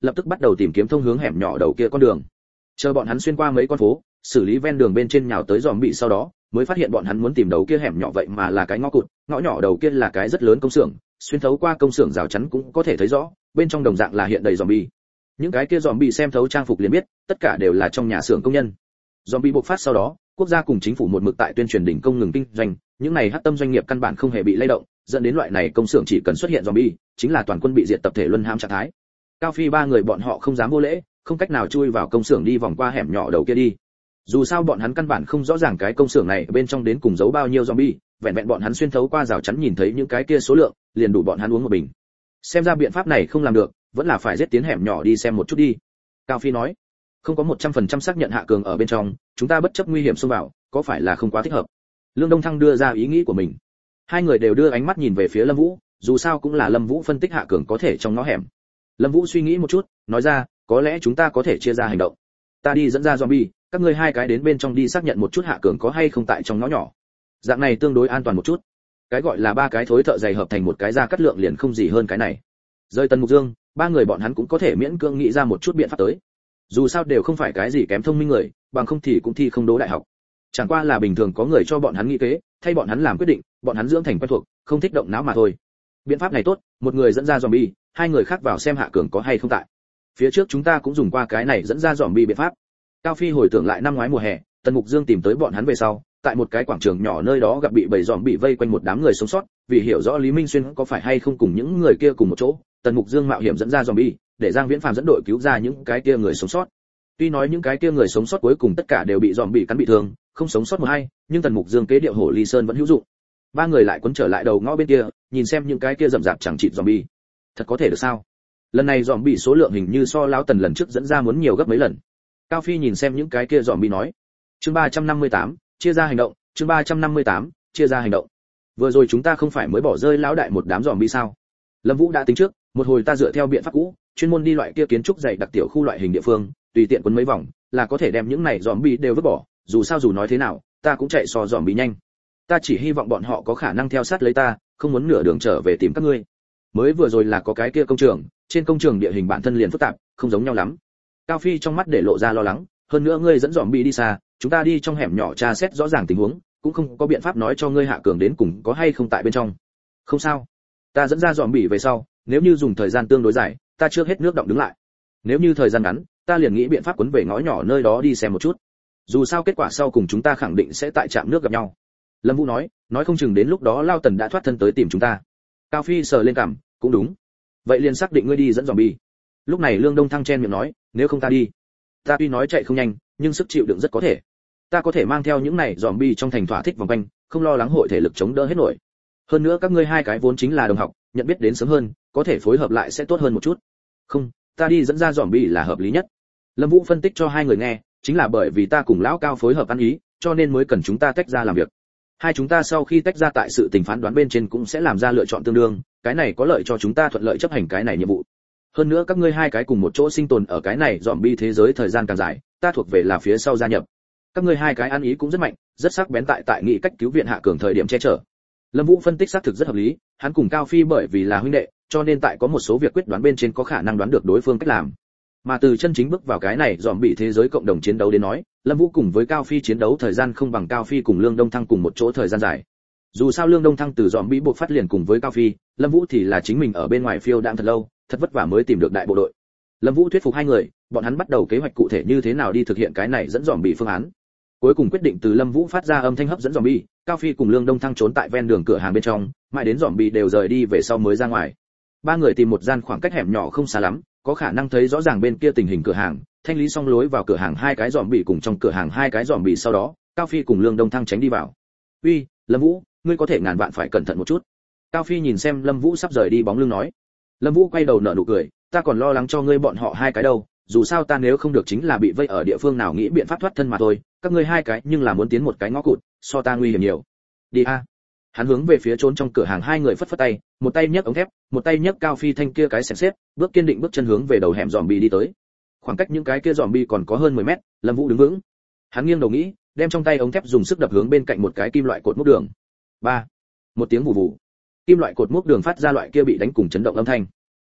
lập tức bắt đầu tìm kiếm thông hướng hẻm nhỏ đầu kia con đường. Chờ bọn hắn xuyên qua mấy con phố, xử lý ven đường bên trên nhào tới zombie sau đó, mới phát hiện bọn hắn muốn tìm đầu kia hẻm nhỏ vậy mà là cái ngõ cụt, ngõ nhỏ đầu kia là cái rất lớn công xưởng, xuyên thấu qua công xưởng rào chắn cũng có thể thấy rõ, bên trong đồng dạng là hiện đầy zombie. Những cái kia zombie xem thấu trang phục liền biết, tất cả đều là trong nhà xưởng công nhân. Zombie bộc phát sau đó, quốc gia cùng chính phủ một mực tại tuyên truyền đỉnh công ngừng kinh doanh, những này hắc tâm doanh nghiệp căn bản không hề bị lay động, dẫn đến loại này công xưởng chỉ cần xuất hiện zombie, chính là toàn quân bị diệt tập thể luân hãm trạng thái. Cao Phi ba người bọn họ không dám vô lễ, không cách nào chui vào công xưởng đi vòng qua hẻm nhỏ đầu kia đi. Dù sao bọn hắn căn bản không rõ ràng cái công xưởng này bên trong đến cùng giấu bao nhiêu zombie, vẹn vẹn bọn hắn xuyên thấu qua rào chắn nhìn thấy những cái kia số lượng, liền đủ bọn hắn uống một bình. Xem ra biện pháp này không làm được, vẫn là phải giết tiến hẻm nhỏ đi xem một chút đi. Cao Phi nói, không có một trăm phần trăm xác nhận Hạ Cường ở bên trong, chúng ta bất chấp nguy hiểm xông vào, có phải là không quá thích hợp? Lương Đông Thăng đưa ra ý nghĩ của mình. Hai người đều đưa ánh mắt nhìn về phía Lâm Vũ, dù sao cũng là Lâm Vũ phân tích Hạ Cường có thể trong ngõ hẻm. Lâm Vũ suy nghĩ một chút, nói ra, có lẽ chúng ta có thể chia ra hành động. Ta đi dẫn ra zombie, các ngươi hai cái đến bên trong đi xác nhận một chút Hạ Cường có hay không tại trong ngõ nhỏ. Dạng này tương đối an toàn một chút. Cái gọi là ba cái thối thợ dày hợp thành một cái ra cắt lượng liền không gì hơn cái này. Rơi Tần Mục Dương, ba người bọn hắn cũng có thể miễn cưỡng nghĩ ra một chút biện pháp tới. Dù sao đều không phải cái gì kém thông minh người, bằng không thì cũng thi không đỗ đại học. Chẳng qua là bình thường có người cho bọn hắn nghĩ kế, thay bọn hắn làm quyết định, bọn hắn dưỡng thành quen thuộc, không thích động não mà thôi. Biện pháp này tốt, một người dẫn ra zombie, hai người khác vào xem Hạ Cường có hay không tại. Phía trước chúng ta cũng dùng qua cái này dẫn ra zombie biện pháp. Cao Phi hồi tưởng lại năm ngoái mùa hè, Tần Mục Dương tìm tới bọn hắn về sau, tại một cái quảng trường nhỏ nơi đó gặp bị bầy zombie vây quanh một đám người sống sót, vì hiểu rõ Lý Minh Xuyên có phải hay không cùng những người kia cùng một chỗ, Tần Mục Dương mạo hiểm dẫn ra zombie, để Giang Viễn Phàm dẫn đội cứu ra những cái kia người sống sót. Tuy nói những cái kia người sống sót cuối cùng tất cả đều bị zombie cắn bị thương, không sống sót một hay, nhưng Tần Mục Dương kế điệu hổ Ly Sơn vẫn hữu dụng. Ba người lại quấn trở lại đầu ngõ bên kia, nhìn xem những cái kia rậm rạp chẳng chịt zombie. Thật có thể được sao? Lần này zombie số lượng hình như so lão Tần lần trước dẫn ra muốn nhiều gấp mấy lần. Cao Phi nhìn xem những cái kia zombie nói. Chương ba trăm năm mươi tám, chia ra hành động, chương ba trăm năm mươi tám, chia ra hành động. Vừa rồi chúng ta không phải mới bỏ rơi lão đại một đám zombie sao? Lâm Vũ đã tính trước, một hồi ta dựa theo biện pháp cũ, chuyên môn đi loại kia kiến trúc dày đặc tiểu khu loại hình địa phương, tùy tiện quấn mấy vòng, là có thể đem những này zombie đều vứt bỏ, dù sao dù nói thế nào, ta cũng chạy so zombie nhanh. Ta chỉ hy vọng bọn họ có khả năng theo sát lấy ta, không muốn nửa đường trở về tìm các ngươi. Mới vừa rồi là có cái kia công trường, trên công trường địa hình bản thân liền phức tạp, không giống nhau lắm. Cao Phi trong mắt để lộ ra lo lắng, hơn nữa ngươi dẫn zombie đi xa, chúng ta đi trong hẻm nhỏ tra xét rõ ràng tình huống, cũng không có biện pháp nói cho ngươi Hạ Cường đến cùng có hay không tại bên trong. Không sao, ta dẫn ra zombie về sau, nếu như dùng thời gian tương đối dài, ta trước hết nước động đứng lại. Nếu như thời gian ngắn, ta liền nghĩ biện pháp quấn về ngõ nhỏ nơi đó đi xem một chút. Dù sao kết quả sau cùng chúng ta khẳng định sẽ tại trạm nước gặp nhau. Lâm Vũ nói, nói không chừng đến lúc đó Lao Tần đã thoát thân tới tìm chúng ta. Cao Phi sờ lên cằm, cũng đúng. Vậy liền xác định ngươi đi dẫn zombie. Lúc này Lương Đông Thăng chen miệng nói, nếu không ta đi. Ta tuy nói chạy không nhanh, nhưng sức chịu đựng rất có thể. Ta có thể mang theo những này zombie trong thành thỏa thích vòng quanh, không lo lắng hội thể lực chống đỡ hết nổi. Hơn nữa các ngươi hai cái vốn chính là đồng học, nhận biết đến sớm hơn, có thể phối hợp lại sẽ tốt hơn một chút. Không, ta đi dẫn ra zombie là hợp lý nhất. Lâm Vũ phân tích cho hai người nghe, chính là bởi vì ta cùng lão Cao phối hợp ăn ý, cho nên mới cần chúng ta tách ra làm việc. Hai chúng ta sau khi tách ra tại sự tình phán đoán bên trên cũng sẽ làm ra lựa chọn tương đương, cái này có lợi cho chúng ta thuận lợi chấp hành cái này nhiệm vụ. Hơn nữa các ngươi hai cái cùng một chỗ sinh tồn ở cái này zombie thế giới thời gian càng dài, ta thuộc về là phía sau gia nhập. Các ngươi hai cái ăn ý cũng rất mạnh, rất sắc bén tại tại nghị cách cứu viện Hạ Cường thời điểm che chở. Lâm Vũ phân tích xác thực rất hợp lý, hắn cùng Cao Phi bởi vì là huynh đệ, cho nên tại có một số việc quyết đoán bên trên có khả năng đoán được đối phương cách làm. Mà từ chân chính bước vào cái này dòm bị thế giới cộng đồng chiến đấu đến nói, Lâm Vũ cùng với Cao Phi chiến đấu thời gian không bằng Cao Phi cùng Lương Đông Thăng cùng một chỗ thời gian dài. Dù sao Lương Đông Thăng từ dòm bị buộc phát liền cùng với Cao Phi, Lâm Vũ thì là chính mình ở bên ngoài phiêu đãng thật lâu, thật vất vả mới tìm được đại bộ đội. Lâm Vũ thuyết phục hai người, bọn hắn bắt đầu kế hoạch cụ thể như thế nào đi thực hiện cái này dẫn dòm bị phương án. Cuối cùng quyết định từ Lâm Vũ phát ra âm thanh hấp dẫn dòm bị, Cao Phi cùng Lương Đông Thăng trốn tại ven đường cửa hàng bên trong, mãi đến dòm bị đều rời đi về sau mới ra ngoài. Ba người tìm một gian khoảng cách hẻm nhỏ không xa lắm, có khả năng thấy rõ ràng bên kia tình hình cửa hàng, thanh lý xong lối vào cửa hàng hai cái dòm bị cùng trong cửa hàng hai cái dòm bị, sau đó Cao Phi cùng Lương Đông Thăng tránh đi vào. "Uy, Lâm Vũ, ngươi có thể ngàn vạn phải cẩn thận một chút." Cao Phi nhìn xem Lâm Vũ sắp rời đi bóng lưng nói. Lâm Vũ quay đầu nở nụ cười, "Ta còn lo lắng cho ngươi bọn họ hai cái đâu, dù sao ta nếu không được chính là bị vây ở địa phương nào nghĩ biện pháp thoát thân mà thôi, các ngươi hai cái nhưng là muốn tiến một cái ngõ cụt, so ta nguy hiểm nhiều. Đi a." Hắn hướng về phía trốn trong cửa hàng hai người phất phất tay, một tay nhấc ống thép, một tay nhấc Cao Phi thanh kia cái xẻng xếp, bước kiên định bước chân hướng về đầu hẻm zombie đi tới. Khoảng cách những cái kia zombie còn có hơn mười mét, Lâm Vũ đứng vững. Hắn nghiêng đầu nghĩ, đem trong tay ống thép dùng sức đập hướng bên cạnh một cái kim loại cột mốc đường. Ba, một tiếng vù vù. Kim loại cột mốc đường phát ra loại kia bị đánh cùng chấn động âm thanh.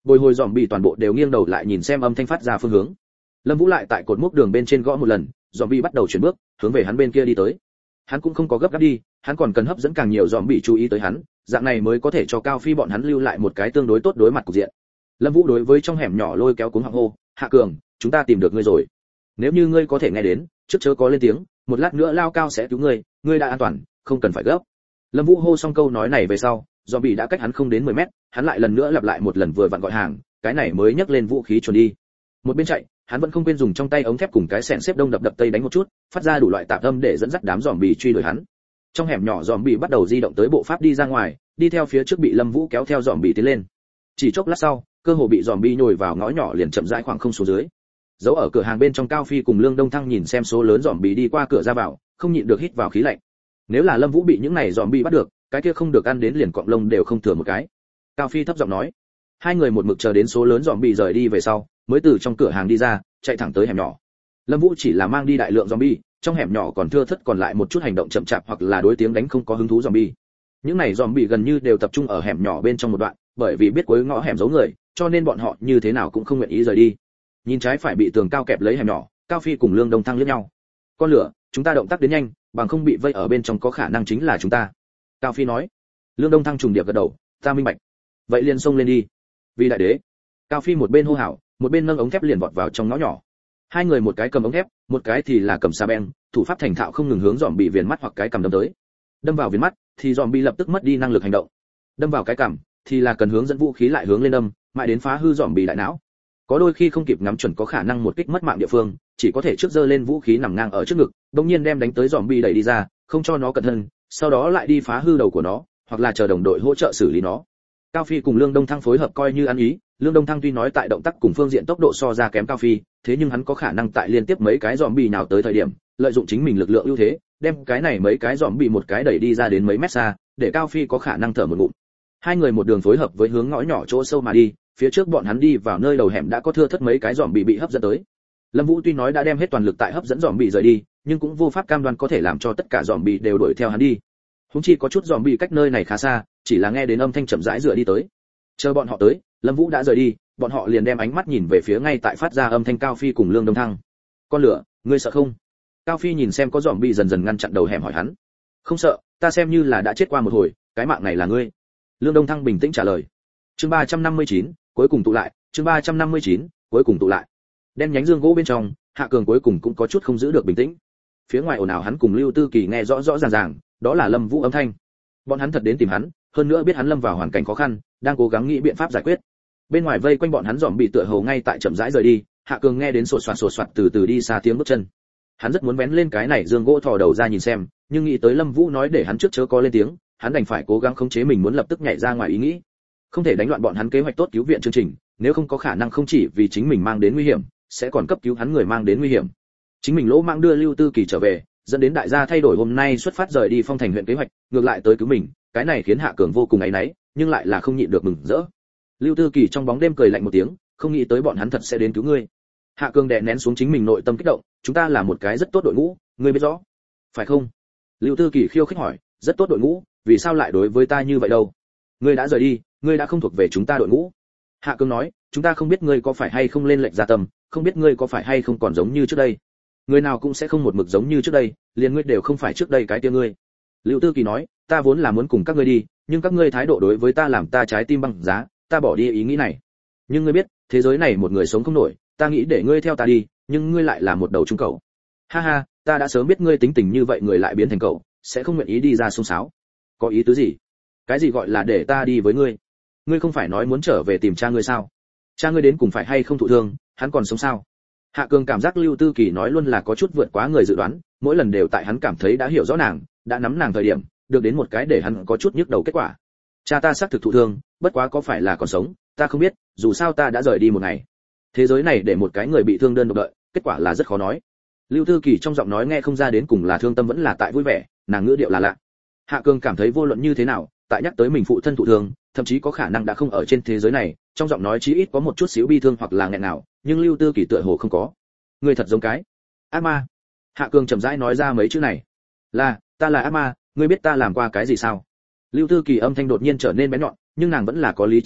Bồi hồi dòm bị toàn bộ đều nghiêng đầu lại nhìn xem âm thanh phát ra phương hướng. Lâm Vũ lại tại cột mốc đường bên trên gõ một lần, dòm bị bắt đầu chuyển bước, hướng về hắn bên kia đi tới. Hắn cũng không có gấp gáp đi, hắn còn cần hấp dẫn càng nhiều dòm bị chú ý tới hắn, dạng này mới có thể cho Cao Phi bọn hắn lưu lại một cái tương đối tốt đối mặt cục diện. Lâm Vũ đối với trong hẻm nhỏ lôi kéo cuống họng hô, "Hạ Cường, chúng ta tìm được ngươi rồi. Nếu như ngươi có thể nghe đến, trước chớ có lên tiếng, một lát nữa Lao Cao sẽ cứu ngươi, ngươi đã an toàn, không cần phải gấp." Lâm Vũ hô xong câu nói này về sau, dòm bị đã cách hắn không đến mười mét, hắn lại lần nữa lặp lại một lần vừa vặn gọi hàng, cái này mới nhấc lên vũ khí chuẩn đi. Một bên chạy, hắn vẫn không quên dùng trong tay ống thép cùng cái xẻng xếp đông đập đập tây đánh một chút, phát ra đủ loại tạp âm để dẫn dắt đám dòm bị truy đuổi hắn. Trong hẻm nhỏ dòm bị bắt đầu di động tới bộ pháp đi ra ngoài, đi theo phía trước bị Lâm Vũ kéo theo dòm bị tiến lên. Chỉ chốc lát sau, cơ hồ bị dòm bị nhồi vào ngõ nhỏ liền chậm rãi khoảng không xuống dưới. Giấu ở cửa hàng bên trong Cao Phi cùng Lương Đông Thăng nhìn xem số lớn dòm bị đi qua cửa ra vào, không nhịn được hít vào khí lạnh. Nếu là Lâm Vũ bị những này dòm bị bắt được, cái kia không được ăn đến liền cọng lông đều không thừa một cái. Cao Phi thấp giọng nói. Hai người một mực chờ đến số lớn dòm bị rời đi về sau, mới từ trong cửa hàng đi ra, chạy thẳng tới hẻm nhỏ. Lâm Vũ chỉ là mang đi đại lượng zombie, trong hẻm nhỏ còn thưa thớt còn lại một chút hành động chậm chạp hoặc là đối tiếng đánh không có hứng thú zombie. Những này zombie gần như đều tập trung ở hẻm nhỏ bên trong một đoạn, bởi vì biết cuối ngõ hẻm giấu người, cho nên bọn họ như thế nào cũng không nguyện ý rời đi. Nhìn trái phải bị tường cao kẹp lấy hẻm nhỏ, Cao Phi cùng Lương Đông Thăng liếc nhau. "Con lửa, chúng ta động tác đến nhanh, bằng không bị vây ở bên trong có khả năng chính là chúng ta." Cao Phi nói. Lương Đông Thăng trùng điệp gật đầu, "Ta minh bạch." "Vậy liền xông lên đi." Vì đại đế. Cao Phi một bên hô hào, một bên nâng ống thép liền vọt vào trong ngõ nhỏ. Hai người một cái cầm ống thép, một cái thì là cầm xà beng, thủ pháp thành thạo không ngừng hướng dòm bị viền mắt hoặc cái cầm đâm tới. Đâm vào viền mắt thì dòm bị lập tức mất đi năng lực hành động. Đâm vào cái cầm thì là cần hướng dẫn vũ khí lại hướng lên đâm, mãi đến phá hư dòm bị đại não. Có đôi khi không kịp ngắm chuẩn có khả năng một kích mất mạng địa phương, chỉ có thể trước giơ lên vũ khí nằm ngang ở trước ngực, đột nhiên đem đánh tới dòm bị đẩy đi ra, không cho nó cẩn thân, sau đó lại đi phá hư đầu của nó, hoặc là chờ đồng đội hỗ trợ xử lý nó. Cao Phi cùng Lương Đông Thăng phối hợp coi như ăn ý, Lương Đông Thăng tuy nói tại động tác cùng phương diện tốc độ so ra kém Cao Phi, thế nhưng hắn có khả năng tại liên tiếp mấy cái zombie nào tới thời điểm, lợi dụng chính mình lực lượng ưu thế, đem cái này mấy cái zombie một cái đẩy đi ra đến mấy mét xa, để Cao Phi có khả năng thở một ngụm. Hai người một đường phối hợp với hướng ngõ nhỏ chỗ sâu mà đi, phía trước bọn hắn đi vào nơi đầu hẻm đã có thưa thớt mấy cái zombie bị hấp dẫn tới. Lâm Vũ tuy nói đã đem hết toàn lực tại hấp dẫn zombie rời đi, nhưng cũng vô pháp cam đoan có thể làm cho tất cả zombie đều đuổi theo hắn đi. Huống chi có chút zombie cách nơi này khá xa, chỉ là nghe đến âm thanh chậm rãi dựa đi tới. Chờ bọn họ tới, Lâm Vũ đã rời đi, bọn họ liền đem ánh mắt nhìn về phía ngay tại phát ra âm thanh Cao Phi cùng Lương Đông Thăng. "Con lửa, ngươi sợ không?" Cao Phi nhìn xem có zombie dần dần ngăn chặn đầu hẻm hỏi hắn. "Không sợ, ta xem như là đã chết qua một hồi, cái mạng này là ngươi." Lương Đông Thăng bình tĩnh trả lời. Chương ba trăm năm mươi chín, cuối cùng tụ lại, chương ba trăm năm mươi chín, cuối cùng tụ lại. Đen nhánh dương gỗ bên trong, Hạ Cường cuối cùng cũng có chút không giữ được bình tĩnh. Phía ngoài ồn ào hắn cùng Lưu Tư Kỳ nghe rõ rõ ràng ràng, đó là Lâm Vũ âm thanh. Bọn hắn thật đến tìm hắn, hơn nữa biết hắn lâm vào hoàn cảnh khó khăn, đang cố gắng nghĩ biện pháp giải quyết. Bên ngoài vây quanh bọn hắn dòm bị tựa hồ ngay tại chậm rãi rời đi, Hạ Cường nghe đến sột soạt sột soạt từ từ đi xa tiếng bước chân. Hắn rất muốn vén lên cái này dương gỗ thò đầu ra nhìn xem, nhưng nghĩ tới Lâm Vũ nói để hắn trước chớ có lên tiếng, hắn đành phải cố gắng khống chế mình muốn lập tức nhảy ra ngoài ý nghĩ. Không thể đánh loạn bọn hắn kế hoạch tốt cứu viện chương trình, nếu không có khả năng không chỉ vì chính mình mang đến nguy hiểm, sẽ còn cấp cứu hắn người mang đến nguy hiểm. Chính mình lỗ mãng đưa Lưu Tư Kỳ trở về, dẫn đến đại gia thay đổi hôm nay xuất phát rời đi Phong Thành huyện kế hoạch, ngược lại tới cứu mình, cái này khiến Hạ Cường vô cùng áy náy, nhưng lại là không nhịn được mừng rỡ. Lưu Tư Kỳ trong bóng đêm cười lạnh một tiếng, không nghĩ tới bọn hắn thật sẽ đến cứu ngươi. Hạ Cường đè nén xuống chính mình nội tâm kích động, chúng ta là một cái rất tốt đội ngũ, ngươi biết rõ, phải không? Lưu Tư Kỳ khiêu khích hỏi, rất tốt đội ngũ, vì sao lại đối với ta như vậy đâu? Ngươi đã rời đi, ngươi đã không thuộc về chúng ta đội ngũ. Hạ Cường nói, chúng ta không biết ngươi có phải hay không lên lệnh ra tâm, không biết ngươi có phải hay không còn giống như trước đây. Người nào cũng sẽ không một mực giống như trước đây, liền ngươi đều không phải trước đây cái tia ngươi. Lưu Tư Kỳ nói, ta vốn là muốn cùng các ngươi đi, nhưng các ngươi thái độ đối với ta làm ta trái tim băng giá, ta bỏ đi ý nghĩ này. Nhưng ngươi biết, thế giới này một người sống không nổi, ta nghĩ để ngươi theo ta đi, nhưng ngươi lại là một đầu trung cầu. Ha ha, ta đã sớm biết ngươi tính tình như vậy người lại biến thành cậu, sẽ không nguyện ý đi ra xung sáo. Có ý tứ gì? Cái gì gọi là để ta đi với ngươi? Ngươi không phải nói muốn trở về tìm cha ngươi sao? Cha ngươi đến cùng phải hay không thụ thương, hắn còn sống sao? Hạ Cường cảm giác Lưu Tư Kỳ nói luôn là có chút vượt quá người dự đoán, mỗi lần đều tại hắn cảm thấy đã hiểu rõ nàng, đã nắm nàng thời điểm, được đến một cái để hắn có chút nhức đầu kết quả. Cha ta xác thực thụ thương, bất quá có phải là còn sống, ta không biết, dù sao ta đã rời đi một ngày. Thế giới này để một cái người bị thương đơn độc đợi, kết quả là rất khó nói. Lưu Tư Kỳ trong giọng nói nghe không ra đến cùng là thương tâm vẫn là tại vui vẻ, nàng ngữ điệu là lạ. Hạ Cường cảm thấy vô luận như thế nào, tại nhắc tới mình phụ thân thụ thương, thậm chí có khả năng đã không ở trên thế giới này, trong giọng nói chí ít có một chút xíu bi thương hoặc là nghẹn nào, nhưng Lưu Tư Kỳ tựa hồ không có. Người thật giống cái ác ma. Hạ Cường chậm rãi nói ra mấy chữ này. Là, ta là ác ma, ngươi biết ta làm qua cái gì sao? Lưu Tư Kỳ âm thanh đột nhiên trở nên bén nhọn, nhưng nàng vẫn là có lý trí tại,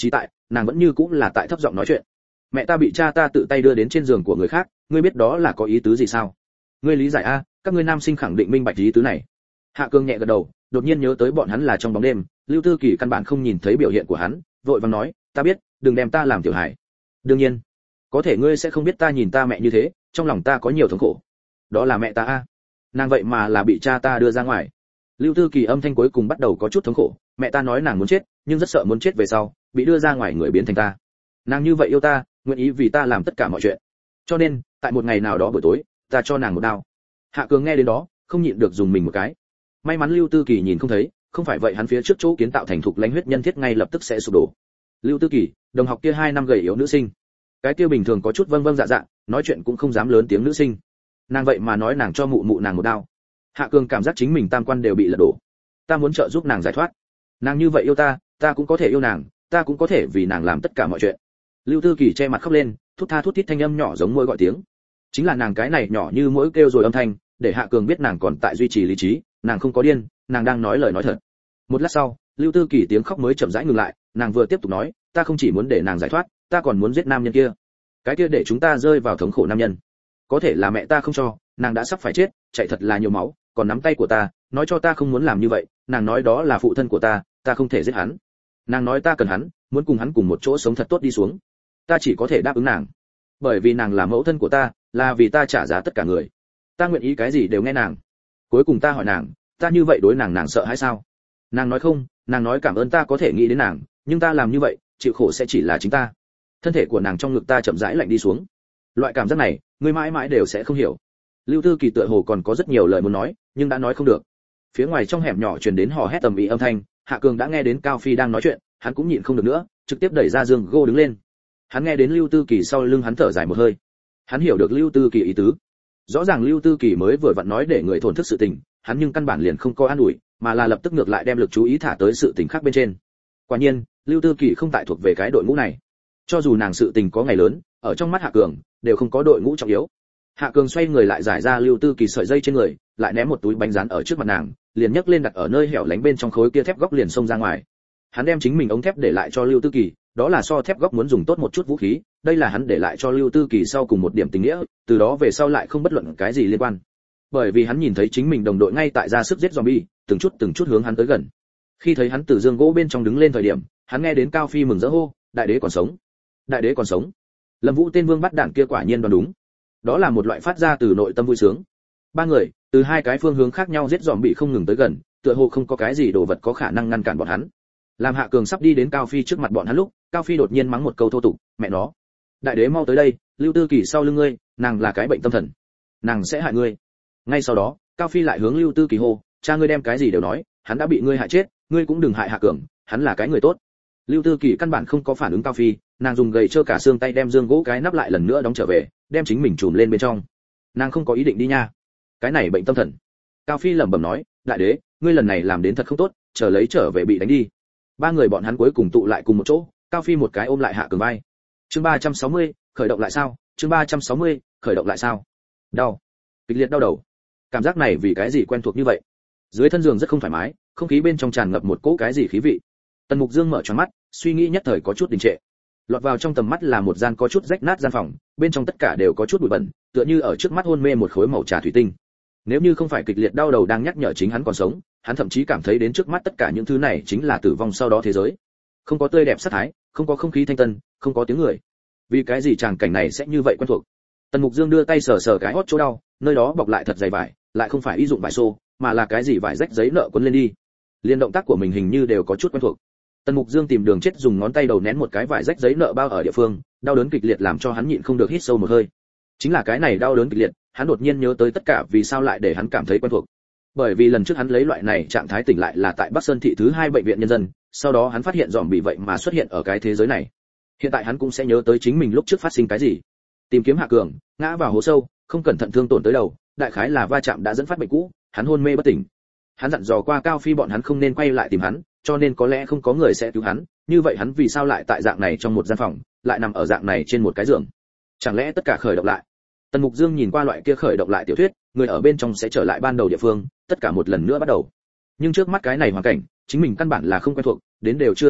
nàng vẫn như cũng là tại thấp giọng nói chuyện. Mẹ ta bị cha ta tự tay đưa đến trên giường của người khác, ngươi biết đó là có ý tứ gì sao? Ngươi lý giải a, các ngươi nam sinh khẳng định minh bạch ý tứ này. Hạ Cương nhẹ gật đầu, đột nhiên nhớ tới bọn hắn là trong bóng đêm, Lưu Tư Kỳ căn bản không nhìn thấy biểu hiện của hắn, vội vàng nói, ta biết, đừng đem ta làm tiểu hải. Đương nhiên, có thể ngươi sẽ không biết ta nhìn ta mẹ như thế, trong lòng ta có nhiều thống khổ. Đó là mẹ ta a. Nàng vậy mà là bị cha ta đưa ra ngoài. Lưu Tư Kỳ âm thanh cuối cùng bắt đầu có chút thống khổ, mẹ ta nói nàng muốn chết, nhưng rất sợ muốn chết về sau, bị đưa ra ngoài người biến thành ta. Nàng như vậy yêu ta, nguyện ý vì ta làm tất cả mọi chuyện. Cho nên, tại một ngày nào đó buổi tối, ta cho nàng một đao. Hạ Cường nghe đến đó, không nhịn được dùng mình một cái. May mắn Lưu Tư Kỳ nhìn không thấy, không phải vậy hắn phía trước chỗ kiến tạo thành thục lãnh huyết nhân thiết ngay lập tức sẽ sụp đổ. Lưu Tư Kỳ, đồng học kia hai năm gầy yếu nữ sinh. Cái kia bình thường có chút vâng vâng dạ dạ, nói chuyện cũng không dám lớn tiếng nữ sinh. Nàng vậy mà nói nàng cho mụ mụ nàng một đao. Hạ Cường cảm giác chính mình tam quan đều bị lật đổ. Ta muốn trợ giúp nàng giải thoát. Nàng như vậy yêu ta, ta cũng có thể yêu nàng, ta cũng có thể vì nàng làm tất cả mọi chuyện. Lưu Tư Kỳ che mặt khóc lên, thút tha thút thít thanh âm nhỏ giống mỗi gọi tiếng. Chính là nàng cái này nhỏ như mỗi kêu rồi âm thanh, để Hạ Cường biết nàng còn tại duy trì lý trí, nàng không có điên, nàng đang nói lời nói thật. Một lát sau, Lưu Tư Kỳ tiếng khóc mới chậm rãi ngừng lại, nàng vừa tiếp tục nói, ta không chỉ muốn để nàng giải thoát, ta còn muốn giết nam nhân kia. Cái kia để chúng ta rơi vào thống khổ nam nhân. Có thể là mẹ ta không cho, nàng đã sắp phải chết, chạy thật là nhiều máu, còn nắm tay của ta, nói cho ta không muốn làm như vậy, nàng nói đó là phụ thân của ta, ta không thể giết hắn. Nàng nói ta cần hắn, muốn cùng hắn cùng một chỗ sống thật tốt đi xuống. Ta chỉ có thể đáp ứng nàng, bởi vì nàng là mẫu thân của ta, là vì ta trả giá tất cả người. Ta nguyện ý cái gì đều nghe nàng. Cuối cùng ta hỏi nàng, ta như vậy đối nàng nàng sợ hay sao? Nàng nói không, nàng nói cảm ơn ta có thể nghĩ đến nàng, nhưng ta làm như vậy, chịu khổ sẽ chỉ là chính ta. Thân thể của nàng trong ngực ta chậm rãi lạnh đi xuống. Loại cảm giác này, ngươi mãi mãi đều sẽ không hiểu. Lưu Tư Kỳ tựa hồ còn có rất nhiều lời muốn nói, nhưng đã nói không được. Phía ngoài trong hẻm nhỏ truyền đến hò hét tầm ý âm thanh, Hạ Cường đã nghe đến Cao Phi đang nói chuyện, hắn cũng nhịn không được nữa, trực tiếp đẩy ra giường gỗ đứng lên. Hắn nghe đến Lưu Tư Kỳ sau lưng hắn thở dài một hơi. Hắn hiểu được Lưu Tư Kỳ ý tứ. Rõ ràng Lưu Tư Kỳ mới vừa vặn nói để người thổn thức sự tình, hắn nhưng căn bản liền không có an ủi, mà là lập tức ngược lại đem lực chú ý thả tới sự tình khác bên trên. Quả nhiên, Lưu Tư Kỳ không tại thuộc về cái đội ngũ này. Cho dù nàng sự tình có ngày lớn, ở trong mắt Hạ Cường đều không có đội ngũ trọng yếu. Hạ Cường xoay người lại giải ra Lưu Tư Kỳ sợi dây trên người, lại ném một túi bánh rán ở trước mặt nàng, liền nhấc lên đặt ở nơi hẻo lánh bên trong khối kia thép góc liền xông ra ngoài. Hắn đem chính mình ống thép để lại cho Lưu Tư Kỳ, đó là so thép góc muốn dùng tốt một chút vũ khí, đây là hắn để lại cho Lưu Tư Kỳ sau cùng một điểm tình nghĩa, từ đó về sau lại không bất luận cái gì liên quan. Bởi vì hắn nhìn thấy chính mình đồng đội ngay tại ra sức giết zombie, từng chút từng chút hướng hắn tới gần. Khi thấy hắn từ giường gỗ bên trong đứng lên thời điểm, hắn nghe đến Cao Phi mừng rỡ hô, đại đế còn sống, đại đế còn sống. Lâm Vũ tên vương bắt đạn kia quả nhiên đoán đúng, đó là một loại phát ra từ nội tâm vui sướng. Ba người từ hai cái phương hướng khác nhau giết zombie không ngừng tới gần, tựa hồ không có cái gì đồ vật có khả năng ngăn cản bọn hắn. Làm Hạ Cường sắp đi đến Cao Phi trước mặt bọn hắn lúc, Cao Phi đột nhiên mắng một câu thô tục, mẹ nó, đại đế mau tới đây, Lưu Tư Kỳ sau lưng ngươi, nàng là cái bệnh tâm thần, nàng sẽ hại ngươi. Ngay sau đó, Cao Phi lại hướng Lưu Tư Kỳ hô, cha ngươi đem cái gì đều nói, hắn đã bị ngươi hại chết, ngươi cũng đừng hại Hạ Cường, hắn là cái người tốt. Lưu Tư Kỳ căn bản không có phản ứng Cao Phi, nàng dùng gậy trơ cả xương tay đem dương gỗ cái nắp lại lần nữa đóng trở về, đem chính mình trùm lên bên trong. Nàng không có ý định đi nha, cái này bệnh tâm thần. Cao Phi lẩm bẩm nói, đại đế, ngươi lần này làm đến thật không tốt, chờ lấy trở về bị đánh đi. Ba người bọn hắn cuối cùng tụ lại cùng một chỗ, Cao Phi một cái ôm lại Hạ Cường vai. Chương ba trăm sáu mươi, khởi động lại sao? Chương ba trăm sáu mươi, khởi động lại sao? Đau, kịch liệt đau đầu. Cảm giác này vì cái gì quen thuộc như vậy? Dưới thân giường rất không thoải mái, không khí bên trong tràn ngập một cỗ cái gì khí vị. Tần Mục Dương mở tròn mắt, suy nghĩ nhất thời có chút đình trệ. Lọt vào trong tầm mắt là một gian có chút rách nát gian phòng, bên trong tất cả đều có chút bụi bẩn, tựa như ở trước mắt hôn mê một khối màu trà thủy tinh. Nếu như không phải kịch liệt đau đầu đang nhắc nhở chính hắn còn sống, hắn thậm chí cảm thấy đến trước mắt tất cả những thứ này chính là tử vong sau đó thế giới. Không có tươi đẹp sát thái, không có không khí thanh tân, không có tiếng người. Vì cái gì tràng cảnh này sẽ như vậy quen thuộc? Tần Mục Dương đưa tay sờ sờ cái hót chỗ đau, nơi đó bọc lại thật dày vải, lại không phải y dụng vải xô, mà là cái gì vải rách giấy nợ quấn lên đi. Liên động tác của mình hình như đều có chút quen thuộc. Tần Mục Dương tìm đường chết dùng ngón tay đầu nén một cái vải rách giấy nợ bao ở địa phương, đau đớn kịch liệt làm cho hắn nhịn không được hít sâu một hơi. Chính là cái này đau đớn kịch liệt, hắn đột nhiên nhớ tới tất cả vì sao lại để hắn cảm thấy quen thuộc. Bởi vì lần trước hắn lấy loại này trạng thái tỉnh lại là tại Bắc Sơn thị thứ hai bệnh viện nhân dân, sau đó hắn phát hiện dòm bị vậy mà xuất hiện ở cái thế giới này. Hiện tại hắn cũng sẽ nhớ tới chính mình lúc trước phát sinh cái gì. Tìm kiếm Hạ Cường, ngã vào hố sâu, không cẩn thận thương tổn tới đầu, đại khái là va chạm đã dẫn phát bệnh cũ, hắn hôn mê bất tỉnh. Hắn dặn dò qua Cao Phi bọn hắn không nên quay lại tìm hắn, cho nên có lẽ không có người sẽ cứu hắn, như vậy hắn vì sao lại tại dạng này trong một gian phòng, lại nằm ở dạng này trên một cái giường? Chẳng lẽ tất cả khởi động lại? Tần Mục Dương nhìn qua loại kia khởi động lại tiểu thuyết, người ở bên trong sẽ trở lại ban đầu địa phương, tất cả một lần nữa bắt đầu. Nhưng trước mắt cái này hoàn cảnh, chính mình căn bản là không quen thuộc, đến đều chưa từng tới,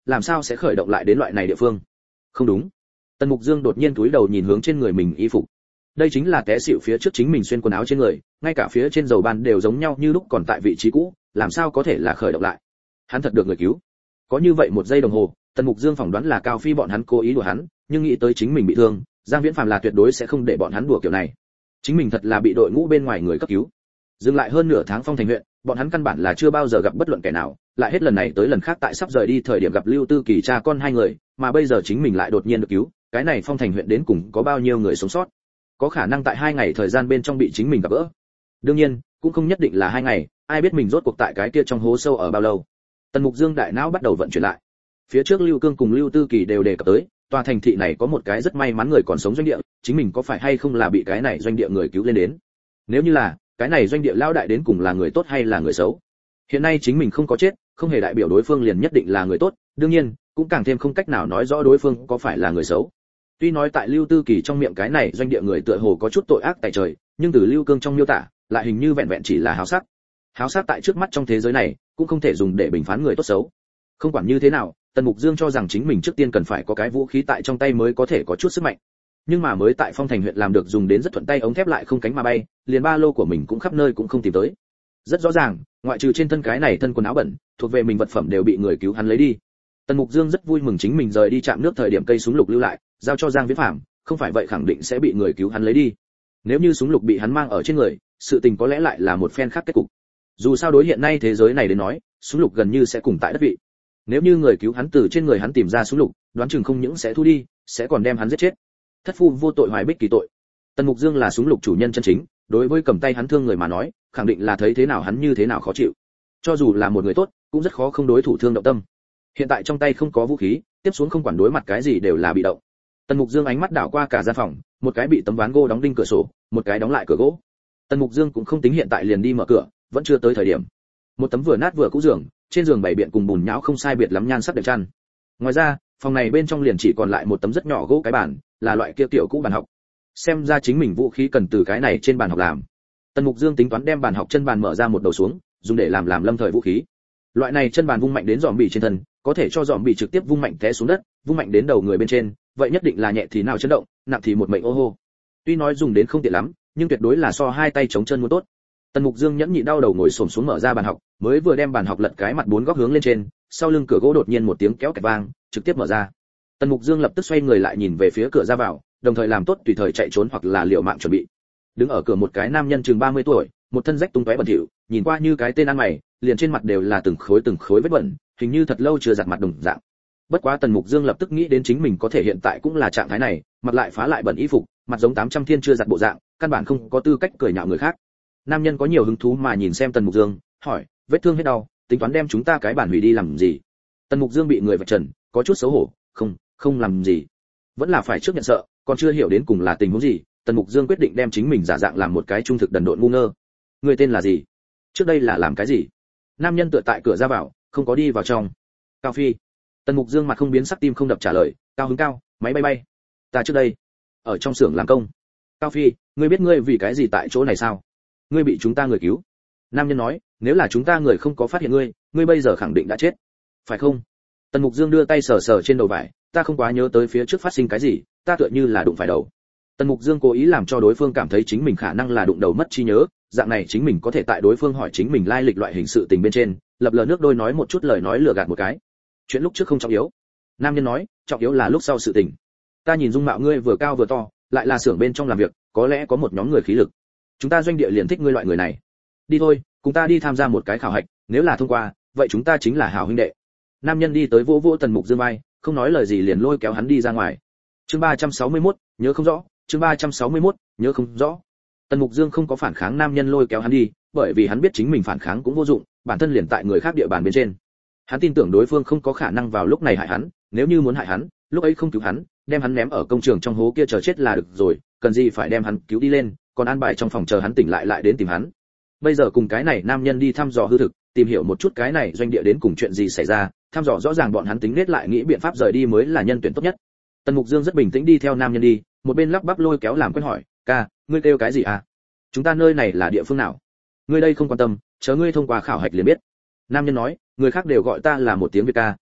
làm sao sẽ khởi động lại đến loại này địa phương? Không đúng. Tần Mục Dương đột nhiên cúi đầu nhìn hướng trên người mình y phục. Đây chính là té xỉu phía trước chính mình xuyên quần áo trên người, ngay cả phía trên dầu ban đều giống nhau như lúc còn tại vị trí cũ, làm sao có thể là khởi động lại? Hắn thật được người cứu. Có như vậy một giây đồng hồ, Tần Mục Dương phỏng đoán là Cao Phi bọn hắn cố ý đùa hắn, nhưng nghĩ tới chính mình bị thương, Giang Viễn Phàm là tuyệt đối sẽ không để bọn hắn đùa kiểu này. Chính mình thật là bị đội ngũ bên ngoài người cấp cứu. Dừng lại hơn nửa tháng Phong Thành huyện, bọn hắn căn bản là chưa bao giờ gặp bất luận kẻ nào, lại hết lần này tới lần khác tại sắp rời đi thời điểm gặp Lưu Tư Kỳ cha con hai người, mà bây giờ chính mình lại đột nhiên được cứu, cái này Phong Thành huyện đến cùng có bao nhiêu người sống sót? Có khả năng tại hai ngày thời gian bên trong bị chính mình gặp gỡ. Đương nhiên, cũng không nhất định là hai ngày, ai biết mình rốt cuộc tại cái kia trong hố sâu ở bao lâu. Tần Mục Dương đại não bắt đầu vận chuyển lại. Phía trước Lưu Cương cùng Lưu Tư Kỳ đều đề cập tới, tòa thành thị này có một cái rất may mắn người còn sống doanh địa, chính mình có phải hay không là bị cái này doanh địa người cứu lên đến? Nếu như là, cái này doanh địa lao đại đến cùng là người tốt hay là người xấu? Hiện nay chính mình không có chết, không hề đại biểu đối phương liền nhất định là người tốt, đương nhiên, cũng càng thêm không cách nào nói rõ đối phương có phải là người xấu. Tuy nói tại Lưu Tư Kỳ trong miệng cái này doanh địa người tựa hồ có chút tội ác tại trời, nhưng từ Lưu Cương trong miêu tả, lại hình như vẹn vẹn chỉ là háo sắc. Háo sắc tại trước mắt trong thế giới này, cũng không thể dùng để bình phán người tốt xấu. Không quản như thế nào, Tần Mục Dương cho rằng chính mình trước tiên cần phải có cái vũ khí tại trong tay mới có thể có chút sức mạnh. Nhưng mà mới tại Phong Thành huyện làm được dùng đến rất thuận tay ống thép lại không cánh mà bay, liền ba lô của mình cũng khắp nơi cũng không tìm tới. Rất rõ ràng, ngoại trừ trên thân cái này thân quần áo bẩn, thuộc về mình vật phẩm đều bị người cứu hắn lấy đi. Tần Mục Dương rất vui mừng chính mình rời đi chạm nước thời điểm cây súng lục lưu lại, giao cho Giang Viễn Phàm, không phải vậy khẳng định sẽ bị người cứu hắn lấy đi. Nếu như súng lục bị hắn mang ở trên người, sự tình có lẽ lại là một phen khác kết cục. Dù sao đối hiện nay thế giới này đến nói, súng lục gần như sẽ cùng tại đất vị. Nếu như người cứu hắn từ trên người hắn tìm ra súng lục, đoán chừng không những sẽ thu đi, sẽ còn đem hắn giết chết. Thất phu vô tội hoài bích kỳ tội. Tần Mục Dương là súng lục chủ nhân chân chính, đối với cầm tay hắn thương người mà nói, khẳng định là thấy thế nào hắn như thế nào khó chịu. Cho dù là một người tốt, cũng rất khó không đối thủ thương động tâm. Hiện tại trong tay không có vũ khí, tiếp xuống không quản đối mặt cái gì đều là bị động. Tần Mục Dương ánh mắt đảo qua cả gian phòng, một cái bị tấm ván gỗ đóng đinh cửa sổ, một cái đóng lại cửa gỗ. Tần Mục Dương cũng không tính hiện tại liền đi mở cửa, vẫn chưa tới thời điểm. Một tấm vừa nát vừa cũ giường, trên giường bày biện cùng bùn nhão không sai biệt lắm nhan sắc đệm chăn. Ngoài ra, phòng này bên trong liền chỉ còn lại một tấm rất nhỏ gỗ cái bàn, là loại kia tiểu cũ bàn học. Xem ra chính mình vũ khí cần từ cái này trên bàn học làm. Tần Mục Dương tính toán đem bàn học chân bàn mở ra một đầu xuống, dùng để làm làm lâm thời vũ khí. Loại này chân bàn vung mạnh đến dòm bị trên thân, có thể cho dòm bị trực tiếp vung mạnh té xuống đất, vung mạnh đến đầu người bên trên, vậy nhất định là nhẹ thì nào chấn động, nặng thì một mệnh ô hô. Tuy nói dùng đến không tiện lắm, nhưng tuyệt đối là so hai tay chống chân muốn tốt. Tần Mục Dương nhẫn nhịn đau đầu ngồi xổm xuống mở ra bàn học, mới vừa đem bàn học lật cái mặt bốn góc hướng lên trên, sau lưng cửa gỗ đột nhiên một tiếng kéo kẹt vang, trực tiếp mở ra. Tần Mục Dương lập tức xoay người lại nhìn về phía cửa ra vào, đồng thời làm tốt tùy thời chạy trốn hoặc là liều mạng chuẩn bị. Đứng ở cửa một cái nam nhân chừng ba mươi tuổi, một thân rách tung tóe bẩn thỉu, nhìn qua như cái tên ăn mày, liền trên mặt đều là từng khối từng khối vết bẩn, hình như thật lâu chưa giặt mặt đồng dạng. Bất quá Tần Mục Dương lập tức nghĩ đến chính mình có thể hiện tại cũng là trạng thái này, mặc lại phá lại bẩn y phục, mặt giống tám trăm thiên chưa giặt bộ dạng, căn bản không có tư cách cười nhạo người khác. Nam nhân có nhiều hứng thú mà nhìn xem Tần Mục Dương, hỏi, vết thương hết đau, tính toán đem chúng ta cái bản hủy đi làm gì? Tần Mục Dương bị người vạch trần, có chút xấu hổ, không, không làm gì. Vẫn là phải trước nhận sợ, còn chưa hiểu đến cùng là tình huống gì, Tần Mục Dương quyết định đem chính mình giả dạng làm một cái trung thực đần độn ngu ngơ. Người tên là gì? Trước đây là làm cái gì? Nam nhân tựa tại cửa ra vào, không có đi vào trong. Cao Phi. Tần Mục Dương mặt không biến sắc tim không đập trả lời, cao hứng cao, máy bay bay. Ta trước đây ở trong xưởng làm công. Cao Phi, ngươi biết ngươi vì cái gì tại chỗ này sao? Ngươi bị chúng ta người cứu. Nam nhân nói, nếu là chúng ta người không có phát hiện ngươi, ngươi bây giờ khẳng định đã chết. Phải không? Tần Mục Dương đưa tay sờ sờ trên đầu vải, ta không quá nhớ tới phía trước phát sinh cái gì, ta tựa như là đụng phải đầu. Tần Mục Dương cố ý làm cho đối phương cảm thấy chính mình khả năng là đụng đầu mất trí nhớ, dạng này chính mình có thể tại đối phương hỏi chính mình lai lịch loại hình sự tình bên trên, lập lờ nước đôi nói một chút lời nói lừa gạt một cái. Chuyện lúc trước không trọng yếu. Nam nhân nói, trọng yếu là lúc sau sự tình. Ta nhìn dung mạo ngươi vừa cao vừa to, lại là xưởng bên trong làm việc, có lẽ có một nhóm người khí lực. Chúng ta doanh địa liền thích ngươi loại người này. Đi thôi, cùng ta đi tham gia một cái khảo hạch, nếu là thông qua, vậy chúng ta chính là hảo huynh đệ. Nam nhân đi tới vỗ vỗ Tần Mục Dương vai, không nói lời gì liền lôi kéo hắn đi ra ngoài. Chương ba trăm sáu mươi mốt, nhớ không rõ, chương ba trăm sáu mươi mốt, nhớ không rõ. Tần Mục Dương không có phản kháng nam nhân lôi kéo hắn đi, bởi vì hắn biết chính mình phản kháng cũng vô dụng, bản thân liền tại người khác địa bàn bên trên. Hắn tin tưởng đối phương không có khả năng vào lúc này hại hắn, nếu như muốn hại hắn, lúc ấy không cứu hắn, đem hắn ném ở công trường trong hố kia chờ chết là được rồi, cần gì phải đem hắn cứu đi lên, còn an bài trong phòng chờ hắn tỉnh lại lại đến tìm hắn. Bây giờ cùng cái này nam nhân đi thăm dò hư thực, tìm hiểu một chút cái này doanh địa đến cùng chuyện gì xảy ra, thăm dò rõ ràng bọn hắn tính nết lại nghĩ biện pháp rời đi mới là nhân tuyển tốt nhất. Tần Mục Dương rất bình tĩnh đi theo nam nhân đi, một bên lắp bắp lôi kéo làm quen hỏi, ca, ngươi kêu cái gì à? Chúng ta nơi này là địa phương nào? Ngươi đây không quan tâm, chờ ngươi thông qua khảo hạch liền biết. Nam nhân nói, người khác đều gọi ta là một tiếng Việt ca,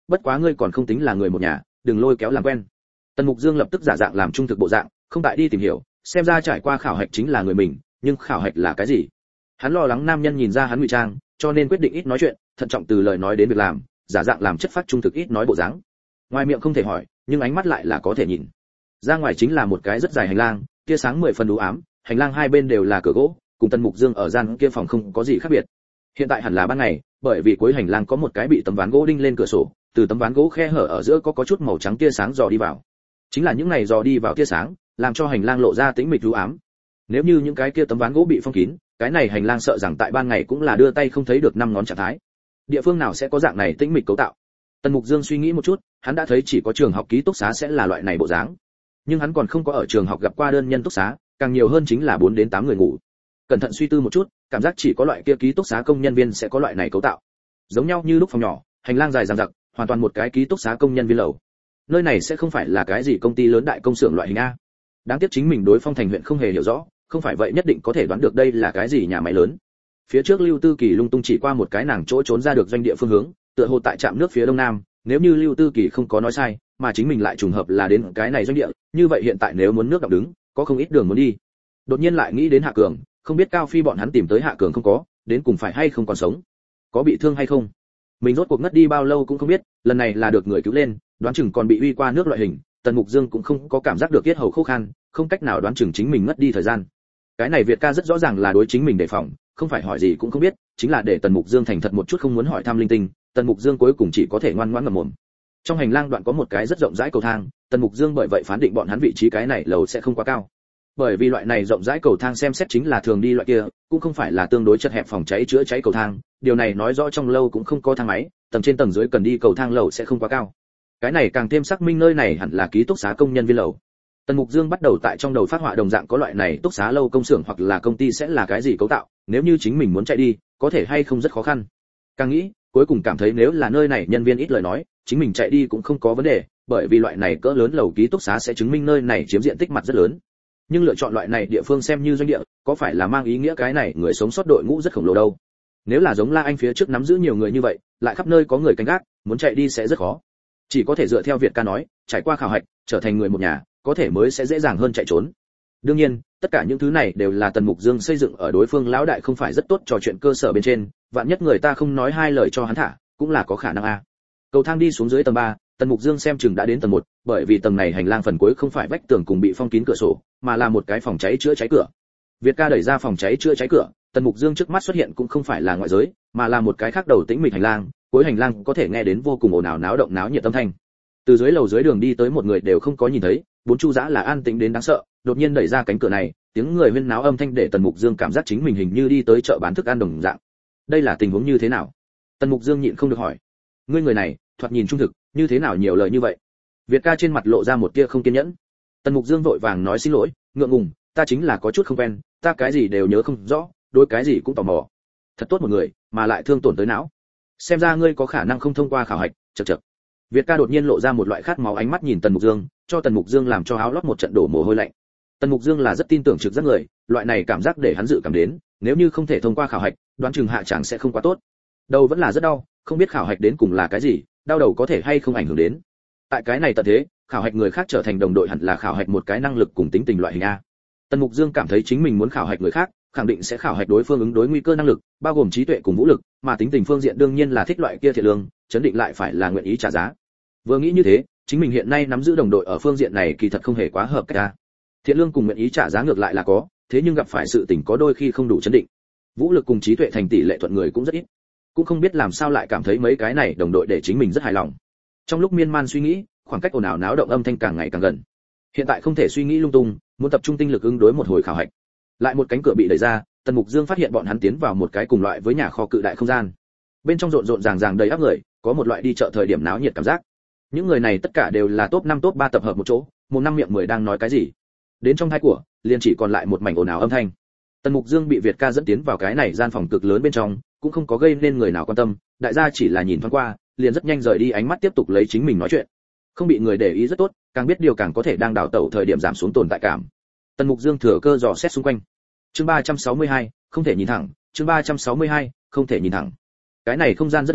bất quá ngươi còn không tính là người một nhà, đừng lôi kéo làm quen. Tần Mục Dương lập tức giả dạng làm trung thực bộ dạng, không tại đi tìm hiểu, xem ra trải qua khảo hạch chính là người mình, nhưng khảo hạch là cái gì? Hắn lo lắng nam nhân nhìn ra hắn ngụy trang, cho nên quyết định ít nói chuyện, thận trọng từ lời nói đến việc làm, giả dạng làm chất phát trung thực ít nói bộ dáng. Ngoài miệng không thể hỏi, nhưng ánh mắt lại là có thể nhìn. Ra ngoài chính là một cái rất dài hành lang, tia sáng mười phần u ám, hành lang hai bên đều là cửa gỗ, cùng Tần Mục Dương ở gian kia phòng không có gì khác biệt. Hiện tại hẳn là ban ngày, bởi vì cuối hành lang có một cái bị tấm ván gỗ đinh lên cửa sổ, từ tấm ván gỗ khe hở ở giữa có có chút màu trắng tia sáng dò đi vào. Chính là những này dò đi vào tia sáng, làm cho hành lang lộ ra tĩnh mịch u ám. Nếu như những cái kia tấm ván gỗ bị phong kín, cái này hành lang sợ rằng tại ban ngày cũng là đưa tay không thấy được năm ngón trạng thái. Địa phương nào sẽ có dạng này tĩnh mịch cấu tạo? Tần Mục Dương suy nghĩ một chút, hắn đã thấy chỉ có trường học ký túc xá sẽ là loại này bộ dáng. Nhưng hắn còn không có ở trường học gặp qua đơn nhân túc xá, càng nhiều hơn chính là bốn đến tám người ngủ. Cẩn thận suy tư một chút, cảm giác chỉ có loại kia ký túc xá công nhân viên sẽ có loại này cấu tạo. Giống nhau như lúc phòng nhỏ, hành lang dài dằng dặc, hoàn toàn một cái ký túc xá công nhân viên lầu. Nơi này sẽ không phải là cái gì công ty lớn đại công xưởng loại hình a. Đáng tiếc chính mình đối Phong Thành huyện không hề hiểu rõ, không phải vậy nhất định có thể đoán được đây là cái gì nhà máy lớn. Phía trước Lưu Tư Kỳ lung tung chỉ qua một cái nàng chỗ trốn ra được doanh địa phương hướng, tựa hồ tại trạm nước phía đông nam, nếu như Lưu Tư Kỳ không có nói sai, mà chính mình lại trùng hợp là đến cái này doanh địa, như vậy hiện tại nếu muốn nước đọng đứng, có không ít đường muốn đi. Đột nhiên lại nghĩ đến Hạ Cường, không biết Cao Phi bọn hắn tìm tới Hạ Cường không có, đến cùng phải hay không còn sống, có bị thương hay không. Mình rốt cuộc ngất đi bao lâu cũng không biết, lần này là được người cứu lên, đoán chừng còn bị uy qua nước loại hình, Tần Mục Dương cũng không có cảm giác được tiết hầu khô khan, không cách nào đoán chừng chính mình ngất đi thời gian. Cái này Việt ca rất rõ ràng là đối chính mình đề phòng, không phải hỏi gì cũng không biết, chính là để Tần Mục Dương thành thật một chút không muốn hỏi thăm linh tinh, Tần Mục Dương cuối cùng chỉ có thể ngoan ngoãn ngậm mồm. Trong hành lang đoạn có một cái rất rộng rãi cầu thang, Tần Mục Dương bởi vậy phán định bọn hắn vị trí cái này lầu sẽ không quá cao. Bởi vì loại này rộng rãi cầu thang xem xét chính là thường đi loại kia, cũng không phải là tương đối chật hẹp phòng cháy chữa cháy cầu thang, điều này nói rõ trong lâu cũng không có thang máy, tầng trên tầng dưới cần đi cầu thang lầu sẽ không quá cao. Cái này càng thêm xác minh nơi này hẳn là ký túc xá công nhân viên lầu. Tần Mục Dương bắt đầu tại trong đầu phát họa đồng dạng có loại này túc xá lâu công xưởng hoặc là công ty sẽ là cái gì cấu tạo, nếu như chính mình muốn chạy đi, có thể hay không rất khó khăn. Càng nghĩ, cuối cùng cảm thấy nếu là nơi này nhân viên ít lời nói, chính mình chạy đi cũng không có vấn đề, bởi vì loại này cỡ lớn lầu ký túc xá sẽ chứng minh nơi này chiếm diện tích mặt rất lớn. Nhưng lựa chọn loại này địa phương xem như doanh địa, có phải là mang ý nghĩa cái này người sống sót đội ngũ rất khổng lồ đâu? Nếu là giống La Anh phía trước nắm giữ nhiều người như vậy, lại khắp nơi có người canh gác, muốn chạy đi sẽ rất khó. Chỉ có thể dựa theo Việt ca nói, trải qua khảo hạch, trở thành người một nhà, có thể mới sẽ dễ dàng hơn chạy trốn. Đương nhiên, tất cả những thứ này đều là Tần Mục Dương xây dựng ở đối phương lão đại không phải rất tốt trò chuyện cơ sở bên trên, vạn nhất người ta không nói hai lời cho hắn thả, cũng là có khả năng a. Cầu thang đi xuống dưới tầng ba, Tần Mục Dương xem chừng đã đến tầng một, bởi vì tầng này hành lang phần cuối không phải vách tường cùng bị phong kín cửa sổ, mà là một cái phòng cháy chữa cháy cửa. Việt ca đẩy ra phòng cháy chữa cháy cửa, Tần Mục Dương trước mắt xuất hiện cũng không phải là ngoại giới, mà là một cái khác đầu tĩnh mịch hành lang, cuối hành lang có thể nghe đến vô cùng ồn ào náo động náo nhiệt âm thanh. Từ dưới lầu dưới đường đi tới một người đều không có nhìn thấy, bốn chu dã là an tĩnh đến đáng sợ, đột nhiên đẩy ra cánh cửa này, tiếng người huyên náo âm thanh để Tần Mục Dương cảm giác chính mình hình như đi tới chợ bán thức ăn đồng dạng. Đây là tình huống như thế nào? Tần Mục Dương nhịn không được hỏi. Ngươi người này, thoạt nhìn trung thực, như thế nào nhiều lời như vậy? Việt ca trên mặt lộ ra một tia không kiên nhẫn. Tần Mục Dương vội vàng nói xin lỗi, ngượng ngùng, ta chính là có chút không quen, ta cái gì đều nhớ không rõ, đối cái gì cũng tò mò. Thật tốt một người, mà lại thương tổn tới não. Xem ra ngươi có khả năng không thông qua khảo hạch, chậc chậc. Việt ca đột nhiên lộ ra một loại khát máu ánh mắt nhìn Tần Mục Dương, cho Tần Mục Dương làm cho áo lót một trận đổ mồ hôi lạnh. Tần Mục Dương là rất tin tưởng trực giác người, loại này cảm giác để hắn dự cảm đến, nếu như không thể thông qua khảo hạch, đoán chừng hạ chẳng sẽ không quá tốt. Đầu vẫn là rất đau, không biết khảo hạch đến cùng là cái gì, đau đầu có thể hay không ảnh hưởng đến. Tại cái này tận thế, khảo hạch người khác trở thành đồng đội hẳn là khảo hạch một cái năng lực cùng tính tình loại hình a. Tần Mục Dương cảm thấy chính mình muốn khảo hạch người khác, khẳng định sẽ khảo hạch đối phương ứng đối nguy cơ năng lực, bao gồm trí tuệ cùng vũ lực, mà tính tình phương diện đương nhiên là thích loại kia thiện lương, chấn định lại phải là nguyện ý trả giá. Vừa nghĩ như thế, chính mình hiện nay nắm giữ đồng đội ở phương diện này kỳ thật không hề quá hợp cách a. Thiện lương cùng nguyện ý trả giá ngược lại là có, thế nhưng gặp phải sự tình có đôi khi không đủ chấn định. Vũ lực cùng trí tuệ thành tỷ lệ thuận người cũng rất ít. Cũng không biết làm sao lại cảm thấy mấy cái này đồng đội để chính mình rất hài lòng. Trong lúc miên man suy nghĩ, khoảng cách ồn ào náo động âm thanh càng ngày càng gần. Hiện tại không thể suy nghĩ lung tung, muốn tập trung tinh lực ứng đối một hồi khảo hạch. Lại một cánh cửa bị đẩy ra, Tần Mục Dương phát hiện bọn hắn tiến vào một cái cùng loại với nhà kho cự đại không gian. Bên trong rộn rộn ràng ràng đầy ắp người, có một loại đi chợ thời điểm náo nhiệt cảm giác. Những người này tất cả đều là top năm top ba tập hợp một chỗ, một năm miệng mười đang nói cái gì. Đến trong thai của, liền chỉ còn lại một mảnh ồn ào âm thanh. Tần Mục Dương bị Việt ca dẫn tiến vào cái này gian phòng cực lớn bên trong, cũng không có gây nên người nào quan tâm, đại gia chỉ là nhìn thoáng qua, liền rất nhanh rời đi ánh mắt tiếp tục lấy chính mình nói chuyện. Không bị người để ý rất tốt, càng biết điều càng có thể đang đào tẩu thời điểm giảm xuống tồn tại cảm. Tần Mục Dương thừa cơ dò xét xung quanh. Chương ba trăm sáu mươi hai, không thể nhìn thẳng, chương ba trăm sáu mươi hai, không thể nhìn thẳng. Cái này không gian rất lớn,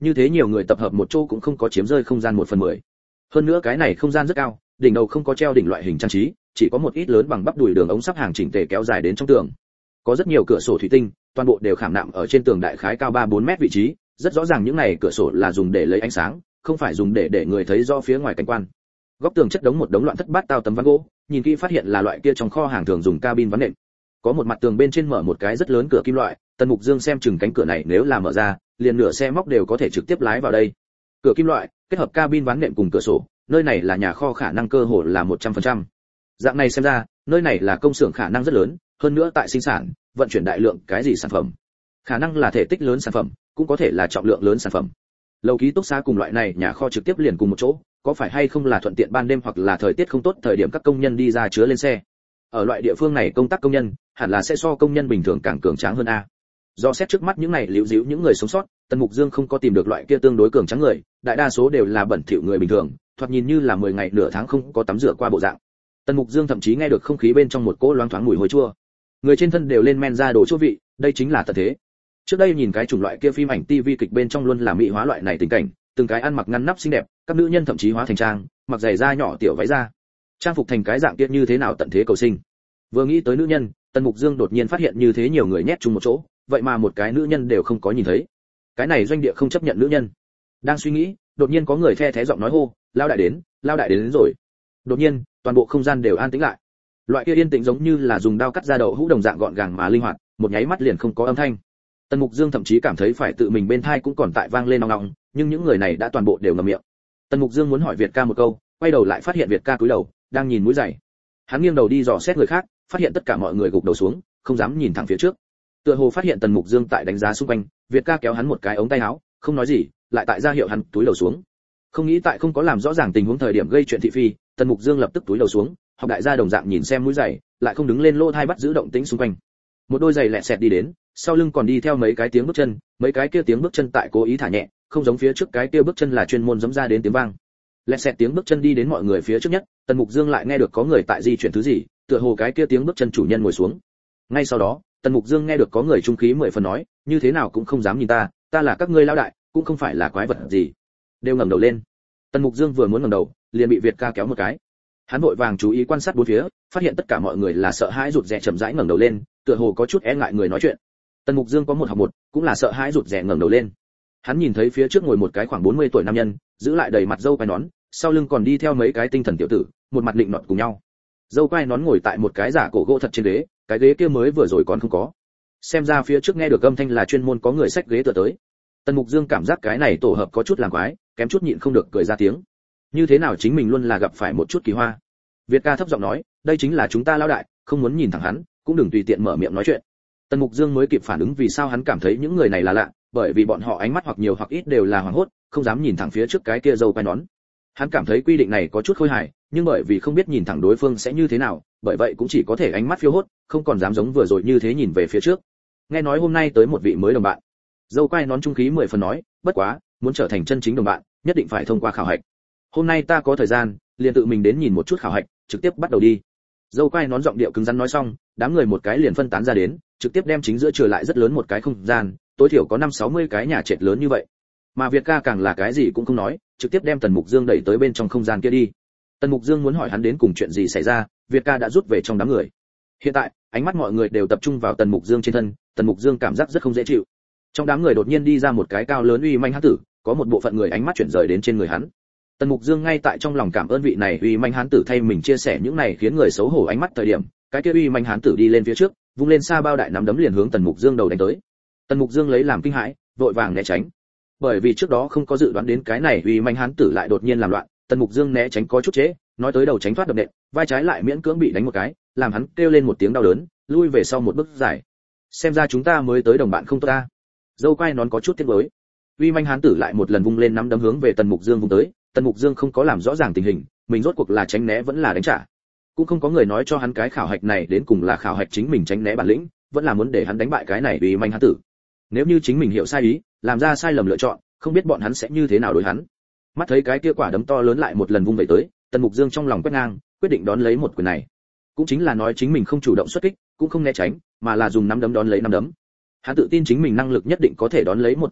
như thế nhiều người tập hợp một chỗ cũng không có chiếm rơi không gian một phần mười. Hơn nữa cái này không gian rất cao, đỉnh đầu không có treo đỉnh loại hình trang trí, chỉ có một ít lớn bằng bắp đùi đường ống sắp hàng chỉnh tề kéo dài đến trong tường. Có rất nhiều cửa sổ thủy tinh, toàn bộ đều khảm nạm ở trên tường đại khái cao ba bốn mét vị trí, rất rõ ràng những này cửa sổ là dùng để lấy ánh sáng, không phải dùng để để người thấy rõ phía ngoài cảnh quan. Góc tường chất đống một đống loạn thất bát tao tấm ván gỗ, nhìn kỹ phát hiện là loại kia trong kho hàng thường dùng cabin ván nệm. Có một mặt tường bên trên mở một cái rất lớn cửa kim loại, Tần Mục Dương xem chừng cánh cửa này nếu là mở ra, liền nửa xe móc đều có thể trực tiếp lái vào đây. Cửa kim loại, kết hợp cabin ván nệm cùng cửa sổ, nơi này là nhà kho khả năng cơ hồ là một trăm phần trăm. Dạng này xem ra, nơi này là công xưởng khả năng rất lớn, hơn nữa tại sinh sản, vận chuyển đại lượng cái gì sản phẩm. Khả năng là thể tích lớn sản phẩm, cũng có thể là trọng lượng lớn sản phẩm. Lầu ký túc xá cùng loại này nhà kho trực tiếp liền cùng một chỗ, có phải hay không là thuận tiện ban đêm hoặc là thời tiết không tốt thời điểm các công nhân đi ra chứa lên xe. Ở loại địa phương này công tác công nhân, hẳn là sẽ so công nhân bình thường càng cường tráng hơn a. Do xét trước mắt những này liễu díu những người sống sót, Tần Mục Dương không có tìm được loại kia tương đối cường tráng người, đại đa số đều là bẩn thỉu người bình thường, thoạt nhìn như là mười ngày nửa tháng không có tắm rửa qua bộ dạng. Tần Mục Dương thậm chí nghe được không khí bên trong một cỗ loáng thoáng mùi hôi chua. Người trên thân đều lên men ra đồ chua vị, đây chính là tận thế. Trước đây nhìn cái chủng loại kia phim ảnh tivi kịch bên trong luôn là mỹ hóa loại này tình cảnh, từng cái ăn mặc ngăn nắp xinh đẹp, các nữ nhân thậm chí hóa thành trang, mặc giày da nhỏ tiểu váy da, trang phục thành cái dạng kia như thế nào tận thế cầu sinh. Vừa nghĩ tới nữ nhân, Tần Mục Dương đột nhiên phát hiện như thế nhiều người nhét chung một chỗ, vậy mà một cái nữ nhân đều không có nhìn thấy. Cái này doanh địa không chấp nhận nữ nhân. Đang suy nghĩ, đột nhiên có người the thé giọng nói hô, lao đại đến, lao đại đến, đến rồi. Đột nhiên, toàn bộ không gian đều an tĩnh lại. Loại kia yên tĩnh giống như là dùng dao cắt ra đậu hũ đồng dạng gọn gàng mà linh hoạt, một nháy mắt liền không có âm thanh. Tần Mục Dương thậm chí cảm thấy phải tự mình bên tai cũng còn tại vang lên ong ong, nhưng những người này đã toàn bộ đều ngậm miệng. Tần Mục Dương muốn hỏi Việt ca một câu, quay đầu lại phát hiện Việt ca cúi đầu, đang nhìn mũi giày. Hắn nghiêng đầu đi dò xét người khác, phát hiện tất cả mọi người gục đầu xuống, không dám nhìn thẳng phía trước. Tựa hồ phát hiện Tần Mục Dương tại đánh giá xung quanh, Việt ca kéo hắn một cái ống tay áo, không nói gì, lại tại ra hiệu hắn túi đầu xuống. Không nghĩ tại không có làm rõ ràng tình huống thời điểm gây chuyện thị phi, Tần Mục Dương lập tức túi đầu xuống, học đại gia đồng dạng nhìn xem mũi giày, lại không đứng lên lỗ tai bắt giữ động tĩnh xung quanh. Một đôi giày lẹt xẹt đi đến, sau lưng còn đi theo mấy cái tiếng bước chân, mấy cái kia tiếng bước chân tại cố ý thả nhẹ, không giống phía trước cái kia bước chân là chuyên môn giẫm ra đến tiếng vang. Lẹt xẹt tiếng bước chân đi đến mọi người phía trước nhất, Tần Mục Dương lại nghe được có người tại di chuyển thứ gì, tựa hồ cái kia tiếng bước chân chủ nhân ngồi xuống. Ngay sau đó, Tần Mục Dương nghe được có người trung khí mười phần nói, như thế nào cũng không dám nhìn ta, ta là các ngươi lão đại, cũng không phải là quái vật gì. Đều ngẩng đầu lên. Tần Mục Dương vừa muốn ngẩng đầu, liền bị Việt ca kéo một cái. Hắn vội vàng chú ý quan sát bốn phía, phát hiện tất cả mọi người là sợ hãi rụt rè chậm rãi ngẩng đầu lên, tựa hồ có chút e ngại người nói chuyện. Tần Mục Dương có một học một, cũng là sợ hãi rụt rè ngẩng đầu lên. Hắn nhìn thấy phía trước ngồi một cái khoảng bốn mươi tuổi nam nhân, giữ lại đầy mặt râu quai nón, sau lưng còn đi theo mấy cái tinh thần tiểu tử, một mặt định nọt cùng nhau. Râu quai nón ngồi tại một cái giả cổ gỗ thật trên ghế, cái ghế kia mới vừa rồi còn không có. Xem ra phía trước nghe được âm thanh là chuyên môn có người xách ghế tựa tới. Tần Mục Dương cảm giác cái này tổ hợp có chút làm quái, kém chút nhịn không được cười ra tiếng. Như thế nào chính mình luôn là gặp phải một chút kỳ hoa. Việt ca thấp giọng nói, đây chính là chúng ta lão đại, không muốn nhìn thẳng hắn, cũng đừng tùy tiện mở miệng nói chuyện. Tần Mục Dương mới kịp phản ứng vì sao hắn cảm thấy những người này là lạ, bởi vì bọn họ ánh mắt hoặc nhiều hoặc ít đều là hoảng hốt, không dám nhìn thẳng phía trước cái kia râu quai nón. Hắn cảm thấy quy định này có chút khôi hài, nhưng bởi vì không biết nhìn thẳng đối phương sẽ như thế nào, bởi vậy cũng chỉ có thể ánh mắt phiêu hốt, không còn dám giống vừa rồi như thế nhìn về phía trước. Nghe nói hôm nay tới một vị mới đồng bạn. Râu quai nón trung khí mười phần nói, bất quá, muốn trở thành chân chính đồng bạn, nhất định phải thông qua khảo hạch. Hôm nay ta có thời gian, liền tự mình đến nhìn một chút khảo hạch, trực tiếp bắt đầu đi. Dâu quai nón giọng điệu cứng rắn nói xong, đám người một cái liền phân tán ra đến, trực tiếp đem chính giữa trở lại rất lớn một cái không gian, tối thiểu có năm sáu mươi cái nhà trệt lớn như vậy. Mà Việt ca càng là cái gì cũng không nói, trực tiếp đem Tần Mục Dương đẩy tới bên trong không gian kia đi. Tần Mục Dương muốn hỏi hắn đến cùng chuyện gì xảy ra, Việt ca đã rút về trong đám người. Hiện tại, ánh mắt mọi người đều tập trung vào Tần Mục Dương trên thân, Tần Mục Dương cảm giác rất không dễ chịu. Trong đám người đột nhiên đi ra một cái cao lớn uy manh hán tử, có một bộ phận người ánh mắt chuyển rời đến trên người hắn. Tần Mục Dương ngay tại trong lòng cảm ơn vị này uy manh hán tử thay mình chia sẻ những này khiến người xấu hổ ánh mắt thời điểm, cái kia uy manh hán tử đi lên phía trước, vung lên sa bao đại nắm đấm liền hướng Tần Mục Dương đầu đánh tới. Tần Mục Dương lấy làm kinh hãi, vội vàng né tránh. Bởi vì trước đó không có dự đoán đến cái này uy manh hán tử lại đột nhiên làm loạn, Tần Mục Dương né tránh có chút trễ, nói tới đầu tránh thoát đập nện, vai trái lại miễn cưỡng bị đánh một cái, làm hắn kêu lên một tiếng đau đớn, lui về sau một bước dài. Xem ra chúng ta mới tới đồng bạn không tốt ta. Dâu quai nón có chút tiếc nuối. Uy manh hán tử lại một lần vung lên nắm đấm hướng về Tần Mục Dương vung tới, Tần Mục Dương không có làm rõ ràng tình hình, mình rốt cuộc là tránh né vẫn là đánh trả. Cũng không có người nói cho hắn cái khảo hạch này đến cùng là khảo hạch chính mình tránh né bản lĩnh, vẫn là muốn để hắn đánh bại cái này uy manh hán tử. Nếu như chính mình hiểu sai ý, làm ra sai lầm lựa chọn, không biết bọn hắn sẽ như thế nào đối hắn. Mắt thấy cái kia quả đấm to lớn lại một lần vung về tới, Tần Mục Dương trong lòng quét ngang, quyết định đón lấy một quyền này. Cũng chính là nói chính mình không chủ động xuất kích, cũng không né tránh, mà là dùng nắm đấm đón lấy nắm đấm. Hắn tự tin chính mình năng lực nhất định có thể đón lấy một quyền này,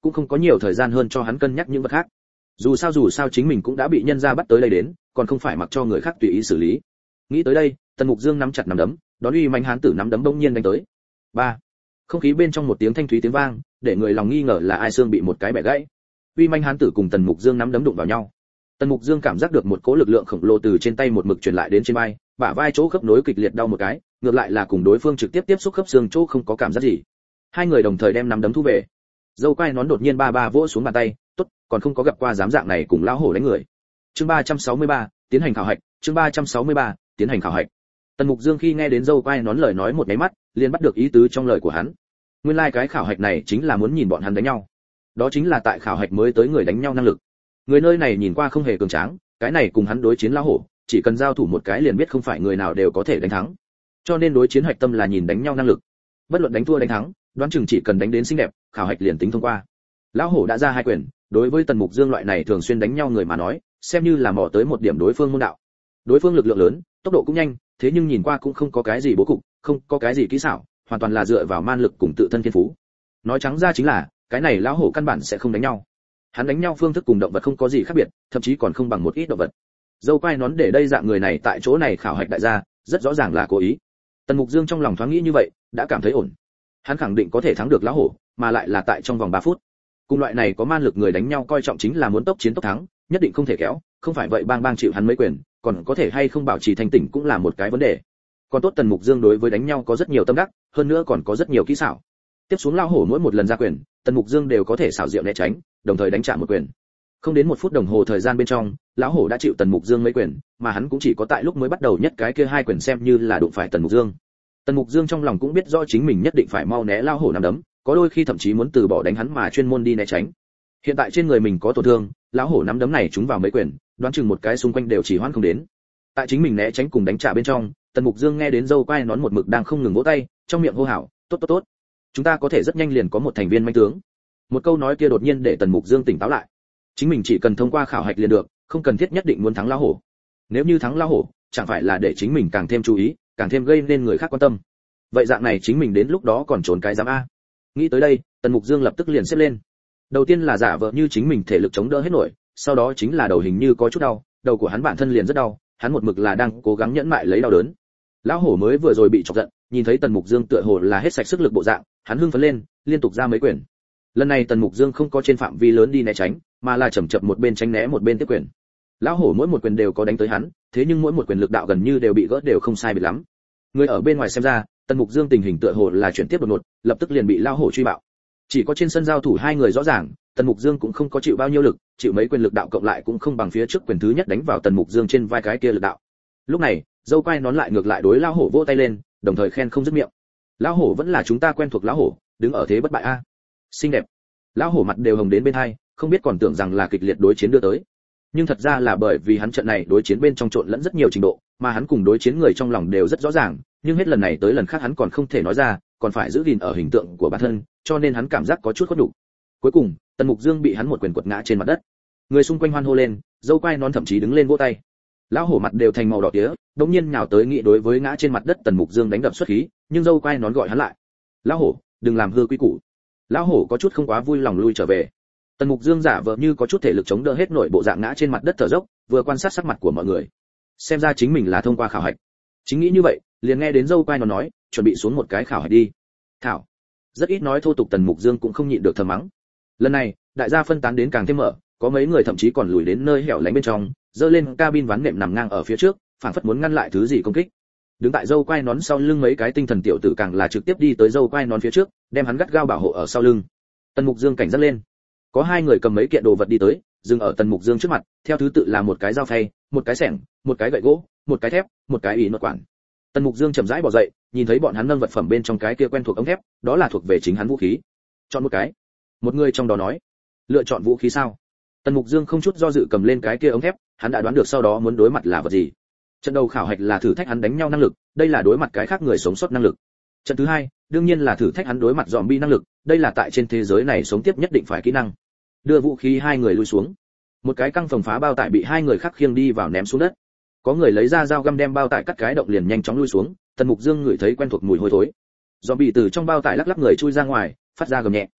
cũng không có nhiều thời gian hơn cho hắn cân nhắc những vật khác. Dù sao dù sao chính mình cũng đã bị nhân gia bắt tới đây đến, còn không phải mặc cho người khác tùy ý xử lý. Nghĩ tới đây, Tần Mục Dương nắm chặt nắm đấm, đón uy mãnh hán tử nắm đấm bỗng nhiên đánh tới. Ba. Không khí bên trong một tiếng thanh thúy tiếng vang, để người lòng nghi ngờ là ai xương bị một cái bẻ gãy. Uy mãnh hán tử cùng Tần Mục Dương nắm đấm đụng vào nhau. Tần Mục Dương cảm giác được một cỗ lực lượng khổng lồ từ trên tay một mực truyền lại đến trên vai, bả vai chỗ khớp nối kịch liệt đau một cái, ngược lại là cùng đối phương trực tiếp tiếp xúc khớp xương chỗ không có cảm giác gì. Hai người đồng thời đem nắm đấm thu về. Dâu quai nón đột nhiên ba ba vỗ xuống bàn tay, tốt, còn không có gặp qua dám dạng này cùng lão hổ đánh người. Chương ba trăm sáu mươi ba, tiến hành khảo hạch, chương ba trăm sáu mươi ba, tiến hành khảo hạch. Tần Mục Dương khi nghe đến dâu quai nón lời nói một cái mắt, liền bắt được ý tứ trong lời của hắn. Nguyên lai like cái khảo hạch này chính là muốn nhìn bọn hắn đánh nhau. Đó chính là tại khảo hạch mới tới người đánh nhau năng lực. Người nơi này nhìn qua không hề cường tráng, cái này cùng hắn đối chiến lão hổ, chỉ cần giao thủ một cái liền biết không phải người nào đều có thể đánh thắng. Cho nên đối chiến hạch tâm là nhìn đánh nhau năng lực. Bất luận đánh thua đánh thắng, đoán chừng chỉ cần đánh đến xinh đẹp, khảo hạch liền tính thông qua. Lão hổ đã ra hai quyền, đối với Tần Mục Dương loại này thường xuyên đánh nhau người mà nói, xem như là mò tới một điểm đối phương môn đạo. Đối phương lực lượng lớn, tốc độ cũng nhanh, thế nhưng nhìn qua cũng không có cái gì bố cục, không có cái gì kỹ xảo, hoàn toàn là dựa vào man lực cùng tự thân thiên phú. Nói trắng ra chính là, cái này lão hổ căn bản sẽ không đánh nhau. Hắn đánh nhau phương thức cùng động vật không có gì khác biệt, thậm chí còn không bằng một ít động vật. Dâu quai nón để đây dạng người này tại chỗ này khảo hạch đại gia, rất rõ ràng là cố ý. Tần Mục Dương trong lòng thoáng nghĩ như vậy, đã cảm thấy ổn. Hắn khẳng định có thể thắng được lão hổ, mà lại là tại trong vòng ba phút. Cùng loại này có man lực người đánh nhau coi trọng chính là muốn tốc chiến tốc thắng, nhất định không thể kéo, không phải vậy bang bang chịu hắn mấy quyền, còn có thể hay không bảo trì thanh tỉnh cũng là một cái vấn đề. Còn tốt Tần Mục Dương đối với đánh nhau có rất nhiều tâm đắc, hơn nữa còn có rất nhiều kỹ xảo. Tiếp xuống lão hổ mỗi một lần ra quyền, Tần Mục Dương đều có thể xảo diệu né tránh, đồng thời đánh trả một quyền. Không đến một phút đồng hồ thời gian bên trong, lão hổ đã chịu Tần Mục Dương mấy quyền, mà hắn cũng chỉ có tại lúc mới bắt đầu nhất cái kia hai quyền xem như là đụng phải Tần Mục Dương. Tần Mục Dương trong lòng cũng biết rõ chính mình nhất định phải mau né lão hổ nắm đấm, có đôi khi thậm chí muốn từ bỏ đánh hắn mà chuyên môn đi né tránh. Hiện tại trên người mình có tổn thương, lão hổ nắm đấm này trúng vào mấy quyền, đoán chừng một cái xung quanh đều chỉ hoãn không đến. Tại chính mình né tránh cùng đánh trả bên trong, Tần Mục Dương nghe đến dâu quai nón một mực đang không ngừng vỗ tay, trong miệng hô hào, tốt tốt tốt, chúng ta có thể rất nhanh liền có một thành viên manh tướng. Một câu nói kia đột nhiên để Tần Mục Dương tỉnh táo lại. Chính mình chỉ cần thông qua khảo hạch liền được, không cần thiết nhất định muốn thắng lão hổ. Nếu như thắng lão hổ, chẳng phải là để chính mình càng thêm chú ý, càng thêm gây nên người khác quan tâm. Vậy dạng này chính mình đến lúc đó còn trốn cái dám a. Nghĩ tới đây, Tần Mục Dương lập tức liền xếp lên. Đầu tiên là giả vờ như chính mình thể lực chống đỡ hết nổi, sau đó chính là đầu hình như có chút đau, đầu của hắn bản thân liền rất đau, hắn một mực là đang cố gắng nhẫn mại lấy đau đớn. Lão hổ mới vừa rồi bị chọc giận, nhìn thấy Tần Mục Dương tựa hồ là hết sạch sức lực bộ dạng, hắn hưng phấn lên, liên tục ra mấy quyền. Lần này Tần Mục Dương không có trên phạm vi lớn đi né tránh, mà là chậm chậm một bên tránh né một bên tiếp quyền. Lão hổ mỗi một quyền đều có đánh tới hắn, thế nhưng mỗi một quyền lực đạo gần như đều bị gỡ đều không sai biệt lắm. Người ở bên ngoài xem ra, Tần Mục Dương tình hình tựa hồ là chuyển tiếp đột ngột, lập tức liền bị lão hổ truy bạo. Chỉ có trên sân giao thủ hai người rõ ràng, Tần Mục Dương cũng không có chịu bao nhiêu lực, chịu mấy quyền lực đạo cộng lại cũng không bằng phía trước quyền thứ nhất đánh vào Tần Mục Dương trên vai cái kia lực đạo. Lúc này, dâu quai nón lại ngược lại đối lão hổ vỗ tay lên, đồng thời khen không dứt miệng. Lão hổ vẫn là chúng ta quen thuộc lão hổ, đứng ở thế bất bại a. Xinh đẹp. Lão hổ mặt đều hồng đến bên hai, không biết còn tưởng rằng là kịch liệt đối chiến đưa tới. Nhưng thật ra là bởi vì hắn trận này đối chiến bên trong trộn lẫn rất nhiều trình độ, mà hắn cùng đối chiến người trong lòng đều rất rõ ràng, nhưng hết lần này tới lần khác hắn còn không thể nói ra, còn phải giữ gìn ở hình tượng của bản thân, cho nên hắn cảm giác có chút khuất nhục. Cuối cùng, Tần Mục Dương bị hắn một quyền quật ngã trên mặt đất. Người xung quanh hoan hô lên, dâu quai nón thậm chí đứng lên vỗ tay. Lão hổ mặt đều thành màu đỏ tía, đống nhiên nhào tới nghị đối với ngã trên mặt đất Tần Mục Dương đánh đập xuất khí, nhưng dâu quai nón gọi hắn lại. Lão hổ, đừng làm hư quy củ. Lão hổ có chút không quá vui lòng lui trở về. Tần Mục Dương giả vờ như có chút thể lực chống đỡ hết nổi bộ dạng ngã trên mặt đất thở dốc, vừa quan sát sắc mặt của mọi người. Xem ra chính mình là thông qua khảo hạch. Chính nghĩ như vậy, liền nghe đến dâu quai nón nói, chuẩn bị xuống một cái khảo hạch đi. Thảo. Rất ít nói thô tục Tần Mục Dương cũng không nhịn được thầm mắng. Lần này, đại gia phân tán đến càng thêm mở, có mấy người thậm chí còn lùi đến nơi hẻo lánh bên trong, giơ lên cabin ván nệm nằm ngang ở phía trước, phảng phất muốn ngăn lại thứ gì công kích. Đứng tại dâu quai nón sau lưng mấy cái tinh thần tiểu tử càng là trực tiếp đi tới dâu quai nón phía trước, đem hắn gắt gao bảo hộ ở sau lưng. Tần Mục Dương cảnh giác lên. Có hai người cầm mấy kiện đồ vật đi tới, dừng ở Tần Mục Dương trước mặt, theo thứ tự là một cái dao phay, một cái xẻng, một cái gậy gỗ, một cái thép, một cái ỷ nốt quản. Tần Mục Dương chậm rãi bò dậy, nhìn thấy bọn hắn nâng vật phẩm bên trong cái kia quen thuộc ống thép, đó là thuộc về chính hắn vũ khí. Chọn một cái. Một người trong đó nói. Lựa chọn vũ khí sao? Tần Mục Dương không chút do dự cầm lên cái kia ống thép, hắn đã đoán được sau đó muốn đối mặt là vật gì. Trận đầu khảo hạch là thử thách hắn đánh nhau năng lực, đây là đối mặt cái khác người sống sót năng lực. Trận thứ hai, đương nhiên là thử thách hắn đối mặt zombie năng lực, đây là tại trên thế giới này sống tiếp nhất định phải kỹ năng. Đưa vũ khí hai người lui xuống. Một cái căng phòng phá bao tải bị hai người khác khiêng đi vào ném xuống đất. Có người lấy ra dao găm đem bao tải cắt cái động liền nhanh chóng lui xuống, Tần Mục Dương ngửi thấy quen thuộc mùi hôi thối. Zombie từ trong bao tải lắc lắc người chui ra ngoài, phát ra gầm nhẹ.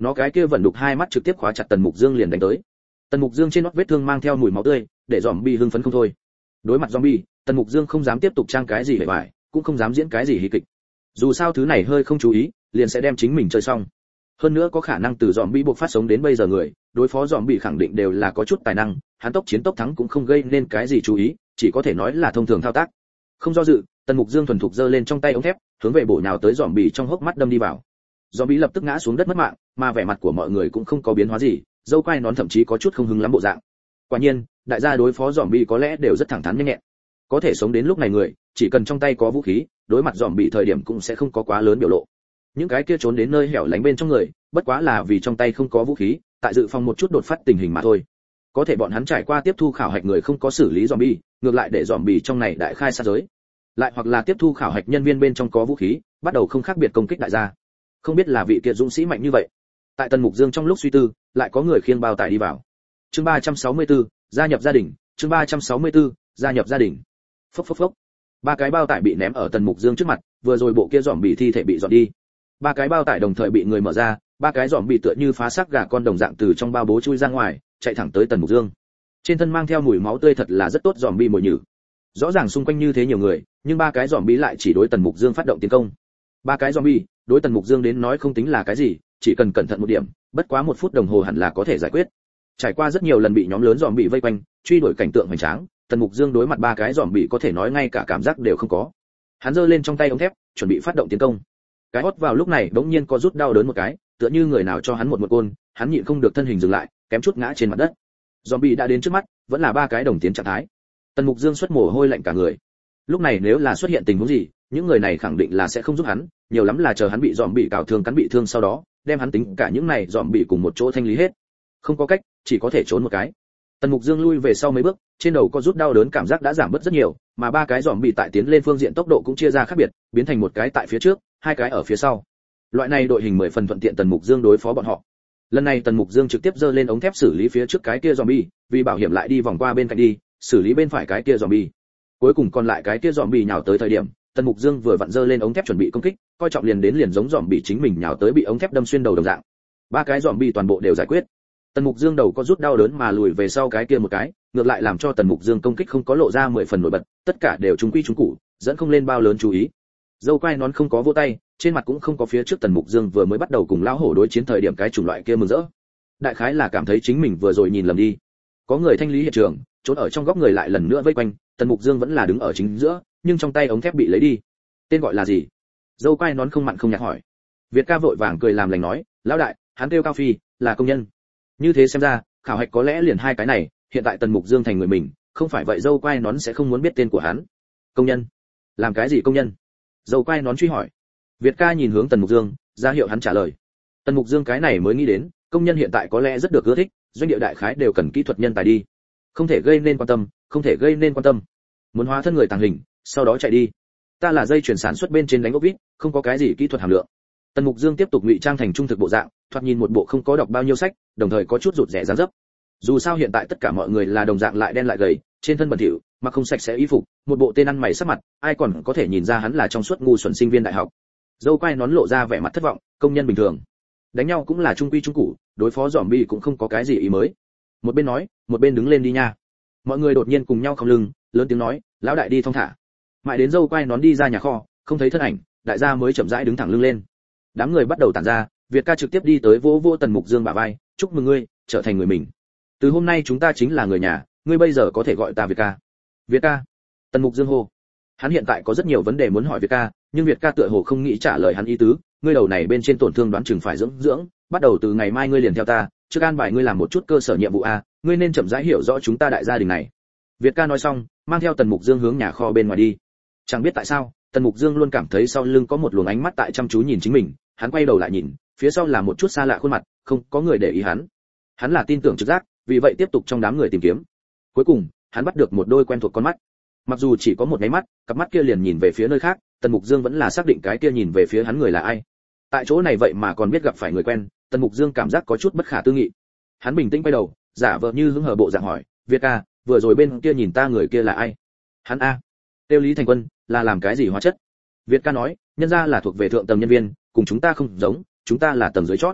Nó cái kia vẫn đục hai mắt trực tiếp khóa chặt Tần Mục Dương liền đánh tới. Tần Mục Dương trên nót vết thương mang theo mùi máu tươi, để zombie hưng phấn không thôi. Đối mặt zombie, Tần Mục Dương không dám tiếp tục trang cái gì bề bại, cũng không dám diễn cái gì hí kịch. Dù sao thứ này hơi không chú ý, liền sẽ đem chính mình chơi xong. Hơn nữa có khả năng từ zombie buộc phát sống đến bây giờ người, đối phó zombie khẳng định đều là có chút tài năng, hắn tốc chiến tốc thắng cũng không gây nên cái gì chú ý, chỉ có thể nói là thông thường thao tác. Không do dự, Tần Mục Dương thuần thục giơ lên trong tay ống thép, hướng về bổ nhào tới zombie trong hốc mắt đâm đi vào. Zombie lập tức ngã xuống đất mất mạng, mà vẻ mặt của mọi người cũng không có biến hóa gì, dâu quai nón thậm chí có chút không hứng lắm bộ dạng. Quả nhiên, đại gia đối phó zombie có lẽ đều rất thẳng thắn nhanh nhẹn. Có thể sống đến lúc này người, chỉ cần trong tay có vũ khí, đối mặt zombie thời điểm cũng sẽ không có quá lớn biểu lộ. Những cái kia trốn đến nơi hẻo lánh bên trong người, bất quá là vì trong tay không có vũ khí, tại dự phòng một chút đột phát tình hình mà thôi. Có thể bọn hắn trải qua tiếp thu khảo hạch người không có xử lý zombie, ngược lại để zombie trong này đại khai sát giới. Lại hoặc là tiếp thu khảo hạch nhân viên bên trong có vũ khí, bắt đầu không khác biệt công kích đại gia. Không biết là vị kia dũng sĩ mạnh như vậy. Tại Tần Mục Dương trong lúc suy tư, lại có người khiêng bao tải đi vào. Chương ba trăm sáu mươi tư, gia nhập gia đình, chương ba trăm sáu mươi tư, gia nhập gia đình. Phốc phốc phốc. Ba cái bao tải bị ném ở Tần Mục Dương trước mặt, vừa rồi bộ kia zombie thi thể bị dọn đi. Ba cái bao tải đồng thời bị người mở ra, ba cái zombie tựa như phá xác gà con đồng dạng từ trong bao bố chui ra ngoài, chạy thẳng tới Tần Mục Dương. Trên thân mang theo mùi máu tươi thật là rất tốt zombie mùi nhử. Rõ ràng xung quanh như thế nhiều người, nhưng ba cái zombie lại chỉ đối Tần Mục Dương phát động tiến công. Ba cái zombie, đối Tần Mục Dương đến nói không tính là cái gì, chỉ cần cẩn thận một điểm, bất quá một phút đồng hồ hẳn là có thể giải quyết. Trải qua rất nhiều lần bị nhóm lớn zombie vây quanh, truy đuổi cảnh tượng hoành tráng, Tần Mục Dương đối mặt ba cái zombie có thể nói ngay cả cảm giác đều không có. Hắn giơ lên trong tay ống thép, chuẩn bị phát động tiến công. Cái hốt vào lúc này bỗng nhiên có rút đau đớn một cái, tựa như người nào cho hắn một một côn, hắn nhịn không được thân hình dừng lại, kém chút ngã trên mặt đất. Zombie đã đến trước mắt, vẫn là ba cái đồng tiến trạng thái. Tần Mục Dương xuất mồ hôi lạnh cả người. Lúc này nếu là xuất hiện tình huống gì, những người này khẳng định là sẽ không giúp hắn, nhiều lắm là chờ hắn bị zombie cào thương cắn bị thương sau đó, đem hắn tính cả những này zombie cùng một chỗ thanh lý hết. Không có cách, chỉ có thể trốn một cái. Tần Mục Dương lui về sau mấy bước, trên đầu có rút đau đớn cảm giác đã giảm bớt rất nhiều, mà ba cái zombie tại tiến lên phương diện tốc độ cũng chia ra khác biệt, biến thành một cái tại phía trước, hai cái ở phía sau. Loại này đội hình mười phần thuận tiện Tần Mục Dương đối phó bọn họ. Lần này Tần Mục Dương trực tiếp giơ lên ống thép xử lý phía trước cái kia zombie, vì bảo hiểm lại đi vòng qua bên cạnh đi, xử lý bên phải cái kia zombie. Cuối cùng còn lại cái kia zombie nhào tới thời điểm, Tần Mục Dương vừa vặn giơ lên ống thép chuẩn bị công kích, coi trọng liền đến liền giống zombie chính mình nhào tới bị ống thép đâm xuyên đầu đồng dạng. Ba cái zombie toàn bộ đều giải quyết. Tần Mục Dương đầu có rút đau đớn mà lùi về sau cái kia một cái, ngược lại làm cho Tần Mục Dương công kích không có lộ ra mười phần nổi bật, tất cả đều trúng quy trúng củ, dẫn không lên bao lớn chú ý. Dâu quai nón không có vỗ tay, trên mặt cũng không có phía trước Tần Mục Dương vừa mới bắt đầu cùng lão hổ đối chiến thời điểm cái chủng loại kia mừng rỡ. Đại khái là cảm thấy chính mình vừa rồi nhìn lầm đi. Có người thanh lý hiện trường, trốn ở trong góc người lại lần nữa vây quanh, Tần Mục Dương vẫn là đứng ở chính giữa, nhưng trong tay ống thép bị lấy đi. Tên gọi là gì? Dâu quai nón không mặn không nhạt hỏi. Việt ca vội vàng cười làm lành nói, lão đại, hắn kêu Cao Phi, là công nhân. Như thế xem ra, khảo hạch có lẽ liền hai cái này, hiện tại Tần Mục Dương thành người mình, không phải vậy dâu quai nón sẽ không muốn biết tên của hắn. Công nhân? Làm cái gì công nhân? Dâu quai nón truy hỏi. Việt ca nhìn hướng Tần Mục Dương, ra hiệu hắn trả lời. Tần Mục Dương cái này mới nghĩ đến, công nhân hiện tại có lẽ rất được ưa thích, doanh địa đại khái đều cần kỹ thuật nhân tài đi. Không thể gây nên quan tâm, không thể gây nên quan tâm. Muốn hóa thân người tàng hình, sau đó chạy đi. Ta là dây chuyển sản xuất bên trên đánh ốc vít, không có cái gì kỹ thuật hàm lượng. Tần Mục Dương tiếp tục ngụy trang thành trung thực bộ dạng, thoạt nhìn một bộ không có đọc bao nhiêu sách, đồng thời có chút rụt rè dáng dấp. Dù sao hiện tại tất cả mọi người là đồng dạng lại đen lại gầy, trên thân bẩn thỉu, mà không sạch sẽ y phục, một bộ tên ăn mày sắc mặt, ai còn có thể nhìn ra hắn là trong suốt ngu xuẩn sinh viên đại học. Dâu quai nón lộ ra vẻ mặt thất vọng, công nhân bình thường. Đánh nhau cũng là trung quy trung cụ, đối phó zombie cũng không có cái gì ý mới. Một bên nói, một bên đứng lên đi nha. Mọi người đột nhiên cùng nhau khom lưng, lớn tiếng nói, lão đại đi thong thả. Mãi đến dâu quai nón đi ra nhà kho, không thấy thân ảnh, đại gia mới chậm rãi đứng thẳng lưng lên. Đám người bắt đầu tản ra, Việt ca trực tiếp đi tới vỗ vỗ Tần Mục Dương bả vai, chúc mừng ngươi, trở thành người mình. Từ hôm nay chúng ta chính là người nhà, ngươi bây giờ có thể gọi ta Việt ca. Việt ca. Tần Mục Dương hô. Hắn hiện tại có rất nhiều vấn đề muốn hỏi Việt ca, nhưng Việt ca tựa hồ không nghĩ trả lời hắn ý tứ, ngươi đầu này bên trên tổn thương đoán chừng phải dưỡng dưỡng, bắt đầu từ ngày mai ngươi liền theo ta, trước an bài ngươi làm một chút cơ sở nhiệm vụ a, ngươi nên chậm rãi hiểu rõ chúng ta đại gia đình này. Việt ca nói xong, mang theo Tần Mục Dương hướng nhà kho bên ngoài đi. Chẳng biết tại sao, Tần Mục Dương luôn cảm thấy sau lưng có một luồng ánh mắt tại chăm chú nhìn chính mình, hắn quay đầu lại nhìn, phía sau là một chút xa lạ khuôn mặt, không có người để ý hắn. Hắn là tin tưởng trực giác, vì vậy tiếp tục trong đám người tìm kiếm. Cuối cùng, hắn bắt được một đôi quen thuộc con mắt. Mặc dù chỉ có một cái mắt, cặp mắt kia liền nhìn về phía nơi khác, Tần Mục Dương vẫn là xác định cái kia nhìn về phía hắn người là ai. Tại chỗ này vậy mà còn biết gặp phải người quen, Tần Mục Dương cảm giác có chút bất khả tư nghị. Hắn bình tĩnh quay đầu, giả vờ như hứng hở bộ dạng hỏi, Việt ca, vừa rồi bên kia nhìn ta người kia là ai? Hắn a, Tiêu Lý Thành Quân, là làm cái gì hóa chất? Việt ca nói, nhân ra là thuộc về thượng tầng nhân viên, cùng chúng ta không giống, chúng ta là tầng dưới chót.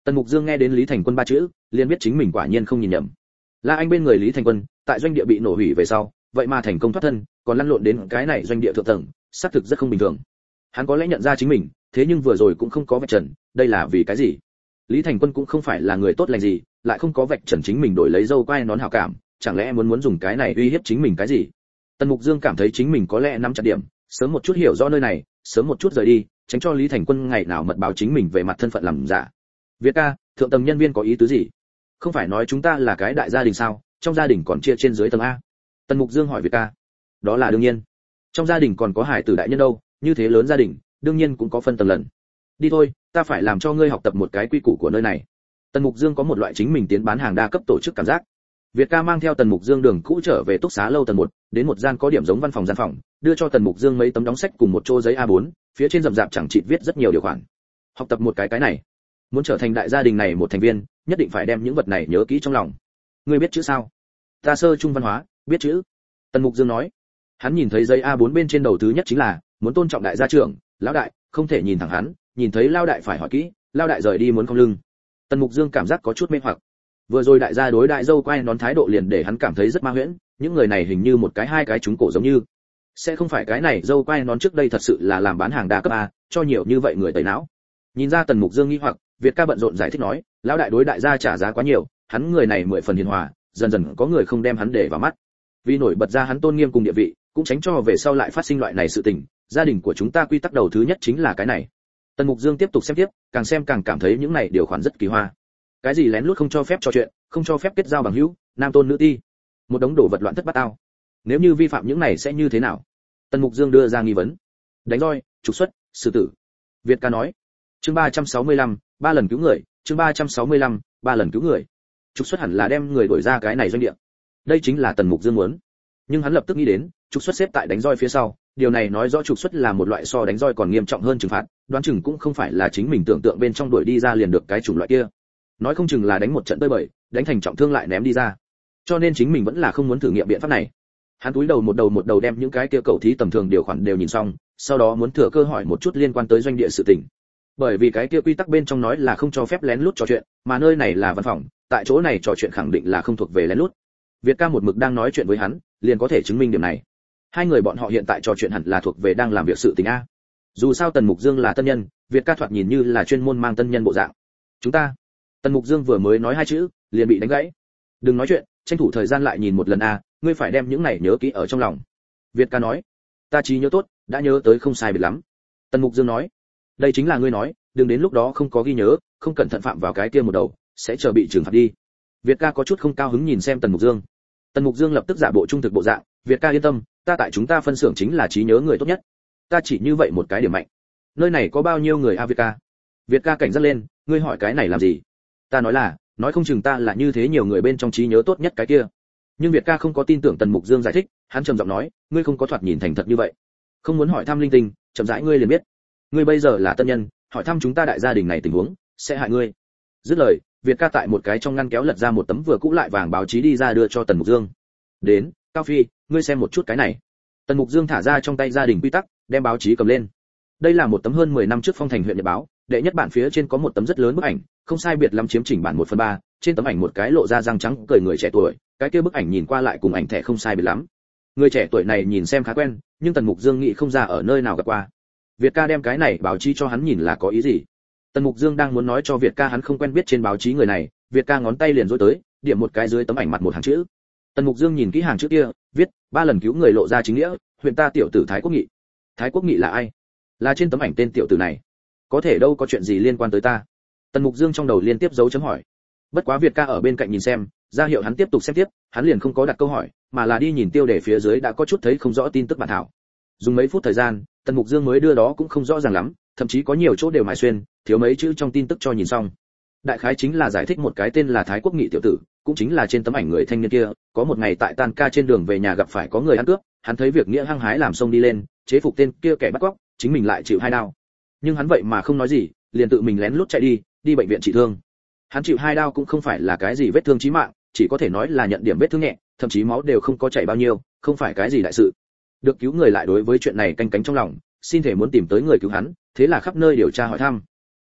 Tần Mục Dương nghe đến Lý Thành Quân ba chữ, liền biết chính mình quả nhiên không nhìn nhầm. La Anh bên người Lý Thành Quân, tại doanh địa bị nổ hủy về sau, vậy mà thành công thoát thân, còn lăn lộn đến cái này doanh địa thượng tầng, xác thực rất không bình thường. Hắn có lẽ nhận ra chính mình, thế nhưng vừa rồi cũng không có vạch trần, đây là vì cái gì? Lý Thành Quân cũng không phải là người tốt lành gì, lại không có vạch trần chính mình đổi lấy dâu quai nón hảo cảm, chẳng lẽ muốn muốn dùng cái này uy hiếp chính mình cái gì? Tần Mục Dương cảm thấy chính mình có lẽ nắm chặt điểm, sớm một chút hiểu rõ nơi này, sớm một chút rời đi, tránh cho Lý Thành Quân ngày nào mật báo chính mình về mặt thân phận làm giả. Việt ca, thượng tầng nhân viên có ý tứ gì? Không phải nói chúng ta là cái đại gia đình sao? Trong gia đình còn chia trên dưới tầng a? Tần Mục Dương hỏi Việt ca. Đó là đương nhiên. Trong gia đình còn có hải tử đại nhân đâu, như thế lớn gia đình, đương nhiên cũng có phân tầng lần. Đi thôi, ta phải làm cho ngươi học tập một cái quy củ của nơi này. Tần Mục Dương có một loại chính mình tiến bán hàng đa cấp tổ chức cảm giác. Việt ca mang theo Tần Mục Dương đường cũ trở về túc xá lâu tầng một, đến một gian có điểm giống văn phòng gian phòng, đưa cho Tần Mục Dương mấy tấm đóng sách cùng một chỗ giấy a bốn, phía trên rậm rạp chẳng chịt viết rất nhiều điều khoản. Học tập một cái cái này, muốn trở thành đại gia đình này một thành viên, nhất định phải đem những vật này nhớ kỹ trong lòng. Ngươi biết chữ sao? Ta sơ trung văn hóa, biết chữ. Tần Mục Dương nói. Hắn nhìn thấy giấy a bốn bên trên đầu thứ nhất chính là muốn tôn trọng đại gia trưởng, lão đại, không thể nhìn thẳng hắn, nhìn thấy lão đại phải hỏi kỹ, lão đại rời đi muốn không lưng. Tần Mục Dương cảm giác có chút mê hoặc. Vừa rồi đại gia đối đại dâu quay nón thái độ liền để hắn cảm thấy rất ma huyễn, những người này hình như một cái hai cái trúng cổ giống như. Sẽ không phải cái này dâu quay nón trước đây thật sự là làm bán hàng đa cấp a, cho nhiều như vậy người tẩy não. Nhìn ra Tần Mục Dương nghi hoặc, Việt ca bận rộn giải thích nói, lão đại đối đại gia trả giá quá nhiều, hắn người này mười phần hiền hòa, dần dần có người không đem hắn để vào mắt. Vì nổi bật ra hắn tôn nghiêm cùng địa vị, cũng tránh cho về sau lại phát sinh loại này sự tình, gia đình của chúng ta quy tắc đầu thứ nhất chính là cái này. Tần Mục Dương tiếp tục xem tiếp, càng xem càng cảm thấy những này điều khoản rất kỳ hoa. Cái gì lén lút không cho phép trò chuyện, không cho phép kết giao bằng hữu, nam tôn nữ ti, một đống đồ vật loạn thất bát ao. Nếu như vi phạm những này sẽ như thế nào? Tần Mục Dương đưa ra nghi vấn. Đánh roi, trục xuất, xử tử. Việt ca nói. Chương ba trăm sáu mươi lăm, ba lần cứu người, chương ba trăm sáu mươi lăm, ba lần cứu người. Trục xuất hẳn là đem người đuổi ra cái này doanh địa. Đây chính là Tần Mục Dương muốn. Nhưng hắn lập tức nghĩ đến, trục xuất xếp tại đánh roi phía sau, điều này nói rõ trục xuất là một loại so đánh roi còn nghiêm trọng hơn trừng phạt, đoán chừng cũng không phải là chính mình tưởng tượng bên trong đuổi đi ra liền được cái chủng loại kia. Nói không chừng là đánh một trận tơi bời, đánh thành trọng thương lại ném đi ra. Cho nên chính mình vẫn là không muốn thử nghiệm biện pháp này. Hắn cúi đầu một đầu một đầu đem những cái kia cầu thí tầm thường điều khoản đều nhìn xong, sau đó muốn thừa cơ hỏi một chút liên quan tới doanh địa sự tình. Bởi vì cái kia quy tắc bên trong nói là không cho phép lén lút trò chuyện, mà nơi này là văn phòng, tại chỗ này trò chuyện khẳng định là không thuộc về lén lút. Việt ca một mực đang nói chuyện với hắn, liền có thể chứng minh điểm này. Hai người bọn họ hiện tại trò chuyện hẳn là thuộc về đang làm việc sự tình a. Dù sao Tần Mục Dương là tân nhân, Việt ca thoạt nhìn như là chuyên môn mang tân nhân bộ dạng. Chúng ta. Tần Mục Dương vừa mới nói hai chữ, liền bị đánh gãy. Đừng nói chuyện, tranh thủ thời gian lại nhìn một lần a, ngươi phải đem những này nhớ kỹ ở trong lòng. Việt ca nói. Ta trí nhớ tốt, đã nhớ tới không sai biệt lắm. Tần Mục Dương nói. Đây chính là ngươi nói, đừng đến lúc đó không có ghi nhớ, không cẩn thận phạm vào cái kia một đầu, sẽ chờ bị trừng phạt đi. Việt ca có chút không cao hứng nhìn xem Tần Mục Dương. Tần Mục Dương lập tức giả bộ trung thực bộ dạng, Việt ca yên tâm, ta tại chúng ta phân xưởng chính là trí nhớ người tốt nhất. Ta chỉ như vậy một cái điểm mạnh. Nơi này có bao nhiêu người a Việt ca? Việt ca cảnh giác lên, ngươi hỏi cái này làm gì? Ta nói là, nói không chừng ta là như thế nhiều người bên trong trí nhớ tốt nhất cái kia. Nhưng Việt ca không có tin tưởng Tần Mục Dương giải thích, hắn trầm giọng nói, ngươi không có thoạt nhìn thành thật như vậy. Không muốn hỏi thăm linh tinh, chậm rãi ngươi liền biết. Ngươi bây giờ là tân nhân, hỏi thăm chúng ta đại gia đình này tình huống, sẽ hại ngươi. Dứt lời, Việt ca tại một cái trong ngăn kéo lật ra một tấm vừa cũ lại vàng báo chí đi ra đưa cho Tần Mục Dương. Đến, Cao Phi, ngươi xem một chút cái này. Tần Mục Dương thả ra trong tay gia đình quy tắc, đem báo chí cầm lên. Đây là một tấm hơn mười năm trước Phong Thành huyện nhật báo, đệ nhất bản phía trên có một tấm rất lớn bức ảnh, không sai biệt lắm chiếm chỉnh bản một phần ba. Trên tấm ảnh một cái lộ ra răng trắng cười người trẻ tuổi, cái kia bức ảnh nhìn qua lại cùng ảnh thẻ không sai biệt lắm. Người trẻ tuổi này nhìn xem khá quen, nhưng Tần Mục Dương nghĩ không ra ở nơi nào gặp qua. Việt ca đem cái này báo chí cho hắn nhìn là có ý gì? Tần Mục Dương đang muốn nói cho Việt ca hắn không quen biết trên báo chí người này, Việt ca ngón tay liền rối tới, điểm một cái dưới tấm ảnh mặt một hàng chữ. Tần Mục Dương nhìn kỹ hàng chữ kia, viết, ba lần cứu người lộ ra chính nghĩa, huyện ta tiểu tử Thái Quốc Nghị. Thái Quốc Nghị là ai? Là trên tấm ảnh tên tiểu tử này. Có thể đâu có chuyện gì liên quan tới ta. Tần Mục Dương trong đầu liên tiếp dấu chấm hỏi. Bất quá Việt ca ở bên cạnh nhìn xem, ra hiệu hắn tiếp tục xem tiếp, hắn liền không có đặt câu hỏi, mà là đi nhìn tiêu đề phía dưới đã có chút thấy không rõ tin tức bản thảo. Dùng mấy phút thời gian, Tần Mục Dương mới đưa đó cũng không rõ ràng lắm, thậm chí có nhiều chỗ đều mài xuyên, thiếu mấy chữ trong tin tức cho nhìn xong. Đại khái chính là giải thích một cái tên là Thái Quốc Nghị tiểu tử, cũng chính là trên tấm ảnh người thanh niên kia, có một ngày tại tan ca trên đường về nhà gặp phải có người ăn cướp, hắn thấy việc nghĩa hăng hái làm xông đi lên, chế phục tên kia kẻ bắt cóc, chính mình lại chịu hai đao. Nhưng hắn vậy mà không nói gì, liền tự mình lén lút chạy đi, đi bệnh viện trị thương. Hắn chịu hai đao cũng không phải là cái gì vết thương chí mạng, chỉ có thể nói là nhận điểm vết thương nhẹ, thậm chí máu đều không có chảy bao nhiêu, không phải cái gì đại sự. Được cứu người lại đối với chuyện này canh cánh trong lòng, xin thể muốn tìm tới người cứu hắn, thế là khắp nơi điều tra hỏi thăm.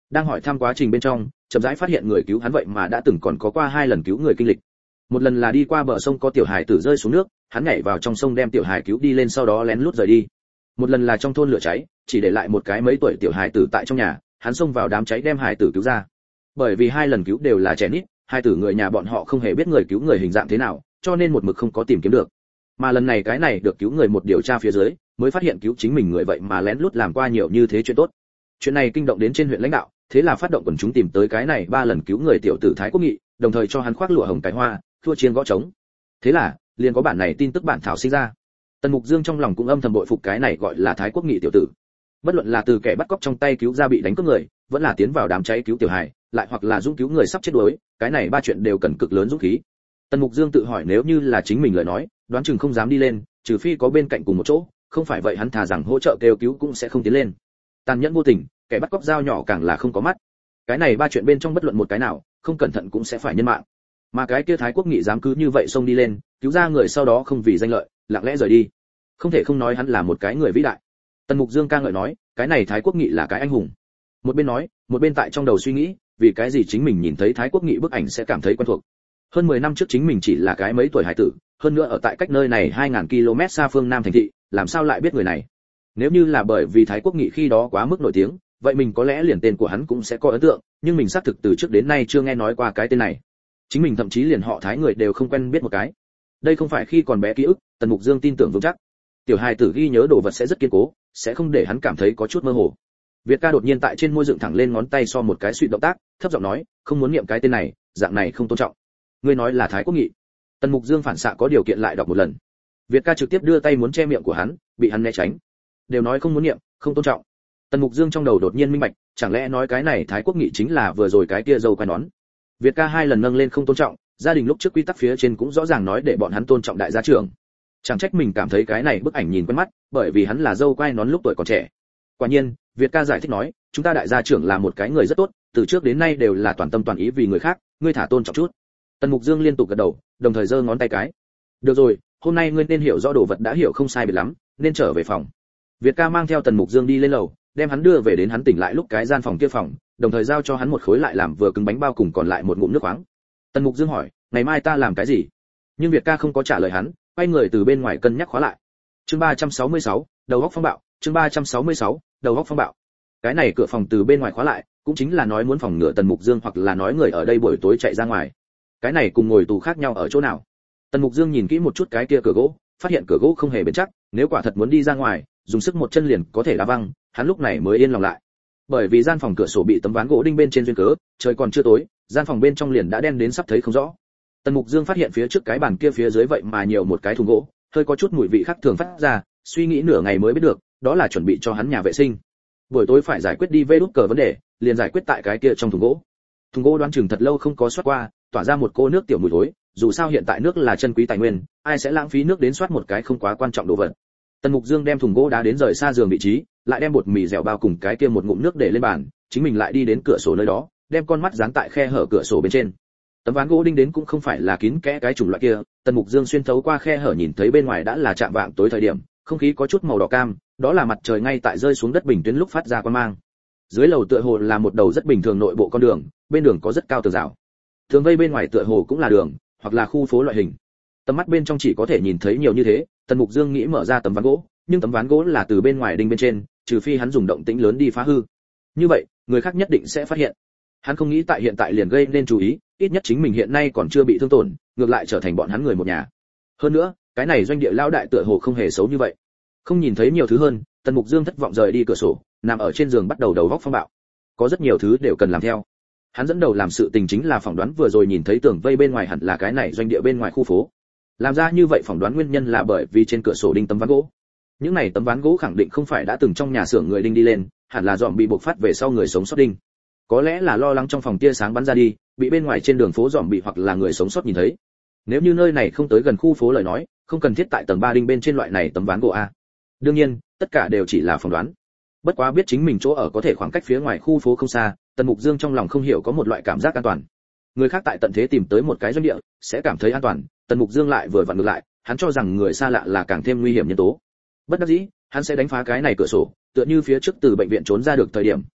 Đang hỏi thăm quá trình bên trong, chậm rãi phát hiện người cứu hắn vậy mà đã từng còn có qua hai lần cứu người kinh lịch. Một lần là đi qua bờ sông có tiểu hài tử rơi xuống nước, hắn nhảy vào trong sông đem tiểu hài cứu đi lên sau đó lén lút rời đi. Một lần là trong thôn lửa cháy, chỉ để lại một cái mấy tuổi tiểu hài tử tại trong nhà, hắn xông vào đám cháy đem hài tử cứu ra. Bởi vì hai lần cứu đều là trẻ nít, hai tử người nhà bọn họ không hề biết người cứu người hình dạng thế nào, cho nên một mực không có tìm kiếm được. Mà lần này cái này được cứu người một điều tra phía dưới, mới phát hiện cứu chính mình người vậy mà lén lút làm qua nhiều như thế chuyện tốt. Chuyện này kinh động đến trên huyện lãnh đạo, thế là phát động quần chúng tìm tới cái này ba lần cứu người tiểu tử Thái Quốc Nghị, đồng thời cho hắn khoác lụa hồng cái hoa, thua chiên gõ trống. Thế là, liền có bản này tin tức bản thảo sinh ra. Tần Mục Dương trong lòng cũng âm thầm bội phục cái này gọi là Thái Quốc Nghị tiểu tử. Bất luận là từ kẻ bắt cóc trong tay cứu ra bị đánh cướp người, vẫn là tiến vào đám cháy cứu tiểu hài, lại hoặc là dũng cứu người sắp chết đuối, cái này ba chuyện đều cần cực lớn dũng khí. Tần Mục Dương tự hỏi nếu như là chính mình lời nói, đoán chừng không dám đi lên, trừ phi có bên cạnh cùng một chỗ, không phải vậy hắn thà rằng hỗ trợ kêu cứu cũng sẽ không tiến lên. Tàn nhẫn vô tình, kẻ bắt cóc dao nhỏ càng là không có mắt. Cái này ba chuyện bên trong bất luận một cái nào, không cẩn thận cũng sẽ phải nhân mạng. Mà cái kia Thái Quốc Nghị dám cứ như vậy xông đi lên, cứu ra người sau đó không vì danh lợi, lặng lẽ rời đi. Không thể không nói hắn là một cái người vĩ đại. Tần Mục Dương ca ngợi nói, cái này Thái Quốc Nghị là cái anh hùng. Một bên nói, một bên tại trong đầu suy nghĩ, vì cái gì chính mình nhìn thấy Thái Quốc Nghị bức ảnh sẽ cảm thấy quen thuộc. Hơn mười năm trước chính mình chỉ là cái mấy tuổi hải tử, hơn nữa ở tại cách nơi này hai nghìn ki lô mét xa phương Nam thành thị, làm sao lại biết người này? Nếu như là bởi vì Thái Quốc Nghị khi đó quá mức nổi tiếng, vậy mình có lẽ liền tên của hắn cũng sẽ có ấn tượng, nhưng mình xác thực từ trước đến nay chưa nghe nói qua cái tên này. Chính mình thậm chí liền họ Thái người đều không quen biết một cái. Đây không phải khi còn bé ký ức, Tần Mục Dương tin tưởng vững chắc. Tiểu hài tử ghi nhớ đồ vật sẽ rất kiên cố, sẽ không để hắn cảm thấy có chút mơ hồ. Việt ca đột nhiên tại trên môi dựng thẳng lên ngón tay so một cái suy động tác, thấp giọng nói, không muốn niệm cái tên này, dạng này không tôn trọng. Ngươi nói là Thái Quốc Nghị? Tần Mục Dương phản xạ có điều kiện lại đọc một lần. Việt ca trực tiếp đưa tay muốn che miệng của hắn, bị hắn né tránh. Đều nói không muốn niệm, không tôn trọng. Tần Mục Dương trong đầu đột nhiên minh bạch, chẳng lẽ nói cái này Thái Quốc Nghị chính là vừa rồi cái kia dâu quai nón. Việt ca hai lần nâng lên không tôn trọng, gia đình lúc trước quy tắc phía trên cũng rõ ràng nói để bọn hắn tôn trọng đại gia trưởng. Chẳng trách mình cảm thấy cái này bức ảnh nhìn quen mắt, bởi vì hắn là dâu quai nón lúc tuổi còn trẻ. Quả nhiên, Việt ca giải thích nói, chúng ta đại gia trưởng là một cái người rất tốt, từ trước đến nay đều là toàn tâm toàn ý vì người khác, ngươi thả tôn trọng chút. Tần Mục Dương liên tục gật đầu, đồng thời giơ ngón tay cái. Được rồi, hôm nay ngươi nên hiểu rõ đồ vật đã hiểu không sai biệt lắm, nên trở về phòng. Việt ca mang theo Tần Mục Dương đi lên lầu, đem hắn đưa về đến hắn tỉnh lại lúc cái gian phòng kia phòng, đồng thời giao cho hắn một khối lại làm vừa cứng bánh bao cùng còn lại một ngụm nước khoáng. Tần Mục Dương hỏi, ngày mai ta làm cái gì? Nhưng Việt ca không có trả lời hắn, quay người từ bên ngoài cân nhắc khóa lại. Chương ba trăm sáu mươi sáu, đầu góc phong bạo, chương ba trăm sáu mươi sáu, đầu góc phong bạo. Cái này cửa phòng từ bên ngoài khóa lại, cũng chính là nói muốn phòng ngừa Tần Mục Dương hoặc là nói người ở đây buổi tối chạy ra ngoài. Cái này cùng ngồi tù khác nhau ở chỗ nào? Tần Mục Dương nhìn kỹ một chút cái kia cửa gỗ, phát hiện cửa gỗ không hề bền chắc, nếu quả thật muốn đi ra ngoài, dùng sức một chân liền có thể đá văng, hắn lúc này mới yên lòng lại. Bởi vì gian phòng cửa sổ bị tấm ván gỗ đinh bên trên duyên cớ, trời còn chưa tối, gian phòng bên trong liền đã đen đến sắp thấy không rõ. Tần Mục Dương phát hiện phía trước cái bàn kia phía dưới vậy mà nhiều một cái thùng gỗ, hơi có chút mùi vị khác thường phát ra, suy nghĩ nửa ngày mới biết được, đó là chuẩn bị cho hắn nhà vệ sinh. Buổi tối phải giải quyết đi vê đút cờ vấn đề, liền giải quyết tại cái kia trong thùng gỗ. Thùng gỗ đoán chừng thật lâu không có soát qua, tỏa ra một cô nước tiểu mùi thối, dù sao hiện tại nước là chân quý tài nguyên, ai sẽ lãng phí nước đến soát một cái không quá quan trọng đồ vật. Tần Mục Dương đem thùng gỗ đá đến rời xa giường vị trí, lại đem bột mì dẻo bao cùng cái kia một ngụm nước để lên bàn, chính mình lại đi đến cửa sổ nơi đó, đem con mắt dán tại khe hở cửa sổ bên trên. Tấm ván gỗ đinh đến cũng không phải là kín kẽ cái chủng loại kia, Tần Mục Dương xuyên thấu qua khe hở nhìn thấy bên ngoài đã là chạm vạng tối thời điểm, không khí có chút màu đỏ cam, đó là mặt trời ngay tại rơi xuống đất bình tuyến lúc phát ra quang mang. Dưới lầu tựa hồ là một đầu rất bình thường nội bộ con đường, bên đường có rất cao tường rào. Tường vây bên ngoài tựa hồ cũng là đường, hoặc là khu phố loại hình. Tầm mắt bên trong chỉ có thể nhìn thấy nhiều như thế, Tần Mục Dương nghĩ mở ra tấm ván gỗ, nhưng tấm ván gỗ là từ bên ngoài đinh bên trên, trừ phi hắn dùng động tĩnh lớn đi phá hư. Như vậy, người khác nhất định sẽ phát hiện. Hắn không nghĩ tại hiện tại liền gây nên chú ý, ít nhất chính mình hiện nay còn chưa bị thương tổn, ngược lại trở thành bọn hắn người một nhà. Hơn nữa, cái này doanh địa lão đại tựa hồ không hề xấu như vậy. Không nhìn thấy nhiều thứ hơn, Tần Mục Dương thất vọng rời đi cửa sổ, nằm ở trên giường bắt đầu đầu góc phong bạo. Có rất nhiều thứ đều cần làm theo. Hắn dẫn đầu làm sự tình chính là phỏng đoán vừa rồi nhìn thấy tường vây bên ngoài hẳn là cái này doanh địa bên ngoài khu phố. Làm ra như vậy phỏng đoán nguyên nhân là bởi vì trên cửa sổ đinh tấm ván gỗ. Những này tấm ván gỗ khẳng định không phải đã từng trong nhà xưởng người đinh đi lên, hẳn là dòm bị bộc phát về sau người sống sót đinh. Có lẽ là lo lắng trong phòng tia sáng bắn ra đi, bị bên ngoài trên đường phố dòm bị hoặc là người sống sót nhìn thấy. Nếu như nơi này không tới gần khu phố lời nói, không cần thiết tại tầng ba đinh bên trên loại này tấm ván gỗ a. Đương nhiên, tất cả đều chỉ là phỏng đoán. Bất quá biết chính mình chỗ ở có thể khoảng cách phía ngoài khu phố không xa, Tần Mục Dương trong lòng không hiểu có một loại cảm giác an toàn. Người khác tại tận thế tìm tới một cái doanh địa, sẽ cảm thấy an toàn, Tần Mục Dương lại vừa vặn ngược lại, hắn cho rằng người xa lạ là càng thêm nguy hiểm nhân tố. Bất đắc dĩ, hắn sẽ đánh phá cái này cửa sổ, tựa như phía trước từ bệnh viện trốn ra được thời điểm,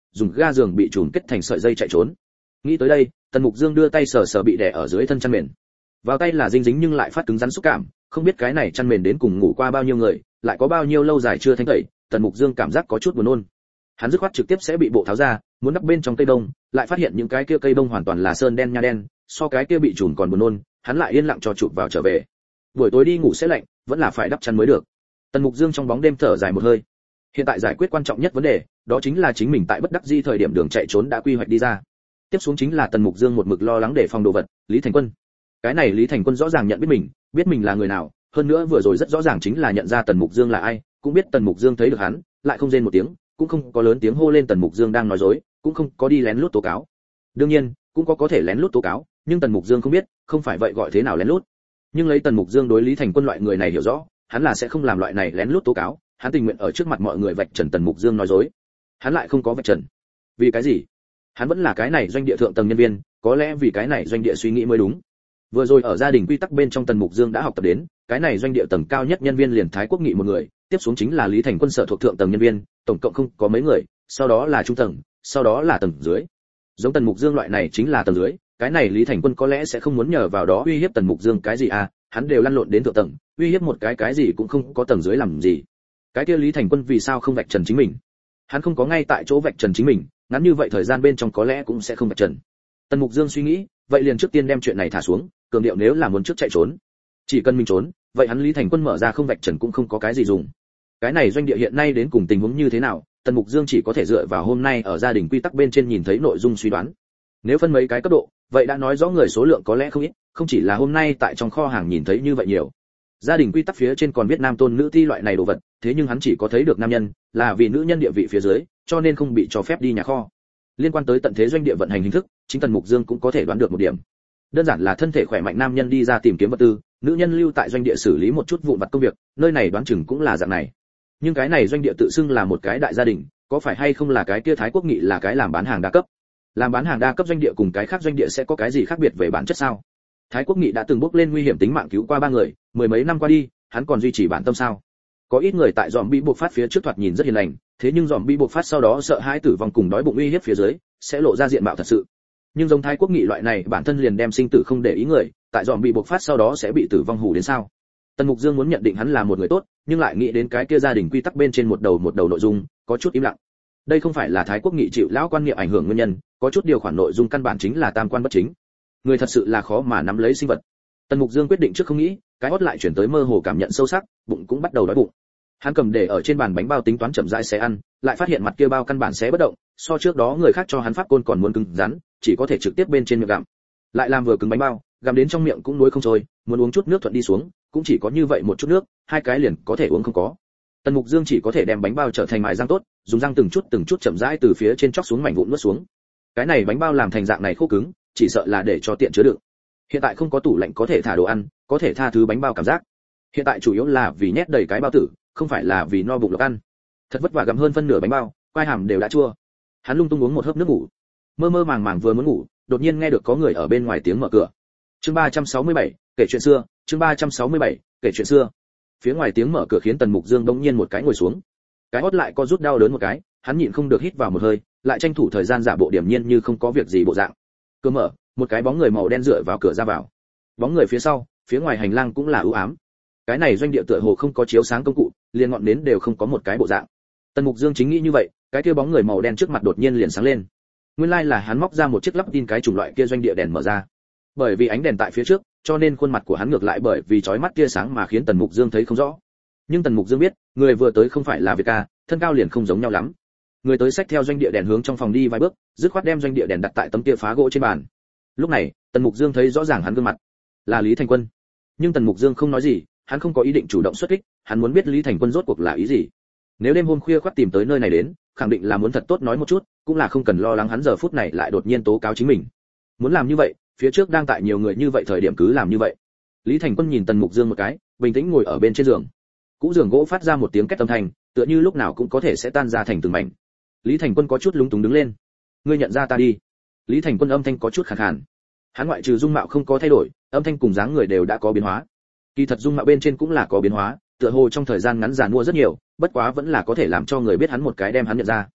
dùng ga giường bị trùn kết thành sợi dây chạy trốn. Nghĩ tới đây, Tần Mục Dương đưa tay sờ sờ bị đè ở dưới thân chăn mền. Vào tay là dinh dính nhưng lại phát cứng rắn xúc cảm, không biết cái này chăn mền đến cùng ngủ qua bao nhiêu người, lại có bao nhiêu lâu dài chưa thanh tẩy, Tần Mục Dương cảm giác có chút buồn nôn. Hắn dứt khoát trực tiếp sẽ bị bộ tháo ra, muốn đắp bên trong cây bông, lại phát hiện những cái kia cây bông hoàn toàn là sơn đen nha đen, so cái kia bị trùn còn buồn nôn, hắn lại yên lặng cho chụp vào trở về. Buổi tối đi ngủ sẽ lạnh, vẫn là phải đắp chăn mới được. Tần Mục Dương trong bóng đêm thở dài một hơi. Hiện tại giải quyết quan trọng nhất vấn đề, đó chính là chính mình tại bất đắc dĩ thời điểm đường chạy trốn đã quy hoạch đi ra. Tiếp xuống chính là Tần Mục Dương một mực lo lắng để phòng đồ vật, Lý Thành Quân. Cái này Lý Thành Quân rõ ràng nhận biết mình, biết mình là người nào, hơn nữa vừa rồi rất rõ ràng chính là nhận ra Tần Mục Dương là ai, cũng biết Tần Mục Dương thấy được hắn, lại không rên một tiếng, cũng không có lớn tiếng hô lên Tần Mục Dương đang nói dối, cũng không có đi lén lút tố cáo. Đương nhiên, cũng có có thể lén lút tố cáo, nhưng Tần Mục Dương không biết, không phải vậy gọi thế nào lén lút. Nhưng lấy Tần Mục Dương đối Lý Thành Quân loại người này hiểu rõ, hắn là sẽ không làm loại này lén lút tố cáo, hắn tình nguyện ở trước mặt mọi người vạch trần Tần Mục Dương nói dối. Hắn lại không có vạch trần. Vì cái gì? Hắn vẫn là cái này doanh địa thượng tầng nhân viên, có lẽ vì cái này doanh địa suy nghĩ mới đúng. Vừa rồi ở gia đình quy tắc bên trong Tần Mục Dương đã học tập đến, cái này doanh địa tầng cao nhất nhân viên liền Thái Quốc Nghị một người, tiếp xuống chính là Lý Thành Quân sở thuộc thượng tầng nhân viên, tổng cộng không có mấy người, sau đó là trung tầng, sau đó là tầng dưới. Giống Tần Mục Dương loại này chính là tầng dưới, cái này Lý Thành Quân có lẽ sẽ không muốn nhờ vào đó uy hiếp Tần Mục Dương cái gì à, hắn đều lăn lộn đến thượng tầng, uy hiếp một cái cái gì cũng không có tầng dưới làm gì. Cái kia Lý Thành Quân vì sao không vạch trần chính mình? Hắn không có ngay tại chỗ vạch trần chính mình, ngắn như vậy thời gian bên trong có lẽ cũng sẽ không vạch trần. Tần Mục Dương suy nghĩ, vậy liền trước tiên đem chuyện này thả xuống, cường điệu nếu là muốn trước chạy trốn, chỉ cần mình trốn, vậy hắn Lý Thành Quân mở ra không vạch trần cũng không có cái gì dùng. Cái này doanh địa hiện nay đến cùng tình huống như thế nào, Tần Mục Dương chỉ có thể dựa vào hôm nay ở gia đình quy tắc bên trên nhìn thấy nội dung suy đoán. Nếu phân mấy cái cấp độ, vậy đã nói rõ người số lượng có lẽ không ít, không chỉ là hôm nay tại trong kho hàng nhìn thấy như vậy nhiều. Gia đình quy tắc phía trên còn viết nam tôn nữ thi loại này đồ vật, thế nhưng hắn chỉ có thấy được nam nhân, là vì nữ nhân địa vị phía dưới, cho nên không bị cho phép đi nhà kho. Liên quan tới tận thế doanh địa vận hành hình thức, chính Tần Mục Dương cũng có thể đoán được một điểm. Đơn giản là thân thể khỏe mạnh nam nhân đi ra tìm kiếm vật tư, nữ nhân lưu tại doanh địa xử lý một chút vụn vặt công việc, nơi này đoán chừng cũng là dạng này. Nhưng cái này doanh địa tự xưng là một cái đại gia đình, có phải hay không là cái kia Thái Quốc Nghị là cái làm bán hàng đa cấp? Làm bán hàng đa cấp doanh địa cùng cái khác doanh địa sẽ có cái gì khác biệt về bản chất sao? Thái Quốc Nghị đã từng bước lên nguy hiểm tính mạng cứu qua ba người, mười mấy năm qua đi, hắn còn duy trì bản tâm sao? Có ít người tại zombie buộc phát phía trước thoạt nhìn rất hiền lành, thế nhưng zombie buộc phát sau đó sợ hãi tử vong cùng đói bụng uy hiếp phía dưới, sẽ lộ ra diện mạo thật sự. Nhưng giống Thái Quốc Nghị loại này bản thân liền đem sinh tử không để ý người, tại zombie buộc phát sau đó sẽ bị tử vong hù đến sao? Tần Mục Dương muốn nhận định hắn là một người tốt, nhưng lại nghĩ đến cái kia gia đình quy tắc bên trên một đầu một đầu nội dung, có chút im lặng. Đây không phải là Thái Quốc Nghị chịu lão quan niệm ảnh hưởng nguyên nhân, có chút điều khoản nội dung căn bản chính là tam quan bất chính. Người thật sự là khó mà nắm lấy sinh vật. Tần Mục Dương quyết định trước không nghĩ, cái hót lại chuyển tới mơ hồ cảm nhận sâu sắc, bụng cũng bắt đầu đói bụng. Hắn cầm để ở trên bàn bánh bao tính toán chậm rãi xé ăn, lại phát hiện mặt kia bao căn bản xé bất động, so trước đó người khác cho hắn pháp côn còn muốn cứng rắn, chỉ có thể trực tiếp bên trên miệng gặm. Lại làm vừa cứng bánh bao, gặm đến trong miệng cũng nuối không trôi, muốn uống chút nước thuận đi xuống, cũng chỉ có như vậy một chút nước, hai cái liền có thể uống không có. Tần Mục Dương chỉ có thể đem bánh bao trở thành mài răng tốt, dùng răng từng chút từng chút chậm rãi từ phía trên chóc xuống mảnh vụn nuốt xuống. Cái này bánh bao làm thành dạng này khô cứng, chỉ sợ là để cho tiện chứa đựng. Hiện tại không có tủ lạnh có thể thả đồ ăn, có thể tha thứ bánh bao cảm giác. Hiện tại chủ yếu là vì nhét đầy cái bao tử, không phải là vì no bụng lộc ăn. Thật vất vả gặm hơn phân nửa bánh bao, quai hàm đều đã chua. Hắn lung tung uống một hớp nước ngủ. Mơ mơ màng màng vừa muốn ngủ, đột nhiên nghe được có người ở bên ngoài tiếng mở cửa. Chương ba trăm sáu mươi bảy, kể chuyện xưa, chương ba trăm sáu mươi bảy, kể chuyện xưa. Phía ngoài tiếng mở cửa khiến Tần Mục Dương bỗng nhiên một cái ngồi xuống. Cái hót lại co rút đau đớn một cái, hắn nhịn không được hít vào một hơi, lại tranh thủ thời gian giả bộ điềm nhiên như không có việc gì bộ dạng. Cửa mở, một cái bóng người màu đen dựa vào cửa ra vào. Bóng người phía sau, phía ngoài hành lang cũng là u ám. Cái này doanh địa tựa hồ không có chiếu sáng công cụ, liền ngọn nến đều không có một cái bộ dạng. Tần Mục Dương chính nghĩ như vậy, cái kia bóng người màu đen trước mặt đột nhiên liền sáng lên. Nguyên lai là hắn móc ra một chiếc lắp tin cái chủng loại kia doanh địa đèn mở ra. Bởi vì ánh đèn tại phía trước, cho nên khuôn mặt của hắn ngược lại bởi vì chói mắt tia sáng mà khiến Tần Mục Dương thấy không rõ. Nhưng Tần Mục Dương biết, người vừa tới không phải là Việt ca, thân cao liền không giống nhau lắm. Người tới xách theo doanh địa đèn hướng trong phòng đi vài bước, dứt khoát đem doanh địa đèn đặt tại tấm kia phá gỗ trên bàn. Lúc này, Tần Mục Dương thấy rõ ràng hắn gương mặt, là Lý Thành Quân. Nhưng Tần Mục Dương không nói gì, hắn không có ý định chủ động xuất kích, hắn muốn biết Lý Thành Quân rốt cuộc là ý gì. Nếu đêm hôm khuya khoắt tìm tới nơi này đến, khẳng định là muốn thật tốt nói một chút, cũng là không cần lo lắng hắn giờ phút này lại đột nhiên tố cáo chính mình. Muốn làm như vậy, phía trước đang tại nhiều người như vậy thời điểm cứ làm như vậy. Lý Thành Quân nhìn Tần Mục Dương một cái, bình tĩnh ngồi ở bên trên giường. Cũ giường gỗ phát ra một tiếng két âm thanh, tựa như lúc nào cũng có thể sẽ tan ra thành từng mảnh. Lý Thành Quân có chút lúng túng đứng lên. Ngươi nhận ra ta đi. Lý Thành Quân âm thanh có chút khàn khàn. Hắn ngoại trừ dung mạo không có thay đổi, âm thanh cùng dáng người đều đã có biến hóa. Kỳ thật dung mạo bên trên cũng là có biến hóa, tựa hồ trong thời gian ngắn già mua rất nhiều, bất quá vẫn là có thể làm cho người biết hắn một cái đem hắn nhận ra.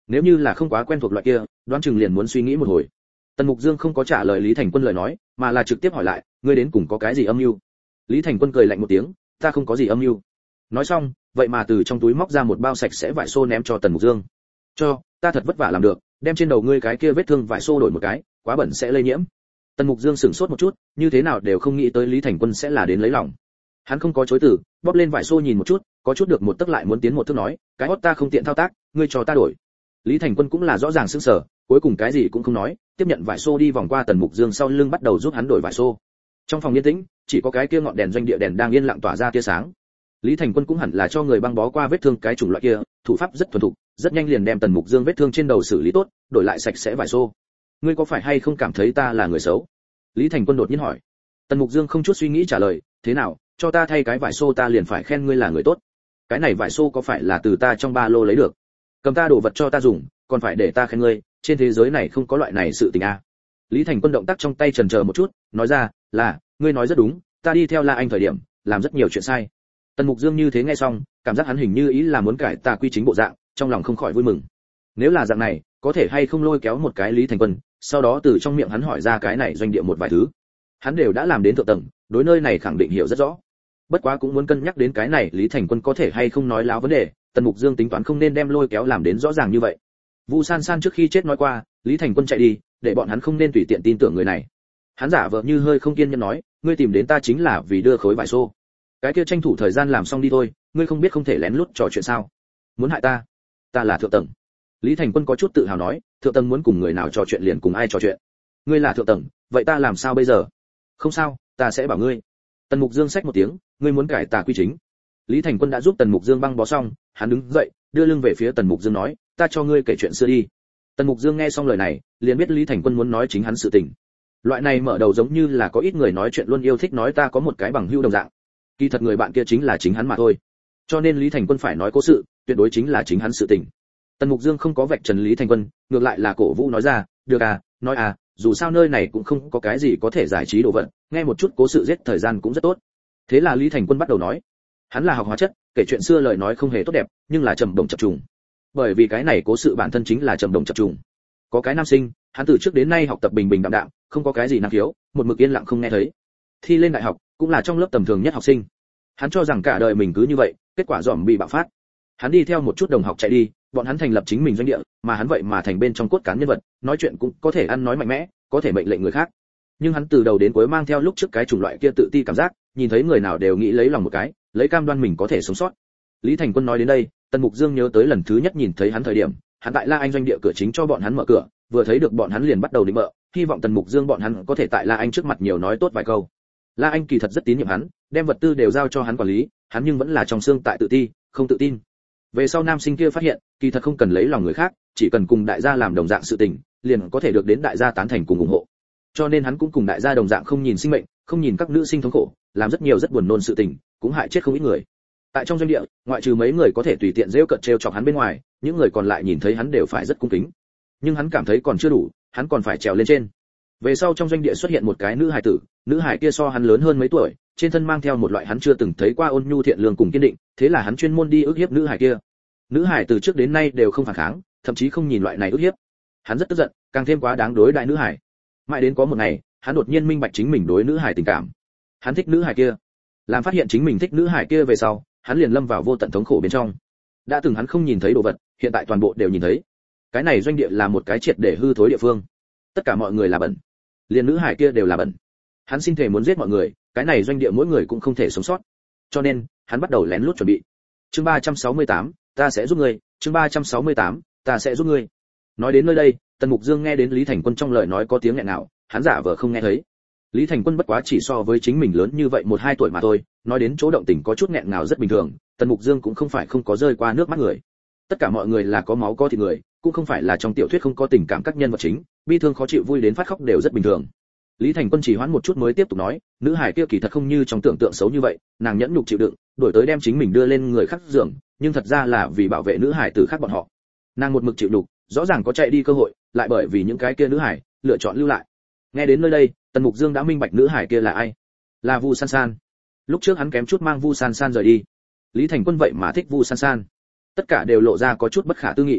nếu như là không quá quen thuộc loại kia, đoán chừng liền muốn suy nghĩ một hồi. Tần Mục Dương không có trả lời Lý Thành Quân lời nói, mà là trực tiếp hỏi lại, ngươi đến cùng có cái gì âm mưu? Lý Thành Quân cười lạnh một tiếng, ta không có gì âm mưu. Nói xong, vậy mà từ trong túi móc ra một bao sạch sẽ vải xô ném cho Tần Mục Dương. Cho, ta thật vất vả làm được, đem trên đầu ngươi cái kia vết thương vải xô đổi một cái, quá bẩn sẽ lây nhiễm. Tần Mục Dương sửng sốt một chút, như thế nào đều không nghĩ tới Lý Thành Quân sẽ là đến lấy lòng. Hắn không có chối từ, bóp lên vải xô nhìn một chút, có chút được một tức lại muốn tiến một thước nói, cái hót ta không tiện thao tác, ngươi cho ta đổi. Lý Thành Quân cũng là rõ ràng sững sờ, cuối cùng cái gì cũng không nói, tiếp nhận vải xô đi vòng qua Tần Mục Dương sau lưng bắt đầu giúp hắn đổi vải xô. Trong phòng yên tĩnh, chỉ có cái kia ngọn đèn doanh địa đèn đang yên lặng tỏa ra tia sáng. Lý Thành Quân cũng hẳn là cho người băng bó qua vết thương cái chủng loại kia, thủ pháp rất thuần thục, rất nhanh liền đem Tần Mục Dương vết thương trên đầu xử lý tốt, đổi lại sạch sẽ vải xô. Ngươi có phải hay không cảm thấy ta là người xấu? Lý Thành Quân đột nhiên hỏi. Tần Mục Dương không chút suy nghĩ trả lời, thế nào, cho ta thay cái vải xô ta liền phải khen ngươi là người tốt. Cái này vải xô có phải là từ ta trong ba lô lấy được? Cầm ta đồ vật cho ta dùng, còn phải để ta khen ngươi, trên thế giới này không có loại này sự tình a. Lý Thành Quân động tác trong tay chần chờ một chút, nói ra, là, ngươi nói rất đúng, ta đi theo La Anh thời điểm, làm rất nhiều chuyện sai. Tần Mục Dương như thế nghe xong, cảm giác hắn hình như ý là muốn cải tà quy chính bộ dạng, trong lòng không khỏi vui mừng. Nếu là dạng này, có thể hay không lôi kéo một cái Lý Thành Quân, sau đó từ trong miệng hắn hỏi ra cái này doanh địa một vài thứ. Hắn đều đã làm đến thượng tầng, đối nơi này khẳng định hiểu rất rõ. Bất quá cũng muốn cân nhắc đến cái này Lý Thành Quân có thể hay không nói láo vấn đề, Tần Mục Dương tính toán không nên đem lôi kéo làm đến rõ ràng như vậy. Vu San San trước khi chết nói qua, Lý Thành Quân chạy đi, để bọn hắn không nên tùy tiện tin tưởng người này. Hắn giả vờ như hơi không kiên nhẫn nói, ngươi tìm đến ta chính là vì đưa khối vải xô. Cái kia tranh thủ thời gian làm xong đi thôi, ngươi không biết không thể lén lút trò chuyện sao? Muốn hại ta? Ta là thượng tầng. Lý Thành Quân có chút tự hào nói, thượng tầng muốn cùng người nào trò chuyện liền cùng ai trò chuyện. Ngươi là thượng tầng, vậy ta làm sao bây giờ? Không sao, ta sẽ bảo ngươi. Tần Mục Dương xách một tiếng, ngươi muốn cải tà quy chính. Lý Thành Quân đã giúp Tần Mục Dương băng bó xong, hắn đứng dậy, đưa lưng về phía Tần Mục Dương nói, ta cho ngươi kể chuyện xưa đi. Tần Mục Dương nghe xong lời này, liền biết Lý Thành Quân muốn nói chính hắn sự tình. Loại này mở đầu giống như là có ít người nói chuyện luôn yêu thích nói ta có một cái bằng hữu đồng dạng. Kỳ thật người bạn kia chính là chính hắn mà thôi. Cho nên Lý Thành Quân phải nói cố sự, tuyệt đối chính là chính hắn sự tình. Tần Mục Dương không có vạch trần Lý Thành Quân, ngược lại là cổ vũ nói ra, được à, nói à, dù sao nơi này cũng không có cái gì có thể giải trí đồ vật, nghe một chút cố sự giết thời gian cũng rất tốt. Thế là Lý Thành Quân bắt đầu nói. Hắn là học hóa chất, kể chuyện xưa lời nói không hề tốt đẹp, nhưng là trầm động chập trùng. Bởi vì cái này cố sự bản thân chính là trầm động chập trùng. Có cái nam sinh, hắn từ trước đến nay học tập bình bình đạm đạm, không có cái gì năng khiếu, một mực yên lặng không nghe thấy. Thi lên đại học, cũng là trong lớp tầm thường nhất học sinh. Hắn cho rằng cả đời mình cứ như vậy, kết quả dòm bị bạo phát. Hắn đi theo một chút đồng học chạy đi, bọn hắn thành lập chính mình doanh địa, mà hắn vậy mà thành bên trong cốt cán nhân vật, nói chuyện cũng có thể ăn nói mạnh mẽ, có thể mệnh lệnh người khác. Nhưng hắn từ đầu đến cuối mang theo lúc trước cái chủng loại kia tự ti cảm giác, nhìn thấy người nào đều nghĩ lấy lòng một cái, lấy cam đoan mình có thể sống sót. Lý Thành Quân nói đến đây, Tần Mục Dương nhớ tới lần thứ nhất nhìn thấy hắn thời điểm, hắn tại La Anh doanh địa cửa chính cho bọn hắn mở cửa, vừa thấy được bọn hắn liền bắt đầu định bợ, hy vọng Tần Mục Dương bọn hắn có thể tại La Anh trước mặt nhiều nói tốt vài câu. La Anh kỳ thật rất tín nhiệm hắn, đem vật tư đều giao cho hắn quản lý, hắn nhưng vẫn là trong xương tại tự ti, không tự tin. Về sau nam sinh kia phát hiện, kỳ thật không cần lấy lòng người khác, chỉ cần cùng đại gia làm đồng dạng sự tình, liền có thể được đến đại gia tán thành cùng ủng hộ. Cho nên hắn cũng cùng đại gia đồng dạng không nhìn sinh mệnh, không nhìn các nữ sinh thống khổ, làm rất nhiều rất buồn nôn sự tình, cũng hại chết không ít người. Tại trong doanh địa, ngoại trừ mấy người có thể tùy tiện giễu cợt trêu chọc hắn bên ngoài, những người còn lại nhìn thấy hắn đều phải rất cung kính. Nhưng hắn cảm thấy còn chưa đủ, hắn còn phải trèo lên trên. Về sau trong doanh địa xuất hiện một cái nữ hài tử, nữ hài kia so hắn lớn hơn mấy tuổi, trên thân mang theo một loại hắn chưa từng thấy qua ôn nhu thiện lương cùng kiên định, thế là hắn chuyên môn đi ức hiếp nữ hài kia. Nữ hài từ trước đến nay đều không phản kháng, thậm chí không nhìn loại này ức hiếp. Hắn rất tức giận, càng thêm quá đáng đối đại nữ hài. Mãi đến có một ngày, hắn đột nhiên minh bạch chính mình đối nữ hài tình cảm. Hắn thích nữ hài kia. Làm phát hiện chính mình thích nữ hài kia về sau, hắn liền lâm vào vô tận thống khổ bên trong. Đã từng hắn không nhìn thấy đồ vật, hiện tại toàn bộ đều nhìn thấy. Cái này doanh địa là một cái triệt để hư thối địa phương. Tất cả mọi người là bẩn, liền nữ hải kia đều là bẩn. Hắn xin thề muốn giết mọi người, cái này doanh địa mỗi người cũng không thể sống sót. Cho nên, hắn bắt đầu lén lút chuẩn bị. Chương ba trăm sáu mươi tám, ta sẽ giúp ngươi, chương ba trăm sáu mươi tám, ta sẽ giúp ngươi. Nói đến nơi đây, Tần Mục Dương nghe đến Lý Thành Quân trong lời nói có tiếng nghẹn nào, hắn giả vờ không nghe thấy. Lý Thành Quân bất quá chỉ so với chính mình lớn như vậy một hai tuổi mà thôi, nói đến chỗ động tình có chút nghẹn ngào rất bình thường, Tần Mục Dương cũng không phải không có rơi qua nước mắt người. Tất cả mọi người là có máu có thịt người, cũng không phải là trong tiểu thuyết không có tình cảm các nhân vật chính, bi thương khó chịu vui đến phát khóc đều rất bình thường. Lý Thành Quân chỉ hoãn một chút mới tiếp tục nói, nữ hải kia kỳ thật không như trong tưởng tượng xấu như vậy, nàng nhẫn nhục chịu đựng, đổi tới đem chính mình đưa lên người khác giường, nhưng thật ra là vì bảo vệ nữ hải từ khác bọn họ. Nàng một mực chịu đựng, rõ ràng có chạy đi cơ hội, lại bởi vì những cái kia nữ hải lựa chọn lưu lại. Nghe đến nơi đây, Tần Mục Dương đã minh bạch nữ hải kia là ai, là Vu San San. Lúc trước hắn kém chút mang Vu San San rời đi, Lý Thành Quân vậy mà thích Vu San San, tất cả đều lộ ra có chút bất khả tư nghị.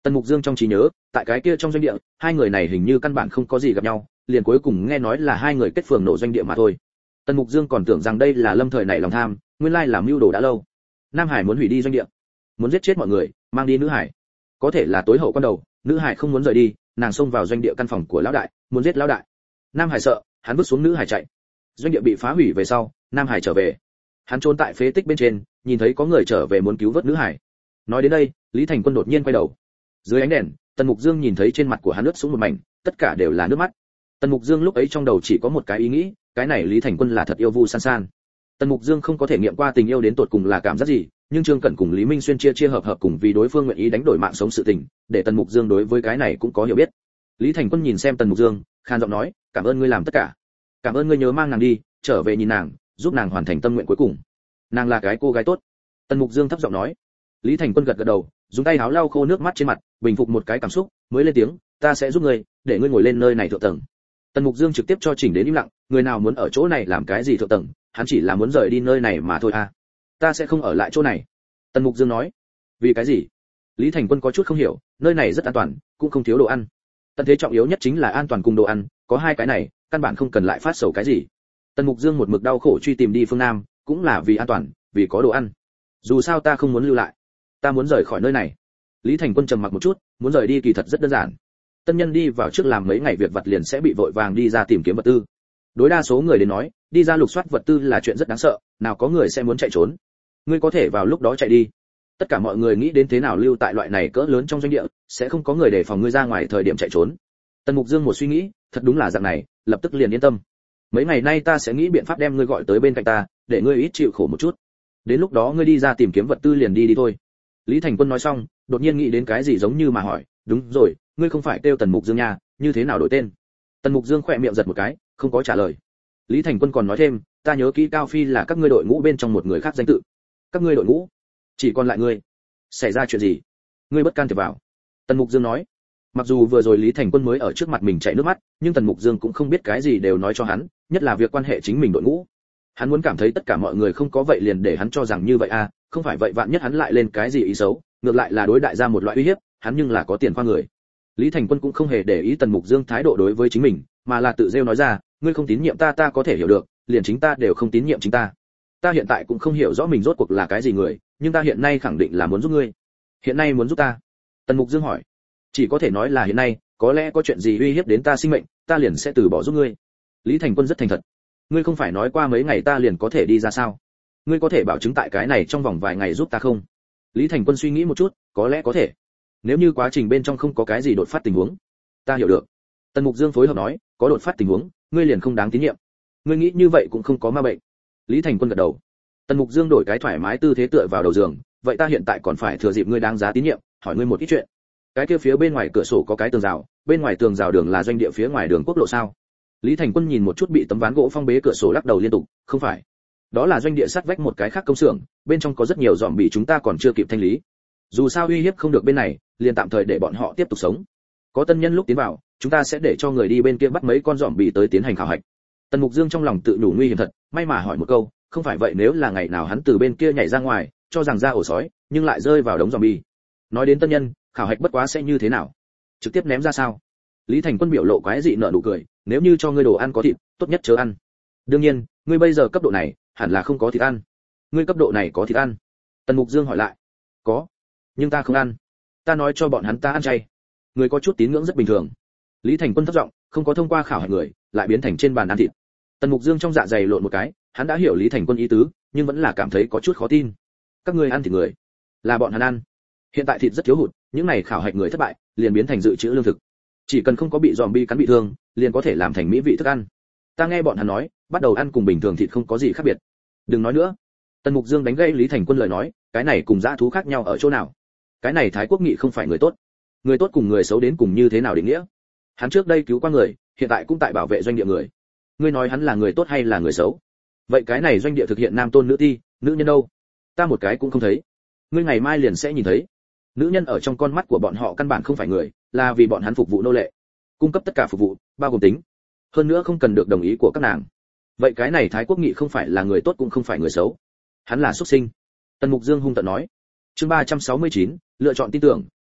Tần Mục Dương trong trí nhớ, tại cái kia trong doanh địa, hai người này hình như căn bản không có gì gặp nhau, liền cuối cùng nghe nói là hai người kết phường nổ doanh địa mà thôi. Tần Mục Dương còn tưởng rằng đây là Lâm Thời nảy lòng tham, nguyên lai là mưu đồ đã lâu. Nam Hải muốn hủy đi doanh địa, muốn giết chết mọi người, mang đi nữ hải. Có thể là tối hậu quan đầu, nữ hải không muốn rời đi, nàng xông vào doanh địa căn phòng của lão đại, muốn giết lão đại. Nam Hải sợ, hắn vứt xuống nữ hải chạy. Doanh địa bị phá hủy về sau, Nam Hải trở về. Hắn trốn tại phế tích bên trên, nhìn thấy có người trở về muốn cứu vớt nữ hải. Nói đến đây, Lý Thành Quân đột nhiên quay đầu. Dưới ánh đèn, Tần Mục Dương nhìn thấy trên mặt của hắn ướt sũng một mảnh, tất cả đều là nước mắt. Tần Mục Dương lúc ấy trong đầu chỉ có một cái ý nghĩ, cái này Lý Thành Quân là thật yêu Vu San San. Tần Mục Dương không có thể nghiệm qua tình yêu đến tột cùng là cảm giác gì, nhưng Trương Cẩn cùng Lý Minh Xuyên chia chia hợp hợp cùng vì đối phương nguyện ý đánh đổi mạng sống sự tình, để Tần Mục Dương đối với cái này cũng có hiểu biết. Lý Thành Quân nhìn xem Tần Mục Dương, khan giọng nói, cảm ơn ngươi làm tất cả, cảm ơn ngươi nhớ mang nàng đi, trở về nhìn nàng, giúp nàng hoàn thành tâm nguyện cuối cùng. Nàng là cái cô gái tốt. Tần Mục Dương thấp giọng nói. Lý Thành Quân gật gật đầu, dùng tay áo lau khô nước mắt trên mặt, bình phục một cái cảm xúc, mới lên tiếng, ta sẽ giúp ngươi, để ngươi ngồi lên nơi này thượng tầng. Tần Mục Dương trực tiếp cho chỉnh đến im lặng, người nào muốn ở chỗ này làm cái gì thượng tầng, hắn chỉ là muốn rời đi nơi này mà thôi à. Ta sẽ không ở lại chỗ này. Tần Mục Dương nói. Vì cái gì? Lý Thành Quân có chút không hiểu, nơi này rất an toàn, cũng không thiếu đồ ăn. Tận thế trọng yếu nhất chính là an toàn cùng đồ ăn, có hai cái này, căn bản không cần lại phát sầu cái gì. Tần Mục Dương một mực đau khổ truy tìm đi phương Nam, cũng là vì an toàn, vì có đồ ăn. Dù sao ta không muốn lưu lại, ta muốn rời khỏi nơi này. Lý Thành Quân trầm mặc một chút, muốn rời đi kỳ thật rất đơn giản. Tân nhân đi vào trước làm mấy ngày việc vặt liền sẽ bị vội vàng đi ra tìm kiếm vật tư. Đối đa số người đến nói, đi ra lục soát vật tư là chuyện rất đáng sợ, nào có người sẽ muốn chạy trốn. Ngươi có thể vào lúc đó chạy đi. Tất cả mọi người nghĩ đến thế nào lưu tại loại này cỡ lớn trong doanh địa, sẽ không có người đề phòng ngươi ra ngoài thời điểm chạy trốn. Tần Mục Dương một suy nghĩ, thật đúng là dạng này, lập tức liền yên tâm. Mấy ngày nay ta sẽ nghĩ biện pháp đem ngươi gọi tới bên cạnh ta, để ngươi ít chịu khổ một chút. Đến lúc đó ngươi đi ra tìm kiếm vật tư liền đi đi thôi. Lý Thành Quân nói xong, đột nhiên nghĩ đến cái gì giống như mà hỏi, đúng rồi, ngươi không phải kêu Tần Mục Dương nha, như thế nào đổi tên? Tần Mục Dương khỏe miệng giật một cái, không có trả lời. Lý Thành Quân còn nói thêm, ta nhớ kỹ Cao Phi là các ngươi đội ngũ bên trong một người khác danh tự. Các ngươi đội ngũ? Chỉ còn lại ngươi. Xảy ra chuyện gì? Ngươi bất can thiệp vào. Tần Mục Dương nói. Mặc dù vừa rồi Lý Thành Quân mới ở trước mặt mình chảy nước mắt, nhưng Tần Mục Dương cũng không biết cái gì đều nói cho hắn, nhất là việc quan hệ chính mình đội ngũ. Hắn muốn cảm thấy tất cả mọi người không có vậy liền để hắn cho rằng như vậy à, không phải vậy vạn nhất hắn lại lên cái gì ý xấu, ngược lại là đối đại ra một loại uy hiếp, hắn nhưng là có tiền qua người. Lý Thành Quân cũng không hề để ý Tần Mục Dương thái độ đối với chính mình, mà là tự rêu nói ra, ngươi không tín nhiệm ta ta có thể hiểu được, liền chính ta đều không tín nhiệm chính ta. Ta hiện tại cũng không hiểu rõ mình rốt cuộc là cái gì người, nhưng ta hiện nay khẳng định là muốn giúp ngươi. Hiện nay muốn giúp ta? Tần Mục Dương hỏi. Chỉ có thể nói là hiện nay, có lẽ có chuyện gì uy hiếp đến ta sinh mệnh, ta liền sẽ từ bỏ giúp ngươi. Lý Thành Quân rất thành thật. Ngươi không phải nói qua mấy ngày ta liền có thể đi ra sao? Ngươi có thể bảo chứng tại cái này trong vòng vài ngày giúp ta không? Lý Thành Quân suy nghĩ một chút, có lẽ có thể. Nếu như quá trình bên trong không có cái gì đột phát tình huống. Ta hiểu được. Tần Mục Dương phối hợp nói, có đột phát tình huống, ngươi liền không đáng tín nhiệm. Ngươi nghĩ như vậy cũng không có ma bệnh. Lý Thành Quân gật đầu. Tần Mục Dương đổi cái thoải mái tư thế tựa vào đầu giường, vậy ta hiện tại còn phải thừa dịp ngươi đáng giá tín nhiệm, hỏi ngươi một ít chuyện. Cái kia phía bên ngoài cửa sổ có cái tường rào, bên ngoài tường rào đường là doanh địa phía ngoài đường quốc lộ sao? Lý Thành Quân nhìn một chút bị tấm ván gỗ phong bế cửa sổ lắc đầu liên tục, không phải. Đó là doanh địa sát vách một cái khác công xưởng, bên trong có rất nhiều dòm bị chúng ta còn chưa kịp thanh lý. Dù sao uy hiếp không được bên này, liền tạm thời để bọn họ tiếp tục sống. Có tân nhân lúc tiến vào, chúng ta sẽ để cho người đi bên kia bắt mấy con dòm bị tới tiến hành khảo hạch. Tần Mục Dương trong lòng tự đủ nguy hiểm thật, may mà hỏi một câu, không phải vậy nếu là ngày nào hắn từ bên kia nhảy ra ngoài, cho rằng ra ổ sói, nhưng lại rơi vào đống dòm bị. Nói đến tân nhân, khảo hạch bất quá sẽ như thế nào? Trực tiếp ném ra sao? Lý Thành Quân biểu lộ quái dị nở nụ cười, nếu như cho ngươi đồ ăn có thịt, tốt nhất chớ ăn. Đương nhiên, ngươi bây giờ cấp độ này, hẳn là không có thịt ăn. Ngươi cấp độ này có thịt ăn? Tần Mục Dương hỏi lại. Có, nhưng ta không ăn. Ta nói cho bọn hắn ta ăn chay. Người có chút tín ngưỡng rất bình thường. Lý Thành Quân thấp giọng, không có thông qua khảo hạch người, lại biến thành trên bàn ăn thịt. Tần Mục Dương trong dạ dày lộn một cái, hắn đã hiểu Lý Thành Quân ý tứ, nhưng vẫn là cảm thấy có chút khó tin. Các ngươi ăn thịt người, là bọn hắn ăn. Hiện tại thịt rất thiếu hụt, những này khảo hạch người thất bại, liền biến thành dự trữ lương thực. Chỉ cần không có bị zombie cắn bị thương, liền có thể làm thành mỹ vị thức ăn. Ta nghe bọn hắn nói, bắt đầu ăn cùng bình thường thịt không có gì khác biệt. Đừng nói nữa. Tần Mục Dương đánh gây Lý Thành Quân lời nói, cái này cùng dã thú khác nhau ở chỗ nào? Cái này Thái Quốc Nghị không phải người tốt. Người tốt cùng người xấu đến cùng như thế nào định nghĩa? Hắn trước đây cứu qua người, hiện tại cũng tại bảo vệ doanh địa người. Ngươi nói hắn là người tốt hay là người xấu? Vậy cái này doanh địa thực hiện nam tôn nữ ti, nữ nhân đâu? Ta một cái cũng không thấy. Ngươi ngày mai liền sẽ nhìn thấy. Nữ nhân ở trong con mắt của bọn họ căn bản không phải người, là vì bọn hắn phục vụ nô lệ, cung cấp tất cả phục vụ, bao gồm tính. Hơn nữa không cần được đồng ý của các nàng. Vậy cái này Thái Quốc Nghị không phải là người tốt cũng không phải người xấu. Hắn là xuất sinh. Tần Mục Dương hung tợn nói. Chương ba trăm sáu mươi chín, lựa chọn tin tưởng,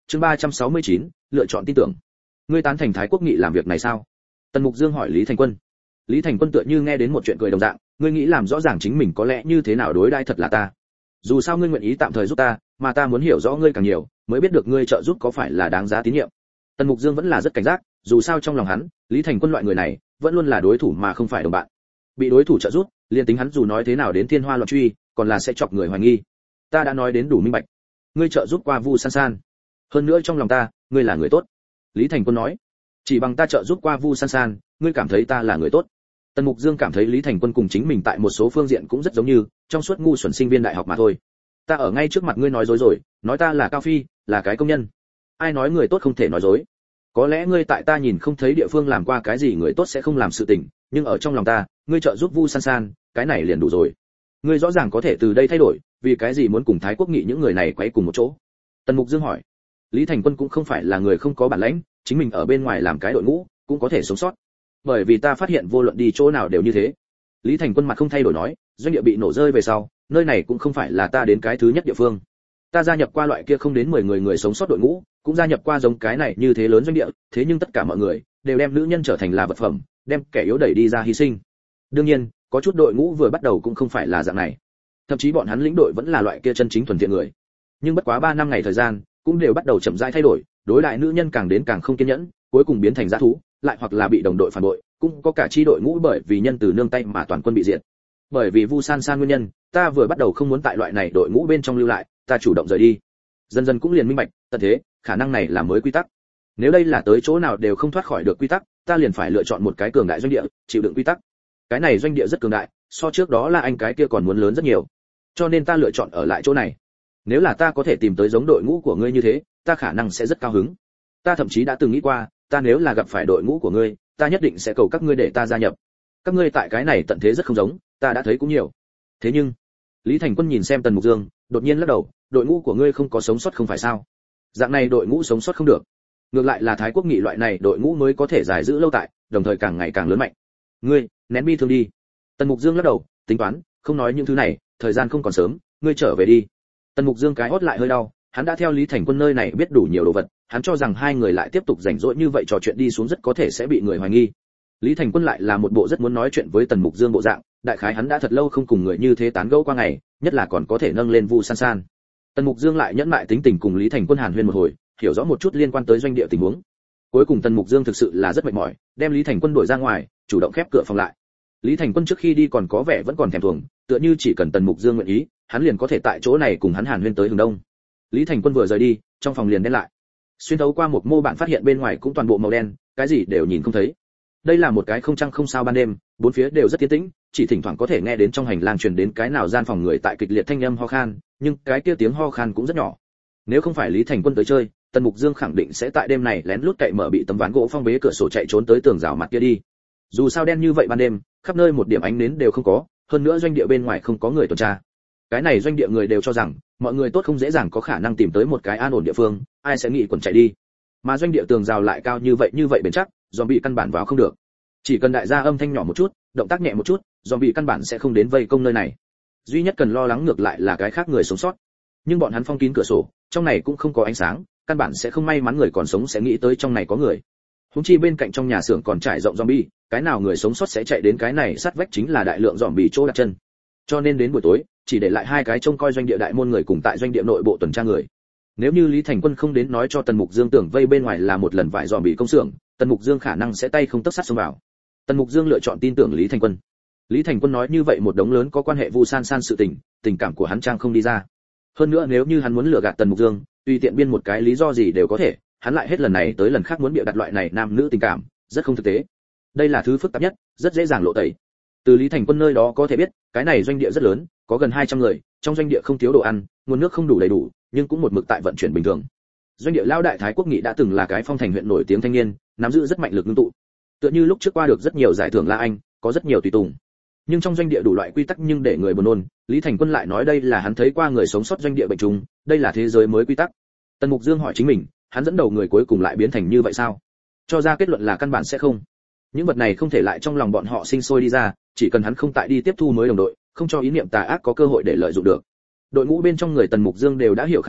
Chương ba trăm sáu mươi chín, lựa chọn tin tưởng. Ngươi tán thành Thái Quốc Nghị làm việc này sao? Tần Mục Dương hỏi Lý Thành Quân. Lý Thành Quân tựa như nghe đến một chuyện cười đồng dạng, ngươi nghĩ làm rõ ràng chính mình có lẽ như thế nào đối đãi thật là ta. Dù sao ngươi nguyện ý tạm thời giúp ta, mà ta muốn hiểu rõ ngươi càng nhiều, mới biết được ngươi trợ giúp có phải là đáng giá tín nhiệm. Tần Mục Dương vẫn là rất cảnh giác, dù sao trong lòng hắn, Lý Thành Quân loại người này, vẫn luôn là đối thủ mà không phải đồng bạn. Bị đối thủ trợ giúp, liền tính hắn dù nói thế nào đến thiên hoa loạn truy, còn là sẽ chọc người hoài nghi. Ta đã nói đến đủ minh bạch. Ngươi trợ giúp qua Vu San San, hơn nữa trong lòng ta, ngươi là người tốt. Lý Thành Quân nói. Chỉ bằng ta trợ giúp qua Vu San San, ngươi cảm thấy ta là người tốt? Tần Mục Dương cảm thấy Lý Thành Quân cùng chính mình tại một số phương diện cũng rất giống như, trong suốt ngu xuẩn sinh viên đại học mà thôi. Ta ở ngay trước mặt ngươi nói dối rồi, nói ta là Cao Phi, là cái công nhân. Ai nói người tốt không thể nói dối? Có lẽ ngươi tại ta nhìn không thấy địa phương làm qua cái gì người tốt sẽ không làm sự tình, nhưng ở trong lòng ta, ngươi trợ giúp Vu San San, cái này liền đủ rồi. Ngươi rõ ràng có thể từ đây thay đổi, vì cái gì muốn cùng Thái Quốc Nghị những người này quấy cùng một chỗ? Tần Mục Dương hỏi. Lý Thành Quân cũng không phải là người không có bản lĩnh, chính mình ở bên ngoài làm cái đội ngũ, cũng có thể sống sót. Bởi vì ta phát hiện vô luận đi chỗ nào đều như thế. Lý Thành Quân mặt không thay đổi nói, doanh địa bị nổ rơi về sau, nơi này cũng không phải là ta đến cái thứ nhất địa phương. Ta gia nhập qua loại kia không đến mười người người sống sót đội ngũ, cũng gia nhập qua giống cái này như thế lớn doanh địa, thế nhưng tất cả mọi người đều đem nữ nhân trở thành là vật phẩm, đem kẻ yếu đẩy đi ra hy sinh. Đương nhiên, có chút đội ngũ vừa bắt đầu cũng không phải là dạng này. Thậm chí bọn hắn lĩnh đội vẫn là loại kia chân chính thuần thiện người. Nhưng bất quá ba năm ngày thời gian, cũng đều bắt đầu chậm rãi thay đổi, đối lại nữ nhân càng đến càng không kiên nhẫn, cuối cùng biến thành dã thú, lại hoặc là bị đồng đội phản bội, cũng có cả chi đội ngũ bởi vì nhân từ nương tay mà toàn quân bị diệt. Bởi vì Vu San San nguyên nhân, ta vừa bắt đầu không muốn tại loại này đội ngũ bên trong lưu lại, ta chủ động rời đi. Dần dần cũng liền minh bạch, tận thế, khả năng này là mới quy tắc. Nếu đây là tới chỗ nào đều không thoát khỏi được quy tắc, ta liền phải lựa chọn một cái cường đại doanh địa, chịu đựng quy tắc. Cái này doanh địa rất cường đại, so trước đó là anh cái kia còn muốn lớn rất nhiều. Cho nên ta lựa chọn ở lại chỗ này. Nếu là ta có thể tìm tới giống đội ngũ của ngươi như thế, ta khả năng sẽ rất cao hứng. Ta thậm chí đã từng nghĩ qua, ta nếu là gặp phải đội ngũ của ngươi, ta nhất định sẽ cầu các ngươi để ta gia nhập. Các ngươi tại cái này tận thế rất không giống, ta đã thấy cũng nhiều. Thế nhưng, Lý Thành Quân nhìn xem Tần Mục Dương, đột nhiên lắc đầu, đội ngũ của ngươi không có sống sót không phải sao? Dạng này đội ngũ sống sót không được. Ngược lại là Thái Quốc Nghị loại này đội ngũ mới có thể dài giữ lâu tại, đồng thời càng ngày càng lớn mạnh. Ngươi, nén bi thương đi. Tần Mục Dương lắc đầu, tính toán, không nói những thứ này, thời gian không còn sớm, ngươi trở về đi. Tần Mục Dương cái hốt lại hơi đau, hắn đã theo Lý Thành Quân nơi này biết đủ nhiều đồ vật, hắn cho rằng hai người lại tiếp tục rảnh rỗi như vậy trò chuyện đi xuống rất có thể sẽ bị người hoài nghi. Lý Thành Quân lại là một bộ rất muốn nói chuyện với Tần Mục Dương bộ dạng, đại khái hắn đã thật lâu không cùng người như thế tán gẫu qua ngày, nhất là còn có thể nâng lên Vu San San. Tần Mục Dương lại nhẫn mại tính tình cùng Lý Thành Quân hàn huyên một hồi, hiểu rõ một chút liên quan tới doanh địa tình huống. Cuối cùng Tần Mục Dương thực sự là rất mệt mỏi, đem Lý Thành Quân đuổi ra ngoài, chủ động khép cửa phòng lại. Lý Thành Quân trước khi đi còn có vẻ vẫn còn thèm thuồng, tựa như chỉ cần Tần Mục Dương nguyện ý, hắn liền có thể tại chỗ này cùng hắn hàn huyên tới hướng đông. Lý Thành Quân vừa rời đi, trong phòng liền đen lại. Xuyên thấu qua một mô bạn phát hiện bên ngoài cũng toàn bộ màu đen, cái gì đều nhìn không thấy. Đây là một cái không trăng không sao ban đêm, bốn phía đều rất yên tĩnh, chỉ thỉnh thoảng có thể nghe đến trong hành lang truyền đến cái nào gian phòng người tại kịch liệt thanh âm ho khan, nhưng cái kia tiếng ho khan cũng rất nhỏ. Nếu không phải Lý Thành Quân tới chơi, Tần Mục Dương khẳng định sẽ tại đêm này lén lút cậy mở bị tấm ván gỗ phong bế cửa sổ chạy trốn tới tường rào mặt kia đi. Dù sao đen như vậy ban đêm, khắp nơi một điểm ánh nến đều không có, hơn nữa doanh địa bên ngoài không có người tuần tra. Cái này doanh địa người đều cho rằng, mọi người tốt không dễ dàng có khả năng tìm tới một cái an ổn địa phương, ai sẽ nghĩ quần chạy đi. Mà doanh địa tường rào lại cao như vậy như vậy bền chắc, zombie căn bản vào không được. Chỉ cần đại gia âm thanh nhỏ một chút, động tác nhẹ một chút, zombie căn bản sẽ không đến vây công nơi này. Duy nhất cần lo lắng ngược lại là cái khác người sống sót. Nhưng bọn hắn phong kín cửa sổ, trong này cũng không có ánh sáng, căn bản sẽ không may mắn người còn sống sẽ nghĩ tới trong này có người. Huống chi bên cạnh trong nhà xưởng còn trải rộng zombie, cái nào người sống sót sẽ chạy đến cái này sát vách chính là đại lượng zombie chỗ đặt chân. Cho nên đến buổi tối, chỉ để lại hai cái trông coi doanh địa đại môn người cùng tại doanh địa nội bộ tuần tra người. Nếu như Lý Thành Quân không đến nói cho Tần Mục Dương tưởng vây bên ngoài là một lần vải zombie công xưởng, Tần Mục Dương khả năng sẽ tay không tấc sắt xông vào. Tần Mục Dương lựa chọn tin tưởng Lý Thành Quân. Lý Thành Quân nói như vậy một đống lớn có quan hệ Vu San San sự tình, tình cảm của hắn trang không đi ra. Hơn nữa nếu như hắn muốn lừa gạt Tần Mục Dương, tùy tiện biên một cái lý do gì đều có thể, hắn lại hết lần này tới lần khác muốn bịa đặt loại này nam nữ tình cảm, rất không thực tế. Đây là thứ phức tạp nhất, rất dễ dàng lộ tẩy. Từ Lý Thành Quân nơi đó có thể biết, cái này doanh địa rất lớn, có gần hai trăm người, trong doanh địa không thiếu đồ ăn, nguồn nước không đủ đầy đủ, nhưng cũng một mực tại vận chuyển bình thường. Doanh địa lão đại Thái Quốc Nghị đã từng là cái phong thành huyện nổi tiếng thanh niên, nắm giữ rất mạnh lực ngưng tụ. Tựa như lúc trước qua được rất nhiều giải thưởng La Anh, có rất nhiều tùy tùng. Nhưng trong doanh địa đủ loại quy tắc nhưng để người buồn nôn, Lý Thành Quân lại nói đây là hắn thấy qua người sống sót doanh địa bệnh trùng, đây là thế giới mới quy tắc. Tần Mục Dương hỏi chính mình, hắn dẫn đầu người cuối cùng lại biến thành như vậy sao? Cho ra kết luận là căn bản sẽ không. Những vật này không thể lại trong lòng bọn họ sinh sôi đi ra, chỉ cần hắn không tại đi tiếp thu mới đồng đội, không cho ý niệm tà ác có cơ hội để lợi dụng được. Đội ngũ bên trong người Tần Mục Dương đều đã hiểu khá rõ,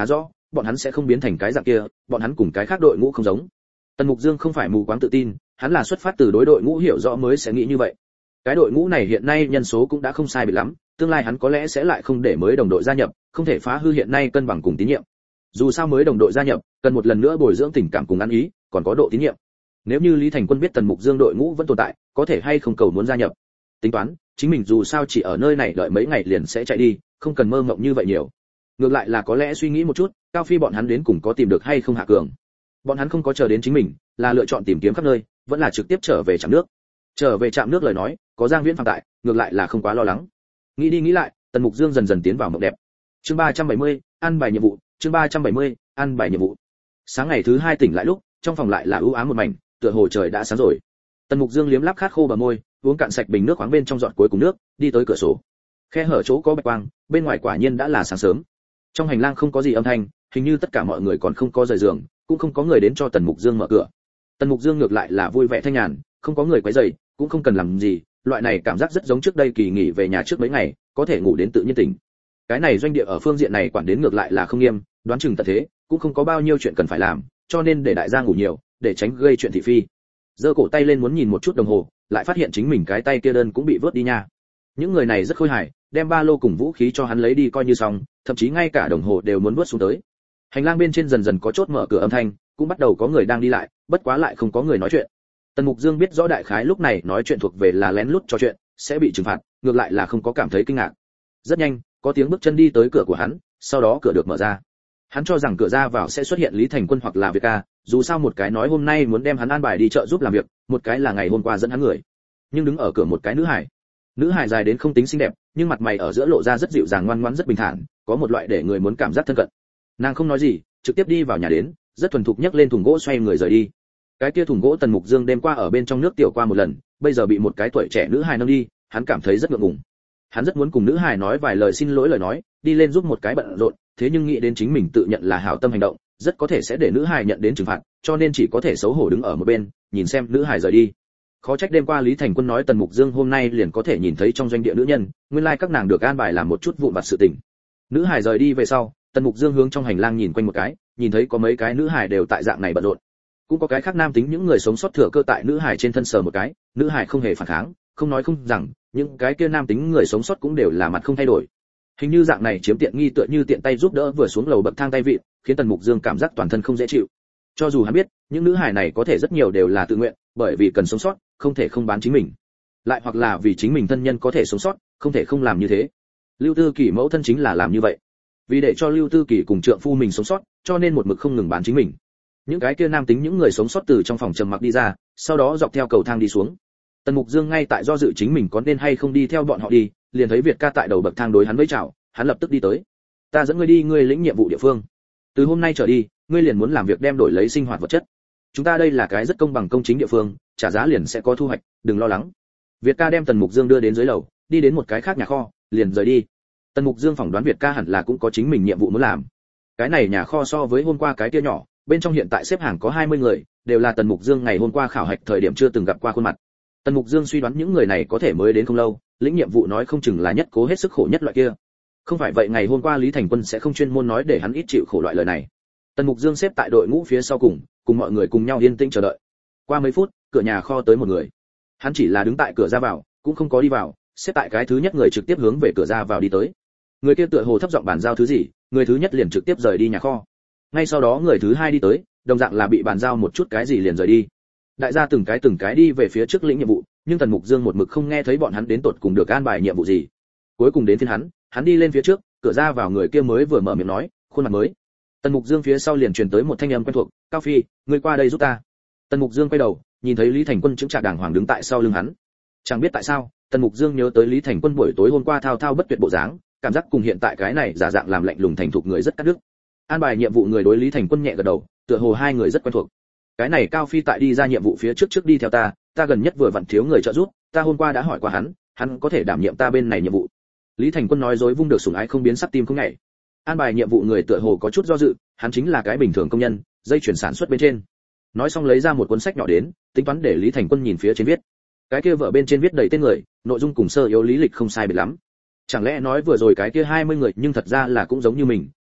bọn hắn sẽ không biến thành cái dạng kia, bọn hắn cùng cái khác đội ngũ không giống. Tần Mục Dương không phải mù quáng tự tin, hắn là xuất phát từ đối đội ngũ hiểu rõ mới sẽ nghĩ như vậy. Cái đội ngũ này hiện nay nhân số cũng đã không sai biệt lắm, tương lai hắn có lẽ sẽ lại không để mới đồng đội gia nhập, không thể phá hư hiện nay cân bằng cùng tín nhiệm. Dù sao mới đồng đội gia nhập, cần một lần nữa bồi dưỡng tình cảm cùng ăn ý, còn có độ tín nhiệm. Nếu như Lý Thành Quân biết Tần Mục Dương đội ngũ vẫn tồn tại, có thể hay không cầu muốn gia nhập. Tính toán, chính mình dù sao chỉ ở nơi này đợi mấy ngày liền sẽ chạy đi, không cần mơ mộng như vậy nhiều. Ngược lại là có lẽ suy nghĩ một chút, Cao Phi bọn hắn đến cùng có tìm được hay không Hạ Cường. Bọn hắn không có chờ đến chính mình, là lựa chọn tìm kiếm khắp nơi, vẫn là trực tiếp trở về trạm nước. Trở về trạm nước lời nói, có Giang Viễn Phạm tại, ngược lại là không quá lo lắng. Nghĩ đi nghĩ lại, Tần Mục Dương dần dần tiến vào mộng đẹp. Chương ba trăm bảy mươi, ăn bài nhiệm vụ, chương ba trăm bảy mươi, ăn bài nhiệm vụ. Sáng ngày thứ hai tỉnh lại lúc, trong phòng lại là u ám một mảnh, tựa hồ trời đã sáng rồi. Tần Mục Dương liếm láp khát khô bờ môi, uống cạn sạch bình nước khoáng bên trong giọt cuối cùng nước, đi tới cửa sổ. Khe hở chỗ có bạch quang, bên ngoài quả nhiên đã là sáng sớm. Trong hành lang không có gì âm thanh, hình như tất cả mọi người còn không có rời giường, cũng không có người đến cho Tần Mục Dương mở cửa. Tần Mục Dương ngược lại là vui vẻ thanh nhàn, không có người quấy rầy, cũng không cần làm gì, loại này cảm giác rất giống trước đây kỳ nghỉ về nhà trước mấy ngày, có thể ngủ đến tự nhiên tỉnh. Cái này doanh địa ở phương diện này quản đến ngược lại là không nghiêm, đoán chừng tận thế, cũng không có bao nhiêu chuyện cần phải làm, cho nên để đại gia ngủ nhiều, để tránh gây chuyện thị phi. Giơ cổ tay lên muốn nhìn một chút đồng hồ, lại phát hiện chính mình cái tay kia đơn cũng bị vớt đi nha. Những người này rất khôi hài, đem ba lô cùng vũ khí cho hắn lấy đi coi như xong, thậm chí ngay cả đồng hồ đều muốn vớt xuống tới. Hành lang bên trên dần dần có chốt mở cửa âm thanh, cũng bắt đầu có người đang đi lại, bất quá lại không có người nói chuyện. Tần Mục Dương biết rõ đại khái lúc này nói chuyện thuộc về là lén lút trò chuyện, sẽ bị trừng phạt, ngược lại là không có cảm thấy kinh ngạc. Rất nhanh, có tiếng bước chân đi tới cửa của hắn, sau đó cửa được mở ra. Hắn cho rằng cửa ra vào sẽ xuất hiện Lý Thành Quân hoặc là Việt Ca, dù sao một cái nói hôm nay muốn đem hắn an bài đi chợ giúp làm việc, một cái là ngày hôm qua dẫn hắn người. Nhưng đứng ở cửa một cái nữ hải. Nữ hải dài đến không tính xinh đẹp, nhưng mặt mày ở giữa lộ ra rất dịu dàng ngoan ngoãn rất bình thản, có một loại để người muốn cảm giác thân cận. Nàng không nói gì, trực tiếp đi vào nhà đến, rất thuần thục nhấc lên thùng gỗ xoay người rời đi. Cái kia thùng gỗ Tần Mục Dương đêm qua ở bên trong nước tiểu qua một lần, bây giờ bị một cái tuổi trẻ nữ hài nâng đi, hắn cảm thấy rất ngượng ngùng. Hắn rất muốn cùng nữ hài nói vài lời xin lỗi lời nói, đi lên giúp một cái bận rộn, thế nhưng nghĩ đến chính mình tự nhận là hảo tâm hành động, rất có thể sẽ để nữ hài nhận đến trừng phạt, cho nên chỉ có thể xấu hổ đứng ở một bên, nhìn xem nữ hài rời đi. Khó trách đêm qua Lý Thành Quân nói Tần Mục Dương hôm nay liền có thể nhìn thấy trong doanh địa nữ nhân, nguyên lai like các nàng được an bài làm một chút vụn vặt sự tình. Nữ hài rời đi về sau, Tần Mục Dương hướng trong hành lang nhìn quanh một cái, nhìn thấy có mấy cái nữ hài đều tại dạng này bận rộn. Cũng có cái khác nam tính những người sống sót thừa cơ tại nữ hài trên thân sờ một cái, nữ hài không hề phản kháng, không nói không rằng, những cái kia nam tính người sống sót cũng đều là mặt không thay đổi. Hình như dạng này chiếm tiện nghi tựa như tiện tay giúp đỡ vừa xuống lầu bậc thang tay vịn, khiến Tần Mục Dương cảm giác toàn thân không dễ chịu. Cho dù hắn biết, những nữ hài này có thể rất nhiều đều là tự nguyện, bởi vì cần sống sót, không thể không bán chính mình. Lại hoặc là vì chính mình thân nhân có thể sống sót, không thể không làm như thế. Lưu Tư Kỳ mẫu thân chính là làm như vậy. Vì để cho Lưu Tư Kỳ cùng trượng phu mình sống sót, cho nên một mực không ngừng bán chính mình. Những cái kia nam tính những người sống sót từ trong phòng trầm mặc đi ra, sau đó dọc theo cầu thang đi xuống. Tần Mục Dương ngay tại do dự chính mình có nên hay không đi theo bọn họ đi, liền thấy Việt Ca tại đầu bậc thang đối hắn vẫy chào, hắn lập tức đi tới. Ta dẫn ngươi đi, ngươi lĩnh nhiệm vụ địa phương. Từ hôm nay trở đi, ngươi liền muốn làm việc đem đổi lấy sinh hoạt vật chất. Chúng ta đây là cái rất công bằng công chính địa phương, trả giá liền sẽ có thu hoạch, đừng lo lắng. Việt Ca đem Tần Mục Dương đưa đến dưới lầu, đi đến một cái khác nhà kho, liền rời đi. Tần Mục Dương phỏng đoán Việt Ca hẳn là cũng có chính mình nhiệm vụ muốn làm. Cái này nhà kho so với hôm qua cái kia nhỏ, bên trong hiện tại xếp hàng có hai mươi người, đều là Tần Mục Dương ngày hôm qua khảo hạch thời điểm chưa từng gặp qua khuôn mặt. Tần Mục Dương suy đoán những người này có thể mới đến không lâu, lĩnh nhiệm vụ nói không chừng là nhất cố hết sức khổ nhất loại kia. Không phải vậy ngày hôm qua Lý Thành Quân sẽ không chuyên môn nói để hắn ít chịu khổ loại lời này. Tần Mục Dương xếp tại đội ngũ phía sau cùng, cùng mọi người cùng nhau yên tĩnh chờ đợi. Qua mấy phút, cửa nhà kho tới một người. Hắn chỉ là đứng tại cửa ra vào, cũng không có đi vào, xếp tại cái thứ nhất người trực tiếp hướng về cửa ra vào đi tới. Người kia tựa hồ thấp giọng bàn giao thứ gì, người thứ nhất liền trực tiếp rời đi nhà kho. Ngay sau đó người thứ hai đi tới, đồng dạng là bị bàn giao một chút cái gì liền rời đi. Đại gia từng cái từng cái đi về phía trước lĩnh nhiệm vụ, nhưng Tần Mục Dương một mực không nghe thấy bọn hắn đến tột cùng được an bài nhiệm vụ gì. Cuối cùng đến phiên hắn, hắn đi lên phía trước, cửa ra vào người kia mới vừa mở miệng nói, khuôn mặt mới. Tần Mục Dương phía sau liền truyền tới một thanh âm quen thuộc, Cao Phi, ngươi qua đây giúp ta. Tần Mục Dương quay đầu, nhìn thấy Lý Thành Quân chững chạc đàng hoàng đứng tại sau lưng hắn. Chẳng biết tại sao, Tần Mục Dương nhớ tới Lý Thành Quân buổi tối hôm qua thao thao bất tuyệt bộ dáng, cảm giác cùng hiện tại cái này giả dạng làm lạnh lùng thành thục người rất cắt đứt. An bài nhiệm vụ người đối Lý Thành Quân nhẹ gật đầu, tựa hồ hai người rất quen thuộc. Cái này Cao Phi tại đi ra nhiệm vụ phía trước trước đi theo ta, ta gần nhất vừa vặn thiếu người trợ giúp, ta hôm qua đã hỏi qua hắn, hắn có thể đảm nhiệm ta bên này nhiệm vụ. Lý Thành Quân nói dối vung được sủng ái không biến sắc tim không nhảy. An bài nhiệm vụ người tựa hồ có chút do dự, hắn chính là cái bình thường công nhân, dây chuyển sản xuất bên trên. Nói xong lấy ra một cuốn sách nhỏ đến, tính toán để Lý Thành Quân nhìn phía trên viết. Cái kia vở bên trên viết đầy tên người, nội dung cùng sơ yếu lý lịch không sai biệt lắm. Chẳng lẽ nói vừa rồi cái kia hai mươi người nhưng thật ra là cũng giống như mình,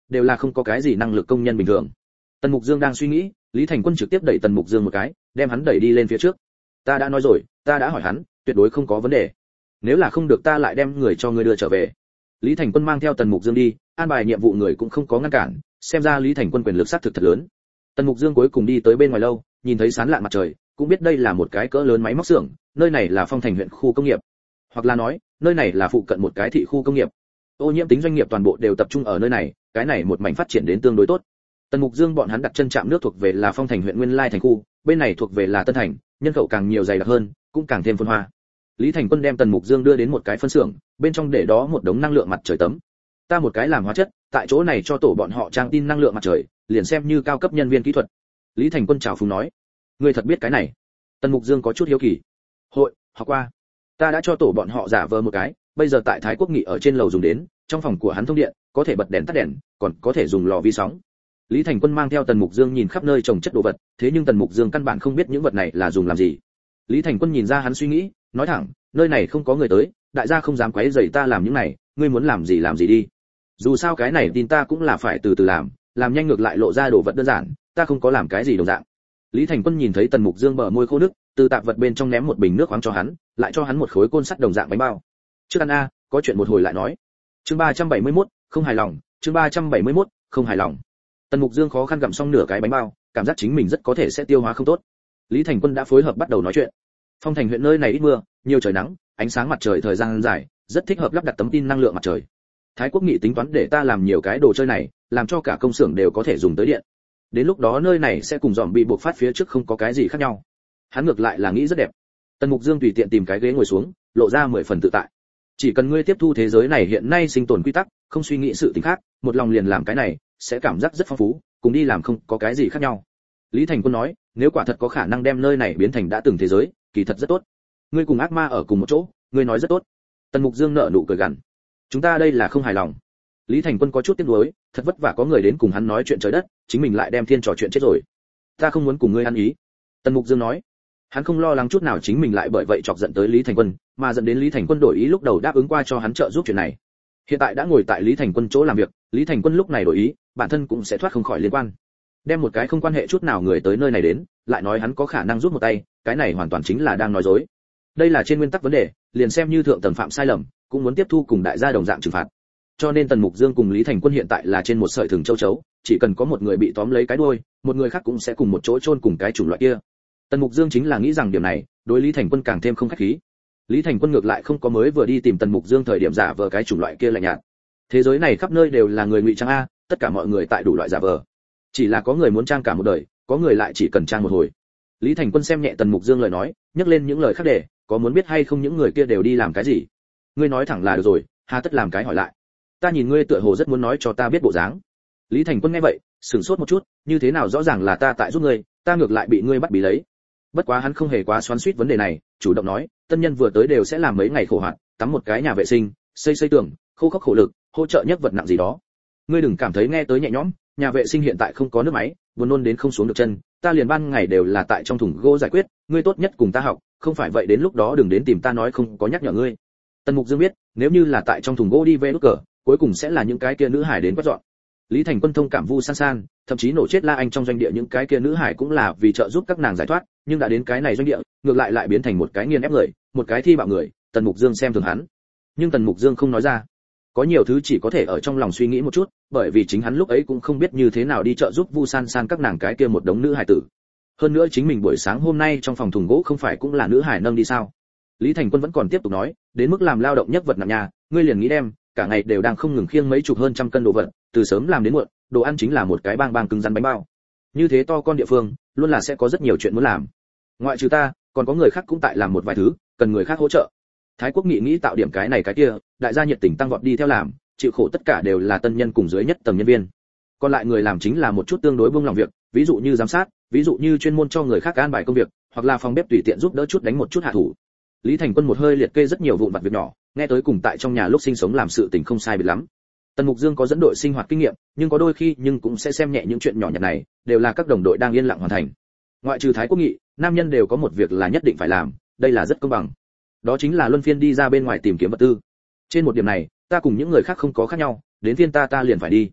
đều là không có cái gì năng lực công nhân bình thường. Tần Mục Dương đang suy nghĩ, Lý Thành Quân trực tiếp đẩy Tần Mục Dương một cái, đem hắn đẩy đi lên phía trước. Ta đã nói rồi, ta đã hỏi hắn, tuyệt đối không có vấn đề. Nếu là không được ta lại đem người cho ngươi đưa trở về. Lý Thành Quân mang theo Tần Mục Dương đi, an bài nhiệm vụ người cũng không có ngăn cản, xem ra Lý Thành Quân quyền lực sát thực thật lớn. Tần Mục Dương cuối cùng đi tới bên ngoài lâu, nhìn thấy sáng lạn mặt trời, cũng biết đây là một cái cỡ lớn máy móc xưởng, nơi này là Phong Thành huyện khu công nghiệp, hoặc là nói, nơi này là phụ cận một cái thị khu công nghiệp. Ô nhiễm tính doanh nghiệp toàn bộ đều tập trung ở nơi này, cái này một mảnh phát triển đến tương đối tốt. Tần Mục Dương bọn hắn đặt chân chạm nước thuộc về là Phong Thành huyện nguyên lai thành khu, bên này thuộc về là Tân Thành, nhân khẩu càng nhiều dày đặc hơn, cũng càng thêm phồn hoa. Lý Thành Quân đem Tần Mục Dương đưa đến một cái phân xưởng, bên trong để đó một đống năng lượng mặt trời tấm. Ta một cái làm hóa chất, tại chỗ này cho tổ bọn họ trang tin năng lượng mặt trời, liền xem như cao cấp nhân viên kỹ thuật. Lý Thành Quân chào phúng nói, ngươi thật biết cái này? Tần Mục Dương có chút hiếu kỳ. Hội, học qua. Ta đã cho tổ bọn họ giả vờ một cái, bây giờ tại Thái Quốc Nghị ở trên lầu dùng đến, trong phòng của hắn thông điện, có thể bật đèn tắt đèn, còn có thể dùng lò vi sóng. Lý Thành Quân mang theo Tần Mục Dương nhìn khắp nơi trồng chất đồ vật, thế nhưng Tần Mục Dương căn bản không biết những vật này là dùng làm gì. Lý Thành Quân nhìn ra hắn suy nghĩ, nói thẳng, nơi này không có người tới, đại gia không dám quấy rầy ta làm những này, ngươi muốn làm gì làm gì đi. Dù sao cái này tin ta cũng là phải từ từ làm, làm nhanh ngược lại lộ ra đồ vật đơn giản, ta không có làm cái gì đồng dạng. Lý Thành Quân nhìn thấy Tần Mục Dương bờ môi khô nước, từ tạp vật bên trong ném một bình nước khoáng cho hắn, lại cho hắn một khối côn sắt đồng dạng bánh bao. Trước ăn a, có chuyện một hồi lại nói. Chương ba trăm bảy mươi mốt, không hài lòng, chương ba trăm bảy mươi mốt, không hài lòng. Tần Mục Dương khó khăn gặm xong nửa cái bánh bao, cảm giác chính mình rất có thể sẽ tiêu hóa không tốt. Lý Thành Quân đã phối hợp bắt đầu nói chuyện. Phong Thành huyện nơi này ít mưa, nhiều trời nắng, ánh sáng mặt trời thời gian dài, rất thích hợp lắp đặt tấm tin năng lượng mặt trời. Thái Quốc Nghị tính toán để ta làm nhiều cái đồ chơi này, làm cho cả công xưởng đều có thể dùng tới điện. Đến lúc đó nơi này sẽ cùng dòm bị buộc phát phía trước không có cái gì khác nhau. Hắn ngược lại là nghĩ rất đẹp. Tần Mục Dương tùy tiện tìm cái ghế ngồi xuống, lộ ra mười phần tự tại. Chỉ cần ngươi tiếp thu thế giới này hiện nay sinh tồn quy tắc, không suy nghĩ sự tình khác, một lòng liền làm cái này, sẽ cảm giác rất phong phú, cùng đi làm không có cái gì khác nhau. Lý Thành Quân nói, nếu quả thật có khả năng đem nơi này biến thành đã từng thế giới, kỳ thật rất tốt. Ngươi cùng ác ma ở cùng một chỗ, ngươi nói rất tốt. Tần Mục Dương nở nụ cười gằn. Chúng ta đây là không hài lòng. Lý Thành Quân có chút tiếc nuối, thật vất vả có người đến cùng hắn nói chuyện trời đất, chính mình lại đem thiên trò chuyện chết rồi. Ta không muốn cùng ngươi ăn ý. Tần Mục Dương nói. Hắn không lo lắng chút nào chính mình lại bởi vậy chọc giận tới Lý Thành Quân, mà dẫn đến Lý Thành Quân đổi ý lúc đầu đáp ứng qua cho hắn trợ giúp chuyện này. Hiện tại đã ngồi tại Lý Thành Quân chỗ làm việc, Lý Thành Quân lúc này đổi ý, bản thân cũng sẽ thoát không khỏi liên quan. Đem một cái không quan hệ chút nào người tới nơi này đến, lại nói hắn có khả năng giúp một tay, cái này hoàn toàn chính là đang nói dối. Đây là trên nguyên tắc vấn đề, liền xem như thượng tầng phạm sai lầm, cũng muốn tiếp thu cùng đại gia đồng dạng trừng phạt. Cho nên Tần Mục Dương cùng Lý Thành Quân hiện tại là trên một sợi thừng châu chấu, chỉ cần có một người bị tóm lấy cái đuôi, một người khác cũng sẽ cùng một chỗ chôn cùng cái chủng loại kia. Tần Mục Dương chính là nghĩ rằng điểm này, đối Lý Thành Quân càng thêm không khách khí. Lý Thành Quân ngược lại không có mới vừa đi tìm Tần Mục Dương thời điểm giả vờ cái chủng loại kia lạnh nhạt. Thế giới này khắp nơi đều là người ngụy trang a, tất cả mọi người tại đủ loại giả vờ. Chỉ là có người muốn trang cả một đời, có người lại chỉ cần trang một hồi. Lý Thành Quân xem nhẹ Tần Mục Dương lời nói, nhắc lên những lời khác để, có muốn biết hay không những người kia đều đi làm cái gì? Ngươi nói thẳng là được rồi, hà tất làm cái hỏi lại. Ta nhìn ngươi tựa hồ rất muốn nói cho ta biết bộ dáng. Lý Thành Quân nghe vậy, sửng sốt một chút, như thế nào rõ ràng là ta tại giúp ngươi, ta ngược lại bị ngươi bắt bí lấy. Bất quá hắn không hề quá xoắn xuýt vấn đề này, chủ động nói, tân nhân vừa tới đều sẽ làm mấy ngày khổ hạn, tắm một cái nhà vệ sinh, xây xây tường, khô khốc khổ lực, hỗ trợ nhấc vật nặng gì đó. Ngươi đừng cảm thấy nghe tới nhẹ nhõm, nhà vệ sinh hiện tại không có nước máy, buồn nôn đến không xuống được chân, ta liền ban ngày đều là tại trong thùng gỗ giải quyết, ngươi tốt nhất cùng ta học, không phải vậy đến lúc đó đừng đến tìm ta nói không có nhắc nhở ngươi. Tần Mục Dương biết, nếu như là tại trong thùng gỗ đi về đốt cờ, cuối cùng sẽ là những cái kia nữ hải đến quét dọn. Lý Thành Quân thông cảm vu san san, thậm chí nổ chết La Anh trong doanh địa những cái kia nữ hải cũng là vì trợ giúp các nàng giải thoát, nhưng đã đến cái này doanh địa, ngược lại lại biến thành một cái nghiền ép người, một cái thi bạo người, Tần Mục Dương xem thường hắn. Nhưng Tần Mục Dương không nói ra. Có nhiều thứ chỉ có thể ở trong lòng suy nghĩ một chút, bởi vì chính hắn lúc ấy cũng không biết như thế nào đi trợ giúp vu san san các nàng cái kia một đống nữ hải tử. Hơn nữa chính mình buổi sáng hôm nay trong phòng thùng gỗ không phải cũng là nữ hải nâng đi sao? Lý Thành Quân vẫn còn tiếp tục nói, đến mức làm lao động nhất vật nặng nhà, ngươi liền nghĩ đem, cả ngày đều đang không ngừng khiêng mấy chục hơn trăm cân đồ vật, từ sớm làm đến muộn, đồ ăn chính là một cái bang bang cứng rắn bánh bao. Như thế to con địa phương, luôn là sẽ có rất nhiều chuyện muốn làm. Ngoại trừ ta, còn có người khác cũng tại làm một vài thứ, cần người khác hỗ trợ. Thái Quốc Nghị nghĩ tạo điểm cái này cái kia, đại gia nhiệt tình tăng vọt đi theo làm, chịu khổ tất cả đều là tân nhân cùng dưới nhất tầng nhân viên. Còn lại người làm chính là một chút tương đối buông lòng việc, ví dụ như giám sát, ví dụ như chuyên môn cho người khác an bài công việc, hoặc là phòng bếp tùy tiện giúp đỡ chút đánh một chút hạ thủ. Lý Thành Quân một hơi liệt kê rất nhiều vụn vặt việc nhỏ, nghe tới cùng tại trong nhà lúc sinh sống làm sự tình không sai biệt lắm. Tần Mục Dương có dẫn đội sinh hoạt kinh nghiệm, nhưng có đôi khi nhưng cũng sẽ xem nhẹ những chuyện nhỏ nhặt này, đều là các đồng đội đang yên lặng hoàn thành. Ngoại trừ Thái Quốc Nghị, nam nhân đều có một việc là nhất định phải làm, đây là rất công bằng. Đó chính là luân phiên đi ra bên ngoài tìm kiếm vật tư. Trên một điểm này, ta cùng những người khác không có khác nhau, đến phiên ta ta liền phải đi.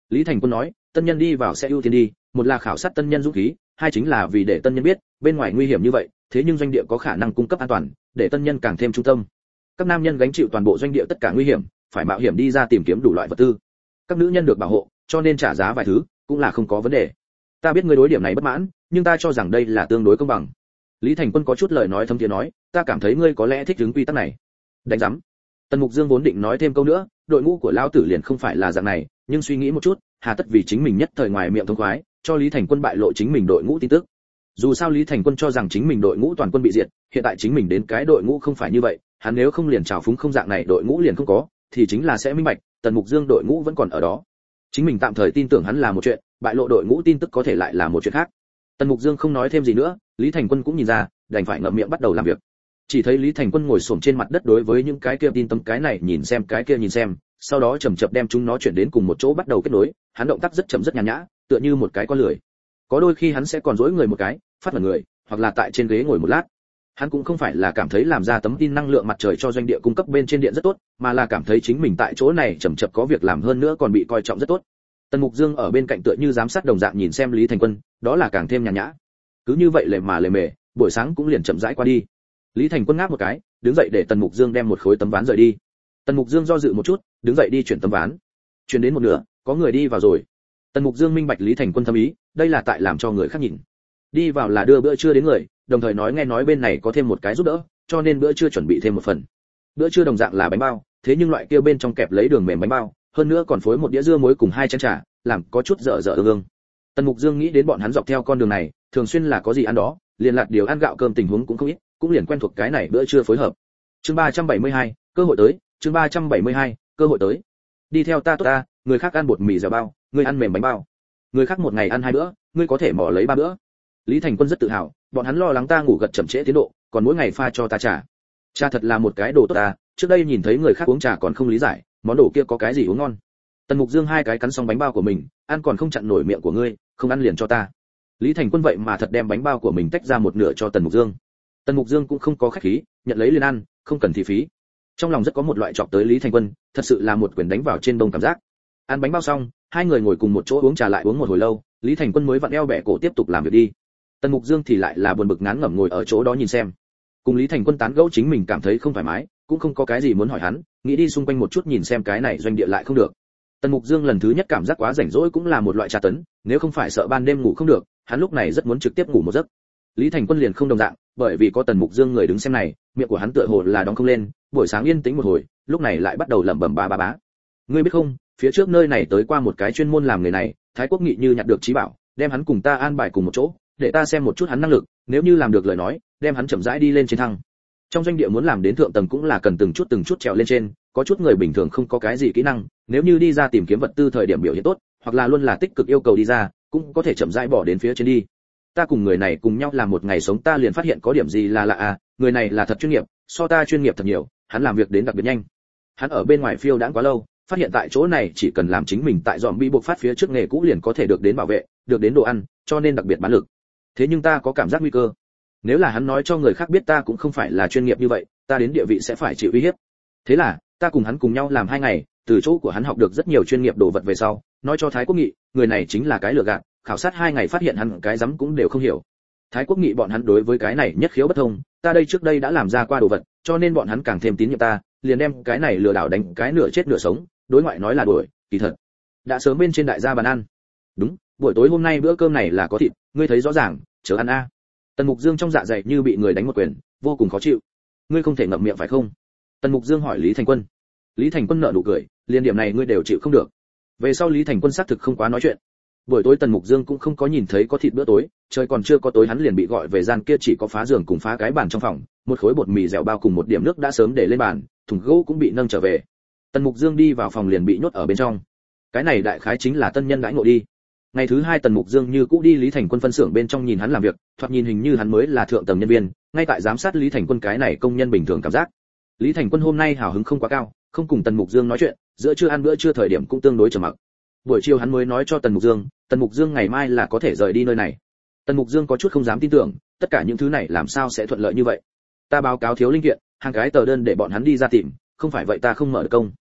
Lý Thành Quân nói, tân nhân đi vào sẽ ưu tiên đi, một là khảo sát tân nhân dũng khí, hai chính là vì để tân nhân biết, bên ngoài nguy hiểm như vậy, thế nhưng doanh địa có khả năng cung cấp an toàn, để tân nhân càng thêm trung tâm. Các nam nhân gánh chịu toàn bộ doanh địa tất cả nguy hiểm, phải mạo hiểm đi ra tìm kiếm đủ loại vật tư. Các nữ nhân được bảo hộ, cho nên trả giá vài thứ cũng là không có vấn đề. Ta biết ngươi đối điểm này bất mãn, nhưng ta cho rằng đây là tương đối công bằng. Lý Thành Quân có chút lời nói thâm thiế nói, ta cảm thấy ngươi có lẽ thích ứng quy tắc này. Đánh rắm. Tần Mục Dương vốn định nói thêm câu nữa, đội ngũ của lão tử liền không phải là dạng này, nhưng suy nghĩ một chút, hà tất vì chính mình nhất thời ngoài miệng thông khoái, cho Lý Thành Quân bại lộ chính mình đội ngũ tin tức. Dù sao Lý Thành Quân cho rằng chính mình đội ngũ toàn quân bị diệt, hiện tại chính mình đến cái đội ngũ không phải như vậy, hắn nếu không liền trào phúng không dạng này đội ngũ liền không có, thì chính là sẽ minh bạch, Tần Mục Dương đội ngũ vẫn còn ở đó. Chính mình tạm thời tin tưởng hắn là một chuyện, bại lộ đội ngũ tin tức có thể lại là một chuyện khác. Tần Mục Dương không nói thêm gì nữa, Lý Thành Quân cũng nhìn ra, đành phải ngậm miệng bắt đầu làm việc. Chỉ thấy Lý Thành Quân ngồi xổm trên mặt đất đối với những cái kia tin tấm cái này nhìn xem cái kia nhìn xem, sau đó chậm chậm đem chúng nó chuyển đến cùng một chỗ bắt đầu kết nối, hắn động tác rất chậm rất nhàn nhã, tựa như một cái con lười. Có đôi khi hắn sẽ còn duỗi người một cái, phát vào người, hoặc là tại trên ghế ngồi một lát. Hắn cũng không phải là cảm thấy làm ra tấm tin năng lượng mặt trời cho doanh địa cung cấp bên trên điện rất tốt, mà là cảm thấy chính mình tại chỗ này chậm chậm có việc làm hơn nữa còn bị coi trọng rất tốt. Tần Mục Dương ở bên cạnh tựa như giám sát đồng dạng nhìn xem Lý Thành Quân, đó là càng thêm nhàn nhã. Cứ như vậy lề mà lề mề, buổi sáng cũng liền chậm rãi qua đi. Lý Thành Quân ngáp một cái, đứng dậy để Tần Mục Dương đem một khối tấm ván rời đi. Tần Mục Dương do dự một chút, đứng dậy đi chuyển tấm ván. Chuyển đến một nửa, có người đi vào rồi. Tần Mục Dương minh bạch Lý Thành Quân thâm ý, đây là tại làm cho người khác nhìn. Đi vào là đưa bữa trưa đến người, đồng thời nói nghe nói bên này có thêm một cái giúp đỡ, cho nên bữa trưa chuẩn bị thêm một phần. Bữa trưa đồng dạng là bánh bao, thế nhưng loại kia bên trong kẹp lấy đường mềm bánh bao, hơn nữa còn phối một đĩa dưa muối cùng hai chén trà, làm có chút dở dở ương ương. Tần Mục Dương nghĩ đến bọn hắn dọc theo con đường này, thường xuyên là có gì ăn đó, liền lạt điều ăn gạo cơm tình huống cũng không ít, cũng liền quen thuộc cái này bữa trưa phối hợp. Chương ba trăm bảy mươi hai, cơ hội tới, chương ba trăm bảy mươi hai, cơ hội tới. Đi theo ta tốt ta, người khác ăn bột mì dẻo bao, ngươi ăn mềm bánh bao. Người khác một ngày ăn hai bữa, ngươi có thể mò lấy ba bữa. Lý Thành Quân rất tự hào, bọn hắn lo lắng ta ngủ gật chậm trễ tiến độ, còn mỗi ngày pha cho ta trà. Trà thật là một cái đồ tốt ta, trước đây nhìn thấy người khác uống trà còn không lý giải, món đồ kia có cái gì uống ngon. Tần Mục Dương hai cái cắn xong bánh bao của mình, ăn còn không chặn nổi miệng của ngươi, không ăn liền cho ta. Lý Thành Quân vậy mà thật đem bánh bao của mình tách ra một nửa cho Tần Mục Dương. Tần Mục Dương cũng không có khách khí, nhận lấy liền ăn, không cần thị phí. Trong lòng rất có một loại chọc tới Lý Thành Quân, thật sự là một quyền đánh vào trên đông cảm giác. Ăn bánh bao xong, hai người ngồi cùng một chỗ uống trà lại uống một hồi lâu, Lý Thành Quân mới vặn eo bẻ cổ tiếp tục làm việc đi. Tần Mục Dương thì lại là buồn bực ngán ngẩm ngồi ở chỗ đó nhìn xem. Cùng Lý Thành Quân tán gẫu chính mình cảm thấy không thoải mái, cũng không có cái gì muốn hỏi hắn, nghĩ đi xung quanh một chút nhìn xem cái này doanh địa lại không được. Tần Mục Dương lần thứ nhất cảm giác quá rảnh rỗi cũng là một loại tra tấn, nếu không phải sợ ban đêm ngủ không được, hắn lúc này rất muốn trực tiếp ngủ một giấc. Lý Thành Quân liền không đồng dạng, bởi vì có Tần Mục Dương người đứng xem này, miệng của hắn tựa hồ là đóng không lên, buổi sáng yên tĩnh một hồi, lúc này lại bắt đầu lẩm bẩm bá bá bá. Ngươi biết không, phía trước nơi này tới qua một cái chuyên môn làm người này, Thái Quốc Nghị như nhặt được trí bảo, đem hắn cùng ta an bài cùng một chỗ, để ta xem một chút hắn năng lực, nếu như làm được lời nói, đem hắn chậm rãi đi lên trên thăng. Trong doanh địa muốn làm đến thượng tầng cũng là cần từng chút từng chút trèo lên trên, có chút người bình thường không có cái gì kỹ năng, nếu như đi ra tìm kiếm vật tư thời điểm biểu hiện tốt, hoặc là luôn là tích cực yêu cầu đi ra, cũng có thể chậm rãi bỏ đến phía trên đi. Ta cùng người này cùng nhau làm một ngày sống ta liền phát hiện có điểm gì là lạ à, người này là thật chuyên nghiệp, so ta chuyên nghiệp thật nhiều, hắn làm việc đến đặc biệt nhanh. Hắn ở bên ngoài phiêu đãng quá lâu, phát hiện tại chỗ này chỉ cần làm chính mình tại dòm bi buộc phát phía trước nghề cũ liền có thể được đến bảo vệ, được đến đồ ăn, cho nên đặc biệt bán lực. Thế nhưng ta có cảm giác nguy cơ. Nếu là hắn nói cho người khác biết ta cũng không phải là chuyên nghiệp như vậy, ta đến địa vị sẽ phải chịu uy hiếp. Thế là, ta cùng hắn cùng nhau làm hai ngày, từ chỗ của hắn học được rất nhiều chuyên nghiệp đồ vật về sau, nói cho Thái Quốc Nghị, người này chính là cái lừa gạt, khảo sát hai ngày phát hiện hắn cái rắm cũng đều không hiểu. Thái Quốc Nghị bọn hắn đối với cái này nhất khiếu bất thông, ta đây trước đây đã làm ra qua đồ vật, cho nên bọn hắn càng thêm tín nhiệm ta, liền đem cái này lừa đảo đánh cái nửa chết nửa sống, đối ngoại nói là đuổi, kỳ thật đã sớm bên trên đại gia bàn ăn. Đúng, buổi tối hôm nay bữa cơm này là có thịt, ngươi thấy rõ ràng, chớ ăn a. Tần Mục Dương trong dạ dày như bị người đánh một quyền, vô cùng khó chịu. Ngươi không thể ngậm miệng phải không? Tần Mục Dương hỏi Lý Thành Quân. Lý Thành Quân nở nụ cười, liên điểm này ngươi đều chịu không được. Về sau Lý Thành Quân xác thực không quá nói chuyện. Buổi tối Tần Mục Dương cũng không có nhìn thấy có thịt bữa tối, trời còn chưa có tối hắn liền bị gọi về gian kia chỉ có phá giường cùng phá cái bàn trong phòng, một khối bột mì dẻo bao cùng một điểm nước đã sớm để lên bàn, thùng gỗ cũng bị nâng trở về. Tần Mục Dương đi vào phòng liền bị nhốt ở bên trong. Cái này đại khái chính là tân nhân đãi ngộ đi. Ngày thứ hai Tần Mục Dương như cũ đi Lý Thành Quân phân xưởng bên trong nhìn hắn làm việc, thoạt nhìn hình như hắn mới là thượng tầng nhân viên, ngay tại giám sát Lý Thành Quân cái này công nhân bình thường cảm giác. Lý Thành Quân hôm nay hào hứng không quá cao, không cùng Tần Mục Dương nói chuyện, giữa trưa ăn bữa trưa thời điểm cũng tương đối trầm mặc. Buổi chiều hắn mới nói cho Tần Mục Dương, Tần Mục Dương ngày mai là có thể rời đi nơi này. Tần Mục Dương có chút không dám tin tưởng, tất cả những thứ này làm sao sẽ thuận lợi như vậy? Ta báo cáo thiếu linh kiện, hàng cái tờ đơn để bọn hắn đi ra tìm, không phải vậy ta không mở được công.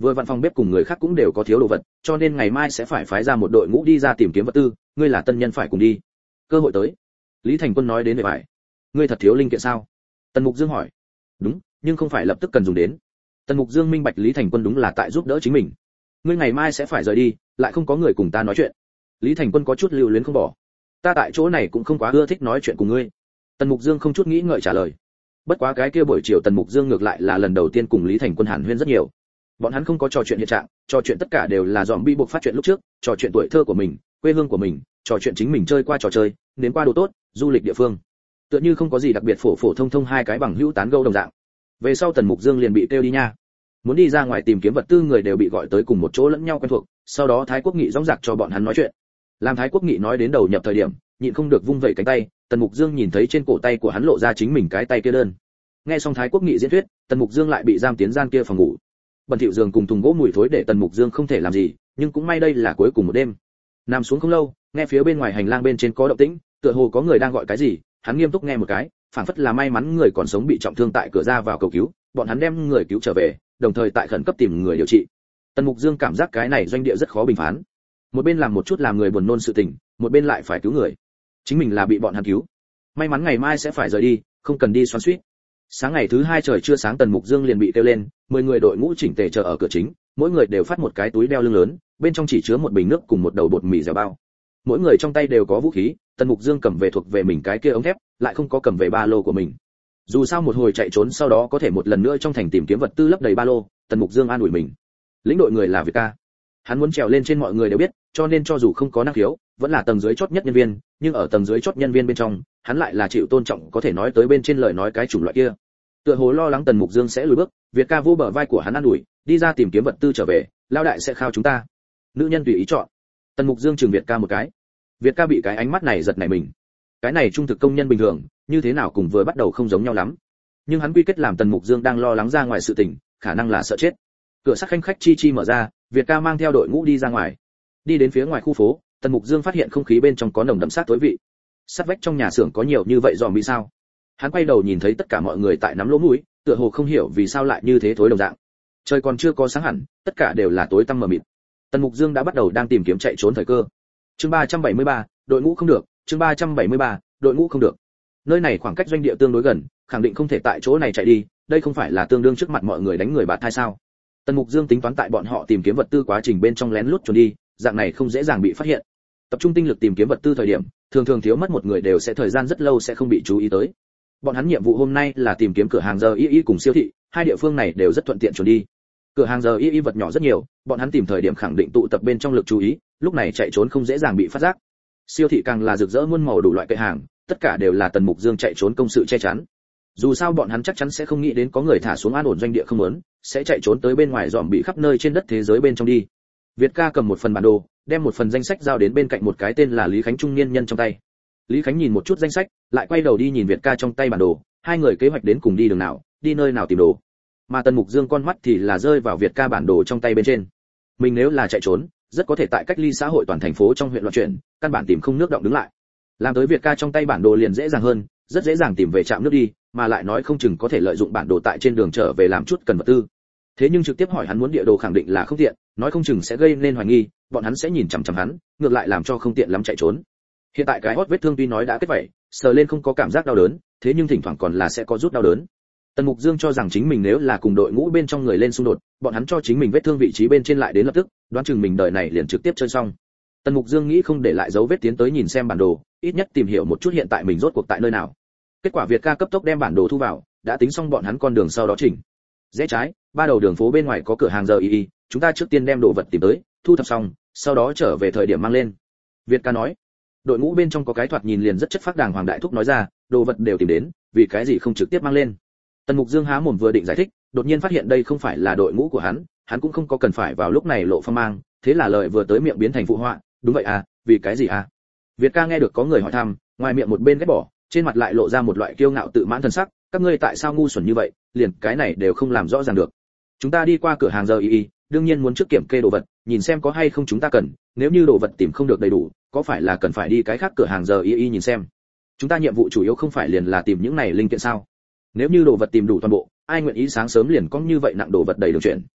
Vừa văn phòng bếp cùng người khác cũng đều có thiếu đồ vật, cho nên ngày mai sẽ phải phái ra một đội ngũ đi ra tìm kiếm vật tư, ngươi là tân nhân phải cùng đi. Cơ hội tới. Lý Thành Quân nói đến về phải. Ngươi thật thiếu linh kiện sao? Tần Mục Dương hỏi. Đúng, nhưng không phải lập tức cần dùng đến. Tần Mục Dương minh bạch Lý Thành Quân đúng là tại giúp đỡ chính mình. Ngươi ngày mai sẽ phải rời đi, lại không có người cùng ta nói chuyện. Lý Thành Quân có chút lưu luyến không bỏ. Ta tại chỗ này cũng không quá ưa thích nói chuyện cùng ngươi. Tần Mục Dương không chút nghĩ ngợi trả lời. Bất quá cái kia buổi chiều Tần Mục Dương ngược lại là lần đầu tiên cùng Lý Thành Quân hàn huyên rất nhiều. Bọn hắn không có trò chuyện hiện trạng, trò chuyện tất cả đều là zombie buộc phát chuyện lúc trước, trò chuyện tuổi thơ của mình, quê hương của mình, trò chuyện chính mình chơi qua trò chơi, đến qua đồ tốt, du lịch địa phương. Tựa như không có gì đặc biệt, phổ phổ thông thông hai cái bằng hữu tán gẫu đồng dạng. Về sau Tần Mục Dương liền bị kêu đi nha. Muốn đi ra ngoài tìm kiếm vật tư người đều bị gọi tới cùng một chỗ lẫn nhau quen thuộc, sau đó Thái Quốc Nghị dõng dạc cho bọn hắn nói chuyện. Làm Thái Quốc Nghị nói đến đầu nhập thời điểm, nhịn không được vung vẩy cánh tay, Tần Mục Dương nhìn thấy trên cổ tay của hắn lộ ra chính mình cái tay kia đơn. Nghe xong Thái Quốc Nghị diễn thuyết, Tần Mục Dương lại bị giam tiến gian kia phòng ngủ. Bẩn thỉu giường cùng thùng gỗ mùi thối để Tần Mục Dương không thể làm gì, nhưng cũng may đây là cuối cùng một đêm. Nằm xuống không lâu, nghe phía bên ngoài hành lang bên trên có động tĩnh, tựa hồ có người đang gọi cái gì, hắn nghiêm túc nghe một cái, phảng phất là may mắn người còn sống bị trọng thương tại cửa ra vào cầu cứu, bọn hắn đem người cứu trở về, đồng thời tại khẩn cấp tìm người điều trị. Tần Mục Dương cảm giác cái này doanh địa rất khó bình phán. Một bên làm một chút làm người buồn nôn sự tình, một bên lại phải cứu người. Chính mình là bị bọn hắn cứu. May mắn ngày mai sẽ phải rời đi, không cần đi xoắn xuýt. Sáng ngày thứ hai trời chưa sáng Tần Mục Dương liền bị kêu lên, mười người đội ngũ chỉnh tề chờ ở cửa chính, mỗi người đều phát một cái túi đeo lưng lớn, bên trong chỉ chứa một bình nước cùng một đầu bột mì dẻo bao. Mỗi người trong tay đều có vũ khí, Tần Mục Dương cầm về thuộc về mình cái kia ống thép, lại không có cầm về ba lô của mình. Dù sao một hồi chạy trốn sau đó có thể một lần nữa trong thành tìm kiếm vật tư lấp đầy ba lô, Tần Mục Dương an ủi mình. Lĩnh đội người là Việt ca. Hắn muốn trèo lên trên mọi người đều biết, cho nên cho dù không có năng khiếu, vẫn là tầng dưới chót nhất nhân viên, nhưng ở tầng dưới chót nhân viên bên trong, hắn lại là chịu tôn trọng, có thể nói tới bên trên lời nói cái chủng loại kia. Tựa hồ lo lắng Tần Mục Dương sẽ lùi bước, Việt ca vô bờ vai của hắn an ủi, đi ra tìm kiếm vật tư trở về, lao đại sẽ khao chúng ta. Nữ nhân tùy ý chọn. Tần Mục Dương chừng Việt ca một cái. Việt ca bị cái ánh mắt này giật nảy mình. Cái này trung thực công nhân bình thường, như thế nào cùng vừa bắt đầu không giống nhau lắm. Nhưng hắn quy kết làm Tần Mục Dương đang lo lắng ra ngoài sự tình, khả năng là sợ chết. Cửa sắt khanh khách chi chi mở ra, Việt ca mang theo đội ngũ đi ra ngoài. Đi đến phía ngoài khu phố, Tần Mục Dương phát hiện không khí bên trong có nồng đậm sát tối vị. Sát vách trong nhà xưởng có nhiều như vậy zombie sao? Hắn quay đầu nhìn thấy tất cả mọi người tại nắm lỗ mũi, tựa hồ không hiểu vì sao lại như thế thối đồng dạng. Trời còn chưa có sáng hẳn, tất cả đều là tối tăm mờ mịt. Tần Mục Dương đã bắt đầu đang tìm kiếm chạy trốn thời cơ. Chương ba trăm bảy mươi ba, đội ngũ không được, chương ba trăm bảy mươi ba, đội ngũ không được. Nơi này khoảng cách doanh địa tương đối gần, khẳng định không thể tại chỗ này chạy đi, đây không phải là tương đương trước mặt mọi người đánh người bạt thai sao? Tần Mục Dương tính toán tại bọn họ tìm kiếm vật tư quá trình bên trong lén lút trốn đi, dạng này không dễ dàng bị phát hiện. Tập trung tinh lực tìm kiếm vật tư thời điểm, thường thường thiếu mất một người đều sẽ thời gian rất lâu sẽ không bị chú ý tới. Bọn hắn nhiệm vụ hôm nay là tìm kiếm cửa hàng giờ y y cùng siêu thị, hai địa phương này đều rất thuận tiện trốn đi. Cửa hàng giờ y y vật nhỏ rất nhiều, bọn hắn tìm thời điểm khẳng định tụ tập bên trong lực chú ý, lúc này chạy trốn không dễ dàng bị phát giác. Siêu thị càng là rực rỡ muôn màu đủ loại kệ hàng, tất cả đều là Tần Mục Dương chạy trốn công sự che chắn. Dù sao bọn hắn chắc chắn sẽ không nghĩ đến có người thả xuống an ổn doanh địa không muốn, sẽ chạy trốn tới bên ngoài dòm bị khắp nơi trên đất thế giới bên trong đi. Việt ca cầm một phần bản đồ, đem một phần danh sách giao đến bên cạnh một cái tên là Lý Khánh trung niên nhân trong tay. Lý Khánh nhìn một chút danh sách, lại quay đầu đi nhìn Việt ca trong tay bản đồ, hai người kế hoạch đến cùng đi đường nào, đi nơi nào tìm đồ. Mà Tần Mục Dương con mắt thì là rơi vào Việt ca bản đồ trong tay bên trên. Mình nếu là chạy trốn, rất có thể tại cách ly xã hội toàn thành phố trong huyện loạn chuyển, căn bản tìm không nước động đứng lại. Làm tới Việt ca trong tay bản đồ liền dễ dàng hơn, rất dễ dàng tìm về trạm nước đi, mà lại nói không chừng có thể lợi dụng bản đồ tại trên đường trở về làm chút cần vật tư. Thế nhưng trực tiếp hỏi hắn muốn địa đồ khẳng định là không tiện, nói không chừng sẽ gây nên hoài nghi, bọn hắn sẽ nhìn chằm chằm hắn, ngược lại làm cho không tiện lắm chạy trốn. Hiện tại cái hót vết thương tuy nói đã kết vảy, sờ lên không có cảm giác đau đớn, thế nhưng thỉnh thoảng còn là sẽ có rút đau đớn. Tần Mục Dương cho rằng chính mình nếu là cùng đội ngũ bên trong người lên xung đột, bọn hắn cho chính mình vết thương vị trí bên trên lại đến lập tức, đoán chừng mình đời này liền trực tiếp chơi xong. Tần Mục Dương nghĩ không để lại dấu vết tiến tới nhìn xem bản đồ, ít nhất tìm hiểu một chút hiện tại mình rốt cuộc tại nơi nào. Kết quả Việt ca cấp tốc đem bản đồ thu vào, đã tính xong bọn hắn con đường sau đó chỉnh. Rẽ trái, ba đầu đường phố bên ngoài có cửa hàng giờ y y, chúng ta trước tiên đem đồ vật tìm tới, thu thập xong, sau đó trở về thời điểm mang lên. Việt ca nói. Đội ngũ bên trong có cái thoạt nhìn liền rất chất phác đàng hoàng đại thúc nói ra, đồ vật đều tìm đến, vì cái gì không trực tiếp mang lên. Tần Mục Dương há mồm vừa định giải thích, đột nhiên phát hiện đây không phải là đội ngũ của hắn, hắn cũng không có cần phải vào lúc này lộ phong mang, thế là lời vừa tới miệng biến thành phụ họa, đúng vậy à, vì cái gì à? Việt ca nghe được có người hỏi thăm, ngoài miệng một bên ghét bỏ, trên mặt lại lộ ra một loại kiêu ngạo tự mãn thần sắc, các ngươi tại sao ngu xuẩn như vậy, liền cái này đều không làm rõ ràng được. Chúng ta đi qua cửa hàng giờ y y, đương nhiên muốn trước kiểm kê đồ vật, nhìn xem có hay không chúng ta cần, nếu như đồ vật tìm không được đầy đủ, có phải là cần phải đi cái khác cửa hàng giờ y y nhìn xem. Chúng ta nhiệm vụ chủ yếu không phải liền là tìm những này linh kiện sao? Nếu như đồ vật tìm đủ toàn bộ, ai nguyện ý sáng sớm liền có như vậy nặng đồ vật đầy đường chuyển.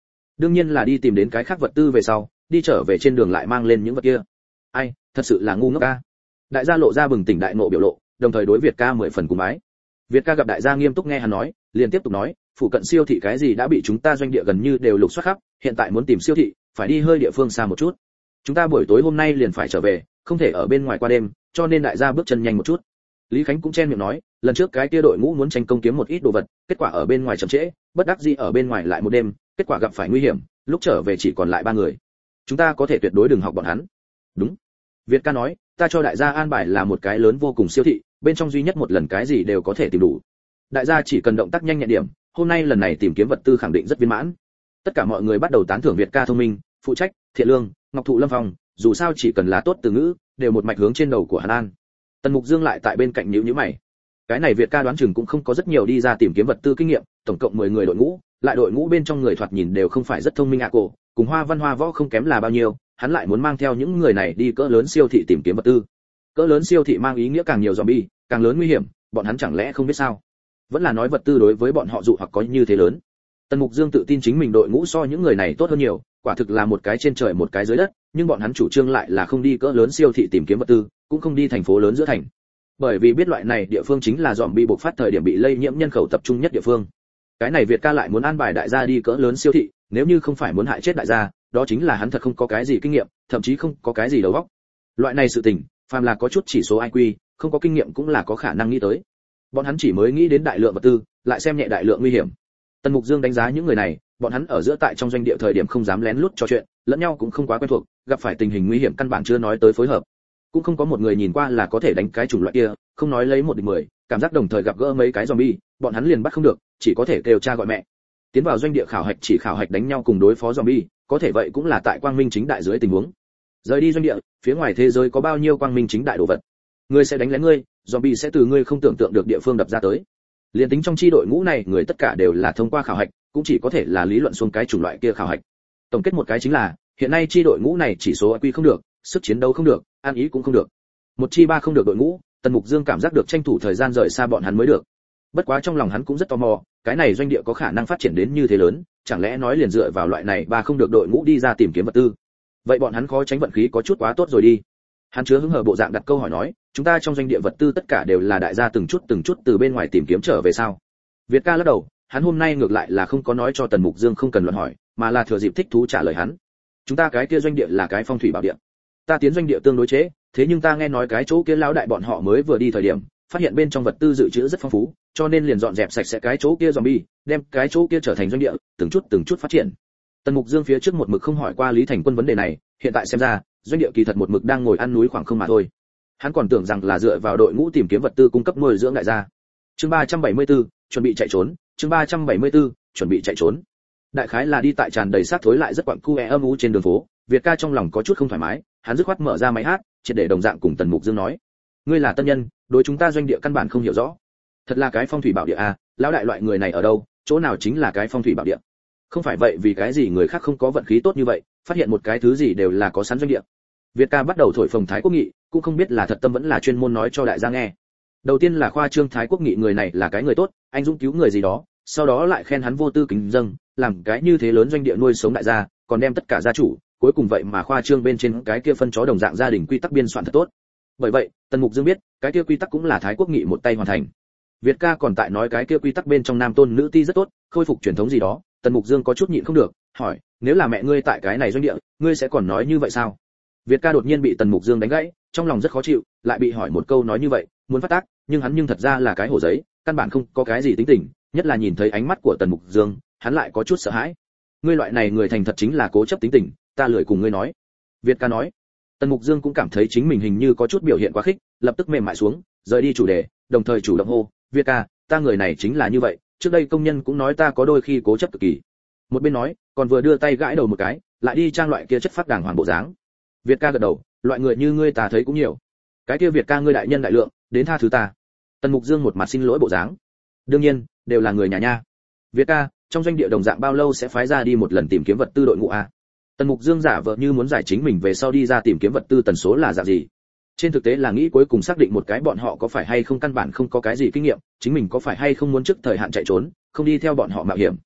đương nhiên là đi tìm đến cái khác vật tư về sau, đi trở về trên đường lại mang lên những vật kia. Ai, thật sự là ngu ngốc a. Đại gia lộ ra bừng tỉnh đại ngộ biểu lộ, đồng thời đối Việt ca mười phần cùng bái. Việt ca gặp đại gia nghiêm túc nghe hắn nói, liền tiếp tục nói, phụ cận siêu thị cái gì đã bị chúng ta doanh địa gần như đều lục soát khắp, hiện tại muốn tìm siêu thị, phải đi hơi địa phương xa một chút. Chúng ta buổi tối hôm nay liền phải trở về, không thể ở bên ngoài qua đêm, cho nên đại gia bước chân nhanh một chút. Lý Khánh cũng chen miệng nói, lần trước cái kia đội ngũ muốn tranh công kiếm một ít đồ vật, kết quả ở bên ngoài chậm trễ, bất đắc dĩ ở bên ngoài lại một đêm, kết quả gặp phải nguy hiểm, lúc trở về chỉ còn lại ba người. Chúng ta có thể tuyệt đối đừng học bọn hắn. Đúng. Việt ca nói, ta cho đại gia an bài là một cái lớn vô cùng siêu thị, bên trong duy nhất một lần cái gì đều có thể tìm đủ. Đại gia chỉ cần động tác nhanh nhẹn điểm, hôm nay lần này tìm kiếm vật tư khẳng định rất viên mãn. Tất cả mọi người bắt đầu tán thưởng Việt ca thông minh, phụ trách, thiện lương, ngọc thụ lâm phong, dù sao chỉ cần là tốt từ ngữ, đều một mạch hướng trên đầu của hắn an. Tần Mục Dương lại tại bên cạnh nhíu nhíu mày. Cái này Việt ca đoán chừng cũng không có rất nhiều đi ra tìm kiếm vật tư kinh nghiệm, tổng cộng mười người đội ngũ, lại đội ngũ bên trong người thoạt nhìn đều không phải rất thông minh ạ cổ, cùng Hoa Văn Hoa Võ không kém là bao nhiêu, hắn lại muốn mang theo những người này đi cỡ lớn siêu thị tìm kiếm vật tư. Cỡ lớn siêu thị mang ý nghĩa càng nhiều zombie, càng lớn nguy hiểm, bọn hắn chẳng lẽ không biết sao? Vẫn là nói vật tư đối với bọn họ dụ hoặc có như thế lớn. Tần Mục Dương tự tin chính mình đội ngũ so những người này tốt hơn nhiều, quả thực là một cái trên trời một cái dưới đất, nhưng bọn hắn chủ trương lại là không đi cỡ lớn siêu thị tìm kiếm vật tư, cũng không đi thành phố lớn giữa thành. Bởi vì biết loại này địa phương chính là zombie bộc phát thời điểm bị lây nhiễm nhân khẩu tập trung nhất địa phương. Cái này Việt ca lại muốn an bài đại gia đi cỡ lớn siêu thị, nếu như không phải muốn hại chết đại gia, đó chính là hắn thật không có cái gì kinh nghiệm, thậm chí không có cái gì đầu óc. Loại này sự tình, phàm là có chút chỉ số i kiu, không có kinh nghiệm cũng là có khả năng nghĩ tới. Bọn hắn chỉ mới nghĩ đến đại lượng vật tư, lại xem nhẹ đại lượng nguy hiểm. Tần Mục Dương đánh giá những người này, bọn hắn ở giữa tại trong doanh địa thời điểm không dám lén lút trò chuyện, lẫn nhau cũng không quá quen thuộc, gặp phải tình hình nguy hiểm căn bản chưa nói tới phối hợp. Cũng không có một người nhìn qua là có thể đánh cái chủng loại kia, không nói lấy một địch mười, cảm giác đồng thời gặp gỡ mấy cái zombie, bọn hắn liền bắt không được, chỉ có thể kêu cha gọi mẹ. Tiến vào doanh địa khảo hạch chỉ khảo hạch đánh nhau cùng đối phó zombie, có thể vậy cũng là tại quang minh chính đại dưới tình huống. Rời đi doanh địa, phía ngoài thế giới có bao nhiêu quang minh chính đại đồ vật. Ngươi sẽ đánh lén ngươi, zombie sẽ từ ngươi không tưởng tượng được địa phương đập ra tới. Liên tính trong chi đội ngũ này, người tất cả đều là thông qua khảo hạch, cũng chỉ có thể là lý luận xuống cái chủng loại kia khảo hạch. Tổng kết một cái chính là, hiện nay chi đội ngũ này chỉ số i kiu không được, sức chiến đấu không được, an ý cũng không được. Một chi ba không được đội ngũ, Tần Mục Dương cảm giác được tranh thủ thời gian rời xa bọn hắn mới được. Bất quá trong lòng hắn cũng rất tò mò, cái này doanh địa có khả năng phát triển đến như thế lớn, chẳng lẽ nói liền dựa vào loại này ba không được đội ngũ đi ra tìm kiếm vật tư. Vậy bọn hắn khó tránh vận khí có chút quá tốt rồi đi. Hắn chứa hứng hờ bộ dạng đặt câu hỏi nói, chúng ta trong doanh địa vật tư tất cả đều là đại gia từng chút từng chút từ bên ngoài tìm kiếm trở về sao? Việt ca lắc đầu, hắn hôm nay ngược lại là không có nói cho Tần Mục Dương không cần luận hỏi, mà là thừa dịp thích thú trả lời hắn. Chúng ta cái kia doanh địa là cái phong thủy bảo địa. Ta tiến doanh địa tương đối chế, thế nhưng ta nghe nói cái chỗ kia lão đại bọn họ mới vừa đi thời điểm, phát hiện bên trong vật tư dự trữ rất phong phú, cho nên liền dọn dẹp sạch sẽ cái chỗ kia zombie, đem cái chỗ kia trở thành doanh địa, từng chút từng chút phát triển. Tần Mục Dương phía trước một mực không hỏi qua Lý Thành Quân vấn đề này, hiện tại xem ra, doanh địa kỳ thật một mực đang ngồi ăn núi khoảng không mà thôi. Hắn còn tưởng rằng là dựa vào đội ngũ tìm kiếm vật tư cung cấp nuôi dưỡng đại gia. Chương ba trăm bảy mươi tư, chuẩn bị chạy trốn, chương ba trăm bảy mươi tư, chuẩn bị chạy trốn. Đại khái là đi tại tràn đầy xác thối lại rất quặng cu é âm u trên đường phố, Việt ca trong lòng có chút không thoải mái, hắn dứt khoát mở ra máy hát, triệt để đồng dạng cùng Tần Mục Dương nói: "Ngươi là tân nhân, đối chúng ta doanh địa căn bản không hiểu rõ. Thật là cái phong thủy bảo địa à, lão đại loại người này ở đâu, chỗ nào chính là cái phong thủy bảo địa. Không phải vậy vì cái gì người khác không có vận khí tốt như vậy, phát hiện một cái thứ gì đều là có sẵn doanh địa." Việt ca bắt đầu thổi phồng Thái Quốc Nghị, cũng không biết là thật tâm vẫn là chuyên môn nói cho đại gia nghe. Đầu tiên là khoa trương Thái Quốc Nghị người này là cái người tốt, anh dũng cứu người gì đó, sau đó lại khen hắn vô tư kính dâng, làm cái như thế lớn doanh địa nuôi sống đại gia, còn đem tất cả gia chủ, cuối cùng vậy mà khoa trương bên trên cái kia phân chó đồng dạng gia đình quy tắc biên soạn thật tốt. Bởi vậy, Tần Mục Dương biết, cái kia quy tắc cũng là Thái Quốc Nghị một tay hoàn thành. Việt ca còn tại nói cái kia quy tắc bên trong nam tôn nữ ti rất tốt, khôi phục truyền thống gì đó, Tần Mục Dương có chút nhịn không được, hỏi, nếu là mẹ ngươi tại cái này doanh địa, ngươi sẽ còn nói như vậy sao? Việt ca đột nhiên bị Tần Mục Dương đánh gãy, trong lòng rất khó chịu, lại bị hỏi một câu nói như vậy, muốn phát tác, nhưng hắn nhưng thật ra là cái hổ giấy, căn bản không có cái gì tính tình, nhất là nhìn thấy ánh mắt của Tần Mục Dương, hắn lại có chút sợ hãi. Ngươi loại này người thành thật chính là cố chấp tính tình, ta lười cùng ngươi nói. Việt ca nói. Tần Mục Dương cũng cảm thấy chính mình hình như có chút biểu hiện quá khích, lập tức mềm mại xuống, rời đi chủ đề, đồng thời chủ động hô, Việt ca, ta người này chính là như vậy, trước đây công nhân cũng nói ta có đôi khi cố chấp cực kỳ. Một bên nói, còn vừa đưa tay gãi đầu một cái, lại đi trang loại kia chất phát đàng hoàng bộ dáng. Việt ca gật đầu, loại người như ngươi ta thấy cũng nhiều. Cái kia Việt ca ngươi đại nhân đại lượng, đến tha thứ ta. Tần Mục Dương một mặt xin lỗi bộ dáng. Đương nhiên, đều là người nhà nha. Việt ca, trong doanh địa đồng dạng bao lâu sẽ phái ra đi một lần tìm kiếm vật tư đội ngũ a? Tần Mục Dương giả vờ như muốn giải chính mình về sau đi ra tìm kiếm vật tư tần số là dạng gì. Trên thực tế là nghĩ cuối cùng xác định một cái bọn họ có phải hay không căn bản không có cái gì kinh nghiệm, chính mình có phải hay không muốn trước thời hạn chạy trốn, không đi theo bọn họ mạo hiểm.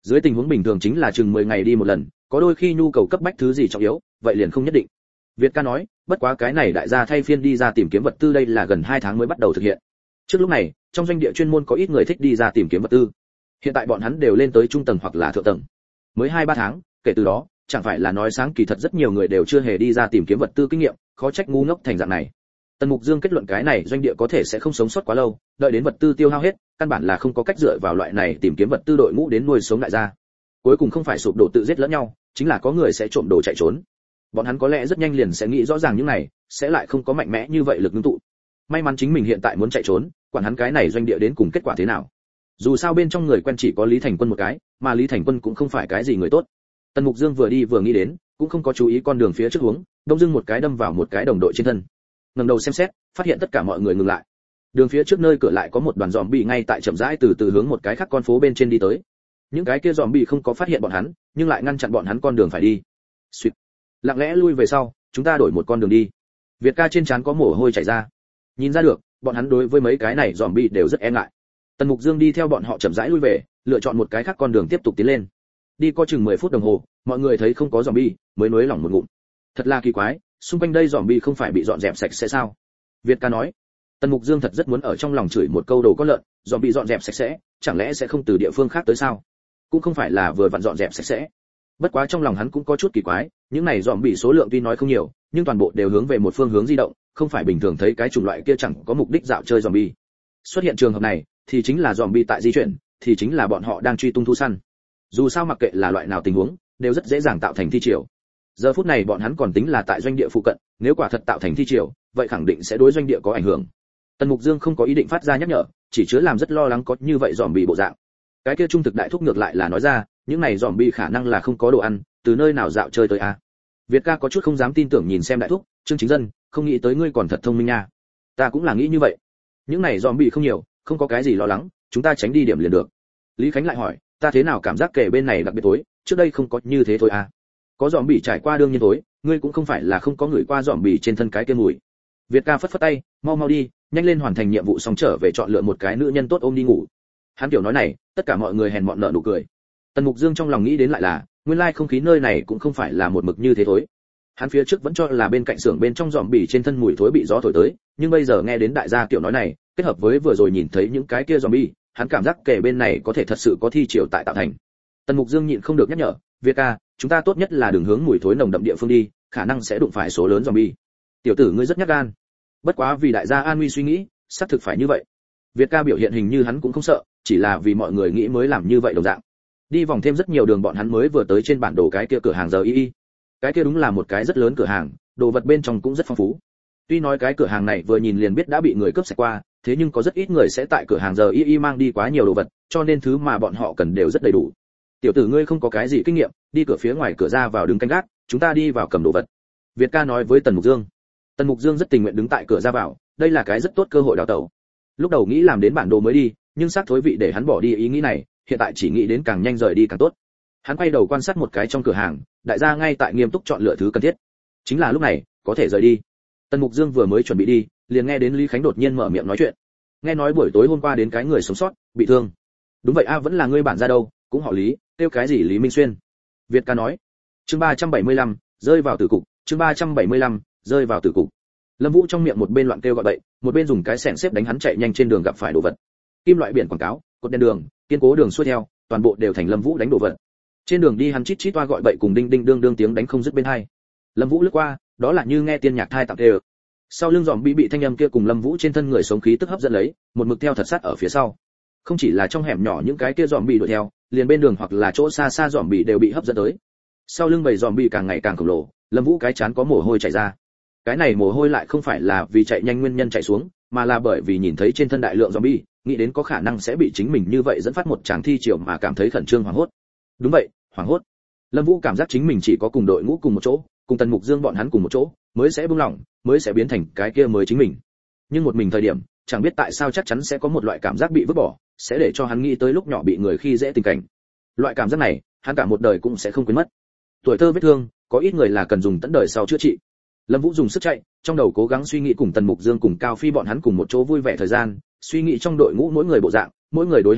Dưới tình huống bình thường chính là chừng mười ngày đi một lần, có đôi khi nhu cầu cấp bách thứ gì trọng yếu, vậy liền không nhất định. Việt ca nói, bất quá cái này đại gia thay phiên đi ra tìm kiếm vật tư đây là gần hai tháng mới bắt đầu thực hiện. Trước lúc này, trong doanh địa chuyên môn có ít người thích đi ra tìm kiếm vật tư. Hiện tại bọn hắn đều lên tới trung tầng hoặc là thượng tầng. Mới hai ba tháng, kể từ đó, chẳng phải là nói sáng kỳ thật rất nhiều người đều chưa hề đi ra tìm kiếm vật tư kinh nghiệm, khó trách ngu ngốc thành dạng này. Tần Mục Dương kết luận cái này doanh địa có thể sẽ không sống sót quá lâu, đợi đến vật tư tiêu hao hết, căn bản là không có cách dựa vào loại này tìm kiếm vật tư đội ngũ đến nuôi sống đại gia. Cuối cùng không phải sụp đổ tự giết lẫn nhau, chính là có người sẽ trộm đồ chạy trốn. Bọn hắn có lẽ rất nhanh liền sẽ nghĩ rõ ràng những này, sẽ lại không có mạnh mẽ như vậy lực ngưng tụ. May mắn chính mình hiện tại muốn chạy trốn, quản hắn cái này doanh địa đến cùng kết quả thế nào. Dù sao bên trong người quen chỉ có Lý Thành Quân một cái, mà Lý Thành Quân cũng không phải cái gì người tốt. Tần Mục Dương vừa đi vừa nghĩ đến, cũng không có chú ý con đường phía trước hướng, đông dưng một cái đâm vào một cái đồng đội trên thân. Ngẩng đầu xem xét, phát hiện tất cả mọi người ngừng lại. Đường phía trước nơi cửa lại có một đoàn zombie ngay tại chậm rãi từ từ hướng một cái khác con phố bên trên đi tới. Những cái kia zombie không có phát hiện bọn hắn, nhưng lại ngăn chặn bọn hắn con đường phải đi. Xuyệt. Lặng lẽ lui về sau, chúng ta đổi một con đường đi. Việt ca trên trán có mồ hôi chảy ra. Nhìn ra được, bọn hắn đối với mấy cái này zombie đều rất e ngại. Tần Mục Dương đi theo bọn họ chậm rãi lui về, lựa chọn một cái khác con đường tiếp tục tiến lên. Đi có chừng mười phút đồng hồ, mọi người thấy không có zombie, mới nuối lòng một ngụm. Thật là kỳ quái, xung quanh đây zombie không phải bị dọn dẹp sạch sẽ sao? Việt ca nói. Tần Mục Dương thật rất muốn ở trong lòng chửi một câu đồ có lợn, zombie dọn dẹp sạch sẽ, chẳng lẽ sẽ không từ địa phương khác tới sao? Cũng không phải là vừa vặn dọn dẹp sạch sẽ. Bất quá trong lòng hắn cũng có chút kỳ quái, những này zombie số lượng tuy nói không nhiều, nhưng toàn bộ đều hướng về một phương hướng di động, không phải bình thường thấy cái chủng loại kia chẳng có mục đích dạo chơi zombie. Xuất hiện trường hợp này, thì chính là zombie tại di chuyển, thì chính là bọn họ đang truy tung thu săn. Dù sao mặc kệ là loại nào tình huống, đều rất dễ dàng tạo thành thi triều. Giờ phút này bọn hắn còn tính là tại doanh địa phụ cận, nếu quả thật tạo thành thi triều, vậy khẳng định sẽ đối doanh địa có ảnh hưởng. Tần Mục Dương không có ý định phát ra nhắc nhở, chỉ chứa làm rất lo lắng có như vậy zombie bộ dạng. Cái kia trung thực đại thúc ngược lại là nói ra, những này zombie khả năng là không có đồ ăn, từ nơi nào dạo chơi tới a. À? Việt ca có chút không dám tin tưởng nhìn xem đại thúc, Trương Chính Dân, không nghĩ tới ngươi còn thật thông minh nha. Ta cũng là nghĩ như vậy. Những này zombie không nhiều, không có cái gì lo lắng, chúng ta tránh đi điểm liền được. Lý Khánh lại hỏi, ta thế nào cảm giác kể bên này đặc biệt tối, trước đây không có như thế thôi à? Có zombie trải qua đương nhiên tối, ngươi cũng không phải là không có người qua zombie trên thân cái kia mùi. Việt ca phất phất tay, mau mau đi, nhanh lên hoàn thành nhiệm vụ xong trở về chọn lựa một cái nữ nhân tốt ôm đi ngủ. Hắn kiểu nói này, tất cả mọi người hèn mọn nở nụ cười. Tần Mục Dương trong lòng nghĩ đến lại là, nguyên lai không khí nơi này cũng không phải là một mực như thế thôi. Hắn phía trước vẫn cho là bên cạnh xưởng bên trong zombie trên thân mùi thối bị gió thổi tới, nhưng bây giờ nghe đến đại gia kiểu nói này, kết hợp với vừa rồi nhìn thấy những cái kia zombie, hắn cảm giác kể bên này có thể thật sự có thi triều tại tạo thành. Tần Mục Dương nhịn không được nhắc nhở, Việt ca, chúng ta tốt nhất là đừng hướng mùi thối nồng đậm địa phương đi, khả năng sẽ đụng phải số lớn zombie. Tiểu tử ngươi rất nhát gan. Bất quá vì đại gia an nguy suy nghĩ, xác thực phải như vậy. Việt ca biểu hiện hình như hắn cũng không sợ, chỉ là vì mọi người nghĩ mới làm như vậy đồng dạng. Đi vòng thêm rất nhiều đường bọn hắn mới vừa tới trên bản đồ cái kia cửa hàng giờ y y. Cái kia đúng là một cái rất lớn cửa hàng, đồ vật bên trong cũng rất phong phú. Tuy nói cái cửa hàng này vừa nhìn liền biết đã bị người cướp sạch qua, thế nhưng có rất ít người sẽ tại cửa hàng giờ y y mang đi quá nhiều đồ vật, cho nên thứ mà bọn họ cần đều rất đầy đủ. Tiểu tử ngươi không có cái gì kinh nghiệm, đi cửa phía ngoài cửa ra vào đứng canh gác, chúng ta đi vào cầm đồ vật. Việt ca nói với Tần Mục Dương. Tần Mục Dương rất tình nguyện đứng tại cửa ra vào, đây là cái rất tốt cơ hội đào tẩu. Lúc đầu nghĩ làm đến bản đồ mới đi, nhưng xác thối vị để hắn bỏ đi ý nghĩ này, hiện tại chỉ nghĩ đến càng nhanh rời đi càng tốt. Hắn quay đầu quan sát một cái trong cửa hàng, đại gia ngay tại nghiêm túc chọn lựa thứ cần thiết. Chính là lúc này, có thể rời đi. Tần Mục Dương vừa mới chuẩn bị đi, liền nghe đến Lý Khánh đột nhiên mở miệng nói chuyện. Nghe nói buổi tối hôm qua đến cái người sống sót, bị thương. Đúng vậy a, vẫn là ngươi bản ra đâu, cũng họ Lý, tiêu cái gì Lý Minh Xuyên. Việt ca nói. Chương ba trăm bảy mươi lăm, rơi vào tử cục, chương ba trăm bảy mươi lăm, rơi vào tử cục. Lâm Vũ trong miệng một bên loạn kêu gọi bậy, một bên dùng cái xẻng xếp đánh hắn chạy nhanh trên đường gặp phải đồ vật. Kim loại biển quảng cáo, cột đèn đường, kiên cố đường xuôi theo, toàn bộ đều thành Lâm Vũ đánh đồ vật. Trên đường đi hắn chít chít toa gọi bậy cùng đinh đinh đương đương tiếng đánh không dứt bên hai. Lâm Vũ lướt qua, đó là như nghe tiên nhạc thai tặng đều. Sau lưng giòm bị bị thanh âm kia cùng Lâm Vũ trên thân người sống khí tức hấp dẫn lấy, một mực theo thật sát ở phía sau. Không chỉ là trong hẻm nhỏ những cái kia giòm bị đuổi theo, liền bên đường hoặc là chỗ xa xa giòm bị đều bị hấp dẫn tới. Sau lưng bầy giòm bị càng ngày càng khổng lồ, Lâm Vũ cái chán có mồ hôi chảy ra. Cái này mồ hôi lại không phải là vì chạy nhanh nguyên nhân chạy xuống, mà là bởi vì nhìn thấy trên thân đại lượng zombie, nghĩ đến có khả năng sẽ bị chính mình như vậy dẫn phát một tràng thi triều mà cảm thấy khẩn trương hoảng hốt. Đúng vậy, hoảng hốt. Lâm Vũ cảm giác chính mình chỉ có cùng đội ngũ cùng một chỗ, cùng Tần Mục Dương bọn hắn cùng một chỗ, mới sẽ buông lỏng, mới sẽ biến thành cái kia mới chính mình. Nhưng một mình thời điểm, chẳng biết tại sao chắc chắn sẽ có một loại cảm giác bị vứt bỏ, sẽ để cho hắn nghĩ tới lúc nhỏ bị người khi dễ tình cảnh. Loại cảm giác này, hắn cả một đời cũng sẽ không quên mất. Tuổi thơ vết thương, có ít người là cần dùng tận đời sau chữa trị. Lâm Vũ dùng sức chạy, trong đầu cố gắng suy nghĩ cùng Tần Mục Dương cùng Cao Phi bọn hắn cùng một chỗ vui vẻ thời gian, suy nghĩ trong đội ngũ mỗi người bộ dạng, mỗi người đối hắn tốt,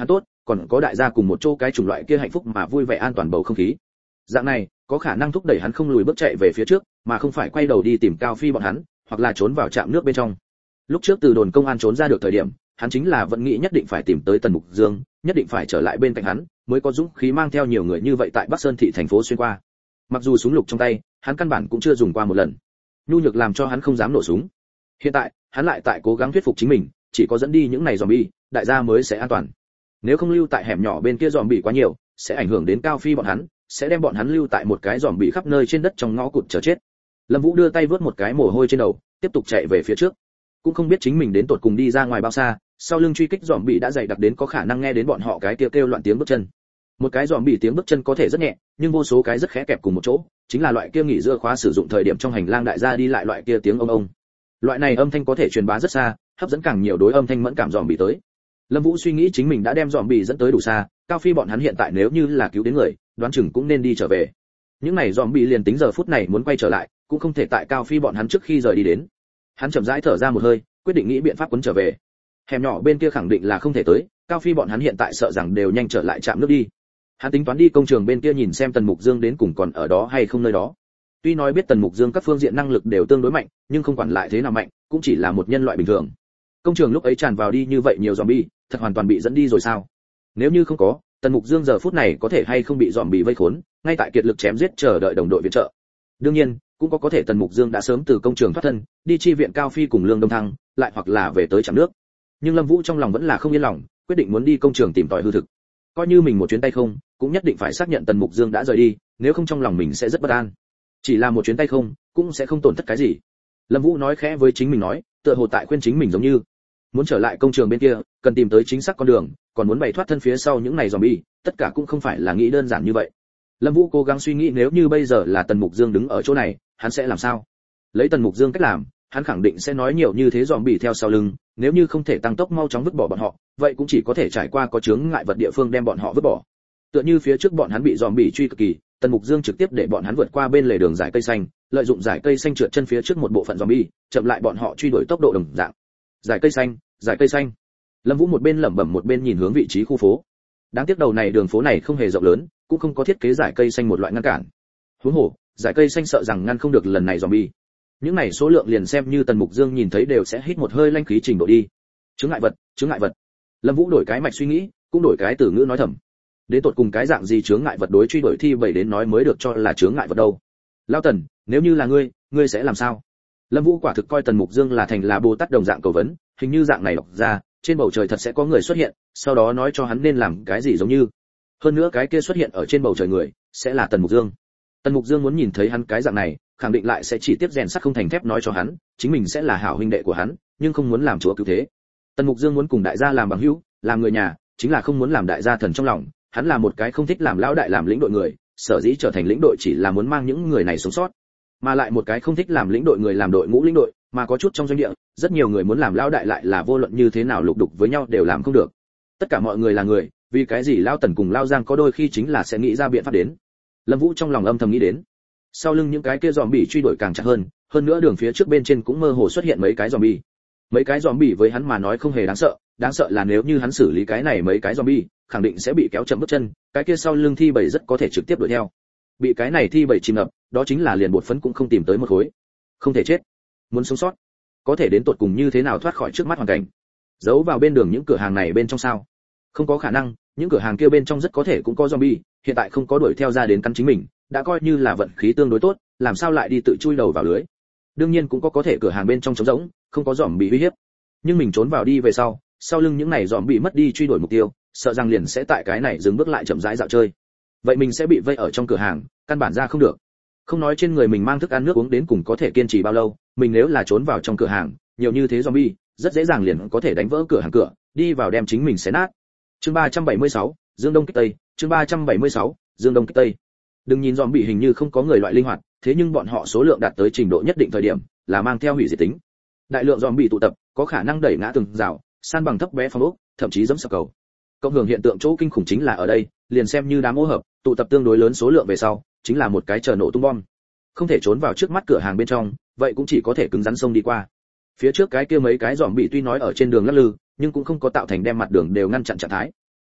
còn có đại gia cùng một chỗ cái chủng loại kia hạnh phúc mà vui vẻ an toàn bầu không khí. Dạng này, có khả năng thúc đẩy hắn không lùi bước chạy về phía trước, mà không phải quay đầu đi tìm Cao Phi bọn hắn, hoặc là trốn vào trạm nước bên trong. Lúc trước từ đồn công an trốn ra được thời điểm, hắn chính là vẫn nghĩ nhất định phải tìm tới Tần Mục Dương, nhất định phải trở lại bên cạnh hắn, mới có dũng khí mang theo nhiều người như vậy tại Bắc Sơn thị thành phố xuyên qua. Mặc dù súng lục trong tay, hắn căn bản cũng chưa dùng qua một lần. Nhu nhược làm cho hắn không dám nổ súng. Hiện tại, hắn lại tại cố gắng thuyết phục chính mình, chỉ có dẫn đi những này zombie, đại gia mới sẽ an toàn. Nếu không lưu tại hẻm nhỏ bên kia zombie quá nhiều, sẽ ảnh hưởng đến Cao Phi bọn hắn, sẽ đem bọn hắn lưu tại một cái zombie khắp nơi trên đất trong ngõ cụt chờ chết. Lâm Vũ đưa tay vớt một cái mồ hôi trên đầu, tiếp tục chạy về phía trước. Cũng không biết chính mình đến tột cùng đi ra ngoài bao xa, sau lưng truy kích zombie đã dày đặc đến có khả năng nghe đến bọn họ cái kêu kêu loạn tiếng bước chân. Một cái zombie tiếng bước chân có thể rất nhẹ, nhưng vô số cái rất khẽ kẹp cùng một chỗ, chính là loại kia nghỉ giữa khóa sử dụng thời điểm trong hành lang đại gia đi lại loại kia tiếng ông ông. Loại này âm thanh có thể truyền bá rất xa, hấp dẫn càng nhiều đối âm thanh mẫn cảm zombie tới. Lâm Vũ suy nghĩ chính mình đã đem zombie dẫn tới đủ xa, Cao Phi bọn hắn hiện tại nếu như là cứu đến người, đoán chừng cũng nên đi trở về. Những này zombie liền tính giờ phút này muốn quay trở lại, cũng không thể tại Cao Phi bọn hắn trước khi rời đi đến. Hắn chậm rãi thở ra một hơi, quyết định nghĩ biện pháp quấn trở về. Hẻm nhỏ bên kia khẳng định là không thể tới, Cao Phi bọn hắn hiện tại sợ rằng đều nhanh trở lại trạm nước đi. Hắn tính toán đi công trường bên kia nhìn xem Tần Mục Dương đến cùng còn ở đó hay không nơi đó. Tuy nói biết Tần Mục Dương các phương diện năng lực đều tương đối mạnh, nhưng không quản lại thế nào mạnh, cũng chỉ là một nhân loại bình thường. Công trường lúc ấy tràn vào đi như vậy nhiều zombie, thật hoàn toàn bị dẫn đi rồi sao? Nếu như không có, Tần Mục Dương giờ phút này có thể hay không bị zombie vây khốn, ngay tại kiệt lực chém giết chờ đợi đồng đội viện trợ. Đương nhiên, cũng có có thể Tần Mục Dương đã sớm từ công trường thoát thân, đi chi viện Cao Phi cùng Lương Đông Thăng, lại hoặc là về tới trạm nước. Nhưng Lâm Vũ trong lòng vẫn là không yên lòng, quyết định muốn đi công trường tìm tòi hư thực. Coi như mình một chuyến tay không, cũng nhất định phải xác nhận Tần Mục Dương đã rời đi, nếu không trong lòng mình sẽ rất bất an. Chỉ là một chuyến tay không, cũng sẽ không tổn thất cái gì. Lâm Vũ nói khẽ với chính mình nói, tựa hồ tại khuyên chính mình giống như muốn trở lại công trường bên kia, cần tìm tới chính xác con đường, còn muốn bày thoát thân phía sau những này zombie, tất cả cũng không phải là nghĩ đơn giản như vậy. Lâm Vũ cố gắng suy nghĩ nếu như bây giờ là Tần Mục Dương đứng ở chỗ này, hắn sẽ làm sao? Lấy Tần Mục Dương cách làm, hắn khẳng định sẽ nói nhiều như thế zombie theo sau lưng, nếu như không thể tăng tốc mau chóng vứt bỏ bọn họ, vậy cũng chỉ có thể trải qua có chướng ngại vật địa phương đem bọn họ vứt bỏ. Tựa như phía trước bọn hắn bị zombie truy cực kỳ, Tần Mục Dương trực tiếp để bọn hắn vượt qua bên lề đường dải cây xanh, lợi dụng dải cây xanh trượt chân phía trước một bộ phận zombie, chậm lại bọn họ truy đuổi tốc độ đồng dạng. Dải cây xanh, dải cây xanh. Lâm Vũ một bên lẩm bẩm một bên nhìn hướng vị trí khu phố. Đáng tiếc đầu này đường phố này không hề rộng lớn, cũng không có thiết kế dải cây xanh một loại ngăn cản. Huống hồ, dải cây xanh sợ rằng ngăn không được lần này zombie. Những này số lượng liền xem như Tần Mục Dương nhìn thấy đều sẽ hít một hơi lanh khí trình độ đi. Chướng ngại vật, chướng ngại vật. Lâm Vũ đổi cái mạch suy nghĩ, cũng đổi cái từ ngữ nói thầm. Đến tột cùng cái dạng gì chướng ngại vật đối truy đuổi thi bảy đến nói mới được cho là chướng ngại vật đâu? Lão Tần, nếu như là ngươi, ngươi sẽ làm sao? Lâm Vũ quả thực coi Tần Mục Dương là thành là Bồ Tát đồng dạng cầu vấn, hình như dạng này đọc ra, trên bầu trời thật sẽ có người xuất hiện, sau đó nói cho hắn nên làm cái gì giống như. Hơn nữa cái kia xuất hiện ở trên bầu trời người, sẽ là Tần Mục Dương. Tần Mục Dương muốn nhìn thấy hắn cái dạng này, khẳng định lại sẽ chỉ tiếp rèn sắt không thành thép nói cho hắn, chính mình sẽ là hảo huynh đệ của hắn, nhưng không muốn làm chúa cứu thế. Tần Mục Dương muốn cùng đại gia làm bằng hữu, làm người nhà, chính là không muốn làm đại gia thần trong lòng, hắn là một cái không thích làm lão đại làm lĩnh đội người, sở dĩ trở thành lĩnh đội chỉ là muốn mang những người này sống sót. Mà lại một cái không thích làm lĩnh đội người làm đội ngũ lĩnh đội, mà có chút trong doanh địa, rất nhiều người muốn làm lão đại lại là vô luận như thế nào lục đục với nhau đều làm không được. Tất cả mọi người là người, vì cái gì lão Tần cùng lão Giang có đôi khi chính là sẽ nghĩ ra biện pháp đến. Lâm Vũ trong lòng âm thầm nghĩ đến. Sau lưng những cái kia zombie truy đuổi càng chặt hơn, hơn nữa đường phía trước bên trên cũng mơ hồ xuất hiện mấy cái zombie. Mấy cái zombie với hắn mà nói không hề đáng sợ, đáng sợ là nếu như hắn xử lý cái này mấy cái zombie, khẳng định sẽ bị kéo chậm bước chân, cái kia sau lưng thi bảy rất có thể trực tiếp đuổi theo. Bị cái này thi bảy chìm ngập, đó chính là liền bột phấn cũng không tìm tới một khối. Không thể chết, muốn sống sót, có thể đến tột cùng như thế nào thoát khỏi trước mắt hoàn cảnh. Giấu vào bên đường những cửa hàng này bên trong sao? Không có khả năng, những cửa hàng kia bên trong rất có thể cũng có zombie, hiện tại không có đuổi theo ra đến cắn chính mình, đã coi như là vận khí tương đối tốt, làm sao lại đi tự chui đầu vào lưới. Đương nhiên cũng có có thể cửa hàng bên trong trống rỗng, không có zombie uy hiếp. Nhưng mình trốn vào đi về sau, sau lưng những này zombie mất đi truy đuổi mục tiêu, sợ rằng liền sẽ tại cái này dừng bước lại chậm rãi dạo chơi. Vậy mình sẽ bị vây ở trong cửa hàng, căn bản ra không được. Không nói trên người mình mang thức ăn nước uống đến cùng có thể kiên trì bao lâu, mình nếu là trốn vào trong cửa hàng, nhiều như thế zombie, rất dễ dàng liền có thể đánh vỡ cửa hàng cửa, đi vào đem chính mình xé nát. Chương ba trăm bảy mươi sáu, Dương Đông kích Tây, chương ba trăm bảy mươi sáu, Dương Đông kích Tây. Đừng nhìn zombie hình như không có người loại linh hoạt, thế nhưng bọn họ số lượng đạt tới trình độ nhất định thời điểm, là mang theo hủy diệt tính. Đại lượng zombie tụ tập, có khả năng đẩy ngã từng rào, san bằng thấp bé phòng ốc, thậm chí giẫm sập cầu. Cộng hưởng hiện tượng chỗ kinh khủng chính là ở đây, liền xem như đám ô hợp, tụ tập tương đối lớn số lượng về sau, chính là một cái chờ nổ tung bom. Không thể trốn vào trước mắt cửa hàng bên trong, vậy cũng chỉ có thể cứng rắn xông đi qua. Phía trước cái kia mấy cái zombie tuy nói ở trên đường lắc lư, nhưng cũng không có tạo thành đem mặt đường đều ngăn chặn trạng thái.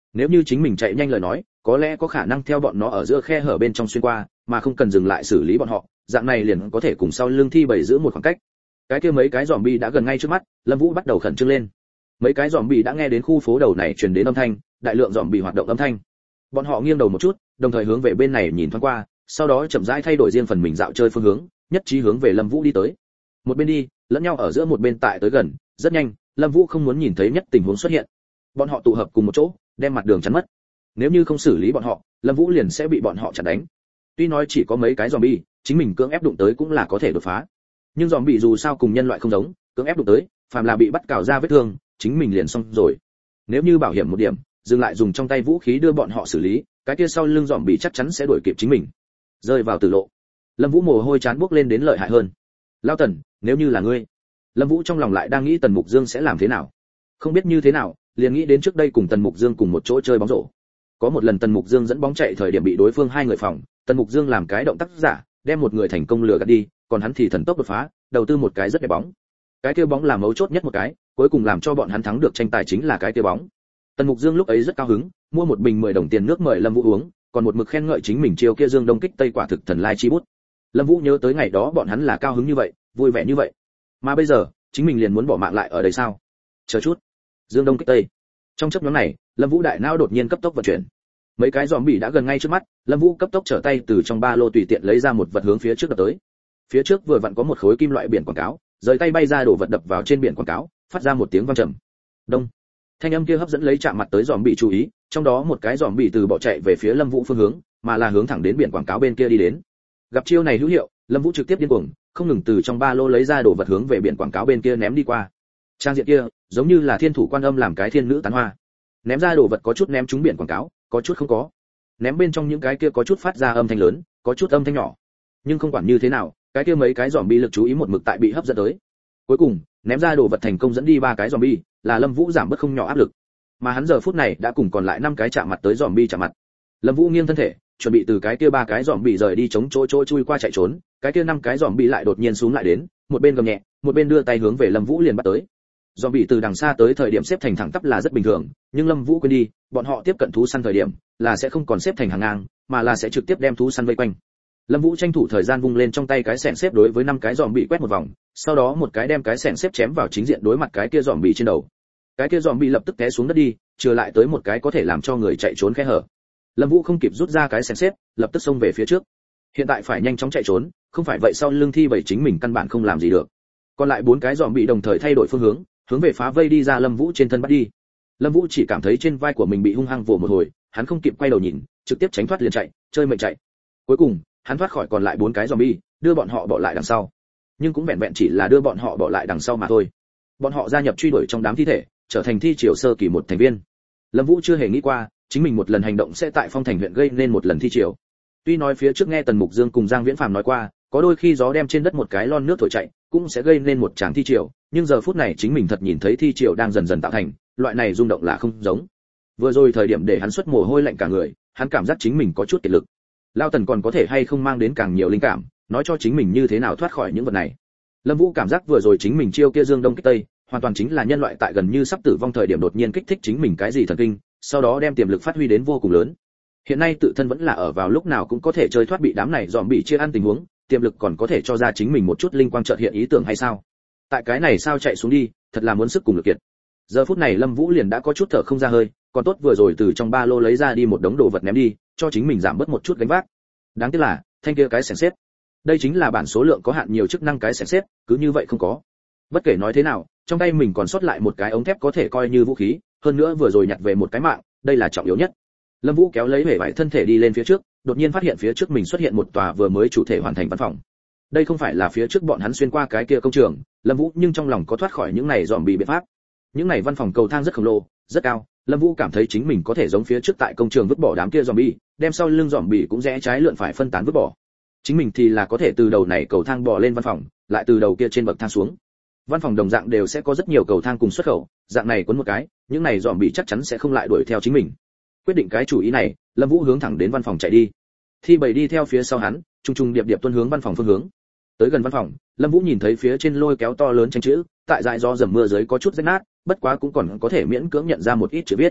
Nếu như chính mình chạy nhanh lời nói, có lẽ có khả năng theo bọn nó ở giữa khe hở bên trong xuyên qua, mà không cần dừng lại xử lý bọn họ, dạng này liền có thể cùng sau lưng thi bầy giữ một khoảng cách. Cái kia mấy cái zombie đã gần ngay trước mắt, Lâm Vũ bắt đầu khẩn trương lên. Mấy cái zombie đã nghe đến khu phố đầu này truyền đến âm thanh, đại lượng zombie hoạt động âm thanh. Bọn họ nghiêng đầu một chút, đồng thời hướng về bên này nhìn thoáng qua, sau đó chậm rãi thay đổi riêng phần mình dạo chơi phương hướng, nhất trí hướng về Lâm Vũ đi tới. Một bên đi, lẫn nhau ở giữa một bên tại tới gần, rất nhanh, Lâm Vũ không muốn nhìn thấy nhất tình huống xuất hiện. Bọn họ tụ hợp cùng một chỗ, đem mặt đường chắn mất. Nếu như không xử lý bọn họ, Lâm Vũ liền sẽ bị bọn họ chặn đánh. Tuy nói chỉ có mấy cái zombie, chính mình cưỡng ép đụng tới cũng là có thể đột phá. Nhưng zombie dù sao cùng nhân loại không giống, cưỡng ép đụng tới, phàm là bị bắt cào ra vết thương, chính mình liền xong rồi. Nếu như bảo hiểm một điểm, dừng lại dùng trong tay vũ khí đưa bọn họ xử lý, cái kia sau lưng zombie chắc chắn sẽ đuổi kịp chính mình. Rơi vào tử lộ. Lâm Vũ mồ hôi chán bốc lên đến lợi hại hơn. Lao Tần, nếu như là ngươi. Lâm Vũ trong lòng lại đang nghĩ Tần Mục Dương sẽ làm thế nào. Không biết như thế nào, liền nghĩ đến trước đây cùng Tần Mục Dương cùng một chỗ chơi bóng rổ. Có một lần Tần Mục Dương dẫn bóng chạy thời điểm bị đối phương hai người phòng, Tần Mục Dương làm cái động tác giả, đem một người thành công lừa gạt đi, còn hắn thì thần tốc đột phá, đầu tư một cái rất đẹp bóng. Cái kia bóng là mấu chốt nhất một cái, cuối cùng làm cho bọn hắn thắng được tranh tài chính là cái kia bóng. Tần Mục Dương lúc ấy rất cao hứng, mua một bình mười đồng tiền nước mời Lâm Vũ uống, còn một mực khen ngợi chính mình chiêu kia Dương Đông kích Tây quả thực thần lai chi bút. Lâm Vũ nhớ tới ngày đó bọn hắn là cao hứng như vậy, vui vẻ như vậy. Mà bây giờ, chính mình liền muốn bỏ mạng lại ở đây sao? Chờ chút. Dương Đông kích Tây. Trong chốc ngắn này, Lâm Vũ đại não đột nhiên cấp tốc vận chuyển. Mấy cái zombie đã gần ngay trước mắt, Lâm Vũ cấp tốc trở tay từ trong ba lô tùy tiện lấy ra một vật hướng phía trước đập tới. Phía trước vừa vặn có một khối kim loại biển quảng cáo, rời tay bay ra đổ vật đập vào trên biển quảng cáo, phát ra một tiếng vang trầm. Đông. Thanh âm kia hấp dẫn lấy chạm mặt tới zombie chú ý, trong đó một cái zombie từ bỏ chạy về phía Lâm Vũ phương hướng, mà là hướng thẳng đến biển quảng cáo bên kia đi đến. Gặp chiêu này hữu hiệu, Lâm Vũ trực tiếp điên cuồng, không ngừng từ trong ba lô lấy ra đồ vật hướng về biển quảng cáo bên kia ném đi qua. Trang diện kia, giống như là thiên thủ quan âm làm cái thiên nữ tán hoa. Ném ra đồ vật có chút ném trúng biển quảng cáo, có chút không có. Ném bên trong những cái kia có chút phát ra âm thanh lớn, có chút âm thanh nhỏ. Nhưng không quản như thế nào, cái kia mấy cái zombie lực chú ý một mực tại bị hấp dẫn tới. Cuối cùng, ném ra đồ vật thành công dẫn đi ba cái zombie, là Lâm Vũ giảm bớt không nhỏ áp lực. Mà hắn giờ phút này đã cùng còn lại năm cái chạm mặt tới zombie chạm mặt. Lâm Vũ nghiêng thân thể, chuẩn bị từ cái kia ba cái zombie rời đi chống chỗ chỗ chui qua chạy trốn, cái kia năm cái zombie lại đột nhiên xuống lại đến, một bên gầm nhẹ, một bên đưa tay hướng về Lâm Vũ liền bắt tới. Zombie từ đằng xa tới thời điểm xếp thành thẳng tắp là rất bình thường, nhưng Lâm Vũ quên đi, bọn họ tiếp cận thú săn thời điểm, là sẽ không còn xếp thành hàng ngang, mà là sẽ trực tiếp đem thú săn vây quanh. Lâm Vũ tranh thủ thời gian vung lên trong tay cái xẻng xếp đối với năm cái zombie quét một vòng, sau đó một cái đem cái xẻng xếp chém vào chính diện đối mặt cái kia zombie trên đầu. Cái kia zombie lập tức té xuống đất đi, trừ lại tới một cái có thể làm cho người chạy trốn khe hở. Lâm Vũ không kịp rút ra cái xẻng xếp, lập tức xông về phía trước. Hiện tại phải nhanh chóng chạy trốn, không phải vậy sau lưng thi bầy chính mình căn bản không làm gì được. Còn lại bốn cái zombie đồng thời thay đổi phương hướng, hướng về phá vây đi ra Lâm Vũ trên thân bắt đi. Lâm Vũ chỉ cảm thấy trên vai của mình bị hung hăng vồ một hồi, hắn không kịp quay đầu nhìn, trực tiếp tránh thoát liền chạy, chơi mệnh chạy. Cuối cùng, hắn thoát khỏi còn lại bốn cái zombie, đưa bọn họ bỏ lại đằng sau. Nhưng cũng vẹn vẹn chỉ là đưa bọn họ bỏ lại đằng sau mà thôi. Bọn họ gia nhập truy đuổi trong đám thi thể, trở thành thi triều sơ kỳ một thành viên. Lâm Vũ chưa hề nghĩ qua, chính mình một lần hành động sẽ tại Phong Thành huyện gây nên một lần thi triều. Tuy nói phía trước nghe Tần Mục Dương cùng Giang Viễn Phàm nói qua, có đôi khi gió đem trên đất một cái lon nước thổi chạy, cũng sẽ gây nên một tràng thi triều, nhưng giờ phút này chính mình thật nhìn thấy thi triều đang dần dần tạo thành, loại này rung động là không giống. Vừa rồi thời điểm để hắn xuất mồ hôi lạnh cả người, hắn cảm giác chính mình có chút kiệt lực. Lao Tần còn có thể hay không mang đến càng nhiều linh cảm, nói cho chính mình như thế nào thoát khỏi những vật này. Lâm Vũ cảm giác vừa rồi chính mình chiêu kia Dương Đông kích Tây, hoàn toàn chính là nhân loại tại gần như sắp tử vong thời điểm đột nhiên kích thích chính mình cái gì thần kinh, sau đó đem tiềm lực phát huy đến vô cùng lớn. Hiện nay tự thân vẫn là ở vào lúc nào cũng có thể chơi thoát bị đám này dòm bị chia ăn tình huống, tiềm lực còn có thể cho ra chính mình một chút linh quang chợt hiện ý tưởng hay sao? Tại cái này sao chạy xuống đi, thật là muốn sức cùng lực kiệt. Giờ phút này Lâm Vũ liền đã có chút thở không ra hơi, còn tốt vừa rồi từ trong ba lô lấy ra đi một đống đồ vật ném đi, cho chính mình giảm bớt một chút gánh vác. Đáng tiếc là, thanh kia cái xẻng xếp. Đây chính là bản số lượng có hạn nhiều chức năng cái xẻng xếp, cứ như vậy không có. Bất kể nói thế nào, trong tay mình còn sót lại một cái ống thép có thể coi như vũ khí, hơn nữa vừa rồi nhặt về một cái mạng, đây là trọng yếu nhất. Lâm Vũ kéo lấy hề vải thân thể đi lên phía trước, đột nhiên phát hiện phía trước mình xuất hiện một tòa vừa mới chủ thể hoàn thành văn phòng. Đây không phải là phía trước bọn hắn xuyên qua cái kia công trường, Lâm Vũ nhưng trong lòng có thoát khỏi những này dòm bị biện pháp. Những này văn phòng cầu thang rất khổng lồ, rất cao, Lâm Vũ cảm thấy chính mình có thể giống phía trước tại công trường vứt bỏ đám kia zombie, đem sau lưng zombie cũng rẽ trái lượn phải phân tán vứt bỏ. Chính mình thì là có thể từ đầu này cầu thang bò lên văn phòng, lại từ đầu kia trên bậc thang xuống. Văn phòng đồng dạng đều sẽ có rất nhiều cầu thang cùng xuất khẩu, dạng này cuốn một cái, những này zombie chắc chắn sẽ không lại đuổi theo chính mình. Quyết định cái chủ ý này, Lâm Vũ hướng thẳng đến văn phòng chạy đi. Thi Bầy đi theo phía sau hắn, trung trung điệp điệp tuân hướng văn phòng phương hướng. Tới gần văn phòng, Lâm Vũ nhìn thấy phía trên lôi kéo to lớn tranh chữ, tại dải do dầm mưa dưới có chút rách nát, bất quá cũng còn có thể miễn cưỡng nhận ra một ít chữ viết.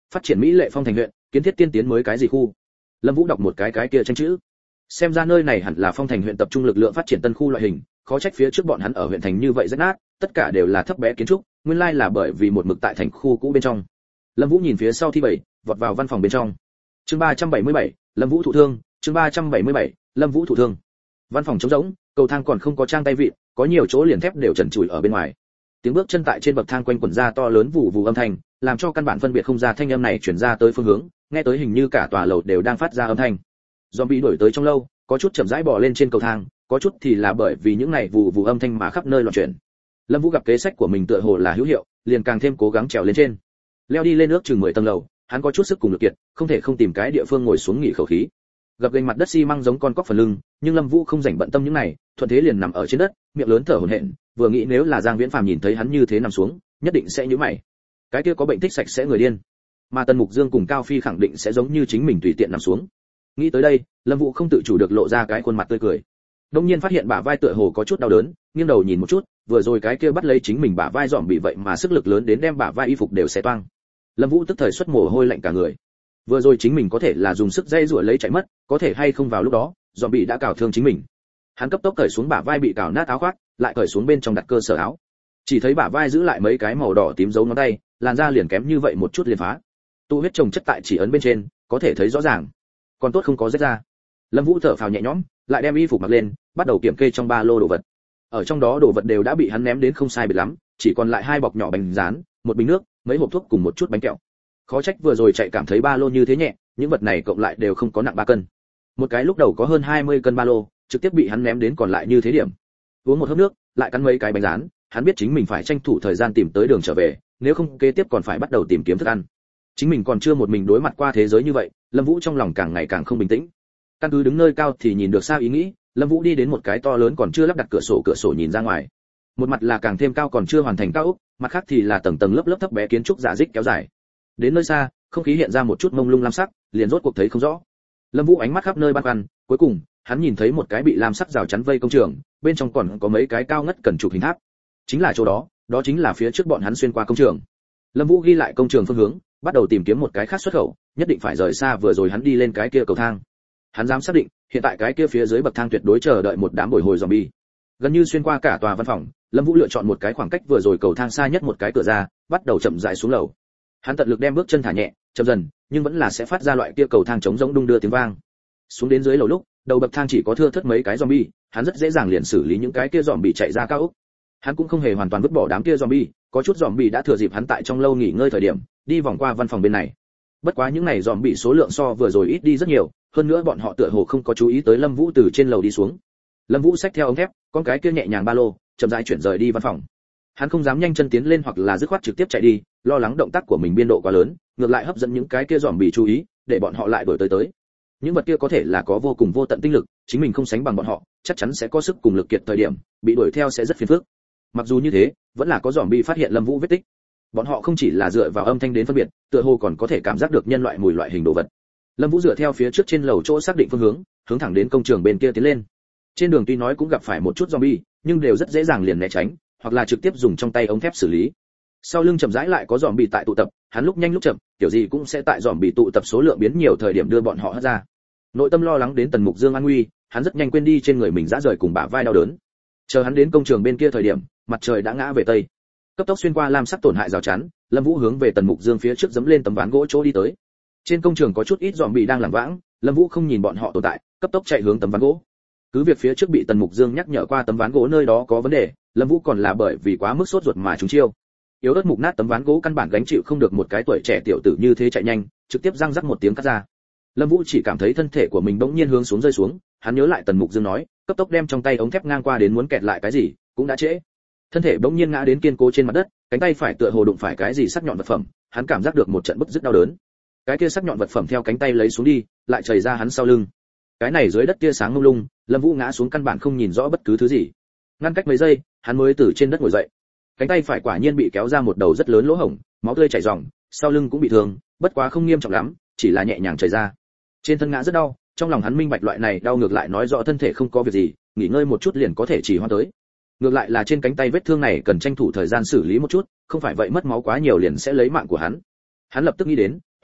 Phát triển mỹ lệ phong thành huyện, kiến thiết tiên tiến mới cái gì khu. Lâm Vũ đọc một cái cái kia tranh chữ. Xem ra nơi này hẳn là phong thành huyện tập trung lực lượng phát triển tân khu loại hình, khó trách phía trước bọn hắn ở huyện thành như vậy rất nát, tất cả đều là thấp bé kiến trúc, nguyên lai là bởi vì một mực tại thành khu cũ bên trong. Lâm Vũ nhìn phía sau thi bảy, vọt vào văn phòng bên trong. Chương ba trăm bảy mươi bảy, Lâm Vũ thụ thương, chương ba trăm bảy mươi bảy, Lâm Vũ thụ thương. Văn phòng trống rỗng, cầu thang còn không có trang tay vịn, có nhiều chỗ liền thép đều trần trụi ở bên ngoài. Tiếng bước chân tại trên bậc thang quanh quẩn ra to lớn vụ vụ âm thanh, làm cho căn bản phân biệt không ra thanh âm này truyền ra tới phương hướng, nghe tới hình như cả tòa lầu đều đang phát ra âm thanh. Zombie đuổi tới trong lâu, có chút chậm rãi bò lên trên cầu thang, có chút thì là bởi vì những này vụ vụ âm thanh mà khắp nơi loạn chuyển. Lâm Vũ gặp kế sách của mình tựa hồ là hữu hiệu, liền càng thêm cố gắng trèo lên trên. Leo đi lên ước chừng mười tầng lầu, hắn có chút sức cùng lực kiệt, không thể không tìm cái địa phương ngồi xuống nghỉ khẩu khí. Gập ghềnh mặt đất xi măng giống con cóc phần lưng, nhưng Lâm Vũ không rảnh bận tâm những này, thuận thế liền nằm ở trên đất, miệng lớn thở hổn hển, vừa nghĩ nếu là Giang Viễn Phàm nhìn thấy hắn như thế nằm xuống, nhất định sẽ nhíu mày. Cái kia có bệnh thích sạch sẽ người điên. Mà Tần Mục Dương cùng Cao Phi khẳng định sẽ giống như chính mình tùy tiện nằm xuống. Nghĩ tới đây, Lâm Vũ không tự chủ được lộ ra cái khuôn mặt tươi cười. Đống nhiên phát hiện bả vai tựa hồ có chút đau đớn, nghiêng đầu nhìn một chút, vừa rồi cái kia bắt lấy chính mình bả vai dòm bị vậy mà sức lực lớn đến đem bả vai y phục đều xé toang. Lâm Vũ tức thời xuất mồ hôi lạnh cả người. Vừa rồi chính mình có thể là dùng sức dây rủa lấy chạy mất, có thể hay không vào lúc đó, dòm bị đã cào thương chính mình. Hắn cấp tốc cởi xuống bả vai bị cào nát áo khoác, lại cởi xuống bên trong đặt cơ sở áo. Chỉ thấy bả vai giữ lại mấy cái màu đỏ tím dấu ngón tay, làn da liền kém như vậy một chút liền phá. Tu huyết chồng chất tại chỉ ấn bên trên, có thể thấy rõ ràng. Còn tốt không có rách ra. Lâm Vũ thở phào nhẹ nhõm, lại đem y phục mặc lên, bắt đầu kiểm kê trong ba lô đồ vật. Ở trong đó đồ vật đều đã bị hắn ném đến không sai biệt lắm, chỉ còn lại hai bọc nhỏ bánh rán, một bình nước, mấy hộp thuốc cùng một chút bánh kẹo. Khó trách vừa rồi chạy cảm thấy ba lô như thế nhẹ, những vật này cộng lại đều không có nặng ba cân. Một cái lúc đầu có hơn hai mươi cân ba lô, trực tiếp bị hắn ném đến còn lại như thế điểm. Uống một hớp nước, lại cắn mấy cái bánh rán, hắn biết chính mình phải tranh thủ thời gian tìm tới đường trở về, nếu không kế tiếp còn phải bắt đầu tìm kiếm thức ăn. Chính mình còn chưa một mình đối mặt qua thế giới như vậy, Lâm Vũ trong lòng càng ngày càng không bình tĩnh. Căn cứ đứng nơi cao thì nhìn được xa ý nghĩ, Lâm Vũ đi đến một cái to lớn còn chưa lắp đặt cửa sổ cửa sổ nhìn ra ngoài. Một mặt là càng thêm cao còn chưa hoàn thành cao ốc, mặt khác thì là tầng tầng lớp lớp thấp bé kiến trúc giả dích kéo dài. Đến nơi xa, không khí hiện ra một chút mông lung lam sắc, liền rốt cuộc thấy không rõ. Lâm Vũ ánh mắt khắp nơi băn khoăn, cuối cùng, hắn nhìn thấy một cái bị lam sắc rào chắn vây công trường, bên trong còn có mấy cái cao ngất cần trục hình tháp. Chính là chỗ đó, đó chính là phía trước bọn hắn xuyên qua công trường. Lâm Vũ ghi lại công trường phương hướng, bắt đầu tìm kiếm một cái khác xuất khẩu, nhất định phải rời xa vừa rồi hắn đi lên cái kia cầu thang. Hắn dám xác định, hiện tại cái kia phía dưới bậc thang tuyệt đối chờ đợi một đám bồi hồi zombie. Gần như xuyên qua cả tòa văn phòng, Lâm Vũ lựa chọn một cái khoảng cách vừa rồi cầu thang xa nhất một cái cửa ra, bắt đầu chậm rãi xuống lầu. Hắn tận lực đem bước chân thả nhẹ, chậm dần, nhưng vẫn là sẽ phát ra loại kia cầu thang chống rỗng đung đưa tiếng vang. Xuống đến dưới lầu lúc, đầu bậc thang chỉ có thưa thớt mấy cái zombie, hắn rất dễ dàng liền xử lý những cái kia zombie chạy ra cao ốc. Hắn cũng không hề hoàn toàn vứt bỏ đám kia zombie, có chút zombie đã thừa dịp hắn tại trong lâu nghỉ ngơi thời điểm, đi vòng qua văn phòng bên này. Bất quá những này zombie số lượng so vừa rồi ít đi rất nhiều, hơn nữa bọn họ tựa hồ không có chú ý tới Lâm Vũ từ trên lầu đi xuống. Lâm Vũ xách theo ống thép, con cái kia nhẹ nhàng ba lô, chậm rãi chuyển rời đi văn phòng. Hắn không dám nhanh chân tiến lên hoặc là dứt khoát trực tiếp chạy đi, lo lắng động tác của mình biên độ quá lớn, ngược lại hấp dẫn những cái kia zombie chú ý, để bọn họ lại đuổi tới tới. Những vật kia có thể là có vô cùng vô tận tinh lực, chính mình không sánh bằng bọn họ, chắc chắn sẽ có sức cùng lực kiệt thời điểm, bị đuổi theo sẽ rất phiền phức. Mặc dù như thế, vẫn là có zombie phát hiện Lâm Vũ vết tích. Bọn họ không chỉ là dựa vào âm thanh đến phân biệt, tựa hồ còn có thể cảm giác được nhân loại mùi loại hình đồ vật. Lâm Vũ dựa theo phía trước trên lầu chỗ xác định phương hướng, hướng thẳng đến công trường bên kia tiến lên. Trên đường tuy nói cũng gặp phải một chút zombie, nhưng đều rất dễ dàng liền né tránh, hoặc là trực tiếp dùng trong tay ống thép xử lý. Sau lưng chậm rãi lại có zombie tại tụ tập, hắn lúc nhanh lúc chậm, kiểu gì cũng sẽ tại zombie tụ tập số lượng biến nhiều thời điểm đưa bọn họ hất ra. Nội tâm lo lắng đến Tần Mục Dương an nguy, hắn rất nhanh quên đi trên người mình rã rời cùng bả vai đau đớn. Chờ hắn đến công trường bên kia thời điểm, mặt trời đã ngã về tây. Cấp tốc xuyên qua lam sắc tổn hại rào chắn, Lâm Vũ hướng về Tần Mục Dương phía trước giẫm lên tấm ván gỗ chỗ đi tới. Trên công trường có chút ít zombie đang lảng vãng, Lâm Vũ không nhìn bọn họ tồn tại, cấp tốc chạy hướng tấm ván gỗ. Cứ việc phía trước bị Tần Mục Dương nhắc nhở qua tấm ván gỗ nơi đó có vấn đề, Lâm Vũ còn là bởi vì quá mức sốt ruột mà trúng chiêu. Yếu ớt mục nát tấm ván gỗ căn bản gánh chịu không được một cái tuổi trẻ tiểu tử như thế chạy nhanh, trực tiếp răng rắc một tiếng cắt ra. Lâm Vũ chỉ cảm thấy thân thể của mình bỗng nhiên hướng xuống rơi xuống, hắn nhớ lại Tần Mục Dương nói, cấp tốc đem trong tay ống thép ngang qua đến muốn kẹt lại cái gì, cũng đã trễ. Thân thể bỗng nhiên ngã đến kiên cố trên mặt đất, cánh tay phải tựa hồ đụng phải cái gì sắc nhọn vật phẩm, hắn cảm giác được một trận bứt rứt đau đớn. Cái kia sắc nhọn vật phẩm theo cánh tay lấy xuống đi, lại chảy ra hắn sau lưng. Cái này dưới đất tia sáng mông lung, Lâm Vũ ngã xuống căn bản không nhìn rõ bất cứ thứ gì. Ngăn cách mấy giây, hắn mới từ trên đất ngồi dậy. Cánh tay phải quả nhiên bị kéo ra một đầu rất lớn lỗ hổng, máu tươi chảy ròng, sau lưng cũng bị thương, bất quá không nghiêm trọng lắm, chỉ là nhẹ nhàng chảy ra. Trên thân ngã rất đau, trong lòng hắn minh bạch loại này đau ngược lại nói rõ thân thể không có việc gì, nghỉ ngơi một chút liền có thể chỉ hoãn tới. Ngược lại là trên cánh tay vết thương này cần tranh thủ thời gian xử lý một chút, không phải vậy mất máu quá nhiều liền sẽ lấy mạng của hắn. Hắn lập tức nghĩ đến,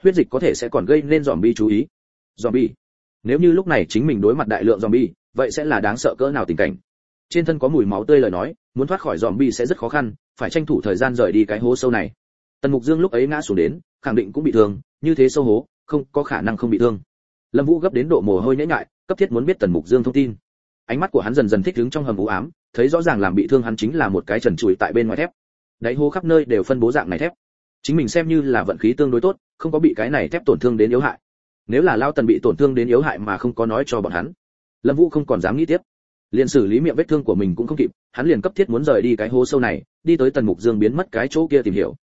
huyết dịch có thể sẽ còn gây nên zombie chú ý. Zombie. Nếu như lúc này chính mình đối mặt đại lượng zombie, vậy sẽ là đáng sợ cỡ nào tình cảnh. Trên thân có mùi máu tươi lời nói, muốn thoát khỏi zombie sẽ rất khó khăn, phải tranh thủ thời gian rời đi cái hố sâu này. Tần Mục Dương lúc ấy ngã xuống đến, khẳng định cũng bị thương, như thế sâu hố, không có khả năng không bị thương. Lâm Vũ gấp đến độ mồ hôi nhễ nhại, cấp thiết muốn biết Tần Mục Dương thông tin. Ánh mắt của hắn dần dần thích ứng trong hầm u ám, thấy rõ ràng làm bị thương hắn chính là một cái trần trụi tại bên ngoài thép. Đáy hố khắp nơi đều phân bố dạng này thép. Chính mình xem như là vận khí tương đối tốt, không có bị cái này thép tổn thương đến yếu hại. Nếu là Lão Tần bị tổn thương đến yếu hại mà không có nói cho bọn hắn, Lâm Vũ không còn dám nghĩ tiếp. Liền xử lý miệng vết thương của mình cũng không kịp, hắn liền cấp thiết muốn rời đi cái hố sâu này, đi tới Tần Mục Dương biến mất cái chỗ kia tìm hiểu.